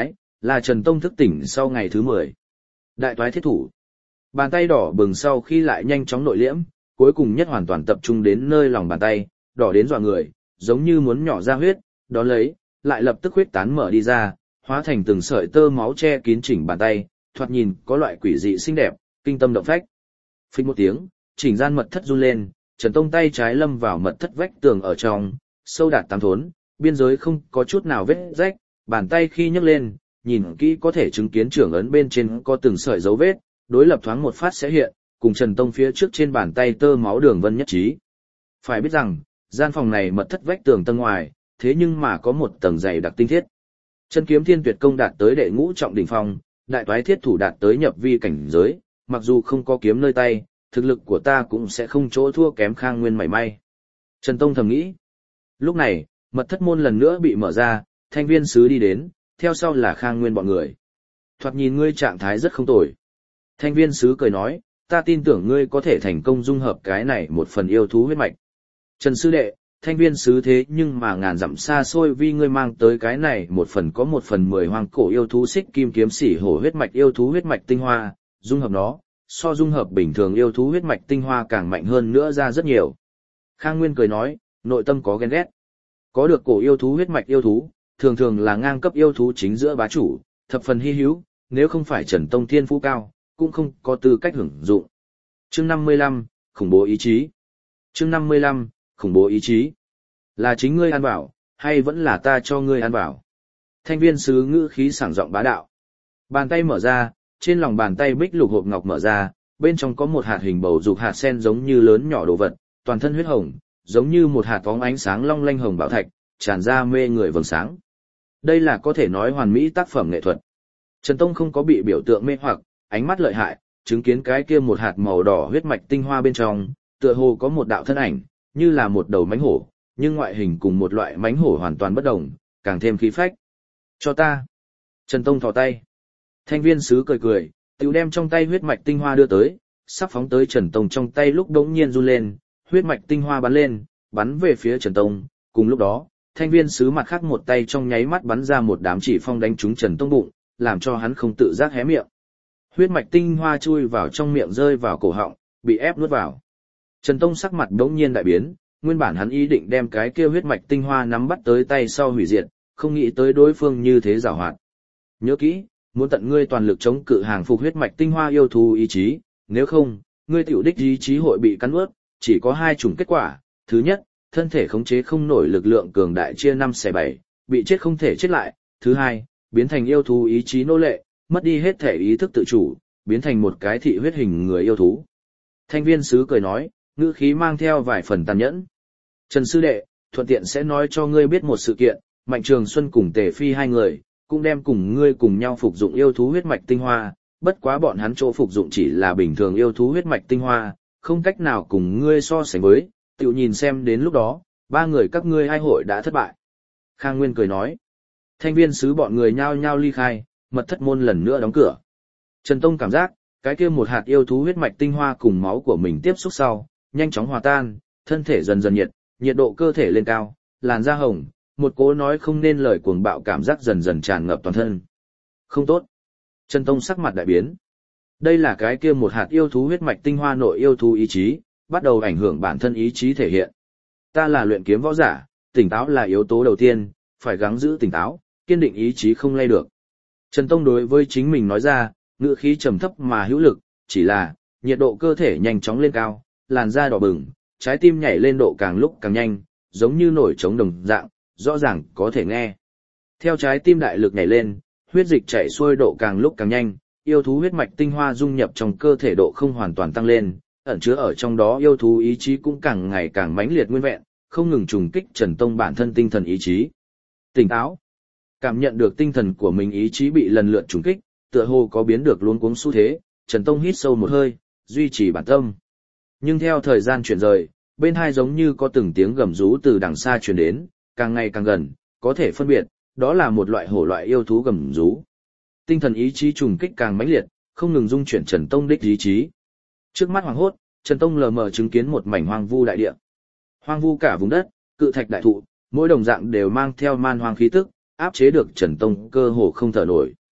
là Trần Tông thức tỉnh sau ngày thứ 10. Đại toái thiết thủ. Bàn tay đỏ bừng sau khi lại nhanh chóng nội liễm, cuối cùng nhất hoàn toàn tập trung đến nơi lòng bàn tay, đỏ đến dọa người, giống như muốn nhỏ ra huyết, đó lấy, lại lập tức huyết tán mở đi ra, hóa thành từng sợi tơ máu che kín chỉnh bàn tay, thoạt nhìn có loại quỷ dị xinh đẹp, kinh tâm động phách. Phích một tiếng, chỉnh gian mật thất run lên, Trần Tông tay trái lâm vào mật thất vách tường ở trong, sâu đạt 8 thốn, biên giới không có chút nào vết rách, bàn tay khi nhấc lên, nhìn kỹ có thể chứng kiến trưởng ấn bên trên có từng sợi dấu vết, đối lập thoáng một phát sẽ hiện, cùng Trần Tông phía trước trên bàn tay tơ máu đường vân nhất trí. Phải biết rằng, gian phòng này mật thất vách tường tầng ngoài, thế nhưng mà có một tầng dày đặc tinh thiết. Chân kiếm thiên tuyệt công đạt tới đệ ngũ trọng đỉnh phong, đại toái thiết thủ đạt tới nhập vi cảnh giới, mặc dù không có kiếm nơi tay, thực lực của ta cũng sẽ không chỗ thua kém Khang Nguyên mảy may. Trần Tông thầm nghĩ. Lúc này, mật thất môn lần nữa bị mở ra, Thanh Viên sứ đi đến, theo sau là Khang Nguyên bọn người. Thoạt nhìn ngươi trạng thái rất không tồi. Thanh Viên sứ cười nói, ta tin tưởng ngươi có thể thành công dung hợp cái này một phần yêu thú huyết mạch. Trần sư đệ, Thanh Viên sứ thế nhưng mà ngàn dặm xa xôi vì ngươi mang tới cái này một phần có 1/10 hoang cổ yêu thú xích kim kiếm sỉ hổ huyết mạch yêu thú huyết mạch tinh hoa, dung hợp nó, so dung hợp bình thường yêu thú huyết mạch tinh hoa càng mạnh hơn nữa ra rất nhiều. Khang Nguyên cười nói, nội tâm có ghen ghét. Có được cổ yêu thú huyết mạch yêu thú, thường thường là ngang cấp yêu thú chính giữa bá chủ, thập phần hy hữu, nếu không phải Trần Tông thiên phú cao, cũng không có tư cách hưởng dụng. Chương 55, khủng bố ý chí. Chương 55, khủng bố ý chí. Là chính ngươi ăn bảo, hay vẫn là ta cho ngươi ăn bảo? Thanh Viên sứ ngữ khí sảng giọng bá đạo. Bàn tay mở ra, trên lòng bàn tay bích lục hộp ngọc mở ra, bên trong có một hạt hình bầu dục hạt sen giống như lớn nhỏ đồ vật, toàn thân huyết hồng, giống như một hạt bóng ánh sáng long lanh hồng bảo thạch, tràn ra mê người vầng sáng. Đây là có thể nói hoàn mỹ tác phẩm nghệ thuật. Trần Tông không có bị biểu tượng mê hoặc, ánh mắt lợi hại, chứng kiến cái kia một hạt màu đỏ huyết mạch tinh hoa bên trong, tựa hồ có một đạo thân ảnh, như là một đầu mãnh hổ, nhưng ngoại hình cùng một loại mãnh hổ hoàn toàn bất đồng, càng thêm khí phách. Cho ta. Trần Tông thò tay. Thanh Viên sứ cười cười, tiểu đem trong tay huyết mạch tinh hoa đưa tới, sắp phóng tới Trần Tông trong tay lúc đống nhiên run lên, huyết mạch tinh hoa bắn lên, bắn về phía Trần Tông, cùng lúc đó, Thanh Viên sứ mặt khác một tay trong nháy mắt bắn ra một đám chỉ phong đánh trúng Trần Tông bụng, làm cho hắn không tự giác hé miệng. Huyết mạch tinh hoa chui vào trong miệng rơi vào cổ họng, bị ép nuốt vào. Trần Tông sắc mặt đống nhiên đại biến, nguyên bản hắn ý định đem cái kia huyết mạch tinh hoa nắm bắt tới tay sau hủy diệt, không nghĩ tới đối phương như thế giàu hoạt. Nhớ kỹ, muốn tận ngươi toàn lực chống cự hàng phục huyết mạch tinh hoa yêu thú ý chí, nếu không, ngươi tiểu đích ý chí hội bị cắn nuốt, chỉ có 2 chủng kết quả. Thứ nhất, thân thể khống chế không nổi lực lượng cường đại chia 5/7, bị chết không thể chết lại. Thứ hai, biến thành yêu thú ý chí nô lệ, mất đi hết thể ý thức tự chủ, biến thành một cái thị huyết hình người yêu thú. Thanh Viên sứ cười nói, ngữ khí mang theo vài phần tàn nhẫn. Trần sư đệ, thuận tiện sẽ nói cho ngươi biết một sự kiện, Mạnh Trường Xuân cùng Tề Phi hai người, cũng đem cùng ngươi cùng nhau phục dụng yêu thú huyết mạch tinh hoa, bất quá bọn hắn chỗ phục dụng chỉ là bình thường yêu thú huyết mạch tinh hoa, không cách nào cùng ngươi so sánh với, tiểu nhìn xem đến lúc đó, 3 người các ngươi hai hội đã thất bại. Khang Nguyên cười nói. Thanh Viên sứ bọn người nhao nhao ly khai, mật thất môn lần nữa đóng cửa. Trần Tông cảm giác, cái kia một hạt yêu thú huyết mạch tinh hoa cùng máu của mình tiếp xúc sau, nhanh chóng hòa tan, thân thể dần dần nhiệt độ cơ thể lên cao, làn da hồng, một cố nói không nên lời cuồng bạo cảm giác dần dần tràn ngập toàn thân. Không tốt. Trần Tông sắc mặt đại biến. Đây là cái kia một hạt yêu thú huyết mạch tinh hoa nội yêu thú ý chí, bắt đầu ảnh hưởng bản thân ý chí thể hiện. Ta là luyện kiếm võ giả, tỉnh táo là yếu tố đầu tiên, phải gắng giữ tỉnh táo, kiên định ý chí không lay được. Trần Tông đối với chính mình nói ra, ngữ khí trầm thấp mà hữu lực, chỉ là, nhiệt độ cơ thể nhanh chóng lên cao, làn da đỏ bừng, trái tim nhảy lên độ càng lúc càng nhanh, giống như nổi trống đồng dạng, rõ ràng có thể nghe. Theo trái tim đại lực nhảy lên, huyết dịch chảy xuôi độ càng lúc càng nhanh, yêu thú huyết mạch tinh hoa dung nhập trong cơ thể độ không hoàn toàn tăng lên, ẩn chứa ở trong đó yêu thú ý chí cũng càng ngày càng mãnh liệt nguyên vẹn, không ngừng trùng kích Trần Tông bản thân tinh thần ý chí. Tỉnh táo. Cảm nhận được tinh thần của mình ý chí bị lần lượt trùng kích, tựa hồ có biến được luống cuống xu thế, Trần Tông hít sâu một hơi, duy trì bản tâm. Nhưng theo thời gian chuyển rời, bên hai giống như có từng tiếng gầm rú từ đằng xa truyền đến, càng ngày càng gần, có thể phân biệt, đó là một loại hổ loại yêu thú gầm rú. Tinh thần ý chí trùng kích càng mãnh liệt, không ngừng dung chuyển Trần Tông đích ý chí. Trước mắt hoàng hốt, Trần Tông lờ mờ chứng kiến một mảnh hoang vu đại địa. Hoang vu cả vùng đất, cự thạch đại thụ, mỗi đồng dạng đều mang theo man hoang khí tức, áp chế được Trần Tông cơ hồ không thở nổi.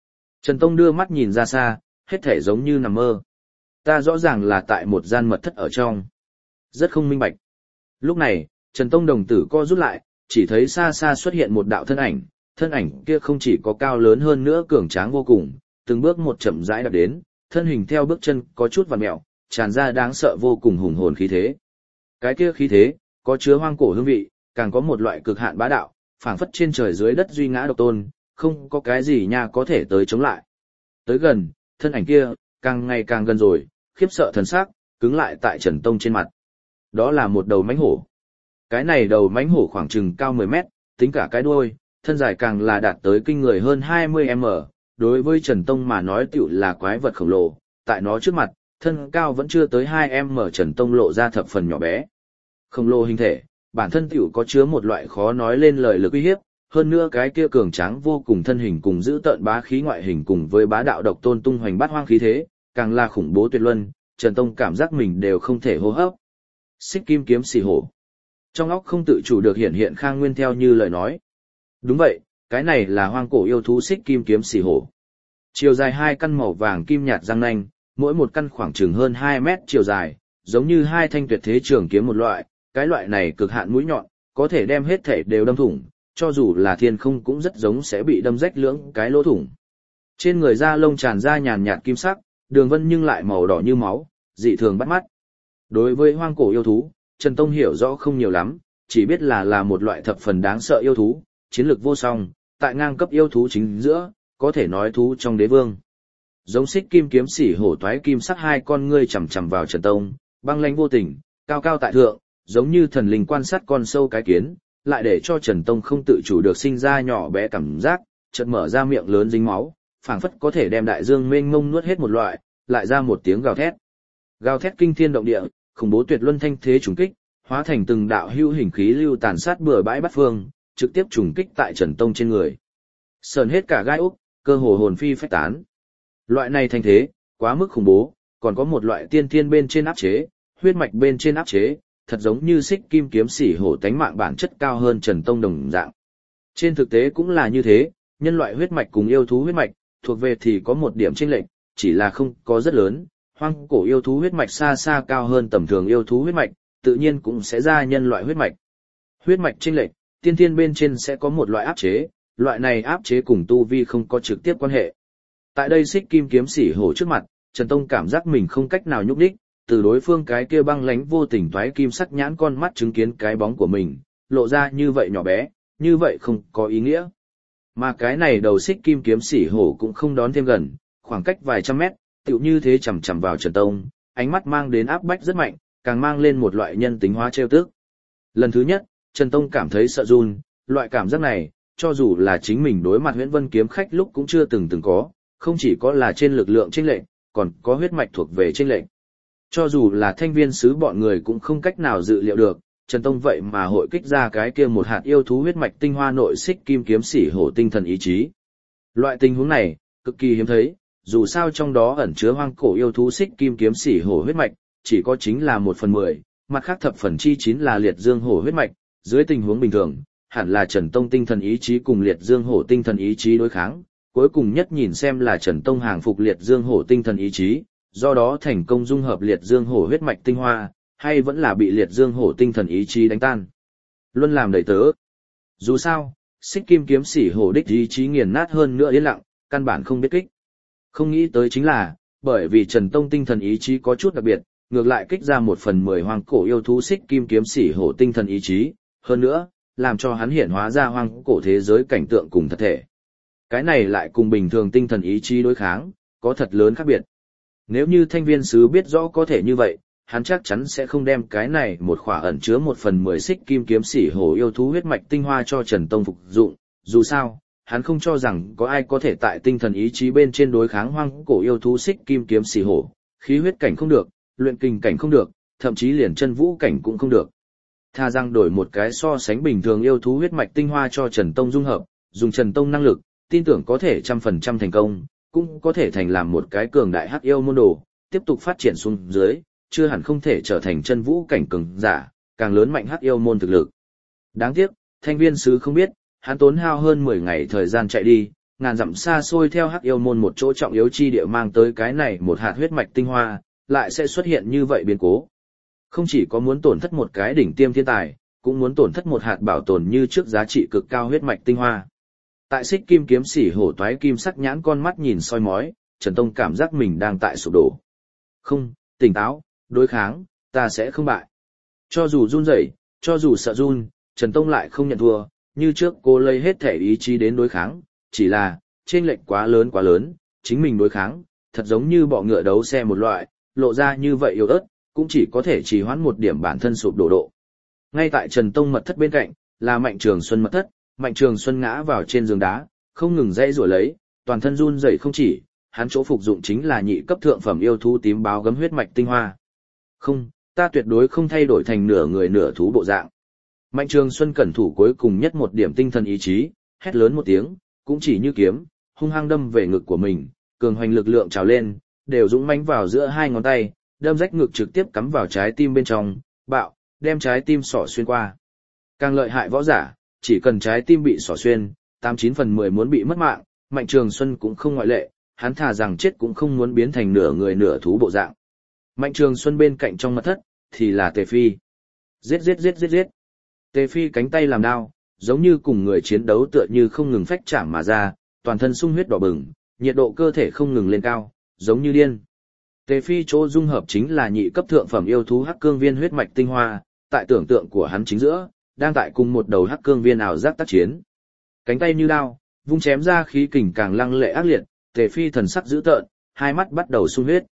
Trần Tông đưa mắt nhìn ra xa, hết thể giống như nằm mơ. Ta rõ ràng là tại một gian mật thất ở trong. Rất không minh bạch. Lúc này, Trần Tông đồng tử co rút lại, chỉ thấy xa xa xuất hiện một đạo thân ảnh kia không chỉ có cao lớn hơn nữa cường tráng vô cùng, từng bước một chậm rãi đạp đến, thân hình theo bước chân có chút vặn mẹo, tràn ra đáng sợ vô cùng hùng hồn khí thế. Cái kia khí thế, có chứa hoang cổ hương vị, càng có một loại cực hạn bá đạo, phảng phất trên trời dưới đất duy ngã độc tôn, không có cái gì nha có thể tới chống lại. Tới gần, thân ảnh kia, càng ngày càng gần rồi, khiếp sợ thần sắc, cứng lại tại Trần Tông trên mặt. Đó là một đầu mãnh hổ. Cái này đầu mãnh hổ khoảng chừng cao 10 mét, tính cả cái đuôi, thân dài càng là đạt tới kinh người hơn 20m, đối với Trần Tông mà nói tựu là quái vật khổng lồ, tại nó trước mặt, thân cao vẫn chưa tới 2m Trần Tông lộ ra thập phần nhỏ bé. Khổng lồ hình thể, bản thân tựu có chứa một loại khó nói lên lời lực uy hiếp, hơn nữa cái kia cường tráng vô cùng thân hình cùng giữ tợn bá khí ngoại hình cùng với bá đạo độc tôn tung hoành bát hoang khí thế, càng là khủng bố tuyệt luân, Trần Tông cảm giác mình đều không thể hô hấp. Xích kim kiếm xỉ hổ. Trong óc không tự chủ được hiện hiện Khang Nguyên theo như lời nói. Đúng vậy, cái này là hoang cổ yêu thú xích kim kiếm xỉ hổ. Chiều dài 2 căn màu vàng kim nhạt răng nanh, mỗi một căn khoảng chừng hơn 2 mét chiều dài, giống như hai thanh tuyệt thế trường kiếm một loại, cái loại này cực hạn mũi nhọn, có thể đem hết thể đều đâm thủng, cho dù là thiên không cũng rất giống sẽ bị đâm rách lưỡng cái lỗ thủng. Trên người da lông tràn ra nhàn nhạt kim sắc, đường vân nhưng lại màu đỏ như máu, dị thường bắt mắt. Đối với hoang cổ yêu thú, Trần Tông hiểu rõ không nhiều lắm, chỉ biết là một loại thập phần đáng sợ yêu thú, chiến lược vô song, tại ngang cấp yêu thú chính giữa, có thể nói thú trong đế vương. Giống xích kim kiếm xỉ hổ toái kim sắc hai con ngươi chằm chằm vào Trần Tông, băng lãnh vô tình, cao cao tại thượng, giống như thần linh quan sát con sâu cái kiến, lại để cho Trần Tông không tự chủ được sinh ra nhỏ bé cảm giác, chợt mở ra miệng lớn dính máu, phảng phất có thể đem đại dương mênh mông nuốt hết một loại, lại ra một tiếng gào thét. Gào thét kinh thiên động địa, khủng bố tuyệt luân thanh thế trùng kích, hóa thành từng đạo hưu hình khí lưu tàn sát bừa bãi bát phương, trực tiếp trùng kích tại Trần Tông trên người. Sờn hết cả gai úc, cơ hồ hồn phi phách tán. Loại này thanh thế, quá mức khủng bố, còn có một loại tiên thiên bên trên áp chế, huyết mạch bên trên áp chế, thật giống như xích kim kiếm xỉ hổ tánh mạng bản chất cao hơn Trần Tông đồng dạng. Trên thực tế cũng là như thế, nhân loại huyết mạch cùng yêu thú huyết mạch, thuộc về thì có một điểm chênh lệch, chỉ là không có rất lớn, hoang cổ yêu thú huyết mạch xa xa cao hơn tầm thường yêu thú huyết mạch, tự nhiên cũng sẽ ra nhân loại huyết mạch. Huyết mạch chênh lệch, tiên thiên bên trên sẽ có một loại áp chế, loại này áp chế cùng tu vi không có trực tiếp quan hệ. Tại đây xích kim kiếm xỉ hổ trước mặt, Trần Tông cảm giác mình không cách nào nhúc đích, từ đối phương cái kia băng lánh vô tình toái kim sắc nhãn con mắt chứng kiến cái bóng của mình, lộ ra như vậy nhỏ bé, như vậy không có ý nghĩa. Mà cái này đầu xích kim kiếm xỉ hổ cũng không đón thêm gần, khoảng cách vài trăm mét, tựu như thế chằm chằm vào Trần Tông, ánh mắt mang đến áp bách rất mạnh, càng mang lên một loại nhân tính hóa trêu tức. Lần thứ nhất, Trần Tông cảm thấy sợ run, loại cảm giác này, cho dù là chính mình đối mặt Huyễn Vân kiếm khách lúc cũng chưa từng có, không chỉ có là trên lực lượng chênh lệch, còn có huyết mạch thuộc về chênh lệch. Cho dù là thanh viên sứ bọn người cũng không cách nào dự liệu được, Trần Tông vậy mà hội kích ra cái kia một hạt yêu thú huyết mạch tinh hoa nội xích kim kiếm xỉ hổ tinh thần ý chí. Loại tình huống này, cực kỳ hiếm thấy, dù sao trong đó ẩn chứa hoang cổ yêu thú xích kim kiếm xỉ hổ huyết mạch, chỉ có chính là 1/10, mặt khác thập phần chi 9 là liệt dương hổ huyết mạch, dưới tình huống bình thường, hẳn là Trần Tông tinh thần ý chí cùng liệt dương hổ tinh thần ý chí đối kháng, cuối cùng nhất nhìn xem là Trần Tông hàng phục liệt dương hổ tinh thần ý chí, do đó thành công dung hợp liệt dương hổ huyết mạch tinh hoa, hay vẫn là bị liệt dương hổ tinh thần ý chí đánh tan. Luân làm đầy tớ. Dù sao, xích kim kiếm xỉ hổ đích ý chí nghiền nát hơn nữa yên lặng, căn bản không biết kích. Không nghĩ tới chính là, bởi vì Trần Tông tinh thần ý chí có chút đặc biệt, ngược lại kích ra 1/10 hoang cổ yêu thú xích kim kiếm xỉ hổ tinh thần ý chí, hơn nữa, làm cho hắn hiện hóa ra hoang cổ thế giới cảnh tượng cùng thật thể. Cái này lại cùng bình thường tinh thần ý chí đối kháng, có thật lớn khác biệt. Nếu như thanh viên sứ biết rõ có thể như vậy, hắn chắc chắn sẽ không đem cái này một khỏa ẩn chứa 1/10 xích kim kiếm xỉ hổ yêu thú huyết mạch tinh hoa cho Trần Tông phục dụng, dù sao, hắn không cho rằng có ai có thể tại tinh thần ý chí bên trên đối kháng hoang cổ yêu thú xích kim kiếm xỉ hổ, khí huyết cảnh không được, luyện kinh cảnh không được, thậm chí liền chân vũ cảnh cũng không được. Tha rằng đổi một cái so sánh bình thường yêu thú huyết mạch tinh hoa cho Trần Tông dung hợp, dùng Trần Tông năng lực, tin tưởng có thể 100% thành công, cũng có thể thành làm một cái cường đại hắc yêu môn đồ, tiếp tục phát triển xuống dưới, chưa hẳn không thể trở thành chân vũ cảnh cường giả, càng lớn mạnh hắc yêu môn thực lực. Đáng tiếc, thanh viên sứ không biết, hắn tốn hao hơn 10 ngày thời gian chạy đi, ngàn dặm xa xôi theo Hắc Yêu môn một chỗ trọng yếu chi địa mang tới cái này một hạt huyết mạch tinh hoa, lại sẽ xuất hiện như vậy biến cố. Không chỉ có muốn tổn thất một cái đỉnh tiêm thiên tài, cũng muốn tổn thất một hạt bảo tồn như trước giá trị cực cao huyết mạch tinh hoa. Tại Xích Kim kiếm sĩ hổ toái kim sắc nhãn con mắt nhìn soi mói, Trần Tông cảm giác mình đang tại sụp đổ. Không, tỉnh táo, đối kháng, ta sẽ không bại. Cho dù run rẩy, cho dù sợ run, Trần Tông lại không nhận thua, như trước cô lấy hết thể ý chí đến đối kháng, chỉ là, chênh lệch quá lớn, chính mình đối kháng, thật giống như bọ ngựa đấu xe một loại, lộ ra như vậy yếu ớt, cũng chỉ có thể trì hoãn một điểm bản thân sụp đổ độ. Ngay tại Trần Tông mật thất bên cạnh, là Mạnh Trường Xuân mật thất, Mạnh Trường Xuân ngã vào trên giường đá, không ngừng dãy rủa lấy, toàn thân run rẩy không chỉ, hắn chỗ phục dụng chính là nhị cấp thượng phẩm yêu thú tím báo gấm huyết mạch tinh hoa. Không, ta tuyệt đối không thay đổi thành nửa người nửa thú bộ dạng. Mạnh Trường Xuân cẩn thủ cuối cùng nhất một điểm tinh thần ý chí, hét lớn một tiếng, cũng chỉ như kiếm, hung hăng đâm về ngực của mình, cường hoành lực lượng trào lên, đều dũng mãnh vào giữa hai ngón tay, đâm rách ngực trực tiếp cắm vào trái tim bên trong, bạo, đem trái tim xỏ xuyên qua. Càng lợi hại võ giả, chỉ cần trái tim bị xỏ xuyên, 89/10 muốn bị mất mạng, Mạnh Trường Xuân cũng không ngoại lệ, hắn thà rằng chết cũng không muốn biến thành nửa người nửa thú bộ dạng. Mạnh Trường Xuân bên cạnh trong mật thất, thì là Tề Phi. Giết. Tề Phi cánh tay làm đao, giống như cùng người chiến đấu tựa như không ngừng phách chạm mà ra, toàn thân sung huyết đỏ bừng, nhiệt độ cơ thể không ngừng lên cao, giống như điên. Tề Phi chỗ dung hợp chính là nhị cấp thượng phẩm yêu thú Hắc Cương Viên huyết mạch tinh hoa, tại tưởng tượng của hắn chính giữa, đang tại cùng một đầu Hắc Cương Viên ảo giác tác chiến. Cánh tay như đao, vung chém ra khí kình càng lăng lệ ác liệt, Tề Phi thần sắc dữ tợn, hai mắt bắt đầu sung huyết.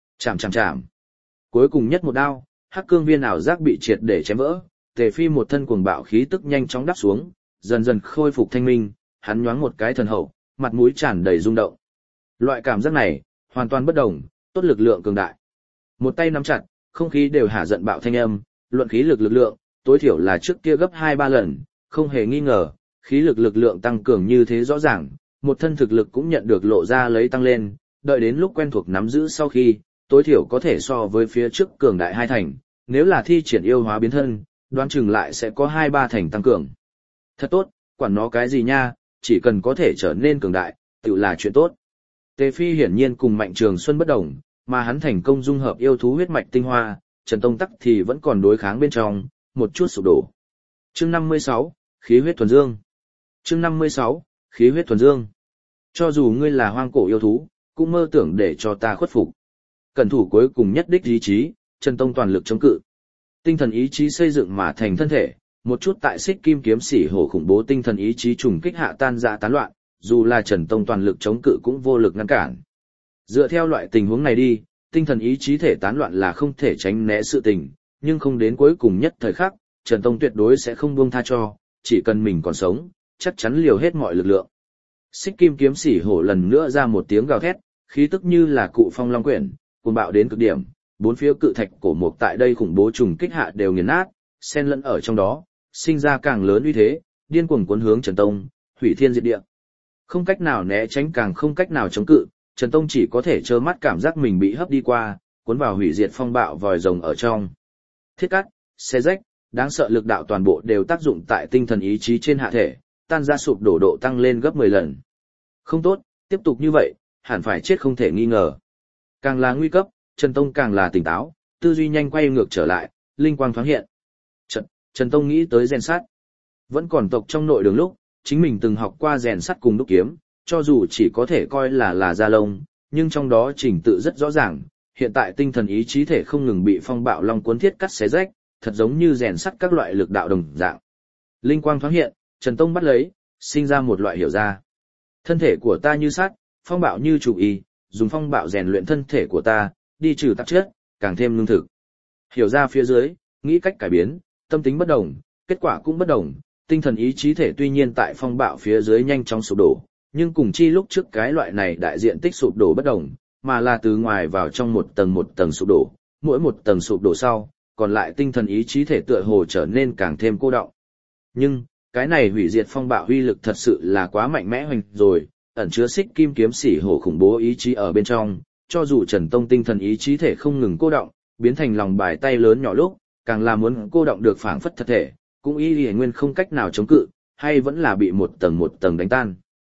Chạm. Cuối cùng nhất một đao, Hắc Cương Viên ảo giác bị triệt để chém vỡ, Tề Phi một thân cuồng bạo khí tức nhanh chóng đáp xuống, dần dần khôi phục thanh minh, hắn nhoáng một cái thần hậu, mặt mũi tràn đầy rung động. Loại cảm giác này, hoàn toàn bất đồng, tốt lực lượng cường đại. Một tay nắm chặt, không khí đều hạ giận bạo thanh âm, luận khí lực lượng, tối thiểu là trước kia gấp 2-3 lần, không hề nghi ngờ, khí lực lượng tăng cường như thế rõ ràng, một thân thực lực cũng nhận được lộ ra lấy tăng lên, đợi đến lúc quen thuộc nắm giữ sau khi, tối thiểu có thể so với phía trước cường đại 2 thành, nếu là thi triển yêu hóa biến thân, đoán chừng lại sẽ có 2-3 thành tăng cường. Thật tốt, quản nó cái gì nha, chỉ cần có thể trở nên cường đại, tự là chuyện tốt. Tề Phi hiển nhiên cùng Mạnh Trường Xuân bất đồng, mà hắn thành công dung hợp yêu thú huyết mạch tinh hoa, Trần Tông Tắc thì vẫn còn đối kháng bên trong, một chút sụp đổ. Chương 56, khí huyết thuần dương. Chương 56, khí huyết thuần dương. Cho dù ngươi là hoang cổ yêu thú, cũng mơ tưởng để cho ta khuất phục. Cẩn thủ cuối cùng nhất đích ý chí, Trần Tông toàn lực chống cự. Tinh thần ý chí xây dựng mà thành thân thể, một chút tại Xích Kim kiếm sĩ hổ khủng bố tinh thần ý chí trùng kích hạ tan rã tán loạn, dù là Trần Tông toàn lực chống cự cũng vô lực ngăn cản. Dựa theo loại tình huống này đi, tinh thần ý chí thể tán loạn là không thể tránh né sự tình, nhưng không đến cuối cùng nhất thời khắc, Trần Tông tuyệt đối sẽ không buông tha cho, chỉ cần mình còn sống, chắc chắn liều hết mọi lực lượng. Xích Kim kiếm sĩ hổ lần nữa ra một tiếng gào thét, khí tức như là cụ phong long quyển, cuồng bạo đến cực điểm, bốn phía cự thạch cổ mục tại đây khủng bố trùng kích hạ đều nghiền nát, xen lẫn ở trong đó, sinh ra càng lớn uy thế, điên cuồng cuốn hướng Trần Tông, hủy thiên diệt địa. Không cách nào né tránh càng không cách nào chống cự, Trần Tông chỉ có thể trơ mắt cảm giác mình bị hấp đi qua, cuốn vào hủy diệt phong bạo vòi rồng ở trong. Thiết cắt, xé rách, đáng sợ lực đạo toàn bộ đều tác dụng tại tinh thần ý chí trên hạ thể, tan ra sụp đổ độ tăng lên gấp 10 lần. Không tốt, tiếp tục như vậy, hẳn phải chết không thể nghi ngờ. Càng là nguy cấp, Trần Tông càng là tỉnh táo, tư duy nhanh quay ngược trở lại, linh quang thoáng hiện. Trần Tông nghĩ tới rèn sắt. Vẫn còn tộc trong nội đường lúc, chính mình từng học qua rèn sắt cùng đúc kiếm, cho dù chỉ có thể coi là da lông, nhưng trong đó trình tự rất rõ ràng, hiện tại tinh thần ý chí thể không ngừng bị phong bạo long cuốn thiết cắt xé rách, thật giống như rèn sắt các loại lực đạo đồng dạng. Linh quang thoáng hiện, Trần Tông bắt lấy, sinh ra một loại hiểu ra. Thân thể của ta như sắt, phong bạo như chủ y, dùng phong bạo rèn luyện thân thể của ta, đi trừ tạp chất, càng thêm lương thực. Hiểu ra phía dưới, nghĩ cách cải biến, tâm tính bất đồng, kết quả cũng bất đồng, tinh thần ý chí thể tuy nhiên tại phong bạo phía dưới nhanh chóng sụp đổ, nhưng cùng chi lúc trước cái loại này đại diện tích sụp đổ bất đồng, mà là từ ngoài vào trong một tầng sụp đổ, mỗi một tầng sụp đổ sau, còn lại tinh thần ý chí thể tựa hồ trở nên càng thêm cô đọng. Nhưng, cái này hủy diệt phong bạo huy lực thật sự là quá mạnh mẽ hoành rồi, ẩn chứa Xích Kim kiếm sĩ hổ khủng bố ý chí ở bên trong, cho dù Trần Tông tinh thần ý chí thể không ngừng cô đọng, biến thành lòng bài tay lớn nhỏ lúc, càng là muốn cô đọng được phảng phất thật thể, cũng y nguyên không cách nào chống cự, hay vẫn là bị một tầng đánh tan.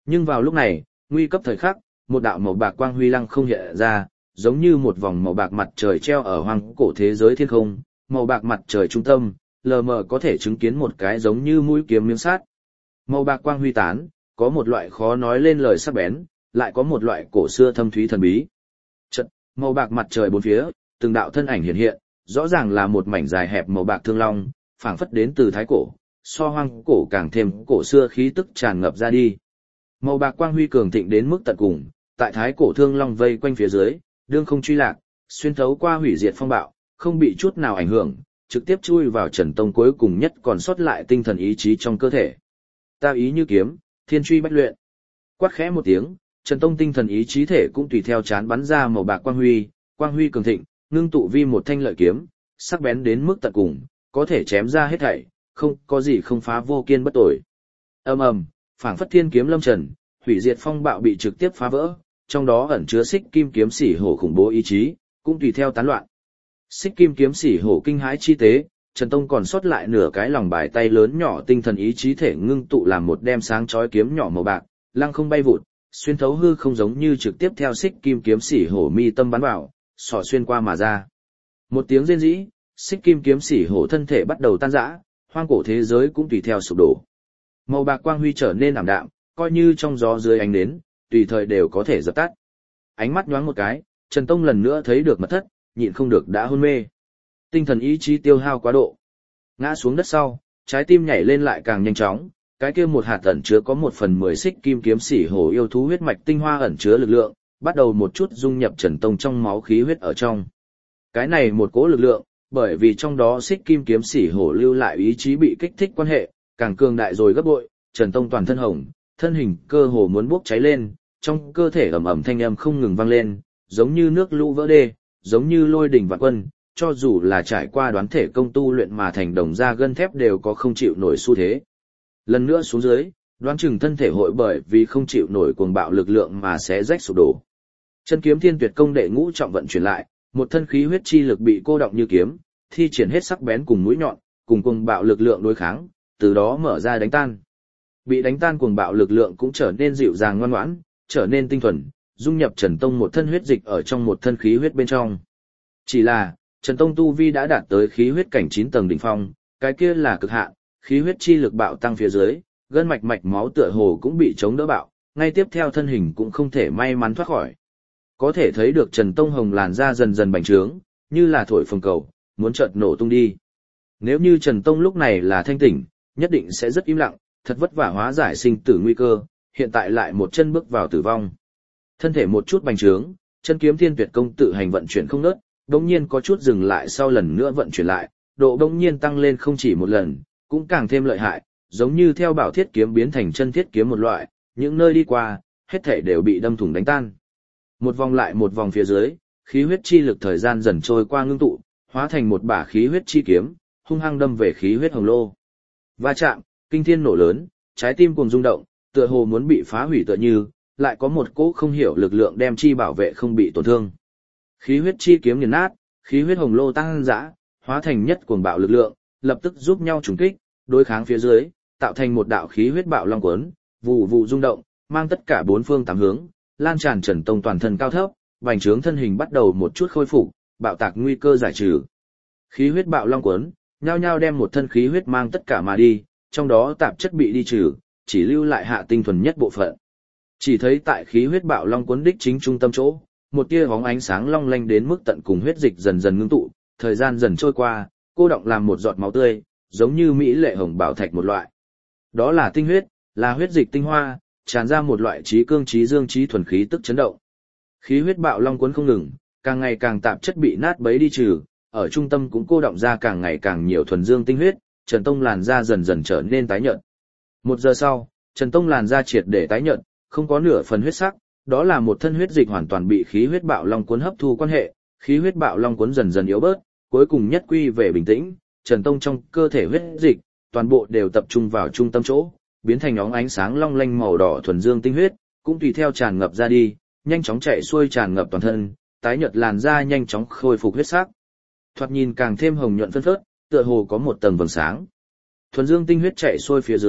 Nhưng vào lúc này, nguy cấp thời khắc, một đạo màu bạc quang huy lăng không hiện ra, giống như một vòng màu bạc mặt trời treo ở hoang cổ thế giới thiên không, màu bạc mặt trời trung tâm, lờ mờ có thể chứng kiến một cái giống như mũi kiếm miếng sắt. Màu bạc quang huy tán, có một loại khó nói lên lời sắc bén, lại có một loại cổ xưa thâm thúy thần bí. Chợt, màu bạc mặt trời bốn phía, từng đạo thân ảnh hiện hiện, rõ ràng là một mảnh dài hẹp màu bạc thương long, phảng phất đến từ thái cổ, so hoang cổ càng thêm cổ xưa khí tức tràn ngập ra đi. Màu bạc quang huy cường thịnh đến mức tận cùng, tại thái cổ thương long vây quanh phía dưới, đương không truy lạc, xuyên thấu qua hủy diệt phong bạo, không bị chút nào ảnh hưởng, trực tiếp chui vào Trần Tông cuối cùng nhất còn sót lại tinh thần ý chí trong cơ thể. Ta ý như kiếm, thiên truy bách luyện. Quát khẽ một tiếng, Trần Tông tinh thần ý chí thể cũng tùy theo chán bắn ra màu bạc quang huy cường thịnh, ngưng tụ vi một thanh lợi kiếm, sắc bén đến mức tận cùng, có thể chém ra hết thảy, không có gì không phá vô kiên bất tội. Ầm ầm, phảng phất thiên kiếm lâm trần, hủy diệt phong bạo bị trực tiếp phá vỡ, trong đó ẩn chứa xích kim kiếm sỉ hổ khủng bố ý chí, cũng tùy theo tán loạn. Xích kim kiếm sỉ hổ kinh hãi chi tế, Trần Tông còn sót lại nửa cái lòng bài tay lớn nhỏ tinh thần ý chí thể ngưng tụ làm một đem sáng chói kiếm nhỏ màu bạc, lăng không bay vụt, xuyên thấu hư không giống như trực tiếp theo xích kim kiếm sỉ hổ mi tâm bắn vào, xỏ xuyên qua mà ra. Một tiếng rên rỉ, xích kim kiếm sỉ hổ thân thể bắt đầu tan rã, hoang cổ thế giới cũng tùy theo sụp đổ. Màu bạc quang huy trở nên ảm đạm, coi như trong gió dưới ánh nến, tùy thời đều có thể dập tắt. Ánh mắt nhoáng một cái, Trần Tông lần nữa thấy được mật thất, nhịn không được đã hôn mê. Tinh thần ý chí tiêu hao quá độ. Ngã xuống đất sau, trái tim nhảy lên lại càng nhanh chóng, cái kia một hạt ẩn chứa có 1/10 xích kim kiếm sỉ hổ yêu thú huyết mạch tinh hoa ẩn chứa lực lượng, bắt đầu một chút dung nhập Trần Tông trong máu khí huyết ở trong. Cái này một cỗ lực lượng, bởi vì trong đó xích kim kiếm sỉ hổ lưu lại ý chí bị kích thích quan hệ, càng cường đại rồi gấp bội, Trần Tông toàn thân hồng, thân hình cơ hồ muốn bốc cháy lên, trong cơ thể ầm ầm thanh âm không ngừng vang lên, giống như nước lũ vỡ đê, giống như lôi đỉnh vạn quân, cho dù là trải qua đoán thể công tu luyện mà thành đồng da gân thép đều có không chịu nổi xu thế. Lần nữa xuống dưới, đoán chừng thân thể hội bởi vì không chịu nổi cuồng bạo lực lượng mà sẽ rách sụp đổ. Chân kiếm thiên tuyệt công đệ ngũ trọng vận chuyển lại, một thân khí huyết chi lực bị cô động như kiếm, thi triển hết sắc bén cùng mũi nhọn, cùng cuồng bạo lực lượng đối kháng, từ đó mở ra đánh tan. Bị đánh tan cuồng bạo lực lượng cũng trở nên dịu dàng ngoan ngoãn, trở nên tinh thuần, dung nhập Trần Tông một thân huyết dịch ở trong một thân khí huyết bên trong. Chỉ là, Trần Tông tu vi đã đạt tới khí huyết cảnh 9 tầng đỉnh phong, cái kia là cực hạn, khí huyết chi lực bạo tăng phía dưới, gân mạch mạch máu tựa hồ cũng bị chống đỡ bạo, ngay tiếp theo thân hình cũng không thể may mắn thoát khỏi. Có thể thấy được Trần Tông hồng làn da dần dần bành trướng, như là thổi phồng cầu, muốn chợt nổ tung đi. Nếu như Trần Tông lúc này là thanh tỉnh, nhất định sẽ rất im lặng, thật vất vả hóa giải sinh tử nguy cơ, hiện tại lại một chân bước vào tử vong. Thân thể một chút bành trướng, chân kiếm thiên tuyệt công tự hành vận chuyển không ngớt, đống nhiên có chút dừng lại sau lần nữa vận chuyển lại, độ đống nhiên tăng lên không chỉ một lần, cũng càng thêm lợi hại, giống như theo bảo thiết kiếm biến thành chân thiết kiếm một loại, những nơi đi qua, hết thể đều bị đâm thủng đánh tan. Một vòng lại một vòng phía dưới, khí huyết chi lực thời gian dần trôi qua ngưng tụ, hóa thành một bả khí huyết chi kiếm, hung hăng đâm về khí huyết hồng lô. Va chạm, kinh thiên nổ lớn, trái tim cuồng rung động, tựa hồ muốn bị phá hủy tựa như, lại có một cỗ không hiểu lực lượng đem chi bảo vệ không bị tổn thương. Khí huyết chi kiếm nghiền nát, khí huyết hồng lô tăng dã, hóa thành nhất cuồng bạo lực lượng, lập tức giúp nhau trùng kích, đối kháng phía dưới, tạo thành một đạo khí huyết bạo long cuốn, vụ vụ rung động, mang tất cả bốn phương tám hướng, lan tràn Trần Tông toàn thân cao thấp, bành trướng thân hình bắt đầu một chút khôi phục, bạo tạc nguy cơ giải trừ. Khí huyết bạo long cuốn, nhao nhao đem một thân khí huyết mang tất cả mà đi, trong đó tạp chất bị đi trừ, chỉ lưu lại hạ tinh thuần nhất bộ phận. Chỉ thấy tại khí huyết bạo long cuốn đích chính trung tâm chỗ, một tia bóng ánh sáng long lanh đến mức tận cùng huyết dịch dần dần ngưng tụ, thời gian dần trôi qua, cô động làm một giọt máu tươi, giống như mỹ lệ hồng bảo thạch một loại. Đó là tinh huyết, là huyết dịch tinh hoa, tràn ra một loại trí cương trí dương trí thuần khí tức chấn động. Khí huyết bạo long cuốn không ngừng, càng ngày càng tạp chất bị nát bấy đi trừ, ở trung tâm cũng cô động ra càng ngày càng nhiều thuần dương tinh huyết, Trần Tông làn da dần dần trở nên tái nhợt. 1 giờ sau, Trần Tông làn da triệt để tái nhợt, không có nửa phần huyết sắc, đó là một thân huyết dịch hoàn toàn bị khí huyết bạo long cuốn hấp thu quan hệ, khí huyết bạo long cuốn dần dần yếu bớt, cuối cùng nhất quy về bình tĩnh, Trần Tông trong cơ thể huyết dịch, toàn bộ đều tập trung vào trung tâm chỗ, biến thành óng ánh sáng long lanh màu đỏ thuần dương tinh huyết, cũng tùy theo tràn ngập ra đi, nhanh chóng chạy xuôi tràn ngập toàn thân, tái nhợt làn da nhanh chóng khôi phục huyết sắc. Thoạt nhìn càng thêm hồng nhuận phân phớt, tựa hồ có một tầng vầng sáng. Thuần dương tinh huyết chạy xuôi phía dưới,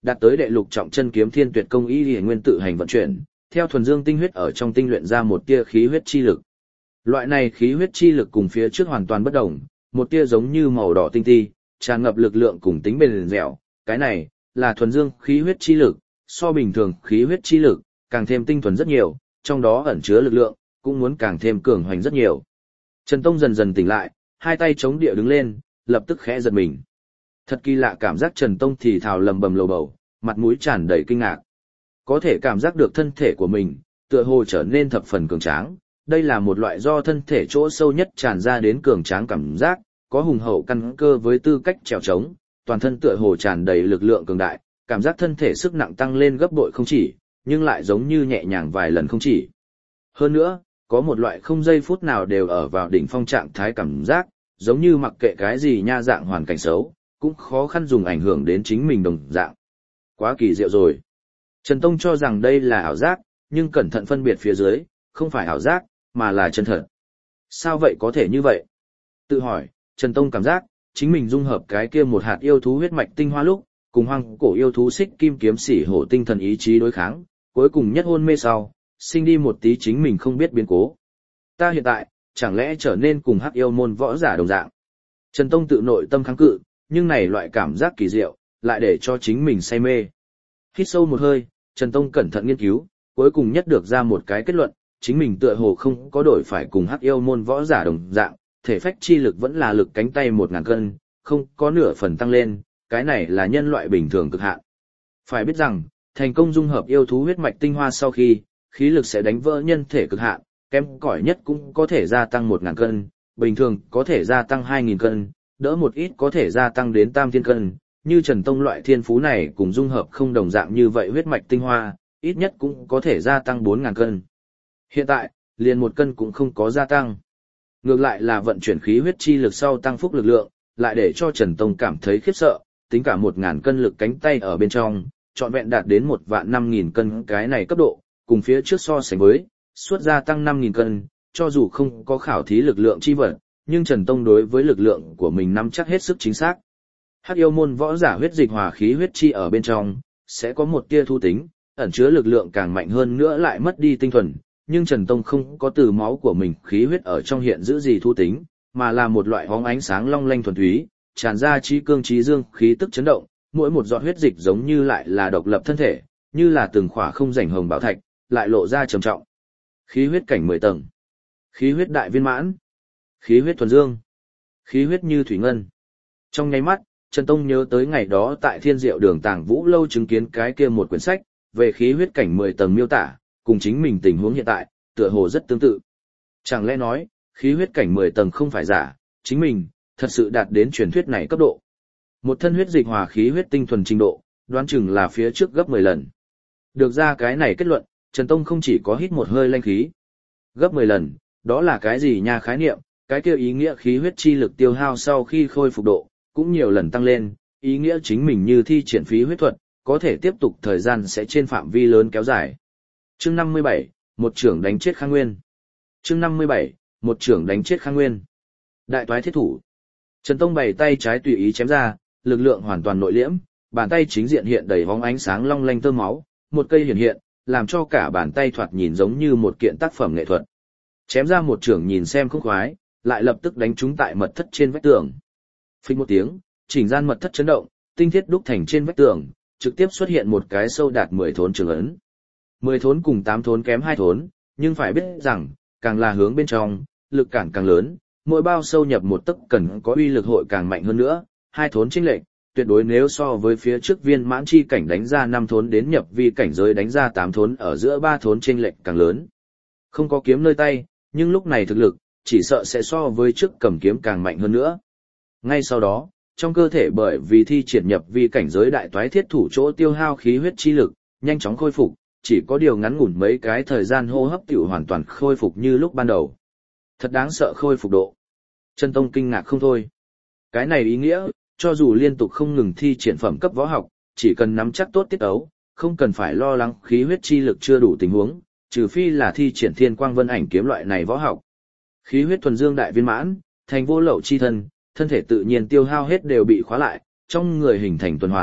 đạt tới đệ lục trọng chân kiếm thiên tuyệt công y liễu nguyên tự hành vận chuyển, theo thuần dương tinh huyết ở trong tinh luyện ra một tia khí huyết chi lực. Loại này khí huyết chi lực cùng phía trước hoàn toàn bất đồng, một tia giống như màu đỏ tinh ti, tràn ngập lực lượng cùng tính bền dẻo, cái này là thuần dương khí huyết chi lực, so bình thường khí huyết chi lực càng thêm tinh thuần rất nhiều, trong đó ẩn chứa lực lượng cũng muốn càng thêm cường hoành rất nhiều. Trần Tông dần dần tỉnh lại, hai tay chống địa đứng lên, lập tức khẽ giật mình. Thật kỳ lạ cảm giác Trần Tông thì thào lầm bầm lầu bầu, mặt mũi tràn đầy kinh ngạc. Có thể cảm giác được thân thể của mình, tựa hồ trở nên thập phần cường tráng. Đây là một loại do thân thể chỗ sâu nhất tràn ra đến cường tráng cảm giác, có hùng hậu căn cơ với tư cách trèo trống, toàn thân tựa hồ tràn đầy lực lượng cường đại, cảm giác thân thể sức nặng tăng lên gấp bội không chỉ, nhưng lại giống như nhẹ nhàng vài lần không chỉ. Hơn nữa, có một loại không giây phút nào đều ở vào đỉnh phong trạng thái cảm giác, giống như mặc kệ cái gì nha dạng hoàn cảnh xấu, cũng khó khăn dùng ảnh hưởng đến chính mình đồng dạng. Quá kỳ diệu rồi. Trần Tông cho rằng đây là ảo giác, nhưng cẩn thận phân biệt phía dưới, không phải ảo giác, mà là chân thật. Sao vậy có thể như vậy? Tự hỏi, Trần Tông cảm giác, chính mình dung hợp cái kia một hạt yêu thú huyết mạch tinh hoa lúc, cùng hoang cổ yêu thú xích kim kiếm sĩ hổ tinh thần ý chí đối kháng, cuối cùng nhất hôn mê sau, sinh đi một tí chính mình không biết biến cố. Ta hiện tại, chẳng lẽ trở nên cùng hắc yêu môn võ giả đồng dạng? Trần Tông tự nội tâm kháng cự, nhưng này loại cảm giác kỳ diệu, lại để cho chính mình say mê. Hít sâu một hơi, Trần Tông cẩn thận nghiên cứu, cuối cùng nhất được ra một cái kết luận, chính mình tựa hồ không có đổi phải cùng hắc yêu môn võ giả đồng dạng, thể phách chi lực vẫn là lực cánh tay 1000 cân, không có nửa phần tăng lên, cái này là nhân loại bình thường cực hạn. Phải biết rằng, thành công dung hợp yêu thú huyết mạch tinh hoa sau khi, khí lực sẽ đánh vỡ nhân thể cực hạn, kém cỏi nhất cũng có thể gia tăng 1000 cân, bình thường có thể gia tăng 2000 cân, đỡ một ít có thể gia tăng đến tam thiên cân, như Trần Tông loại thiên phú này cùng dung hợp không đồng dạng như vậy huyết mạch tinh hoa, ít nhất cũng có thể gia tăng 4000 cân. Hiện tại, liền 1 cân cũng không có gia tăng. Ngược lại là vận chuyển khí huyết chi lực sau tăng phúc lực lượng, lại để cho Trần Tông cảm thấy khiếp sợ, tính cả 1000 cân lực cánh tay ở bên trong, trọn vẹn đạt đến 15000 cân cái này cấp độ, cùng phía trước so sánh với, suốt gia tăng 5000 cân, cho dù không có khảo thí lực lượng chi vật, nhưng Trần Tông đối với lực lượng của mình nắm chắc hết sức chính xác. Hắc yêu môn võ giả huyết dịch hòa khí huyết chi ở bên trong, sẽ có một tia thu tính, ẩn chứa lực lượng càng mạnh hơn nữa lại mất đi tinh thuần, nhưng Trần Tông không có từ máu của mình khí huyết ở trong hiện giữ gì thu tính, mà là một loại hóng ánh sáng long lanh thuần túy, tràn ra trí cương trí dương khí tức chấn động, mỗi một giọt huyết dịch giống như lại là độc lập thân thể, như là từng khỏa không rảnh hồng bảo thạch, lại lộ ra trầm trọng. Khí huyết cảnh 10 tầng, khí huyết đại viên mãn, khí huyết thuần dương, khí huyết như thủy ngân. Trong nháy mắt, Trần Tông nhớ tới ngày đó tại Thiên Diệu Đường Tàng Vũ lâu chứng kiến cái kia một quyển sách về khí huyết cảnh 10 tầng miêu tả, cùng chính mình tình huống hiện tại, tựa hồ rất tương tự. Chẳng lẽ nói, khí huyết cảnh 10 tầng không phải giả, chính mình thật sự đạt đến truyền thuyết này cấp độ. Một thân huyết dịch hòa khí huyết tinh thuần trình độ, đoán chừng là phía trước gấp 10 lần. Được ra cái này kết luận, Trần Tông không chỉ có hít một hơi lanh khí. Gấp 10 lần, đó là cái gì nha khái niệm, cái kia ý nghĩa khí huyết chi lực tiêu hao sau khi khôi phục độ, cũng nhiều lần tăng lên, ý nghĩa chính mình như thi triển phí huyết thuật, có thể tiếp tục thời gian sẽ trên phạm vi lớn kéo dài. Chương 57, một trưởng đánh chết Khang Nguyên. Chương 57, một trưởng đánh chết Khang Nguyên. Đại toái thiết thủ. Trần Tông bày tay trái tùy ý chém ra, lực lượng hoàn toàn nội liễm, bàn tay chính diện hiện đầy bóng ánh sáng long lanh tơ máu, một cây hiển hiện, làm cho cả bàn tay thoạt nhìn giống như một kiện tác phẩm nghệ thuật. Chém ra một trưởng nhìn xem không khoái, lại lập tức đánh trúng tại mật thất trên vách tường. Phích một tiếng, chỉnh gian mật thất chấn động, tinh thiết đúc thành trên vách tường, trực tiếp xuất hiện một cái sâu đạt 10 thốn trường ấn. 10 thốn cùng 8 thốn kém 2 thốn, nhưng phải biết rằng, càng là hướng bên trong, lực cản càng lớn, mỗi bao sâu nhập một tấc cần có uy lực hội càng mạnh hơn nữa, 2 thốn chênh lệch, tuyệt đối nếu so với phía trước viên mãn chi cảnh đánh ra 5 thốn đến nhập vi cảnh giới đánh ra 8 thốn ở giữa 3 thốn chênh lệch càng lớn. Không có kiếm nơi tay, nhưng lúc này thực lực, chỉ sợ sẽ so với trước cầm kiếm càng mạnh hơn nữa. Ngay sau đó, trong cơ thể bởi vì thi triển nhập vi cảnh giới đại toái thiết thủ chỗ tiêu hao khí huyết chi lực, nhanh chóng khôi phục, chỉ có điều ngắn ngủn mấy cái thời gian hô hấp tiểu hoàn toàn khôi phục như lúc ban đầu. Thật đáng sợ khôi phục độ. Trần Tông kinh ngạc không thôi. Cái này ý nghĩa, cho dù liên tục không ngừng thi triển phẩm cấp võ học, chỉ cần nắm chắc tốt tiết ấu, không cần phải lo lắng khí huyết chi lực chưa đủ tình huống, trừ phi là thi triển Thiên Quang Vân Ảnh kiếm loại này võ học. Khí huyết thuần dương đại viên mãn, thành vô lậu chi thân, thân thể tự nhiên tiêu hao hết đều bị khóa lại, trong người hình thành tuần hoàn,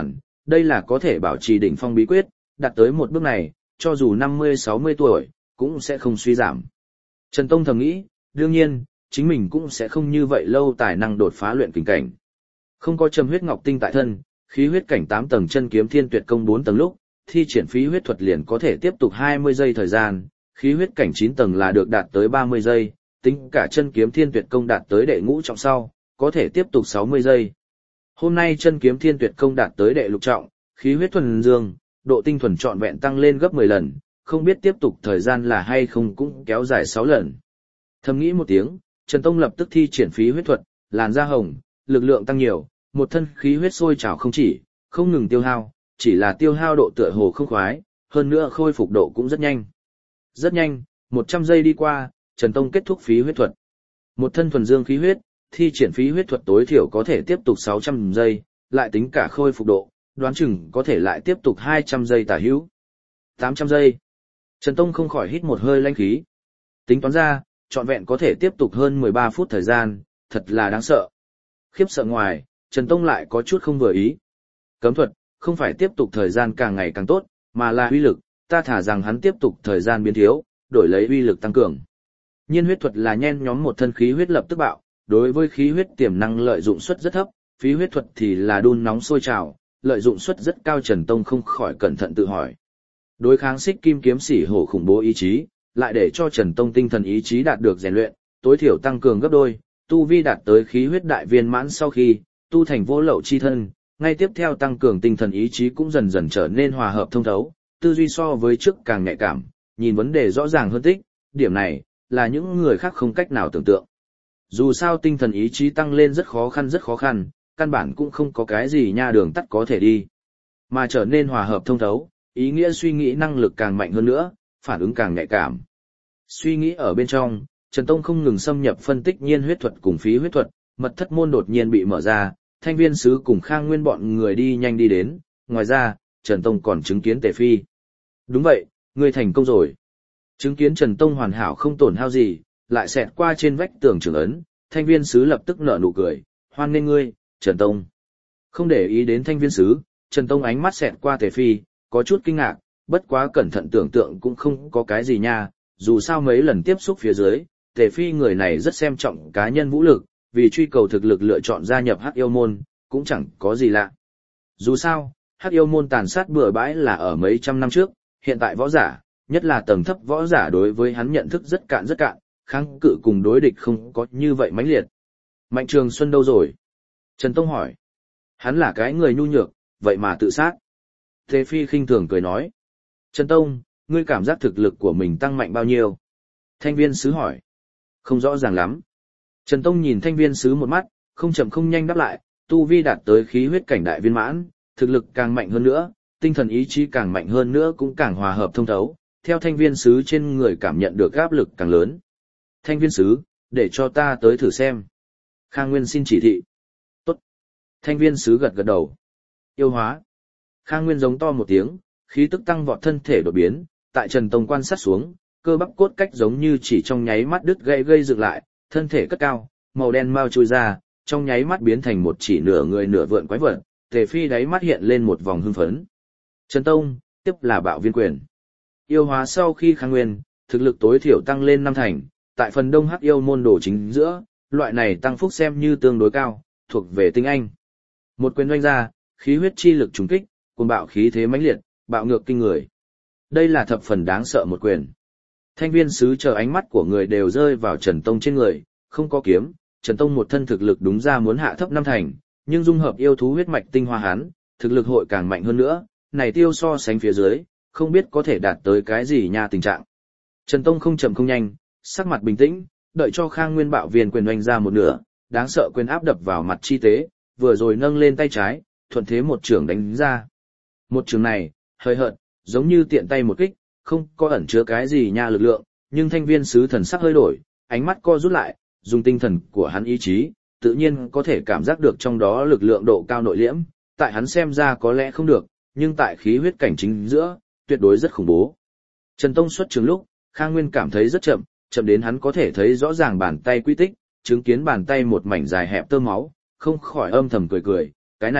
Đây là có thể bảo trì đỉnh phong bí quyết, đạt tới một bước này, cho dù 50-60 tuổi, cũng sẽ không suy giảm. Trần Tông thầm nghĩ, đương nhiên, chính mình cũng sẽ không như vậy lâu tài năng đột phá luyện kình cảnh. Không có trầm huyết ngọc tinh tại thân, khí huyết cảnh 8 tầng chân kiếm thiên tuyệt công 4 tầng lúc, thi triển phí huyết thuật liền có thể tiếp tục 20 giây thời gian, khí huyết cảnh 9 tầng là được đạt tới 30 giây, tính cả chân kiếm thiên tuyệt công đạt tới đệ ngũ trọng sau, có thể tiếp tục 60 giây. Hôm nay chân kiếm thiên tuyệt công đạt tới đệ lục trọng, khí huyết thuần dương, độ tinh thuần trọn vẹn tăng lên gấp 10 lần, không biết tiếp tục thời gian là hay không cũng kéo dài 6 lần. Thầm nghĩ một tiếng, Trần Tông lập tức thi triển phí huyết thuật, làn da hồng, lực lượng tăng nhiều, một thân khí huyết sôi trào không ngừng tiêu hao, chỉ là tiêu hao độ tựa hồ không khoái, hơn nữa khôi phục độ cũng rất nhanh. Rất nhanh, 100 giây đi qua, Trần Tông kết thúc phí huyết thuật. Một thân thuần dương khí huyết, thi triển phí huyết thuật tối thiểu có thể tiếp tục 600 giây, lại tính cả khôi phục độ, đoán chừng có thể lại tiếp tục 200 giây tả hữu. 800 giây. Trần Tông không khỏi hít một hơi lãnh khí. Tính toán ra, trọn vẹn có thể tiếp tục hơn 13 phút thời gian, thật là đáng sợ. Khiếp sợ ngoài, Trần Tông lại có chút không vừa ý. Cấm thuật, không phải tiếp tục thời gian càng ngày càng tốt, mà là uy lực, ta thả rằng hắn tiếp tục thời gian biến thiếu, đổi lấy uy lực tăng cường. Nhiên huyết thuật là nhen nhóm một thân khí huyết lập tức bạo, đối với khí huyết tiềm năng lợi dụng suất rất thấp, phí huyết thuật thì là đun nóng sôi trào, lợi dụng suất rất cao. Trần Tông không khỏi cẩn thận tự hỏi. Đối kháng xích kim kiếm sĩ hổ khủng bố ý chí, lại để cho Trần Tông tinh thần ý chí đạt được rèn luyện, tối thiểu tăng cường gấp đôi, tu vi đạt tới khí huyết đại viên mãn sau khi tu thành vô lậu chi thân, ngay tiếp theo tăng cường tinh thần ý chí cũng dần dần trở nên hòa hợp thông thấu, tư duy so với trước càng nhạy cảm, nhìn vấn đề rõ ràng hơn tích, điểm này là những người khác không cách nào tưởng tượng. Dù sao tinh thần ý chí tăng lên rất khó khăn, căn bản cũng không có cái gì nha đường tắt có thể đi. Mà trở nên hòa hợp thông thấu, ý nghĩa suy nghĩ năng lực càng mạnh hơn nữa, phản ứng càng nhạy cảm. Suy nghĩ ở bên trong, Trần Tông không ngừng xâm nhập phân tích nhiên huyết thuật cùng phí huyết thuật, mật thất môn đột nhiên bị mở ra, Thanh Viên sứ cùng Khang Nguyên bọn người đi nhanh đi đến, ngoài ra, Trần Tông còn chứng kiến Tề Phi. Đúng vậy, ngươi thành công rồi. Chứng kiến Trần Tông hoàn hảo không tổn hao gì, lại xẹt qua trên vách tường trưởng ấn, Thanh Viên sứ lập tức nở nụ cười, hoan nghênh ngươi, Trần Tông. Không để ý đến Thanh Viên sứ, Trần Tông ánh mắt xẹt qua Tề Phi, có chút kinh ngạc, bất quá cẩn thận tưởng tượng cũng không có cái gì nha, dù sao mấy lần tiếp xúc phía dưới, Tề Phi người này rất xem trọng cá nhân vũ lực, vì truy cầu thực lực lựa chọn gia nhập Hắc Yêu môn, cũng chẳng có gì lạ. Dù sao, Hắc Yêu môn tàn sát bừa bãi là ở mấy trăm năm trước, hiện tại võ giả, nhất là tầng thấp võ giả đối với hắn nhận thức rất cạn, kháng cự cùng đối địch không có như vậy mãnh liệt. Mạnh Trường Xuân đâu rồi? Trần Tông hỏi. Hắn là cái người nhu nhược, vậy mà tự sát. Tề Phi khinh thường cười nói. Trần Tông, ngươi cảm giác thực lực của mình tăng mạnh bao nhiêu? Thanh Viên sứ hỏi. Không rõ ràng lắm. Trần Tông nhìn Thanh Viên sứ một mắt, không chậm không nhanh đáp lại, tu vi đạt tới khí huyết cảnh đại viên mãn, thực lực càng mạnh hơn nữa, tinh thần ý chí càng mạnh hơn nữa cũng càng hòa hợp thông thấu, theo Thanh Viên sứ trên người cảm nhận được áp lực càng lớn. Thanh Viên sứ, để cho ta tới thử xem. Khang Nguyên xin chỉ thị. Tốt. Thanh Viên sứ gật gật đầu. Yêu hóa. Khang Nguyên giống to một tiếng, khí tức tăng vọt thân thể đột biến, tại Trần Tông quan sát xuống, cơ bắp cốt cách giống như chỉ trong nháy mắt đứt gây dựng lại, thân thể cất cao, màu đen mau trôi ra, trong nháy mắt biến thành một chỉ nửa người nửa vượn quái vật. Tề Phi đáy mắt hiện lên một vòng hưng phấn. Trần Tông, tiếp là Bạo Viên quyền. Yêu hóa sau khi Khang Nguyên, thực lực tối thiểu tăng lên 5 thành, tại phần đông Hắc Yêu môn đồ chính giữa, loại này tăng phúc xem như tương đối cao, thuộc về tinh anh. Một quyền oanh ra, khí huyết chi lực trùng kích, cuồng bạo khí thế mãnh liệt, bạo ngược kinh người. Đây là thập phần đáng sợ một quyền. Thanh Viên sứ chờ ánh mắt của người đều rơi vào Trần Tông trên người, không có kiếm, Trần Tông một thân thực lực đúng ra muốn hạ thấp 5 thành, nhưng dung hợp yêu thú huyết mạch tinh hoa hắn, thực lực hội càng mạnh hơn nữa, này tiêu so sánh phía dưới, không biết có thể đạt tới cái gì nha tình trạng. Trần Tông không chậm không nhanh, sắc mặt bình tĩnh, đợi cho Khang Nguyên Bạo Viên quyền oanh ra một nửa, đáng sợ quyền áp đập vào mặt chi tế, vừa rồi nâng lên tay trái, thuận thế một chưởng đánh ra. Một chưởng này, hơi hợt, giống như tiện tay một kích, không có ẩn chứa cái gì nha lực lượng, nhưng Thanh Viên sứ thần sắc hơi đổi, ánh mắt co rút lại, dùng tinh thần của hắn ý chí, tự nhiên có thể cảm giác được trong đó lực lượng độ cao nội liễm, tại hắn xem ra có lẽ không được, nhưng tại khí huyết cảnh chính giữa, tuyệt đối rất khủng bố. Trần Tông xuất trường lúc, Khang Nguyên cảm thấy rất chậm, chậm đến hắn có thể thấy rõ ràng bàn tay quy tích, chứng kiến bàn tay một mảnh dài hẹp tơ máu, không khỏi âm thầm cười, cái này,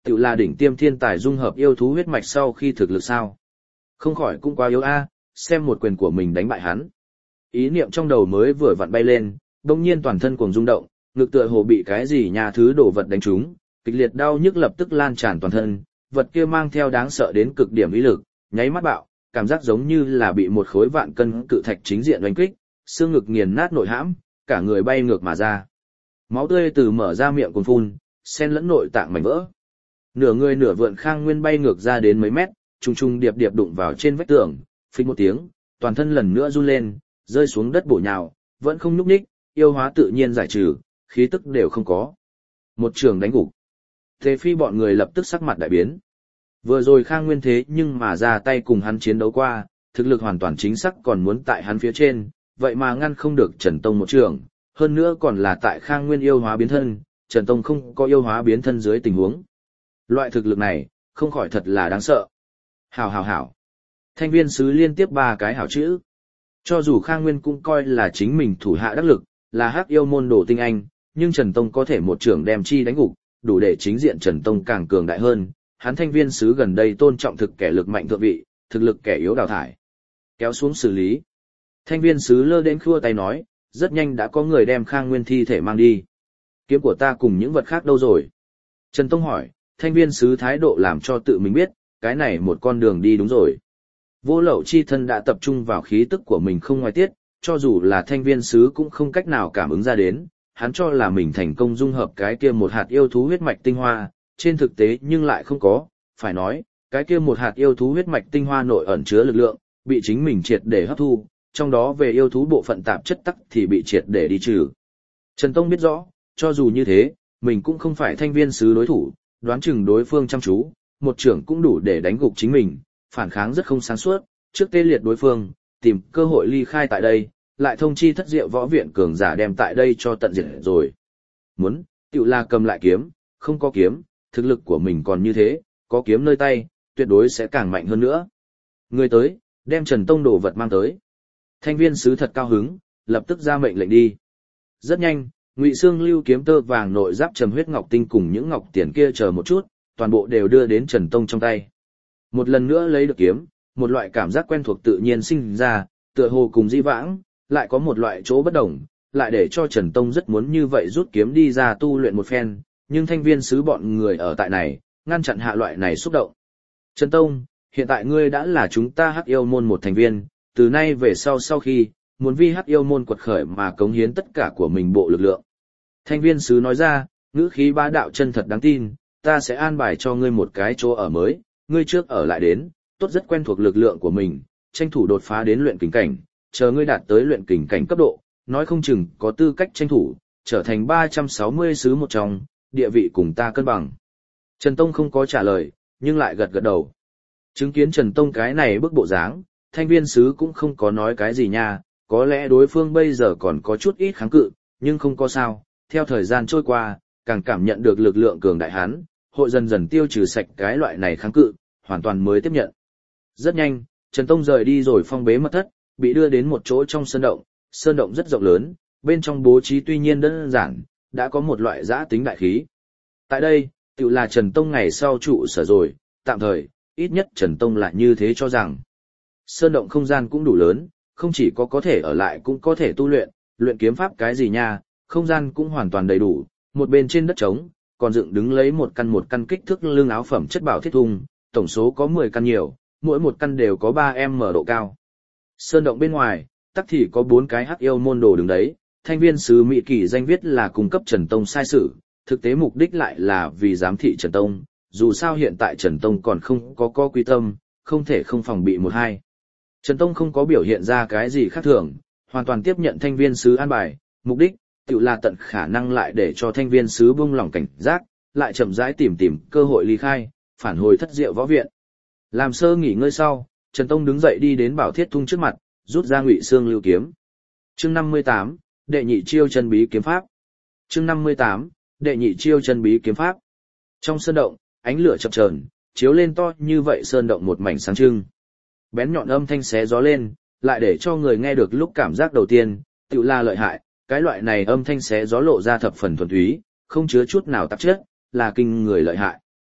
tự là đỉnh tiêm thiên tài dung hợp yêu thú huyết mạch sau khi thực lực sao. Không khỏi cũng quá yếu a, xem một quyền của mình đánh bại hắn. Ý niệm trong đầu mới vừa vặn bay lên, đông nhiên toàn thân cuồng rung động, ngực tựa hồ bị cái gì nhà thứ đổ vật đánh trúng, kịch liệt đau nhức lập tức lan tràn toàn thân, vật kia mang theo đáng sợ đến cực điểm ý lực, nháy mắt bạo, cảm giác giống như là bị một khối vạn cân cự thạch chính diện đánh kích, xương ngực nghiền nát nội hãm, cả người bay ngược mà ra. Máu tươi từ mở ra miệng cuồn phun, xen lẫn nội tạng mảnh vỡ. Nửa người nửa vượn Khang Nguyên bay ngược ra đến mấy mét, trùng trùng điệp điệp đụng vào trên vách tường, phịch một tiếng, toàn thân lần nữa run lên, rơi xuống đất bổ nhào, vẫn không nhúc nhích, yêu hóa tự nhiên giải trừ, khí tức đều không có. Một trường đánh gục. Thế phi bọn người lập tức sắc mặt đại biến. Vừa rồi Khang Nguyên thế nhưng mà ra tay cùng hắn chiến đấu qua, thực lực hoàn toàn chính xác còn muốn tại hắn phía trên, vậy mà ngăn không được Trần Tông một trường, hơn nữa còn là tại Khang Nguyên yêu hóa biến thân, Trần Tông không có yêu hóa biến thân dưới tình huống. Loại thực lực này, không khỏi thật là đáng sợ. Hảo hảo hảo. Thanh viên sứ liên tiếp 3 cái hảo chữ. Cho dù Khang Nguyên cũng coi là chính mình thủ hạ đắc lực, là hắc yêu môn đồ tinh anh, nhưng Trần Tông có thể một trưởng đem chi đánh gục, đủ để chính diện Trần Tông càng cường đại hơn. Hắn thanh viên sứ gần đây tôn trọng thực kẻ lực mạnh thượng vị, thực lực kẻ yếu đào thải. Kéo xuống xử lý. Thanh viên sứ lơ đến khua tay nói, rất nhanh đã có người đem Khang Nguyên thi thể mang đi. Kiếm của ta cùng những vật khác đâu rồi? Trần Tông hỏi, thanh viên sứ thái độ làm cho tự mình biết, cái này một con đường đi đúng rồi. Vô lậu chi thân đã tập trung vào khí tức của mình không ngoài tiết, cho dù là thanh viên sứ cũng không cách nào cảm ứng ra đến, hắn cho là mình thành công dung hợp cái kia một hạt yêu thú huyết mạch tinh hoa, trên thực tế nhưng lại không có, phải nói, cái kia một hạt yêu thú huyết mạch tinh hoa nội ẩn chứa lực lượng, bị chính mình triệt để hấp thu, trong đó về yêu thú bộ phận tạp chất tắc thì bị triệt để đi trừ. Trần Tông biết rõ, cho dù như thế, mình cũng không phải thanh viên sứ đối thủ, đoán chừng đối phương chăm chú, một trưởng cũng đủ để đánh gục chính mình, phản kháng rất không sáng suốt, trước tê liệt đối phương, tìm cơ hội ly khai tại đây, lại thông chi thất diệu võ viện cường giả đem tại đây cho tận diệt rồi. Muốn, tiểu là cầm lại kiếm, không có kiếm, thực lực của mình còn như thế, có kiếm nơi tay, tuyệt đối sẽ càng mạnh hơn nữa. Người tới, đem Trần Tông đồ vật mang tới. Thanh viên sứ thật cao hứng, lập tức ra mệnh lệnh đi. Rất nhanh, Ngụy Xương lưu kiếm tơ vàng nội giáp trầm huyết ngọc tinh cùng những ngọc tiền kia chờ một chút, toàn bộ đều đưa đến Trần Tông trong tay. Một lần nữa lấy được kiếm, một loại cảm giác quen thuộc tự nhiên sinh ra, tựa hồ cùng dĩ vãng, lại có một loại chỗ bất đồng, lại để cho Trần Tông rất muốn như vậy rút kiếm đi ra tu luyện một phen, nhưng thanh viên sứ bọn người ở tại này, ngăn chặn hạ loại này xúc động. Trần Tông, hiện tại ngươi đã là chúng ta hắc yêu môn một thành viên, từ nay về sau khi, muốn vi hắc yêu môn quật khởi mà cống hiến tất cả của mình bộ lực lượng. Thanh viên sứ nói ra, ngữ khí bá đạo chân thật đáng tin, ta sẽ an bài cho ngươi một cái chỗ ở mới, ngươi trước ở lại đến, tốt rất quen thuộc lực lượng của mình, tranh thủ đột phá đến luyện kình cảnh, chờ ngươi đạt tới luyện kình cảnh cấp độ, nói không chừng có tư cách tranh thủ, trở thành 360 sứ một trong, địa vị cùng ta cân bằng. Trần Tông không có trả lời, nhưng lại gật gật đầu. Chứng kiến Trần Tông cái này bức bộ dáng, thanh viên sứ cũng không có nói cái gì nha, có lẽ đối phương bây giờ còn có chút ít kháng cự, nhưng không có sao, theo thời gian trôi qua, càng cảm nhận được lực lượng cường đại hắn, hội dần dần tiêu trừ sạch cái loại này kháng cự, hoàn toàn mới tiếp nhận. Rất nhanh, Trần Tông rời đi rồi phong bế mật thất, bị đưa đến một chỗ trong sơn động rất rộng lớn, bên trong bố trí tuy nhiên đơn giản, đã có một loại giã tính đại khí. Tại đây, tự là Trần Tông ngày sau trụ sở rồi, tạm thời, ít nhất Trần Tông lại như thế cho rằng. Sơn động không gian cũng đủ lớn, không chỉ có thể ở lại cũng có thể tu luyện, luyện kiếm pháp cái gì nha, không gian cũng hoàn toàn đầy đủ, một bên trên đất trống, còn dựng đứng lấy một căn kích thước lưng áo phẩm chất bảo thiết thùng, tổng số có 10 căn nhiều, mỗi một căn đều có 3m độ cao. Sơn động bên ngoài, tắc thì có 4 cái hắc yêu môn đồ đứng đấy, thanh viên sứ Mỹ Kỳ danh viết là cung cấp Trần Tông sai sử, thực tế mục đích lại là vì giám thị Trần Tông, dù sao hiện tại Trần Tông còn không có quy tâm, không thể không phòng bị một hai. Trần Tông không có biểu hiện ra cái gì khác thường, hoàn toàn tiếp nhận thanh viên sứ an bài, mục đích, tự là tận khả năng lại để cho thanh viên sứ buông lỏng cảnh giác, lại chậm rãi tìm cơ hội ly khai, phản hồi thất diệu võ viện. Làm sơ nghỉ ngơi sau, Trần Tông đứng dậy đi đến Bảo Thiết Thung trước mặt, rút ra Ngụy Xương lưu kiếm. Chương 58, đệ nhị chiêu chân bí kiếm pháp. Chương 58, đệ nhị chiêu chân bí kiếm pháp. Trong sơn động, ánh lửa chập chờn, chiếu lên to như vậy sơn động một mảnh sáng trưng. Bén nhọn âm thanh xé gió lên, lại để cho người nghe được lúc cảm giác đầu tiên, tự là lợi hại, cái loại này âm thanh xé gió lộ ra thập phần thuần túy, không chứa chút nào tạp chất, là kinh người lợi hại.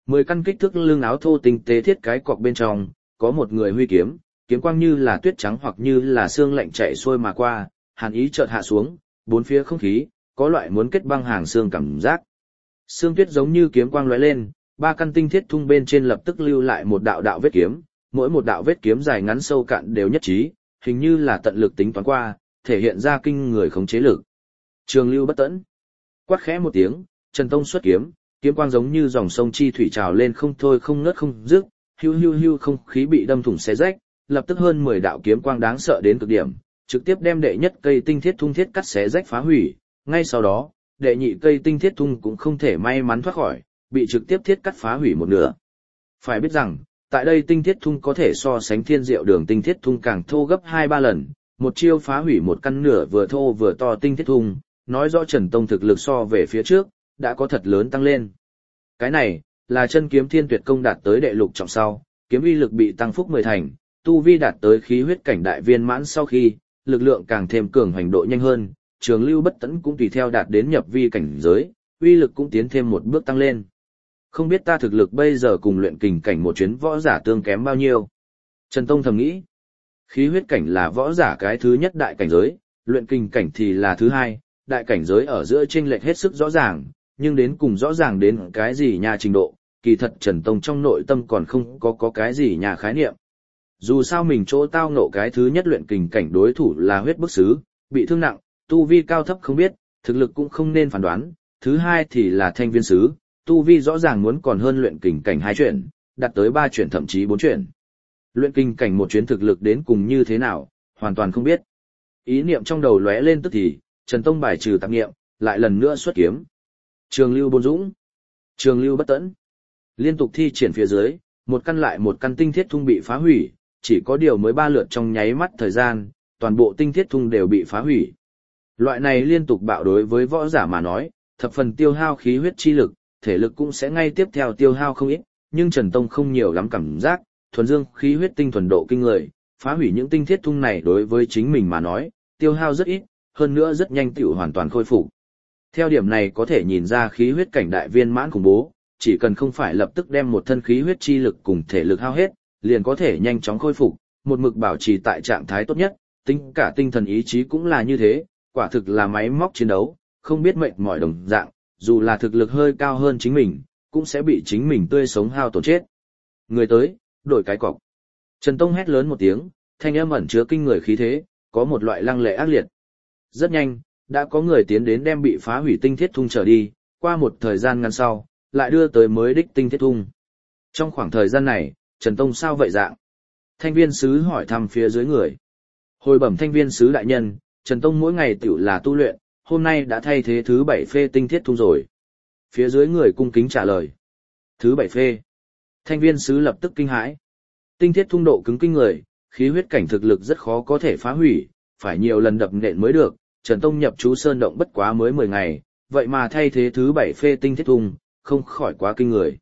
10 căn kích thước lưng áo thô tinh tế thiết cái cọc bên trong, có một người huy kiếm, kiếm quang như là tuyết trắng hoặc như là sương lạnh chạy xuôi mà qua, hàn ý chợt hạ xuống, bốn phía không khí, có loại muốn kết băng hàng xương cảm giác. Sương tuyết giống như kiếm quang lóe lên, 3 căn tinh thiết thung bên trên lập tức lưu lại một đạo đạo vết kiếm, mỗi một đạo vết kiếm dài ngắn sâu cạn đều nhất trí, hình như là tận lực tính toán qua, thể hiện ra kinh người khống chế lực. Trường lưu bất tẫn. Quát khẽ một tiếng, Trần Tông xuất kiếm, kiếm quang giống như dòng sông chi thủy trào lên không thôi không ngớt không dứt, hưu hưu hưu không khí bị đâm thủng xé rách, lập tức hơn 10 đạo kiếm quang đáng sợ đến cực điểm, trực tiếp đem đệ nhất cây tinh thiết thung thiết cắt xé rách phá hủy, ngay sau đó, đệ nhị cây tinh thiết thung cũng không thể may mắn thoát khỏi, bị trực tiếp thiết cắt phá hủy một nửa. Phải biết rằng, tại đây tinh thiết thung có thể so sánh thiên diệu đường tinh thiết thung càng thô gấp 2-3 lần, một chiêu phá hủy một căn nửa vừa thô vừa to tinh thiết thung, nói rõ Trần Tông thực lực so về phía trước, đã có thật lớn tăng lên. Cái này, là chân kiếm thiên tuyệt công đạt tới đệ lục trọng sau, kiếm uy lực bị tăng phúc 10 thành, tu vi đạt tới khí huyết cảnh đại viên mãn sau khi, lực lượng càng thêm cường hành độ nhanh hơn, trường lưu bất tẫn cũng tùy theo đạt đến nhập vi cảnh giới, uy lực cũng tiến thêm một bước tăng lên. Không biết ta thực lực bây giờ cùng luyện kình cảnh một chuyến võ giả tương kém bao nhiêu. Trần Tông thầm nghĩ, khí huyết cảnh là võ giả cái thứ nhất đại cảnh giới, luyện kình cảnh thì là thứ hai, đại cảnh giới ở giữa chênh lệch hết sức rõ ràng, nhưng đến cùng rõ ràng đến cái gì nhà trình độ, kỳ thật Trần Tông trong nội tâm còn không có cái gì nhà khái niệm. Dù sao mình chỗ tao ngộ cái thứ nhất luyện kình cảnh đối thủ là huyết bức sứ, bị thương nặng, tu vi cao thấp không biết, thực lực cũng không nên phán đoán, thứ hai thì là thanh viên sứ, tu vi rõ ràng muốn còn hơn luyện kình cảnh 2 chuyển, đạt tới 3 chuyển thậm chí 4 chuyển. Luyện kình cảnh một chuyến thực lực đến cùng như thế nào, hoàn toàn không biết. Ý niệm trong đầu lóe lên tức thì, Trần Tông bài trừ tạp niệm, lại lần nữa xuất kiếm. Trường lưu bôn dũng, trường lưu bất tẫn. Liên tục thi triển phía dưới, một căn lại một căn tinh thiết thung bị phá hủy, chỉ có điều mới 3 lượt trong nháy mắt thời gian, toàn bộ tinh thiết thung đều bị phá hủy. Loại này liên tục bạo đối với võ giả mà nói, thập phần tiêu hao khí huyết chi lực, thể lực cũng sẽ ngay tiếp theo tiêu hao không ít, nhưng Trần Tông không nhiều lắm cảm giác, thuần dương khí huyết tinh thuần độ kinh người, phá hủy những tinh thiết thung này đối với chính mình mà nói, tiêu hao rất ít, hơn nữa rất nhanh tựu hoàn toàn khôi phục. Theo điểm này có thể nhìn ra khí huyết cảnh đại viên mãn khủng bố, chỉ cần không phải lập tức đem một thân khí huyết chi lực cùng thể lực hao hết, liền có thể nhanh chóng khôi phục, một mực bảo trì tại trạng thái tốt nhất, tính cả tinh thần ý chí cũng là như thế, quả thực là máy móc chiến đấu, không biết mệt mỏi đồng dạng, dù là thực lực hơi cao hơn chính mình, cũng sẽ bị chính mình tươi sống hao tổn chết. Người tới, đổi cái cọc. Trần Tông hét lớn một tiếng, thanh âm ẩn chứa kinh người khí thế, có một loại lăng lệ ác liệt. Rất nhanh, đã có người tiến đến đem bị phá hủy tinh thiết thung trở đi, qua một thời gian ngắn sau, lại đưa tới mới đích tinh thiết thung. Trong khoảng thời gian này, Trần Tông sao vậy dạng? Thanh viên sứ hỏi thăm phía dưới người. Hồi bẩm thanh viên sứ đại nhân, Trần Tông mỗi ngày tiểu là tu luyện, hôm nay đã thay thế thứ 7 phê tinh thiết thung rồi. Phía dưới người cung kính trả lời. Thứ 7 phê. Thanh viên sứ lập tức kinh hãi. Tinh thiết thung độ cứng kinh người, khí huyết cảnh thực lực rất khó có thể phá hủy, phải nhiều lần đập nện mới được. Trần Tông nhập chú sơn động bất quá mới 10 ngày, vậy mà thay thế thứ 7 phê tinh thiết thung, không khỏi quá kinh người.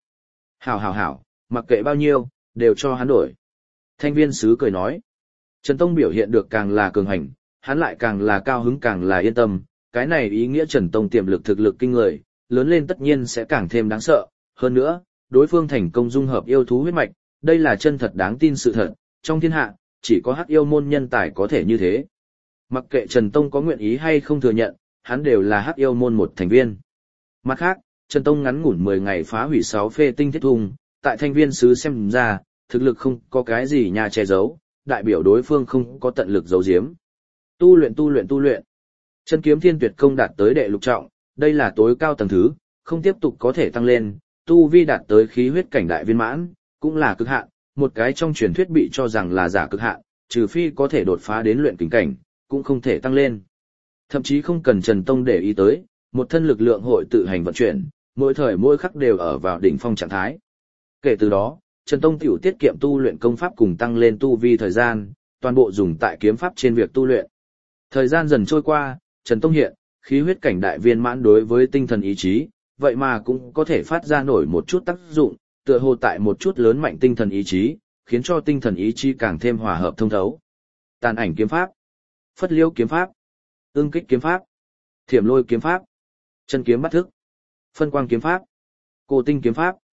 Hảo, mặc kệ bao nhiêu, đều cho hắn đổi. Thanh viên sứ cười nói. Trần Tông biểu hiện được càng là cường hành, hắn lại càng là cao hứng càng là yên tâm, cái này ý nghĩa Trần Tông tiềm lực thực lực kinh người, lớn lên tất nhiên sẽ càng thêm đáng sợ. Hơn nữa, đối phương thành công dung hợp yêu thú huyết mạch, đây là chân thật đáng tin sự thật, trong thiên hạ, chỉ có Hắc Yêu môn nhân tài có thể như thế. Mặc kệ Trần Tông có nguyện ý hay không thừa nhận, hắn đều là Hắc Yêu môn một thành viên. Mặt khác, Trần Tông ngắn ngủn 10 ngày phá hủy 6 phê tinh thiết thung, tại thanh viên sứ xem ra, thực lực không có cái gì nhà che giấu, đại biểu đối phương không có tận lực giấu giếm. Tu luyện. Chân kiếm thiên tuyệt công đạt tới đệ lục trọng, đây là tối cao tầng thứ, không tiếp tục có thể tăng lên, tu vi đạt tới khí huyết cảnh đại viên mãn, cũng là cực hạn, một cái trong truyền thuyết bị cho rằng là giả cực hạn, trừ phi có thể đột phá đến luyện kình cảnh, cũng không thể tăng lên. Thậm chí không cần Trần Tông để ý tới, một thân lực lượng hội tự hành vận chuyển, mỗi thời mỗi khắc đều ở vào đỉnh phong trạng thái. Kể từ đó, Trần Tông tiểu tiết kiệm tu luyện công pháp cùng tăng lên tu vi thời gian, toàn bộ dùng tại kiếm pháp trên việc tu luyện. Thời gian dần trôi qua, Trần Tông hiện, khí huyết cảnh đại viên mãn đối với tinh thần ý chí, vậy mà cũng có thể phát ra nổi một chút tác dụng, tựa hồ tại một chút lớn mạnh tinh thần ý chí, khiến cho tinh thần ý chí càng thêm hòa hợp thông thấu. Tàn ảnh kiếm pháp, phất liêu kiếm pháp, ương kích kiếm pháp, thiểm lôi kiếm pháp, chân kiếm bắt thức, phân quang kiếm pháp, cô tinh kiếm pháp,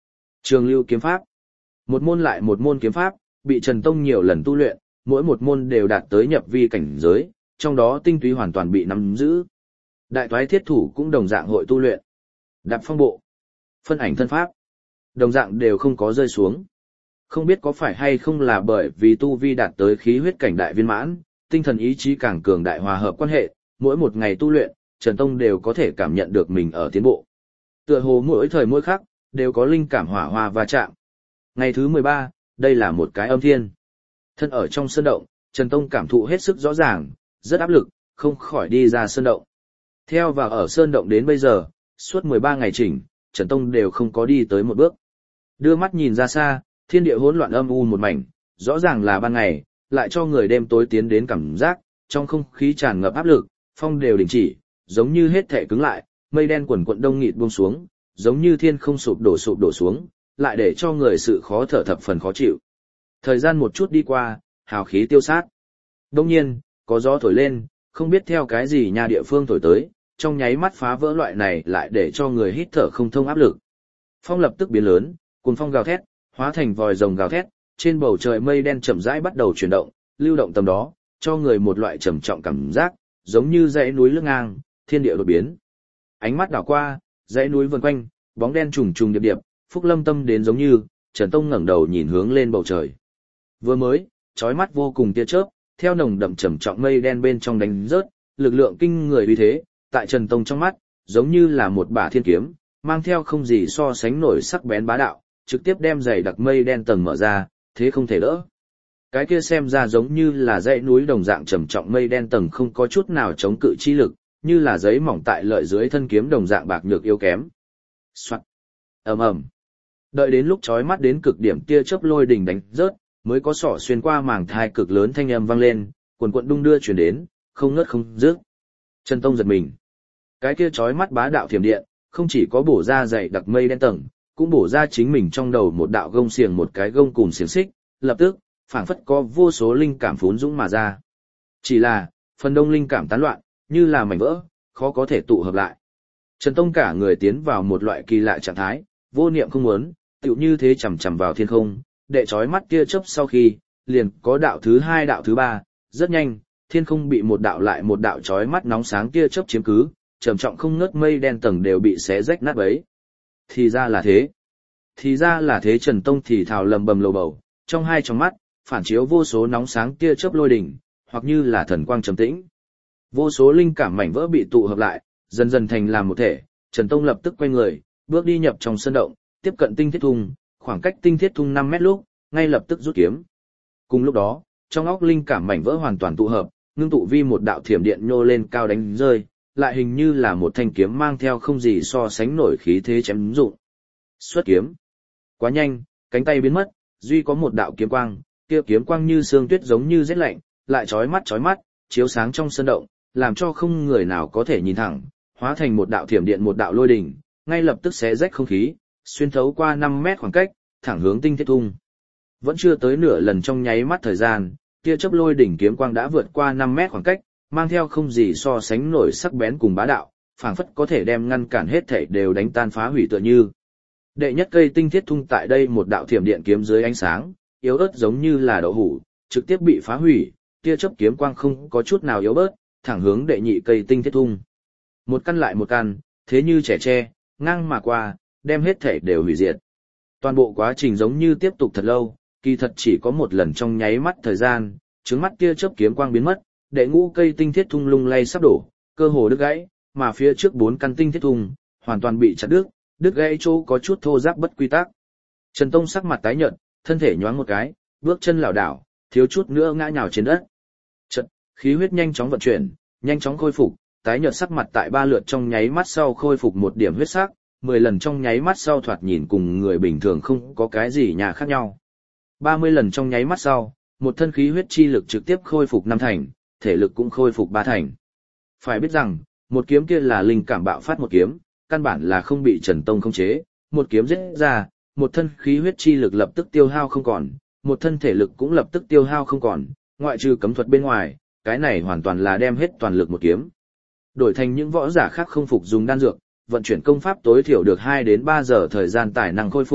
Trường lưu kiếm pháp. Một môn lại một môn kiếm pháp, bị Trần Tông nhiều lần tu luyện, mỗi một môn đều đạt tới nhập vi cảnh giới, trong đó tinh túy hoàn toàn bị nắm giữ. Đại toái thiết thủ cũng đồng dạng hội tu luyện. Đạp phong bộ, phân ảnh thân pháp, đồng dạng đều không có rơi xuống. Không biết có phải hay không là bởi vì tu vi đạt tới khí huyết cảnh đại viên mãn, tinh thần ý chí càng cường đại hòa hợp quan hệ, mỗi một ngày tu luyện, Trần Tông đều có thể cảm nhận được mình ở tiến bộ. Tựa hồ mỗi thời mỗi khắc, đều có linh cảm hỏa hoa va chạm. Ngày thứ 13, đây là một cái âm thiên. Thân ở trong sơn động, Trần Tông cảm thụ hết sức rõ ràng, rất áp lực, không khỏi đi ra sơn động. Theo vào ở sơn động đến bây giờ, suốt 13 ngày chỉnh, Trần Tông đều không có đi tới một bước. Đưa mắt nhìn ra xa, thiên địa hỗn loạn âm u một mảnh, rõ ràng là ban ngày, lại cho người đêm tối tiến đến cảm giác, trong không khí tràn ngập áp lực, phong đều đình chỉ, giống như hết thể cứng lại, mây đen quần quận đông nghịt buông xuống, giống như thiên không sụp đổ xuống, lại để cho người sự khó thở thập phần khó chịu. Thời gian một chút đi qua, hào khí tiêu sát. Đông nhiên, có gió thổi lên, không biết theo cái gì nhà địa phương thổi tới, trong nháy mắt phá vỡ loại này lại để cho người hít thở không thông áp lực. Phong lập tức biến lớn, cuồng phong gào thét, hóa thành vòi rồng gào thét, trên bầu trời mây đen chậm rãi bắt đầu chuyển động, lưu động tầm đó, cho người một loại trầm trọng cảm giác, giống như dãy núi lưng ngang, thiên địa đột biến. Ánh mắt đảo qua, dãy núi vần quanh, bóng đen trùng trùng điệp điệp, Phúc Lâm tâm đến giống như, Trần Tông ngẩng đầu nhìn hướng lên bầu trời. Vừa mới, chói mắt vô cùng tia chớp, theo nồng đậm trầm trọng mây đen bên trong đánh rớt, lực lượng kinh người uy thế, tại Trần Tông trong mắt, giống như là một bả thiên kiếm, mang theo không gì so sánh nổi sắc bén bá đạo, trực tiếp đem dày đặc mây đen tầng mở ra, thế không thể đỡ. Cái kia xem ra giống như là dãy núi đồng dạng trầm trọng mây đen tầng không có chút nào chống cự chi lực, như là giấy mỏng tại lợi dưới thân kiếm đồng dạng bạc nhược yếu kém. Soạt. Ầm ầm. Đợi đến lúc chói mắt đến cực điểm tia chớp lôi đình đánh rớt, mới có sỏ xuyên qua màng thai cực lớn thanh âm vang lên, quần quần đung đưa truyền đến, không ngớt không dứt. Trần Tông giật mình. Cái kia chói mắt bá đạo thiểm điện, không chỉ có bổ ra dày đặc mây đen tầng, cũng bổ ra chính mình trong đầu một đạo gông xiềng một cái gông cùm xiềng xích, lập tức, phảng phất có vô số linh cảm phún dũng mà ra. Chỉ là, phần đông linh cảm tán loạn, như là mảnh vỡ, khó có thể tụ hợp lại. Trần Tông cả người tiến vào một loại kỳ lạ trạng thái, vô niệm không muốn, tựu như thế chầm chầm vào thiên không, đệ chói mắt tia chớp sau khi, liền có đạo thứ hai đạo thứ ba, rất nhanh, thiên không bị một đạo lại một đạo chói mắt nóng sáng tia chớp chiếm cứ, trầm trọng không ngớt mây đen tầng đều bị xé rách nát bấy. Thì ra là thế. Thì ra là thế Trần Tông thì thào lầm bầm lầu bầu, trong hai tròng mắt, phản chiếu vô số nóng sáng tia chớp lôi đỉnh, hoặc như là thần quang trầm tĩnh. Vô số linh cảm mảnh vỡ bị tụ hợp lại, dần dần thành làm một thể, Trần Tông lập tức quay người, bước đi nhập trong sân động, tiếp cận tinh thiết thung, khoảng cách tinh thiết thung 5 mét lúc, ngay lập tức rút kiếm. Cùng lúc đó, trong óc linh cảm mảnh vỡ hoàn toàn tụ hợp, ngưng tụ vi một đạo thiểm điện nhô lên cao đánh rơi, lại hình như là một thanh kiếm mang theo không gì so sánh nổi khí thế chém dụng. Xuất kiếm. Quá nhanh, cánh tay biến mất, duy có một đạo kiếm quang, kia kiếm quang như sương tuyết giống như rét lạnh, lại chói mắt, chiếu sáng trong sân động, làm cho không người nào có thể nhìn thẳng, hóa thành một đạo thiểm điện một đạo lôi đỉnh, ngay lập tức xé rách không khí, xuyên thấu qua 5 mét khoảng cách, thẳng hướng tinh thiết thung. Vẫn chưa tới nửa lần trong nháy mắt thời gian, tia chớp lôi đỉnh kiếm quang đã vượt qua 5 mét khoảng cách, mang theo không gì so sánh nổi sắc bén cùng bá đạo, phảng phất có thể đem ngăn cản hết thảy đều đánh tan phá hủy tựa như. Đệ nhất cây tinh thiết thung tại đây một đạo thiểm điện kiếm dưới ánh sáng, yếu ớt giống như là đậu hũ, trực tiếp bị phá hủy, tia chớp kiếm quang không có chút nào yếu bớt, thẳng hướng đệ nhị cây tinh thiết thung. Một căn lại một căn, thế như trẻ tre, ngang mà qua, đem hết thảy đều hủy diệt. Toàn bộ quá trình giống như tiếp tục thật lâu, kỳ thật chỉ có một lần trong nháy mắt thời gian, trứng mắt tia chớp kiếm quang biến mất, đệ ngũ cây tinh thiết thung lung lay sắp đổ, cơ hồ đứt gãy, mà phía trước 4 căn tinh thiết thung hoàn toàn bị chặt đứt gãy chỗ có chút thô ráp bất quy tắc. Trần Tông sắc mặt tái nhợt, thân thể nhoáng một cái, bước chân lảo đảo, thiếu chút nữa ngã nhào trên đất. Chợt, khí huyết nhanh chóng vận chuyển, nhanh chóng khôi phục, tái nhợt sắc mặt tại 3 lượt trong nháy mắt sau khôi phục 1 điểm huyết sắc, 10 lần trong nháy mắt sau thoạt nhìn cùng người bình thường không có cái gì nhà khác nhau. 30 lần trong nháy mắt sau, một thân khí huyết chi lực trực tiếp khôi phục 5 thành, thể lực cũng khôi phục 3 thành. Phải biết rằng, một kiếm kia là linh cảm bạo phát một kiếm, căn bản là không bị Trần Tông khống chế, một kiếm giết ra, một thân khí huyết chi lực lập tức tiêu hao không còn, một thân thể lực cũng lập tức tiêu hao không còn, ngoại trừ cấm thuật bên ngoài, cái này hoàn toàn là đem hết toàn lực một kiếm. Đổi thành những võ giả khác không phục dùng đan dược, vận chuyển công pháp tối thiểu được 2 đến 3 giờ thời gian tài năng khôi phục,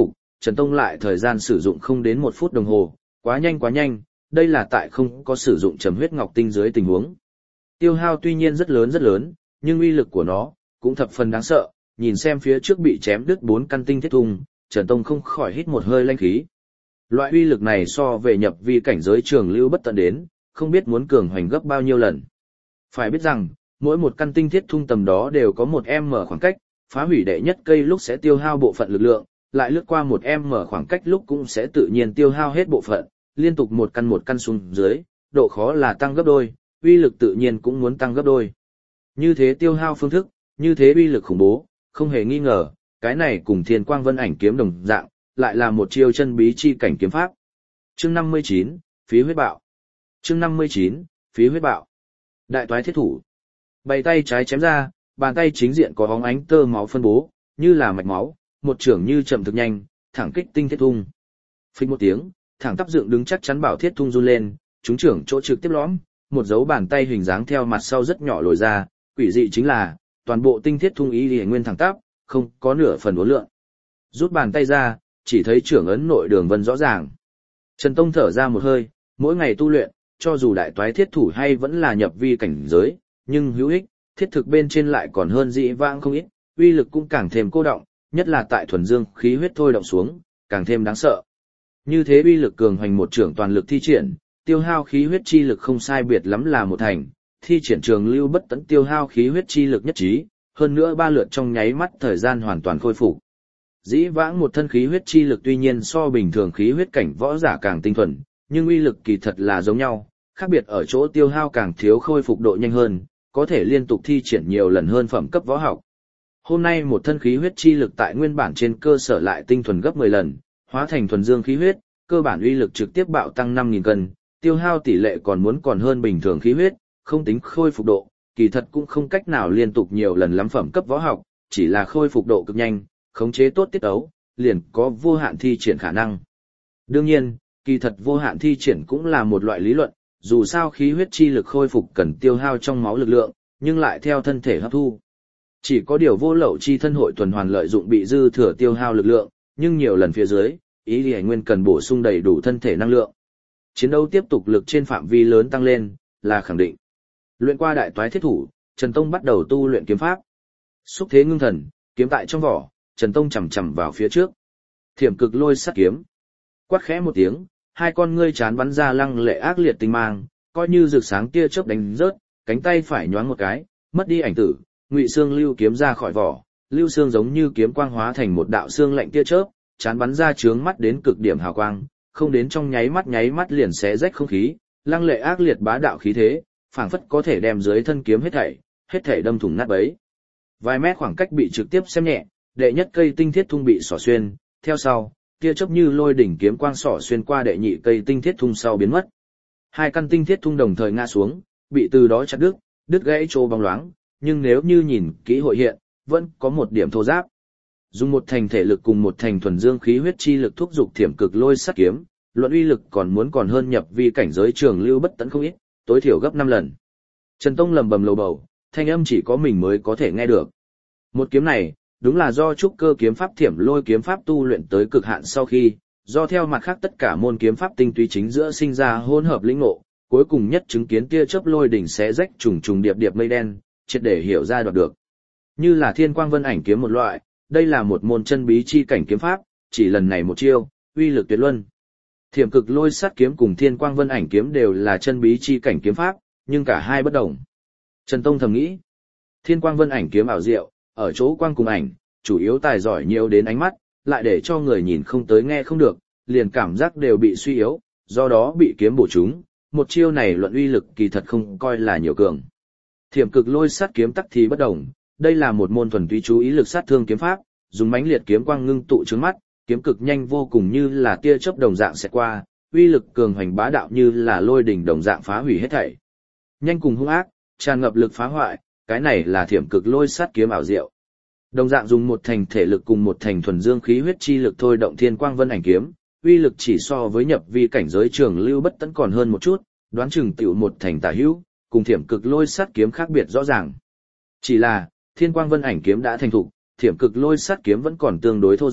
Trần Tông lại thời gian sử dụng không đến 1 phút đồng hồ, quá nhanh, đây là tại không có sử dụng trầm huyết ngọc tinh dưới tình huống. Tiêu hao tuy nhiên rất lớn, nhưng uy lực của nó cũng thập phần đáng sợ, nhìn xem phía trước bị chém đứt 4 căn tinh thiết thùng, Trần Tông không khỏi hít một hơi lanh khí. Loại uy lực này so về nhập vi cảnh giới trường lưu bất tận đến, không biết muốn cường hoành gấp bao nhiêu lần. Phải biết rằng, mỗi một căn tinh thiết thung tầm đó đều có 1m khoảng cách, phá hủy đệ nhất cây lúc sẽ tiêu hao bộ phận lực lượng, lại lướt qua 1m khoảng cách lúc cũng sẽ tự nhiên tiêu hao hết bộ phận, liên tục một căn xuống dưới, độ khó là tăng gấp đôi, uy lực tự nhiên cũng muốn tăng gấp đôi. Như thế tiêu hao phương thức, như thế uy lực khủng bố, không hề nghi ngờ, cái này cùng Thiên Quang Vân Ảnh kiếm đồng dạng, lại là một chiêu chân bí chi cảnh kiếm pháp. Chương 59, Phí huyết bạo. Chương 59, Phí huyết bạo. Đại toái thiết thủ. Bày tay trái chém ra, bàn tay chính diện có óng ánh tơ máu phân bố, như là mạch máu, một chưởng như chậm thực nhanh, thẳng kích tinh thiết thung. Phích một tiếng, thẳng tắp dựng đứng chắc chắn bảo thiết thung run lên, trúng trưởng chỗ trực tiếp lõm, một dấu bàn tay hình dáng theo mặt sau rất nhỏ lồi ra, quỷ dị chính là, toàn bộ tinh thiết thung ý liền nguyên thẳng tắp, không có nửa phần uốn lượn. Rút bàn tay ra, chỉ thấy trưởng ấn nội đường vân rõ ràng. Trần Tông thở ra một hơi, mỗi ngày tu luyện, cho dù đại toái thiết thủ hay vẫn là nhập vi cảnh giới, nhưng hữu ích, thiết thực bên trên lại còn hơn dị vãng không ít, uy lực cũng càng thêm cô động, nhất là tại thuần dương khí huyết thôi động xuống, càng thêm đáng sợ. Như thế uy lực cường hoành một trưởng toàn lực thi triển, tiêu hao khí huyết chi lực không sai biệt lắm là một thành, thi triển trường lưu bất tận tiêu hao khí huyết chi lực nhất trí, hơn nữa 3 lượt trong nháy mắt thời gian hoàn toàn khôi phục. Dĩ vãng một thân khí huyết chi lực tuy nhiên so bình thường khí huyết cảnh võ giả càng tinh thuần, nhưng uy lực kỳ thật là giống nhau, khác biệt ở chỗ tiêu hao càng thiếu khôi phục độ nhanh hơn, có thể liên tục thi triển nhiều lần hơn phẩm cấp võ học. Hôm nay một thân khí huyết chi lực tại nguyên bản trên cơ sở lại tinh thuần gấp 10 lần, hóa thành thuần dương khí huyết, cơ bản uy lực trực tiếp bạo tăng 5.000 cân, tiêu hao tỷ lệ còn hơn bình thường khí huyết, không tính khôi phục độ, kỳ thật cũng không cách nào liên tục nhiều lần lắm phẩm cấp võ học, chỉ là khôi phục độ cực nhanh, khống chế tốt tiết ấu, liền có vô hạn thi triển khả năng. Đương nhiên, kỳ thật vô hạn thi triển cũng là một loại lý luận, dù sao khí huyết chi lực khôi phục cần tiêu hao trong máu lực lượng, nhưng lại theo thân thể hấp thu. Chỉ có điều vô lậu chi thân hội tuần hoàn lợi dụng bị dư thừa tiêu hao lực lượng, nhưng nhiều lần phía dưới, ý lý nguyên cần bổ sung đầy đủ thân thể năng lượng. Chiến đấu tiếp tục lực trên phạm vi lớn tăng lên, là khẳng định. Luyện qua đại toái thiết thủ, Trần Tông bắt đầu tu luyện kiếm pháp. Xúc thế ngưng thần, kiếm tại trong vỏ, Trần Tông chầm vào phía trước. Thiểm cực lôi sắt kiếm. Quát khẽ một tiếng, hai con ngươi chán bắn ra lăng lệ ác liệt tinh mang, coi như rực sáng tia chớp đánh rớt, cánh tay phải nhoáng một cái, mất đi ảnh tử, Ngụy Xương lưu kiếm ra khỏi vỏ, lưu xương giống như kiếm quang hóa thành một đạo xương lạnh tia chớp, chán bắn ra chướng mắt đến cực điểm hào quang, không đến trong nháy mắt liền xé rách không khí, lăng lệ ác liệt bá đạo khí thế, phảng phất có thể đem dưới thân kiếm hết thảy đâm thủng nát bấy. Vài mét khoảng cách bị trực tiếp xem nhẹ, đệ nhất cây tinh thiết thung bị xỏ xuyên, theo sau, tia chớp như lôi đỉnh kiếm quang xỏ xuyên qua đệ nhị cây tinh thiết thung sau biến mất. Hai căn tinh thiết thung đồng thời ngã xuống, bị từ đó chặt đứt gãy trô bóng loáng, nhưng nếu như nhìn kỹ hội hiện, vẫn có một điểm thô ráp. Dùng một thành thể lực cùng một thành thuần dương khí huyết chi lực thúc dục thiểm cực lôi sắt kiếm, luận uy lực còn hơn nhập vi cảnh giới trường lưu bất tận không ít, tối thiểu gấp 5 lần. Trần Tông lầm bầm lầu bầu, thanh âm chỉ có mình mới có thể nghe được. Một kiếm này, đúng là do trúc cơ kiếm pháp thiểm lôi kiếm pháp tu luyện tới cực hạn sau khi, do theo mặt khác tất cả môn kiếm pháp tinh túy chính giữa sinh ra hỗn hợp lĩnh ngộ, cuối cùng nhất chứng kiến tia chớp lôi đỉnh xé rách trùng điệp mây đen, triệt để hiểu ra đoạt được. Như là Thiên Quang Vân Ảnh kiếm một loại, đây là một môn chân bí chi cảnh kiếm pháp, chỉ lần này một chiêu, uy lực tuyệt luân. Thiểm cực lôi sắt kiếm cùng Thiên Quang Vân Ảnh kiếm đều là chân bí chi cảnh kiếm pháp, nhưng cả hai bất đồng. Trần Tông thầm nghĩ, Thiên Quang Vân Ảnh kiếm ảo diệu, ở chỗ quang cùng ảnh, chủ yếu tài giỏi nhiều đến ánh mắt, lại để cho người nhìn không tới nghe không được, liền cảm giác đều bị suy yếu, do đó bị kiếm bổ trúng, một chiêu này luận uy lực kỳ thật không coi là nhiều cường. Thiểm cực lôi sắt kiếm tắc thì bất đồng, đây là một môn thuần túy chú ý lực sát thương kiếm pháp, dùng mãnh liệt kiếm quang ngưng tụ trước mắt, kiếm cực nhanh vô cùng như là tia chớp đồng dạng sẽ qua, uy lực cường hoành bá đạo như là lôi đỉnh đồng dạng phá hủy hết thảy. Nhanh cùng hung ác, tràn ngập lực phá hoại, cái này là thiểm cực lôi sắt kiếm ảo diệu. Đồng dạng dùng một thành thể lực cùng một thành thuần dương khí huyết chi lực thôi động Thiên Quang Vân Ảnh kiếm, uy lực chỉ so với nhập vi cảnh giới trường lưu bất tận còn hơn một chút, đoán chừng tiểu một thành tả hữu, cùng thiểm cực lôi sắt kiếm khác biệt rõ ràng. Chỉ là, Thiên Quang Vân Ảnh kiếm đã thành thục, thiểm cực lôi sắt kiếm vẫn còn tương đối thô ráp,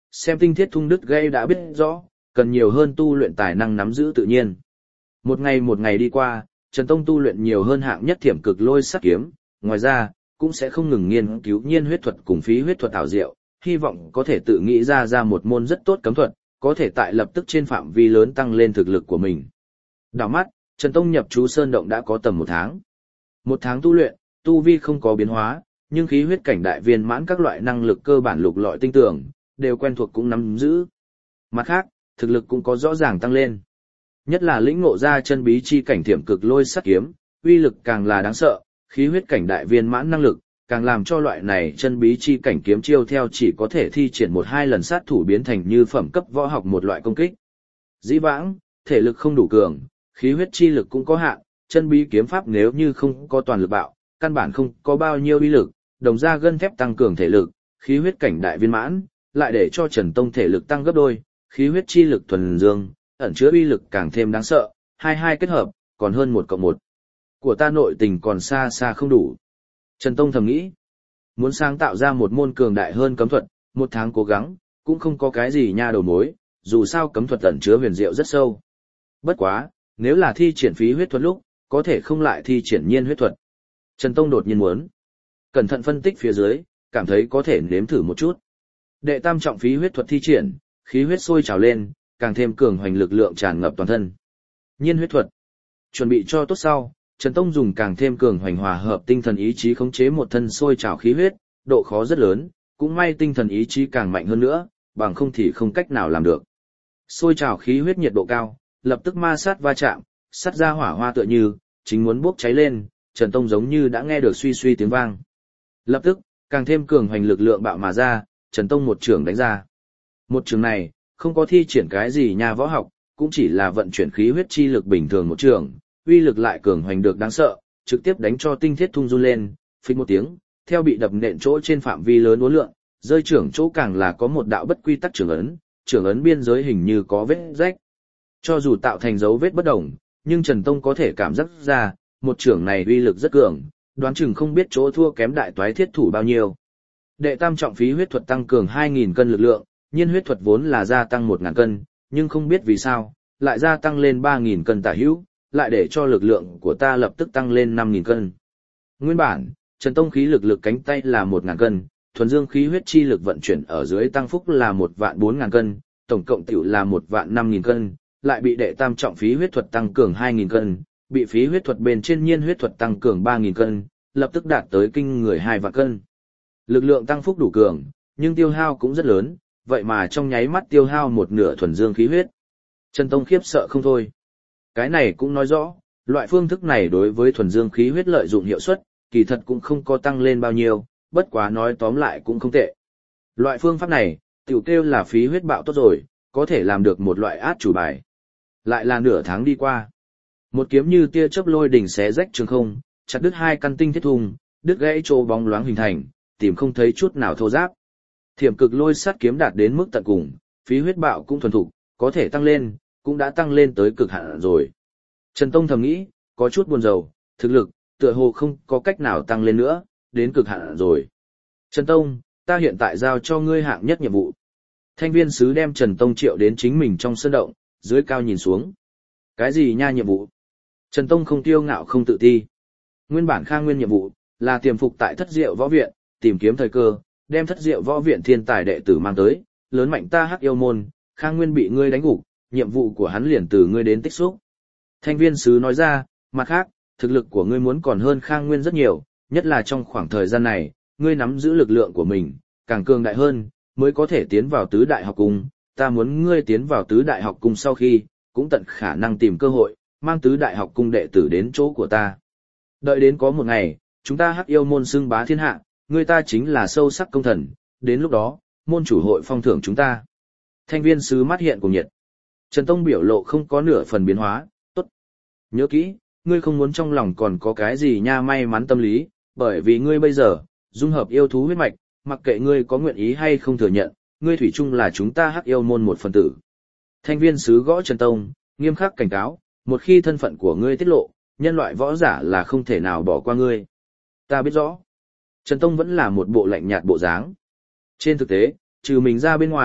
Xem tinh thiết thung đứt gãy đã biết rõ, cần nhiều hơn tu luyện tài năng nắm giữ tự nhiên. Một ngày đi qua, Trần Tông tu luyện nhiều hơn hạng nhất thiểm cực lôi sắt kiếm, ngoài ra, cũng sẽ không ngừng nghiên cứu nhiên huyết thuật cùng phí huyết thuật ảo diệu, hy vọng có thể tự nghĩ ra một môn rất tốt cấm thuật, có thể tại lập tức trên phạm vi lớn tăng lên thực lực của mình. Đảo mắt, Trần Tông nhập chú Sơn Động đã có tầm 1 tháng. 1 tháng tu luyện, tu vi không có biến hóa, nhưng khí huyết cảnh đại viên mãn các loại năng lực cơ bản lục lọi tinh tưởng, đều quen thuộc cũng nắm giữ. Mặt khác, thực lực cũng có rõ ràng tăng lên. Nhất là lĩnh ngộ ra chân bí chi cảnh thiểm cực lôi sắt kiếm, uy lực càng là đáng sợ, khí huyết cảnh đại viên mãn năng lực, càng làm cho loại này chân bí chi cảnh kiếm chiêu theo chỉ có thể thi triển 1-2 lần sát thủ biến thành như phẩm cấp võ học một loại công kích. Dĩ vãng, thể lực không đủ cường, khí huyết chi lực cũng có hạn, chân bí kiếm pháp nếu như không có toàn lực bạo, căn bản không có bao nhiêu uy lực, đồng ra gân thép tăng cường thể lực, khí huyết cảnh đại viên mãn, lại để cho Trần Tông thể lực tăng gấp đôi, khí huyết chi lực thuần dương, ẩn chứa uy lực càng thêm đáng sợ, hai kết hợp, còn hơn 1+1. Của ta nội tình còn xa xa không đủ. Trần Tông thầm nghĩ, muốn sáng tạo ra một môn cường đại hơn cấm thuật, 1 tháng cố gắng, cũng không có cái gì nha đầu mối, dù sao cấm thuật ẩn chứa huyền diệu rất sâu. Bất quá, nếu là thi triển phí huyết thuật lúc, có thể không lại thi triển nhiên huyết thuật. Trần Tông đột nhiên muốn cẩn thận phân tích phía dưới, cảm thấy có thể nếm thử một chút. Đệ tam trọng phí huyết thuật thi triển, khí huyết sôi trào lên, càng thêm cường hoành lực lượng tràn ngập toàn thân. Nhiên huyết thuật. Chuẩn bị cho tốt sau, Trần Tông dùng càng thêm cường hoành hòa hợp tinh thần ý chí khống chế một thân sôi trào khí huyết, độ khó rất lớn, cũng may tinh thần ý chí càng mạnh hơn nữa, bằng không thì không cách nào làm được. Sôi trào khí huyết nhiệt độ cao, lập tức ma sát va chạm, sắt ra hỏa hoa tựa như chính muốn bốc cháy lên, Trần Tông giống như đã nghe được suy suy tiếng vang. Lập tức, càng thêm cường hoành lực lượng bạo mà ra, Trần Tông một trường đánh ra. Một trường này, không có thi triển cái gì nha võ học, cũng chỉ là vận chuyển khí huyết chi lực bình thường một trường, uy lực lại cường hoành được đáng sợ, trực tiếp đánh cho tinh thiết thung run lên, phịch một tiếng, theo bị đập nện chỗ trên phạm vi lớn uốn lượn, rơi trưởng chỗ càng là có một đạo bất quy tắc trưởng ấn biên giới hình như có vết rách. Cho dù tạo thành dấu vết bất đồng, nhưng Trần Tông có thể cảm giác ra, một trưởng này uy lực rất cường, đoán chừng không biết chỗ thua kém đại toái thiết thủ bao nhiêu. Đệ tam trọng phí huyết thuật tăng cường 2.000 cân lực lượng, nhiên huyết thuật vốn là gia tăng 1.000 cân, nhưng không biết vì sao, lại gia tăng lên 3.000 cân tả hữu, lại để cho lực lượng của ta lập tức tăng lên 5.000 cân. Nguyên bản, Trần Tông khí lực cánh tay là 1.000 cân, thuần dương khí huyết chi lực vận chuyển ở dưới tăng phúc là 1.400.000 cân, tổng cộng tiểu là 1.500.000 cân, lại bị đệ tam trọng phí huyết thuật tăng cường 2.000 cân, bị phí huyết thuật bên trên nhiên huyết thuật tăng cường 3.000 cân, lập tức đạt tới kinh người 2 vạn cân. Lực lượng tăng phúc đủ cường, nhưng tiêu hao cũng rất lớn, vậy mà trong nháy mắt tiêu hao một nửa thuần dương khí huyết. Trần Tông khiếp sợ không thôi. Cái này cũng nói rõ, loại phương thức này đối với thuần dương khí huyết lợi dụng hiệu suất, kỳ thật cũng không có tăng lên bao nhiêu, bất quá nói tóm lại cũng không tệ. Loại phương pháp này, tiểu kêu là phí huyết bạo tốt rồi, có thể làm được một loại át chủ bài. Lại là nửa tháng đi qua. Một kiếm như tia chớp lôi đỉnh xé rách trường không, chặt đứt 2 căn tinh thiết thùng, đứt gãy chỗ bóng loáng hình thành, tìm không thấy chút nào thô ráp. Thiểm cực lôi sắt kiếm đạt đến mức tận cùng, phí huyết bạo cũng thuần thục, có thể tăng lên, cũng đã tăng lên tới cực hạn rồi. Trần Tông thầm nghĩ, có chút buồn rầu, thực lực, tựa hồ không có cách nào tăng lên nữa, đến cực hạn rồi. Trần Tông, ta hiện tại giao cho ngươi hạng nhất nhiệm vụ. Thanh viên sứ đem Trần Tông triệu đến chính mình trong sân động, dưới cao nhìn xuống. Cái gì nha nhiệm vụ? Trần Tông không kiêu ngạo không tự ti. Nguyên bản Khang Nguyên nhiệm vụ, là tiềm phục tại Thất Diệu Võ Viện, tìm kiếm thời cơ, đem Thất Diệu Võ Viện thiên tài đệ tử mang tới, lớn mạnh ta Hắc Yêu môn, Khang Nguyên bị ngươi đánh gục, nhiệm vụ của hắn liền từ ngươi đến tích xúc. Thanh viên sứ nói ra, mặt khác, thực lực của ngươi muốn còn hơn Khang Nguyên rất nhiều, nhất là trong khoảng thời gian này, ngươi nắm giữ lực lượng của mình, càng cường đại hơn, mới có thể tiến vào tứ đại học cung. Ta muốn ngươi tiến vào tứ đại học cung sau khi, cũng tận khả năng tìm cơ hội, mang tứ đại học cung đệ tử đến chỗ của ta. Đợi đến có một ngày, chúng ta Hắc Yêu môn xưng bá thiên hạ, ngươi ta chính là sâu sắc công thần, đến lúc đó, môn chủ hội phong thưởng chúng ta. Thanh viên sứ mắt hiện cùng nhiệt. Trần Tông biểu lộ không có nửa phần biến hóa, tốt. Nhớ kỹ, ngươi không muốn trong lòng còn có cái gì nha may mắn tâm lý, bởi vì ngươi bây giờ, dung hợp yêu thú huyết mạch, mặc kệ ngươi có nguyện ý hay không thừa nhận, ngươi thủy chung là chúng ta Hắc Yêu môn một phần tử. Thanh viên sứ gõ Trần Tông, nghiêm khắc cảnh cáo, một khi thân phận của ngươi tiết lộ, nhân loại võ giả là không thể nào bỏ qua ngươi. Ta biết rõ. Trần Tông vẫn là một bộ lạnh nhạt bộ dáng. Trên thực tế, trừ mình ra bên ngoài,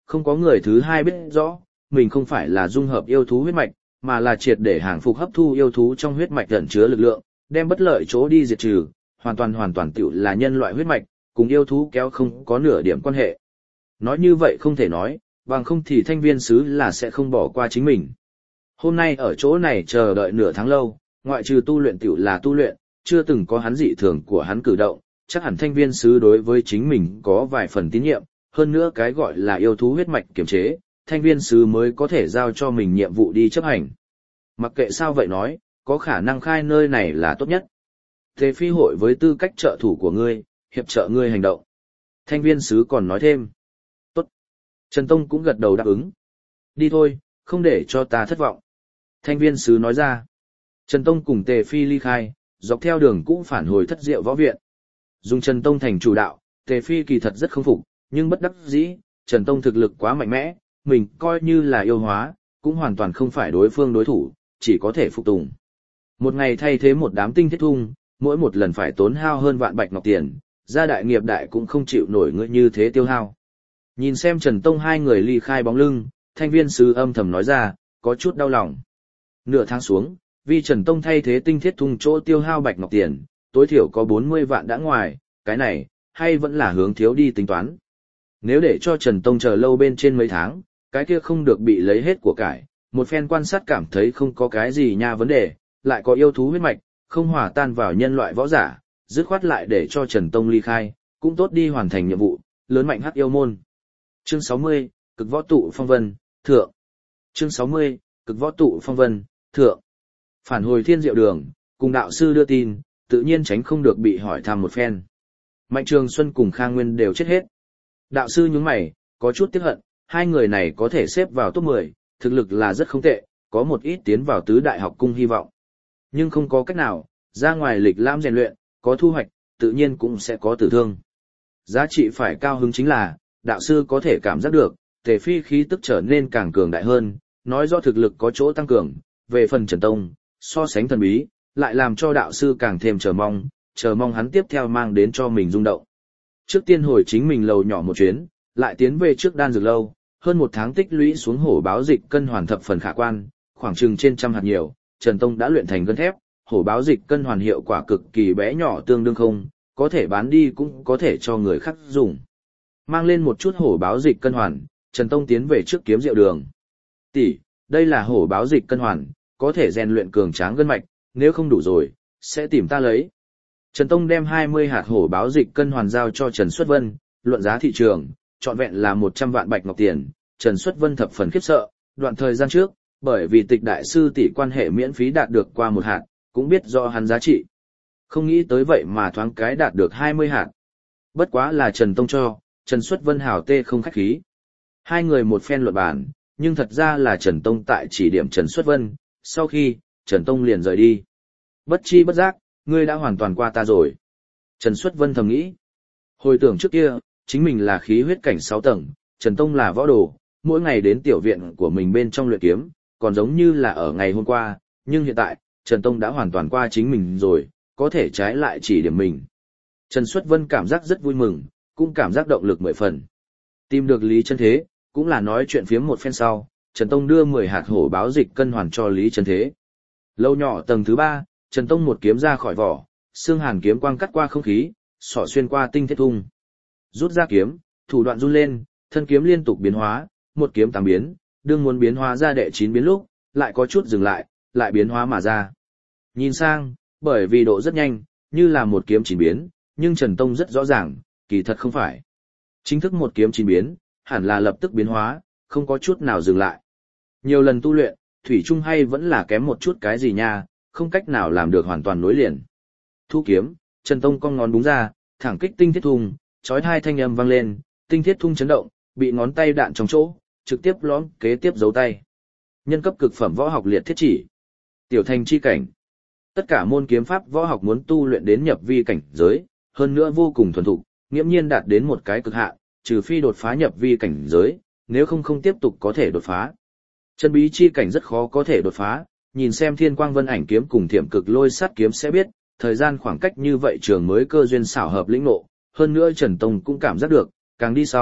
không có người thứ hai biết rõ, mình không phải là dung hợp yêu thú huyết mạch, mà là triệt để hàng phục hấp thu yêu thú trong huyết mạch ẩn chứa lực lượng, đem bất lợi chỗ đi diệt trừ, hoàn toàn tựu là nhân loại huyết mạch, cùng yêu thú kéo không có nửa điểm quan hệ. Nói như vậy không thể nói, bằng không thì thanh viên sứ là sẽ không bỏ qua chính mình. Hôm nay ở chỗ này chờ đợi nửa tháng lâu, ngoại trừ tu luyện tiểu là tu luyện, chưa từng có hắn dị thường của hắn cử động, chắc hẳn thanh viên sứ đối với chính mình có vài phần tín nhiệm, hơn nữa cái gọi là yêu thú huyết mạch kiểm chế, thanh viên sứ mới có thể giao cho mình nhiệm vụ đi chấp hành. Mặc kệ sao vậy nói, có khả năng khai nơi này là tốt nhất. Thế phi hội với tư cách trợ thủ của ngươi, hiệp trợ ngươi hành động. Thanh viên sứ còn nói thêm. Tốt. Trần Tông cũng gật đầu đáp ứng. Đi thôi, không để cho ta thất vọng. Thanh viên sứ nói ra. Trần Tông cùng Tề Phi ly khai, dọc theo đường cũ phản hồi Thất Diệu Võ Viện. Dùng Trần Tông thành chủ đạo, Tề Phi kỳ thật rất không phục, nhưng bất đắc dĩ, Trần Tông thực lực quá mạnh mẽ, mình coi như là yêu hóa, cũng hoàn toàn không phải đối phương đối thủ, chỉ có thể phục tùng. Một ngày thay thế một đám tinh thiết thung, mỗi một lần phải tốn hao hơn vạn bạch ngọc tiền, gia đại nghiệp đại cũng không chịu nổi ngươi như thế tiêu hao. Nhìn xem Trần Tông hai người ly khai bóng lưng, thanh viên sứ âm thầm nói ra, có chút đau lòng. Nửa tháng xuống, vì Trần Tông thay thế tinh thiết thung chỗ tiêu hao bạch ngọc tiền, tối thiểu có 40 vạn đã ngoài, cái này, hay vẫn là hướng thiếu đi tính toán. Nếu để cho Trần Tông chờ lâu bên trên mấy tháng, cái kia không được bị lấy hết của cải, một phen quan sát cảm thấy không có cái gì nha vấn đề, lại có yêu thú huyết mạch, không hòa tan vào nhân loại võ giả, dứt khoát lại để cho Trần Tông ly khai, cũng tốt đi hoàn thành nhiệm vụ, lớn mạnh hắc yêu môn. Chương 60, cực võ tụ phong vân, thượng. Chương 60, cực võ tụ phong vân, thượng. Phản hồi Thiên Diệu Đường, cùng đạo sư đưa tin, tự nhiên tránh không được bị hỏi thăm một phen. Mạnh Trường Xuân cùng Khang Nguyên đều chết hết. Đạo sư nhướng mày, có chút tiếc hận, hai người này có thể xếp vào top 10, thực lực là rất không tệ, có một ít tiến vào tứ đại học cung hy vọng. Nhưng không có cách nào, ra ngoài lịch lãm rèn luyện, có thu hoạch, tự nhiên cũng sẽ có tử thương. Giá trị phải cao hứng chính là, đạo sư có thể cảm giác được, Tề Phi khí tức trở nên càng cường đại hơn, nói rõ thực lực có chỗ tăng cường, về phần Trần Tông, so sánh thần bí, lại làm cho đạo sư càng thêm chờ mong hắn tiếp theo mang đến cho mình rung động. Trước tiên hồi chính mình lầu nhỏ một chuyến, lại tiến về trước đan dược lâu, hơn một tháng tích lũy xuống hổ báo dịch cân hoàn thập phần khả quan, khoảng chừng trên trăm hạt nhiều, Trần Tông đã luyện thành gân thép, hổ báo dịch cân hoàn hiệu quả cực kỳ bé nhỏ tương đương không, có thể bán đi cũng có thể cho người khác dùng. Mang lên một chút hổ báo dịch cân hoàn, Trần Tông tiến về trước Kiếm Diệu Đường. Tỷ, đây là hổ báo dịch cân hoàn, có thể rèn luyện cường tráng gân mạch, nếu không đủ rồi, sẽ tìm ta lấy. Trần Tông đem 20 hạt hổ báo dịch cân hoàn giao cho Trần Xuất Vân, luận giá thị trường, trọn vẹn là 100 vạn bạch ngọc tiền. Trần Xuất Vân thập phần khiếp sợ, đoạn thời gian trước, bởi vì Tịch đại sư tỷ quan hệ miễn phí đạt được qua một hạt, cũng biết do hắn giá trị. Không nghĩ tới vậy mà thoáng cái đạt được 20 hạt. Bất quá là Trần Tông cho, Trần Xuất Vân hào tê không khách khí. Hai người một phen luận bàn, nhưng thật ra là Trần Tông tại chỉ điểm Trần Xuất Vân, sau khi, Trần Tông liền rời đi. Bất chi bất giác, ngươi đã hoàn toàn qua ta rồi. Trần Xuất Vân thầm nghĩ. Hồi tưởng trước kia, chính mình là khí huyết cảnh 6 tầng, Trần Tông là võ đồ, mỗi ngày đến tiểu viện của mình bên trong luyện kiếm, còn giống như là ở ngày hôm qua, nhưng hiện tại, Trần Tông đã hoàn toàn qua chính mình rồi, có thể trái lại chỉ điểm mình. Trần Xuất Vân cảm giác rất vui mừng, cũng cảm giác động lực 10 phần. Tìm được Lý Chân Thế, cũng là nói chuyện phiếm một phen sau, Trần Tông đưa 10 hạt hổ báo dịch cân hoàn cho Lý Chân Thế. Lâu nhỏ tầng thứ 3, Trần Tông một kiếm ra khỏi vỏ, xương hàn kiếm quang cắt qua không khí, xỏ xuyên qua tinh thiết thung. Rút ra kiếm, thủ đoạn run lên, thân kiếm liên tục biến hóa, một kiếm 8 biến, đương muốn biến hóa ra đệ 9 biến lúc, lại có chút dừng lại biến hóa mà ra. Nhìn sang, bởi vì độ rất nhanh, như là một kiếm 9 biến, nhưng Trần Tông rất rõ ràng, kỳ thật không phải. Chính thức một kiếm 9 biến, hẳn là lập tức biến hóa, không có chút nào dừng lại. Nhiều lần tu luyện, thủy chung hay vẫn là kém một chút cái gì nha, không cách nào làm được hoàn toàn nối liền. Thu kiếm, Trần Tông cong ngón đúng ra, thẳng kích tinh thiết thung, chói tai thanh âm vang lên, tinh thiết thung chấn động, bị ngón tay đạn trong chỗ, trực tiếp lõm kế tiếp giấu tay. Nhân cấp cực phẩm võ học liệt thiết chỉ. Tiểu thành chi cảnh. Tất cả môn kiếm pháp võ học muốn tu luyện đến nhập vi cảnh giới, hơn nữa vô cùng thuần thục, nghiễm nhiên đạt đến một cái cực hạn, trừ phi đột phá nhập vi cảnh giới, nếu không tiếp tục có thể đột phá. Chân bí chi cảnh rất khó có thể đột phá, nhìn xem Thiên Quang Vân Ảnh kiếm cùng Thiểm Cực Lôi Sát kiếm sẽ biết, thời gian khoảng cách như vậy trường mới cơ duyên xảo hợp lĩnh ngộ, hơn nữa Trần Tông cũng cảm giác được, càng đi sau,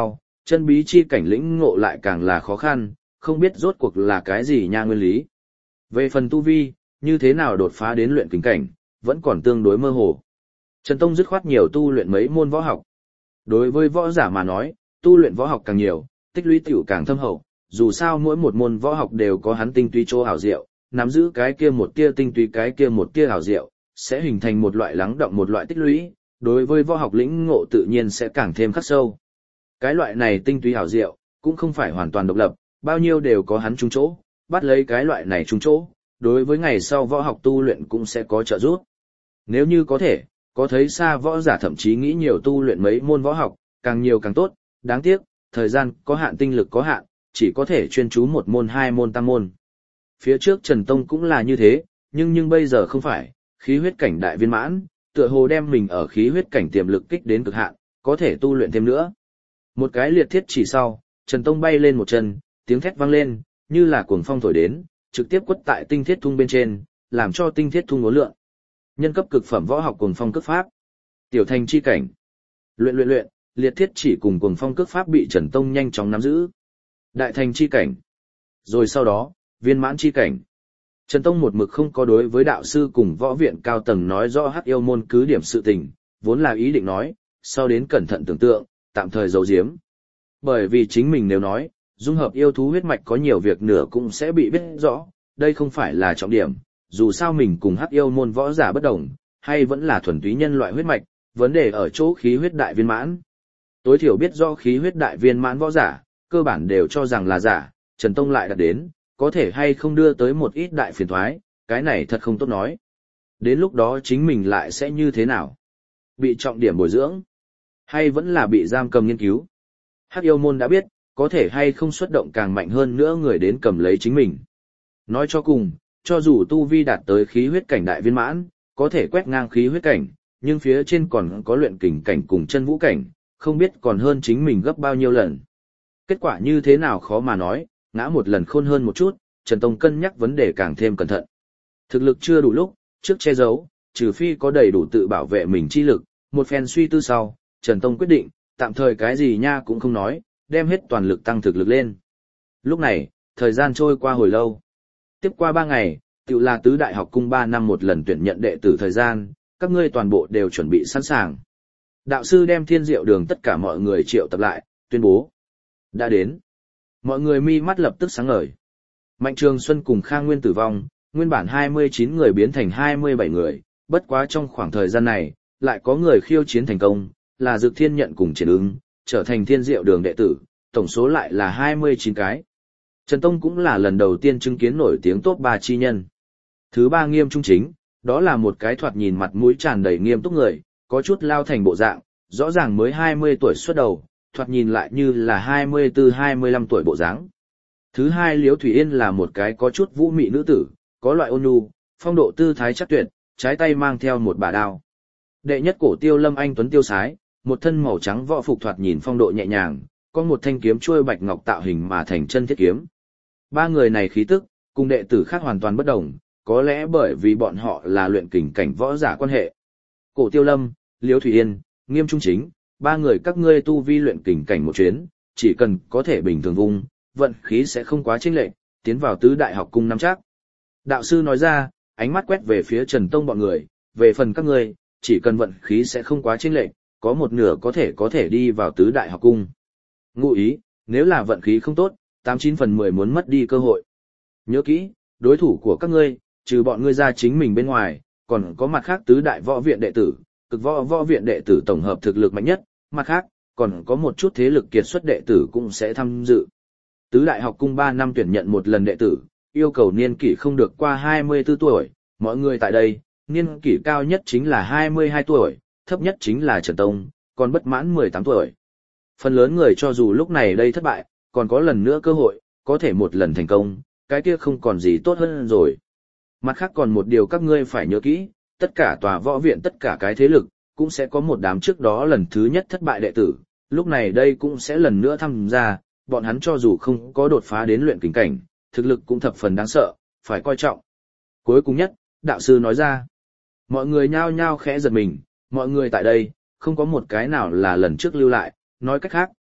chân bí chi cảnh lĩnh ngộ lại càng là khó khăn, không biết rốt cuộc là cái gì nha nguyên lý. Về phần tu vi, như thế nào đột phá đến luyện kình cảnh, vẫn còn tương đối mơ hồ. Trần Tông dứt khoát nhiều tu luyện mấy môn võ học. Đối với võ giả mà nói, tu luyện võ học càng nhiều, tích lũy tiểu càng thâm hậu, dù sao mỗi một môn võ học đều có hắn tinh túy chỗ hảo diệu, nắm giữ cái kia một tia tinh túy cái kia một tia hảo diệu, sẽ hình thành một loại lắng động một loại tích lũy, đối với võ học lĩnh ngộ tự nhiên sẽ càng thêm khắc sâu. Cái loại này tinh túy hảo diệu, cũng không phải hoàn toàn độc lập, bao nhiêu đều có hắn trúng chỗ, bắt lấy cái loại này trúng chỗ, đối với ngày sau võ học tu luyện cũng sẽ có trợ giúp. Nếu như có thể, có thấy xa võ giả thậm chí nghĩ nhiều tu luyện mấy môn võ học, càng nhiều càng tốt, đáng tiếc, thời gian có hạn tinh lực có hạn, chỉ có thể chuyên chú một môn hai môn tam môn. Phía trước Trần Tông cũng là như thế, nhưng bây giờ không phải, khí huyết cảnh đại viên mãn, tựa hồ đem mình ở khí huyết cảnh tiềm lực kích đến cực hạn, có thể tu luyện thêm nữa. Một cái liệt thiết chỉ sau, Trần Tông bay lên một chân, tiếng thét vang lên, như là cuồng phong thổi đến, trực tiếp quất tại tinh thiết thung bên trên, làm cho tinh thiết thung uốn lượn. Nhân cấp cực phẩm võ học cuồng phong cước pháp. Tiểu thành chi cảnh. Luyện, liệt thiết chỉ cùng cuồng phong cước pháp bị Trần Tông nhanh chóng nắm giữ. Đại thành chi cảnh. Rồi sau đó, viên mãn chi cảnh. Trần Tông một mực không có đối với đạo sư cùng võ viện cao tầng nói rõ Hắc Yêu môn cứ điểm sự tình, vốn là ý định nói, sau đến cẩn thận tưởng tượng, tạm thời giấu giếm. Bởi vì chính mình nếu nói, dung hợp yêu thú huyết mạch có nhiều việc nửa cũng sẽ bị biết rõ, đây không phải là trọng điểm, dù sao mình cùng Hắc Yêu môn võ giả bất đồng, hay vẫn là thuần túy nhân loại huyết mạch, vấn đề ở chỗ khí huyết đại viên mãn. Tối thiểu biết rõ khí huyết đại viên mãn võ giả, cơ bản đều cho rằng là giả, Trần Tông lại đặt đến, có thể hay không đưa tới một ít đại phiền thoái, cái này thật không tốt nói. Đến lúc đó chính mình lại sẽ như thế nào? Bị trọng điểm bồi dưỡng? Hay vẫn là bị giam cầm nghiên cứu? Hắc Yêu môn đã biết, có thể hay không xuất động càng mạnh hơn nữa người đến cầm lấy chính mình. Nói cho cùng, cho dù tu vi đạt tới khí huyết cảnh đại viên mãn, có thể quét ngang khí huyết cảnh, nhưng phía trên còn có luyện kình cảnh cùng chân vũ cảnh, không biết còn hơn chính mình gấp bao nhiêu lần. Kết quả như thế nào khó mà nói, ngã một lần khôn hơn một chút, Trần Tông cân nhắc vấn đề càng thêm cẩn thận. Thực lực chưa đủ lúc, trước che giấu, trừ phi có đầy đủ tự bảo vệ mình chi lực, một phen suy tư sau, Trần Tông quyết định, tạm thời cái gì nha cũng không nói, đem hết toàn lực tăng thực lực lên. Lúc này, thời gian trôi qua hồi lâu. Tiếp qua 3 ngày, tự là tứ đại học cung 3 năm một lần tuyển nhận đệ tử thời gian, các ngươi toàn bộ đều chuẩn bị sẵn sàng. Đạo sư đem Thiên Diệu Đường tất cả mọi người triệu tập lại, tuyên bố. Đã đến. Mọi người mi mắt lập tức sáng ngời. Mạnh Trường Xuân cùng Khang Nguyên tử vong, nguyên bản 29 người biến thành 27 người, bất quá trong khoảng thời gian này, lại có người khiêu chiến thành công, là Dực Thiên Nhận cùng Triển Ứng, trở thành Thiên Diệu Đường đệ tử, tổng số lại là 29 cái. Trần Tông cũng là lần đầu tiên chứng kiến nổi tiếng top 3 chi nhân. Thứ ba Nghiêm Trung Chính, đó là một cái thoạt nhìn mặt mũi tràn đầy nghiêm túc người, có chút lao thành bộ dạng, rõ ràng mới 20 tuổi xuất đầu, thoạt nhìn lại như là 24-25 tuổi bộ dáng. Thứ hai Liễu Thủy Yên là một cái có chút vũ mị nữ tử, có loại ôn nhu, phong độ tư thái chắc tuyệt, trái tay mang theo một bà đao. Đệ nhất Cổ Tiêu Lâm anh tuấn tiêu sái, một thân màu trắng võ phục thoạt nhìn phong độ nhẹ nhàng, có một thanh kiếm chuôi bạch ngọc tạo hình mà thành chân thiết kiếm. Ba người này khí tức, cùng đệ tử khác hoàn toàn bất đồng, có lẽ bởi vì bọn họ là luyện kình cảnh võ giả quan hệ. Cổ Tiêu Lâm, Liễu Thủy Yên, Nghiêm Trung Chính, ba người các ngươi tu vi luyện kình cảnh một chuyến, chỉ cần có thể bình thường vung, vận khí sẽ không quá chênh lệch, tiến vào tứ đại học cung nắm chắc. Đạo sư nói ra, ánh mắt quét về phía Trần Tông bọn người, về phần các ngươi, chỉ cần vận khí sẽ không quá chênh lệch, có một nửa có thể đi vào tứ đại học cung. Ngụ ý, nếu là vận khí không tốt, 89 phần 10 muốn mất đi cơ hội. Nhớ kỹ, đối thủ của các ngươi, trừ bọn ngươi ra chính mình bên ngoài, còn có mặt khác tứ đại võ viện đệ tử, cực võ viện đệ tử tổng hợp thực lực mạnh nhất, mặt khác, còn có một chút thế lực kiệt xuất đệ tử cũng sẽ tham dự. Tứ đại học cung 3 năm tuyển nhận một lần đệ tử, yêu cầu niên kỷ không được qua 24 tuổi, mọi người tại đây, niên kỷ cao nhất chính là 22 tuổi, thấp nhất chính là Trần Tông, còn bất mãn 18 tuổi. Phần lớn người cho dù lúc này đây thất bại, còn có lần nữa cơ hội, có thể một lần thành công, cái kia không còn gì tốt hơn rồi. Mặt khác còn một điều các ngươi phải nhớ kỹ, tất cả tòa võ viện tất cả cái thế lực, cũng sẽ có một đám trước đó lần thứ nhất thất bại đệ tử, lúc này đây cũng sẽ lần nữa tham gia, bọn hắn cho dù không có đột phá đến luyện kình cảnh, thực lực cũng thập phần đáng sợ, phải coi trọng. Cuối cùng nhất, đạo sư nói ra, mọi người nhao nhao khẽ giật mình, mọi người tại đây, không có một cái nào là lần trước lưu lại, nói cách khác,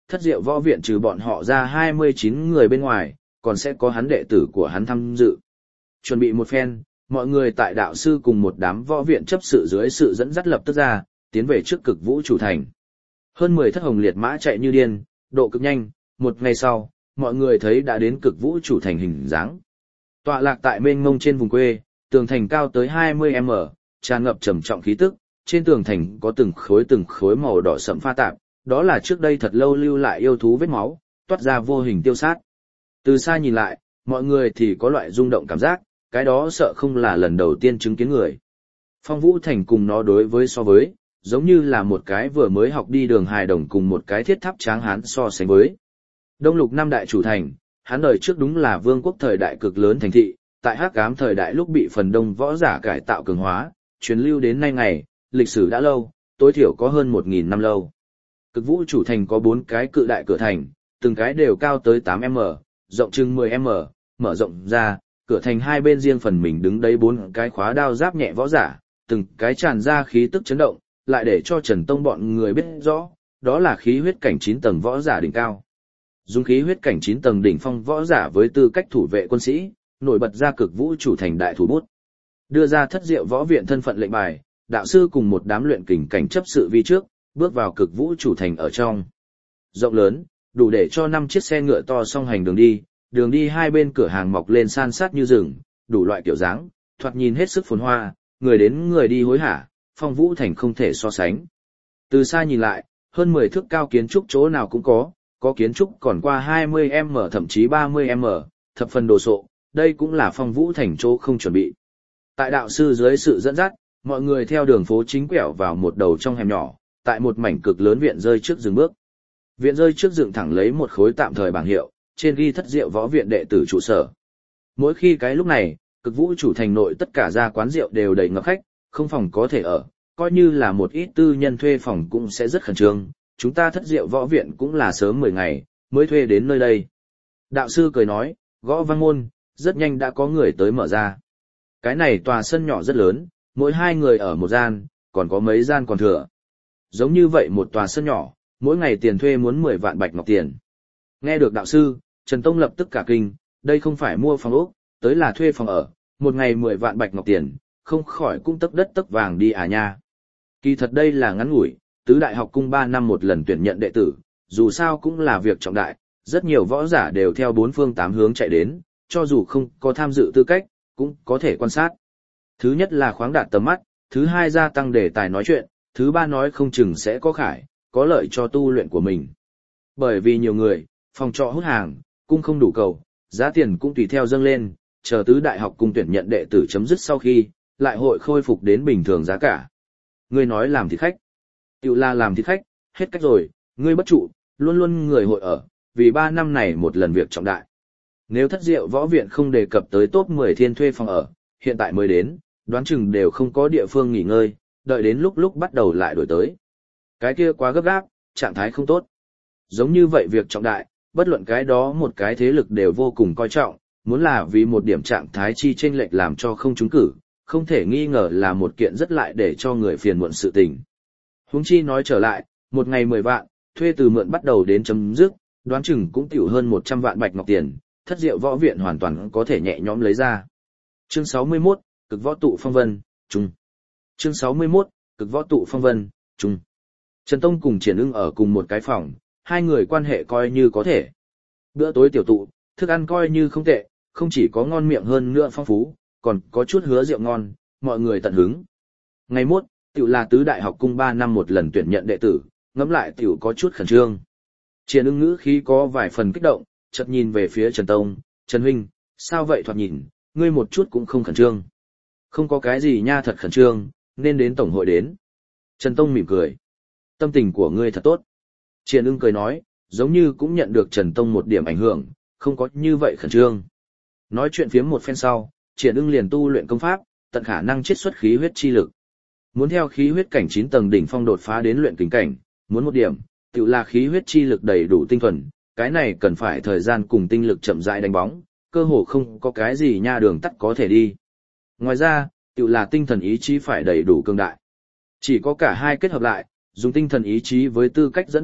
thất diệu võ viện trừ bọn họ ra 29 người bên ngoài, còn sẽ có hắn đệ tử của hắn tham dự. Chuẩn bị một phen, mọi người tại đạo sư cùng một đám võ viện chấp sự dưới sự dẫn dắt lập tức ra, tiến về trước Cực Vũ chủ thành. Hơn 10 thất hồng liệt mã chạy như điên, độ cực nhanh, một ngày sau, mọi người thấy đã đến Cực Vũ chủ thành hình dáng. Tọa lạc tại mênh mông trên vùng quê, tường thành cao tới 20m, tràn ngập trầm trọng khí tức, trên tường thành có từng khối màu đỏ sẫm pha tạp, đó là trước đây thật lâu lưu lại yêu thú vết máu, toát ra vô hình tiêu sát. Từ xa nhìn lại, mọi người thì có loại rung động cảm giác, cái đó sợ không là lần đầu tiên chứng kiến người. Phong Vũ Thành cùng nó đối với so với, giống như là một cái vừa mới học đi đường hài đồng cùng một cái thiết tháp tráng hán so sánh với. Đông Lục năm đại chủ thành, hắn đời trước đúng là vương quốc thời đại cực lớn thành thị, tại Hắc Ám thời đại lúc bị phần đông võ giả cải tạo cường hóa, truyền lưu đến nay ngày, lịch sử đã lâu, tối thiểu có hơn 1000 năm lâu. Cực Vũ chủ thành có 4 cái cự đại cửa thành, từng cái đều cao tới 8m, rộng chừng 10m, mở rộng ra, cửa thành hai bên riêng phần mình đứng đấy 4 cái khóa đao giáp nhẹ võ giả, từng cái tràn ra khí tức chấn động, lại để cho Trần Tông bọn người biết rõ, đó là khí huyết cảnh 9 tầng võ giả đỉnh cao. Dùng khí huyết cảnh 9 tầng đỉnh phong võ giả với tư cách thủ vệ quân sĩ, nổi bật ra Cực Vũ chủ thành đại thủ bút. Đưa ra thất diệu võ viện thân phận lệnh bài, đạo sư cùng một đám luyện kình cảnh chấp sự vi trước, bước vào Cực Vũ chủ thành ở trong. Rộng lớn, đủ để cho 5 chiếc xe ngựa to song hành đường đi hai bên cửa hàng mọc lên san sát như rừng, đủ loại kiểu dáng, thoạt nhìn hết sức phồn hoa, người đến người đi hối hả, Phong Vũ thành không thể so sánh. Từ xa nhìn lại, hơn 10 thước cao kiến trúc chỗ nào cũng có kiến trúc còn qua 20m thậm chí 30m, thập phần đồ sộ, đây cũng là Phong Vũ thành chỗ không chuẩn bị. Tại đạo sư dưới sự dẫn dắt, mọi người theo đường phố chính quẹo vào một đầu trong hẻm nhỏ, tại một mảnh cực lớn viện rơi trước dừng bước. Viện rơi trước dựng thẳng lấy một khối tạm thời bảng hiệu, trên ghi thất diệu võ viện đệ tử trụ sở. Mỗi khi cái lúc này, Cực Vũ chủ thành nội tất cả gia quán rượu đều đầy ngập khách, không phòng có thể ở, coi như là một ít tư nhân thuê phòng cũng sẽ rất khẩn trương. Chúng ta thất diệu võ viện cũng là sớm 10 ngày, mới thuê đến nơi đây. Đạo sư cười nói, gõ vang môn, rất nhanh đã có người tới mở ra. Cái này tòa sân nhỏ rất lớn, mỗi 2 người ở một gian, còn có mấy gian còn thừa. Giống như vậy một tòa sân nhỏ, mỗi ngày tiền thuê muốn 10 vạn bạch ngọc tiền. Nghe được đạo sư, Trần Tông lập tức cả kinh, đây không phải mua phòng ốc, tới là thuê phòng ở, một ngày 10 vạn bạch ngọc tiền, không khỏi cũng tấc đất tấc vàng đi à nha. Kỳ thật đây là ngắn ngủi, tứ đại học cung 3 năm một lần tuyển nhận đệ tử, dù sao cũng là việc trọng đại, rất nhiều võ giả đều theo 4 phương 8 hướng chạy đến, cho dù không có tham dự tư cách, cũng có thể quan sát. Thứ nhất là khoáng đạt tầm mắt, thứ hai gia tăng đề tài nói chuyện, thứ ba nói không chừng sẽ có có lợi cho tu luyện của mình. Bởi vì nhiều người, phòng trọ hút hàng, cung không đủ cầu, giá tiền cũng tùy theo dâng lên, chờ tứ đại học cung tuyển nhận đệ tử chấm dứt sau khi, lại hội khôi phục đến bình thường giá cả. Ngươi nói làm thịt khách. Tiểu là làm thịt khách, hết cách rồi, ngươi bất trụ, luôn luôn người hội ở, vì 3 năm này một lần việc trọng đại. Nếu thất diệu võ viện không đề cập tới top 10 thiên thuê phòng ở, hiện tại mới đến, đoán chừng đều không có địa phương nghỉ ngơi, đợi đến lúc bắt đầu lại đổi tới. Cái kia quá gấp gáp, trạng thái không tốt. Giống như vậy việc trọng đại, bất luận cái đó một cái thế lực đều vô cùng coi trọng, muốn là vì một điểm trạng thái chi chênh lệch làm cho không trúng cử, không thể nghi ngờ là một kiện rất lại để cho người phiền muộn sự tình. Huống chi nói trở lại, một ngày 10 vạn, thuê từ mượn bắt đầu đến chấm dứt, đoán chừng cũng tiểu hơn 100 vạn bạch ngọc tiền, thất diệu võ viện hoàn toàn có thể nhẹ nhõm lấy ra. Chương 61, Cực võ tụ phong vân, trung. Chương 61, Cực võ tụ phong vân, trung. Trần Tông cùng Triển Ưng ở cùng một cái phòng, hai người quan hệ coi như có thể. Bữa tối tiểu tụ, thức ăn coi như không tệ, không chỉ có ngon miệng hơn nữa phong phú, còn có chút hứa rượu ngon, mọi người tận hứng. Ngày mốt, tiểu là tứ đại học cung 3 năm một lần tuyển nhận đệ tử, ngẫm lại tiểu có chút khẩn trương. Triển Ưng ngữ khí có vài phần kích động, chợt nhìn về phía Trần Tông, Trần Huynh, sao vậy thoạt nhìn, ngươi một chút cũng không khẩn trương. Không có cái gì nha thật khẩn trương, nên đến tổng hội đến. Trần Tông mỉm cười. Tâm tình của ngươi thật tốt. Triển Ưng cười nói, giống như cũng nhận được Trần Tông một điểm ảnh hưởng, không có như vậy khẩn trương. Nói chuyện phiếm một phen sau, Triển Ưng liền tu luyện công pháp, tận khả năng chiết xuất khí huyết chi lực. Muốn theo khí huyết cảnh 9 tầng đỉnh phong đột phá đến luyện kình cảnh, muốn một điểm, tự là khí huyết chi lực đầy đủ tinh thuần, cái này cần phải thời gian cùng tinh lực chậm rãi đánh bóng, cơ hồ không có cái gì nha đường tắt có thể đi. Ngoài ra, tự là tinh thần ý chí phải đầy đủ cường đại. Chỉ có cả hai kết hợp lại, dùng tinh thần ý chí với tư cách dẫn đạo,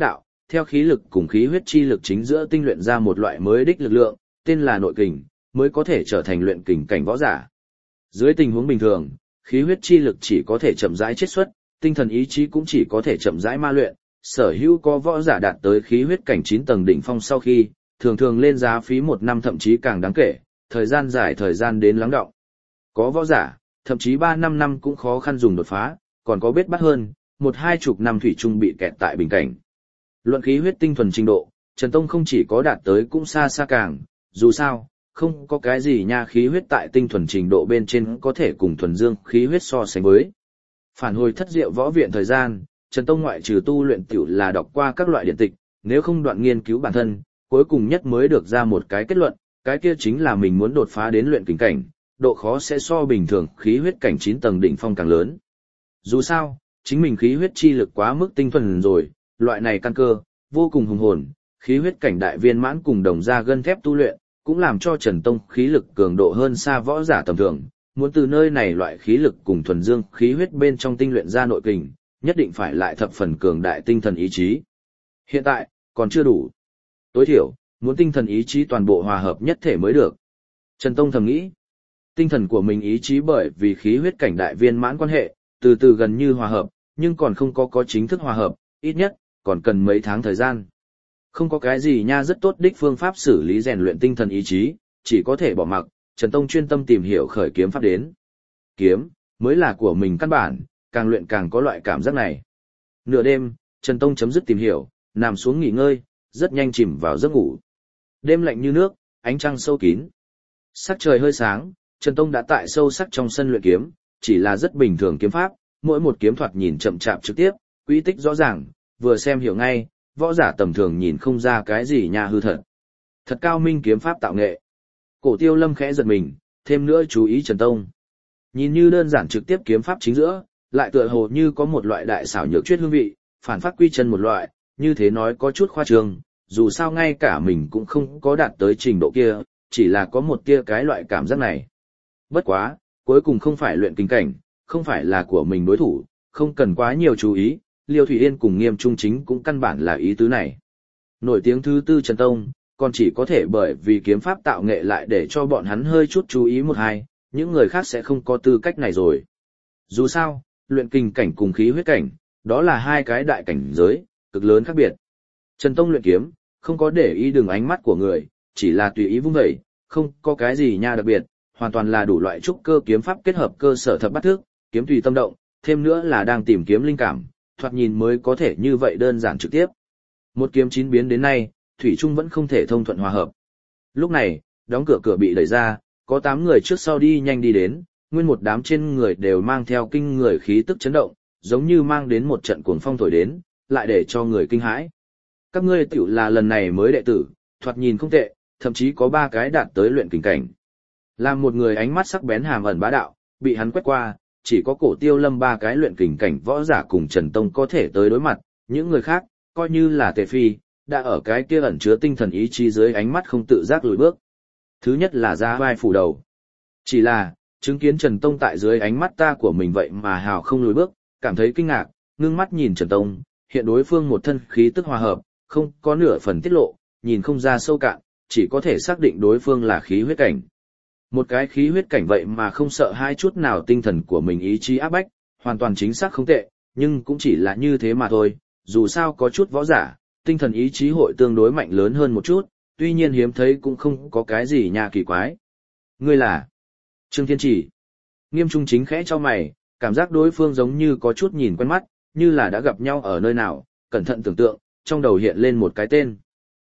theo khí lực cùng khí huyết chi lực chính giữa tinh luyện ra một loại mới đích lực lượng, tên là nội kình, mới có thể trở thành luyện kình cảnh võ giả. Dưới tình huống bình thường, khí huyết chi lực chỉ có thể chậm rãi chiết xuất, tinh thần ý chí cũng chỉ có thể chậm rãi ma luyện. Sở hữu có võ giả đạt tới khí huyết cảnh 9 tầng đỉnh phong sau khi, thường thường lên giá phí 1 năm thậm chí càng đáng kể, thời gian dài thời gian đến lắng đọng. Có võ giả, thậm chí 3-5 năm cũng khó khăn dùng đột phá, còn có bết bắt hơn, 1-20 năm thủy chung bị kẹt tại bình cảnh. Luận khí huyết tinh thuần trình độ, Trần Tông không chỉ có đạt tới cũng xa xa càng, dù sao, không có cái gì nha khí huyết tại tinh thuần trình độ bên trên có thể cùng thuần dương khí huyết so sánh với. Phản hồi thất diệu võ viện thời gian, Trần Tông ngoại trừ tu luyện tiểu là đọc qua các loại điện tịch, nếu không đoạn nghiên cứu bản thân, cuối cùng nhất mới được ra một cái kết luận, cái kia chính là mình muốn đột phá đến luyện kình cảnh, độ khó sẽ so bình thường khí huyết cảnh 9 tầng đỉnh phong càng lớn. Dù sao, chính mình khí huyết chi lực quá mức tinh thuần rồi, loại này căn cơ, vô cùng hùng hồn, khí huyết cảnh đại viên mãn cùng đồng ra gân thép tu luyện, cũng làm cho Trần Tông khí lực cường độ hơn xa võ giả tầm thường, muốn từ nơi này loại khí lực cùng thuần dương khí huyết bên trong tinh luyện ra nội kình, nhất định phải lại thập phần cường đại tinh thần ý chí. Hiện tại, còn chưa đủ. Tối thiểu, muốn tinh thần ý chí toàn bộ hòa hợp nhất thể mới được. Trần Tông thầm nghĩ, tinh thần của mình ý chí bởi vì khí huyết cảnh đại viên mãn quan hệ, từ từ gần như hòa hợp, nhưng còn không có chính thức hòa hợp, ít nhất, còn cần mấy tháng thời gian. Không có cái gì nha rất tốt đích phương pháp xử lý rèn luyện tinh thần ý chí, chỉ có thể bỏ mặc, Trần Tông chuyên tâm tìm hiểu khởi kiếm pháp đến. Kiếm, mới là của mình căn bản, càng luyện càng có loại cảm giác này. Nửa đêm, Trần Tông chấm dứt tìm hiểu, nằm xuống nghỉ ngơi, rất nhanh chìm vào giấc ngủ. Đêm lạnh như nước, ánh trăng sâu kín. Sắc trời hơi sáng, Trần Tông đã tại sâu sắc trong sân luyện kiếm, chỉ là rất bình thường kiếm pháp, mỗi một kiếm thoạt nhìn chậm chạp trực tiếp, quy tích rõ ràng, vừa xem hiểu ngay, võ giả tầm thường nhìn không ra cái gì nha hư thật. Thật cao minh kiếm pháp tạo nghệ. Cổ Tiêu Lâm khẽ giật mình, thêm nữa chú ý Trần Tông. Nhìn như đơn giản trực tiếp kiếm pháp chính giữa, lại tựa hồ như có một loại đại xảo nhược chuyết hương vị, phản phát quy chân một loại, như thế nói có chút khoa trương, dù sao ngay cả mình cũng không có đạt tới trình độ kia, chỉ là có một tia cái loại cảm giác này. Bất quá, cuối cùng không phải luyện kinh cảnh, không phải là của mình đối thủ, không cần quá nhiều chú ý, Liêu Thủy Yên cùng Nghiêm Trung Chính cũng căn bản là ý tứ này. Nổi tiếng thứ tư Trần Tông, còn chỉ có thể bởi vì kiếm pháp tạo nghệ lại để cho bọn hắn hơi chút chú ý một hai, những người khác sẽ không có tư cách này rồi. Dù sao, luyện kinh cảnh cùng khí huyết cảnh, đó là hai cái đại cảnh giới, cực lớn khác biệt. Trần Tông luyện kiếm, không có để ý đường ánh mắt của người, chỉ là tùy ý vung dậy, không có cái gì nha đặc biệt, hoàn toàn là đủ loại trúc cơ kiếm pháp kết hợp cơ sở thập bát thức, kiếm tùy tâm động, thêm nữa là đang tìm kiếm linh cảm, thoạt nhìn mới có thể như vậy đơn giản trực tiếp. Một kiếm chín biến đến nay, thủy trung vẫn không thể thông thuận hòa hợp. Lúc này, đóng cửa bị đẩy ra, có 8 người trước sau đi nhanh đi đến, nguyên một đám trên người đều mang theo kinh người khí tức chấn động, giống như mang đến một trận cuồng phong thổi đến, lại để cho người kinh hãi. Các ngươi tiểu là lần này mới đệ tử, thoạt nhìn không tệ, thậm chí có 3 cái đạt tới luyện kình cảnh. Làm một người ánh mắt sắc bén hàm ẩn bá đạo, bị hắn quét qua, chỉ có Cổ Tiêu Lâm 3 cái luyện kình cảnh võ giả cùng Trần Tông có thể tới đối mặt, những người khác, coi như là Tề Phi, đã ở cái kia ẩn chứa tinh thần ý chí dưới ánh mắt không tự giác lùi bước. Thứ nhất là ra vai phủ đầu. Chỉ là, chứng kiến Trần Tông tại dưới ánh mắt ta của mình vậy mà hào không lùi bước, cảm thấy kinh ngạc, ngưng mắt nhìn Trần Tông, hiện đối phương một thân khí tức hòa hợp, không có nửa phần tiết lộ, nhìn không ra sâu cạn, chỉ có thể xác định đối phương là khí huyết cảnh. Một cái khí huyết cảnh vậy mà không sợ hai chút nào tinh thần của mình ý chí áp bách, hoàn toàn chính xác không tệ, nhưng cũng chỉ là như thế mà thôi, dù sao có chút võ giả, tinh thần ý chí hội tương đối mạnh lớn hơn một chút, tuy nhiên hiếm thấy cũng không có cái gì nhà kỳ quái. Ngươi là Trương Thiên Chỉ. Nghiêm Trung Chính khẽ cho mày, cảm giác đối phương giống như có chút nhìn quen mắt, như là đã gặp nhau ở nơi nào, cẩn thận tưởng tượng, trong đầu hiện lên một cái tên.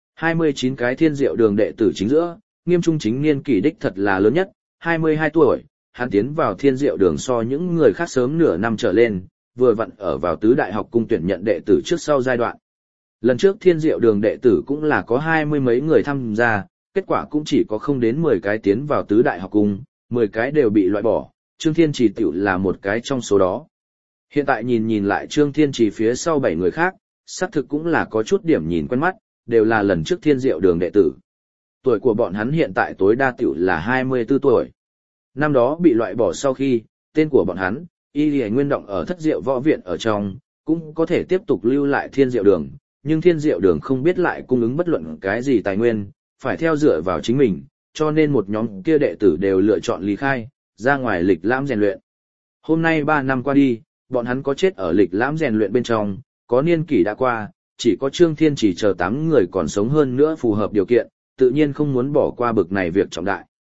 29 cái Thiên Diệu Đường đệ tử chính giữa, Nghiêm Trung Chính niên kỷ đích thật là lớn nhất, 22 tuổi, hắn tiến vào Thiên Diệu Đường so những người khác sớm nửa năm trở lên, vừa vặn ở vào tứ đại học cung tuyển nhận đệ tử trước sau giai đoạn. Lần trước Thiên Diệu Đường đệ tử cũng là có 20 mấy người tham gia, kết quả cũng chỉ có không đến 10 cái tiến vào tứ đại học cung, 10 cái đều bị loại bỏ, Trương Thiên Trì tiểu là một cái trong số đó. Hiện tại nhìn lại Trương Thiên Trì phía sau 7 người khác, xác thực cũng là có chút điểm nhìn quen mắt, đều là lần trước Thiên Diệu Đường đệ tử. Tuổi của bọn hắn hiện tại tối đa tiểu là 24 tuổi. Năm đó bị loại bỏ sau khi, tên của bọn hắn, y lì nguyên động ở Thất Diệu Võ Viện ở trong, cũng có thể tiếp tục lưu lại Thiên Diệu Đường, nhưng Thiên Diệu Đường không biết lại cung ứng bất luận cái gì tài nguyên, phải theo dựa vào chính mình, cho nên một nhóm kia đệ tử đều lựa chọn ly khai, ra ngoài lịch lãm rèn luyện. Hôm nay 3 năm qua đi, bọn hắn có chết ở lịch lãm rèn luyện bên trong, có niên kỷ đã qua, chỉ có Trương Thiên chỉ chờ 8 người còn sống hơn nữa phù hợp điều kiện, tự nhiên không muốn bỏ qua bực này việc trọng đại.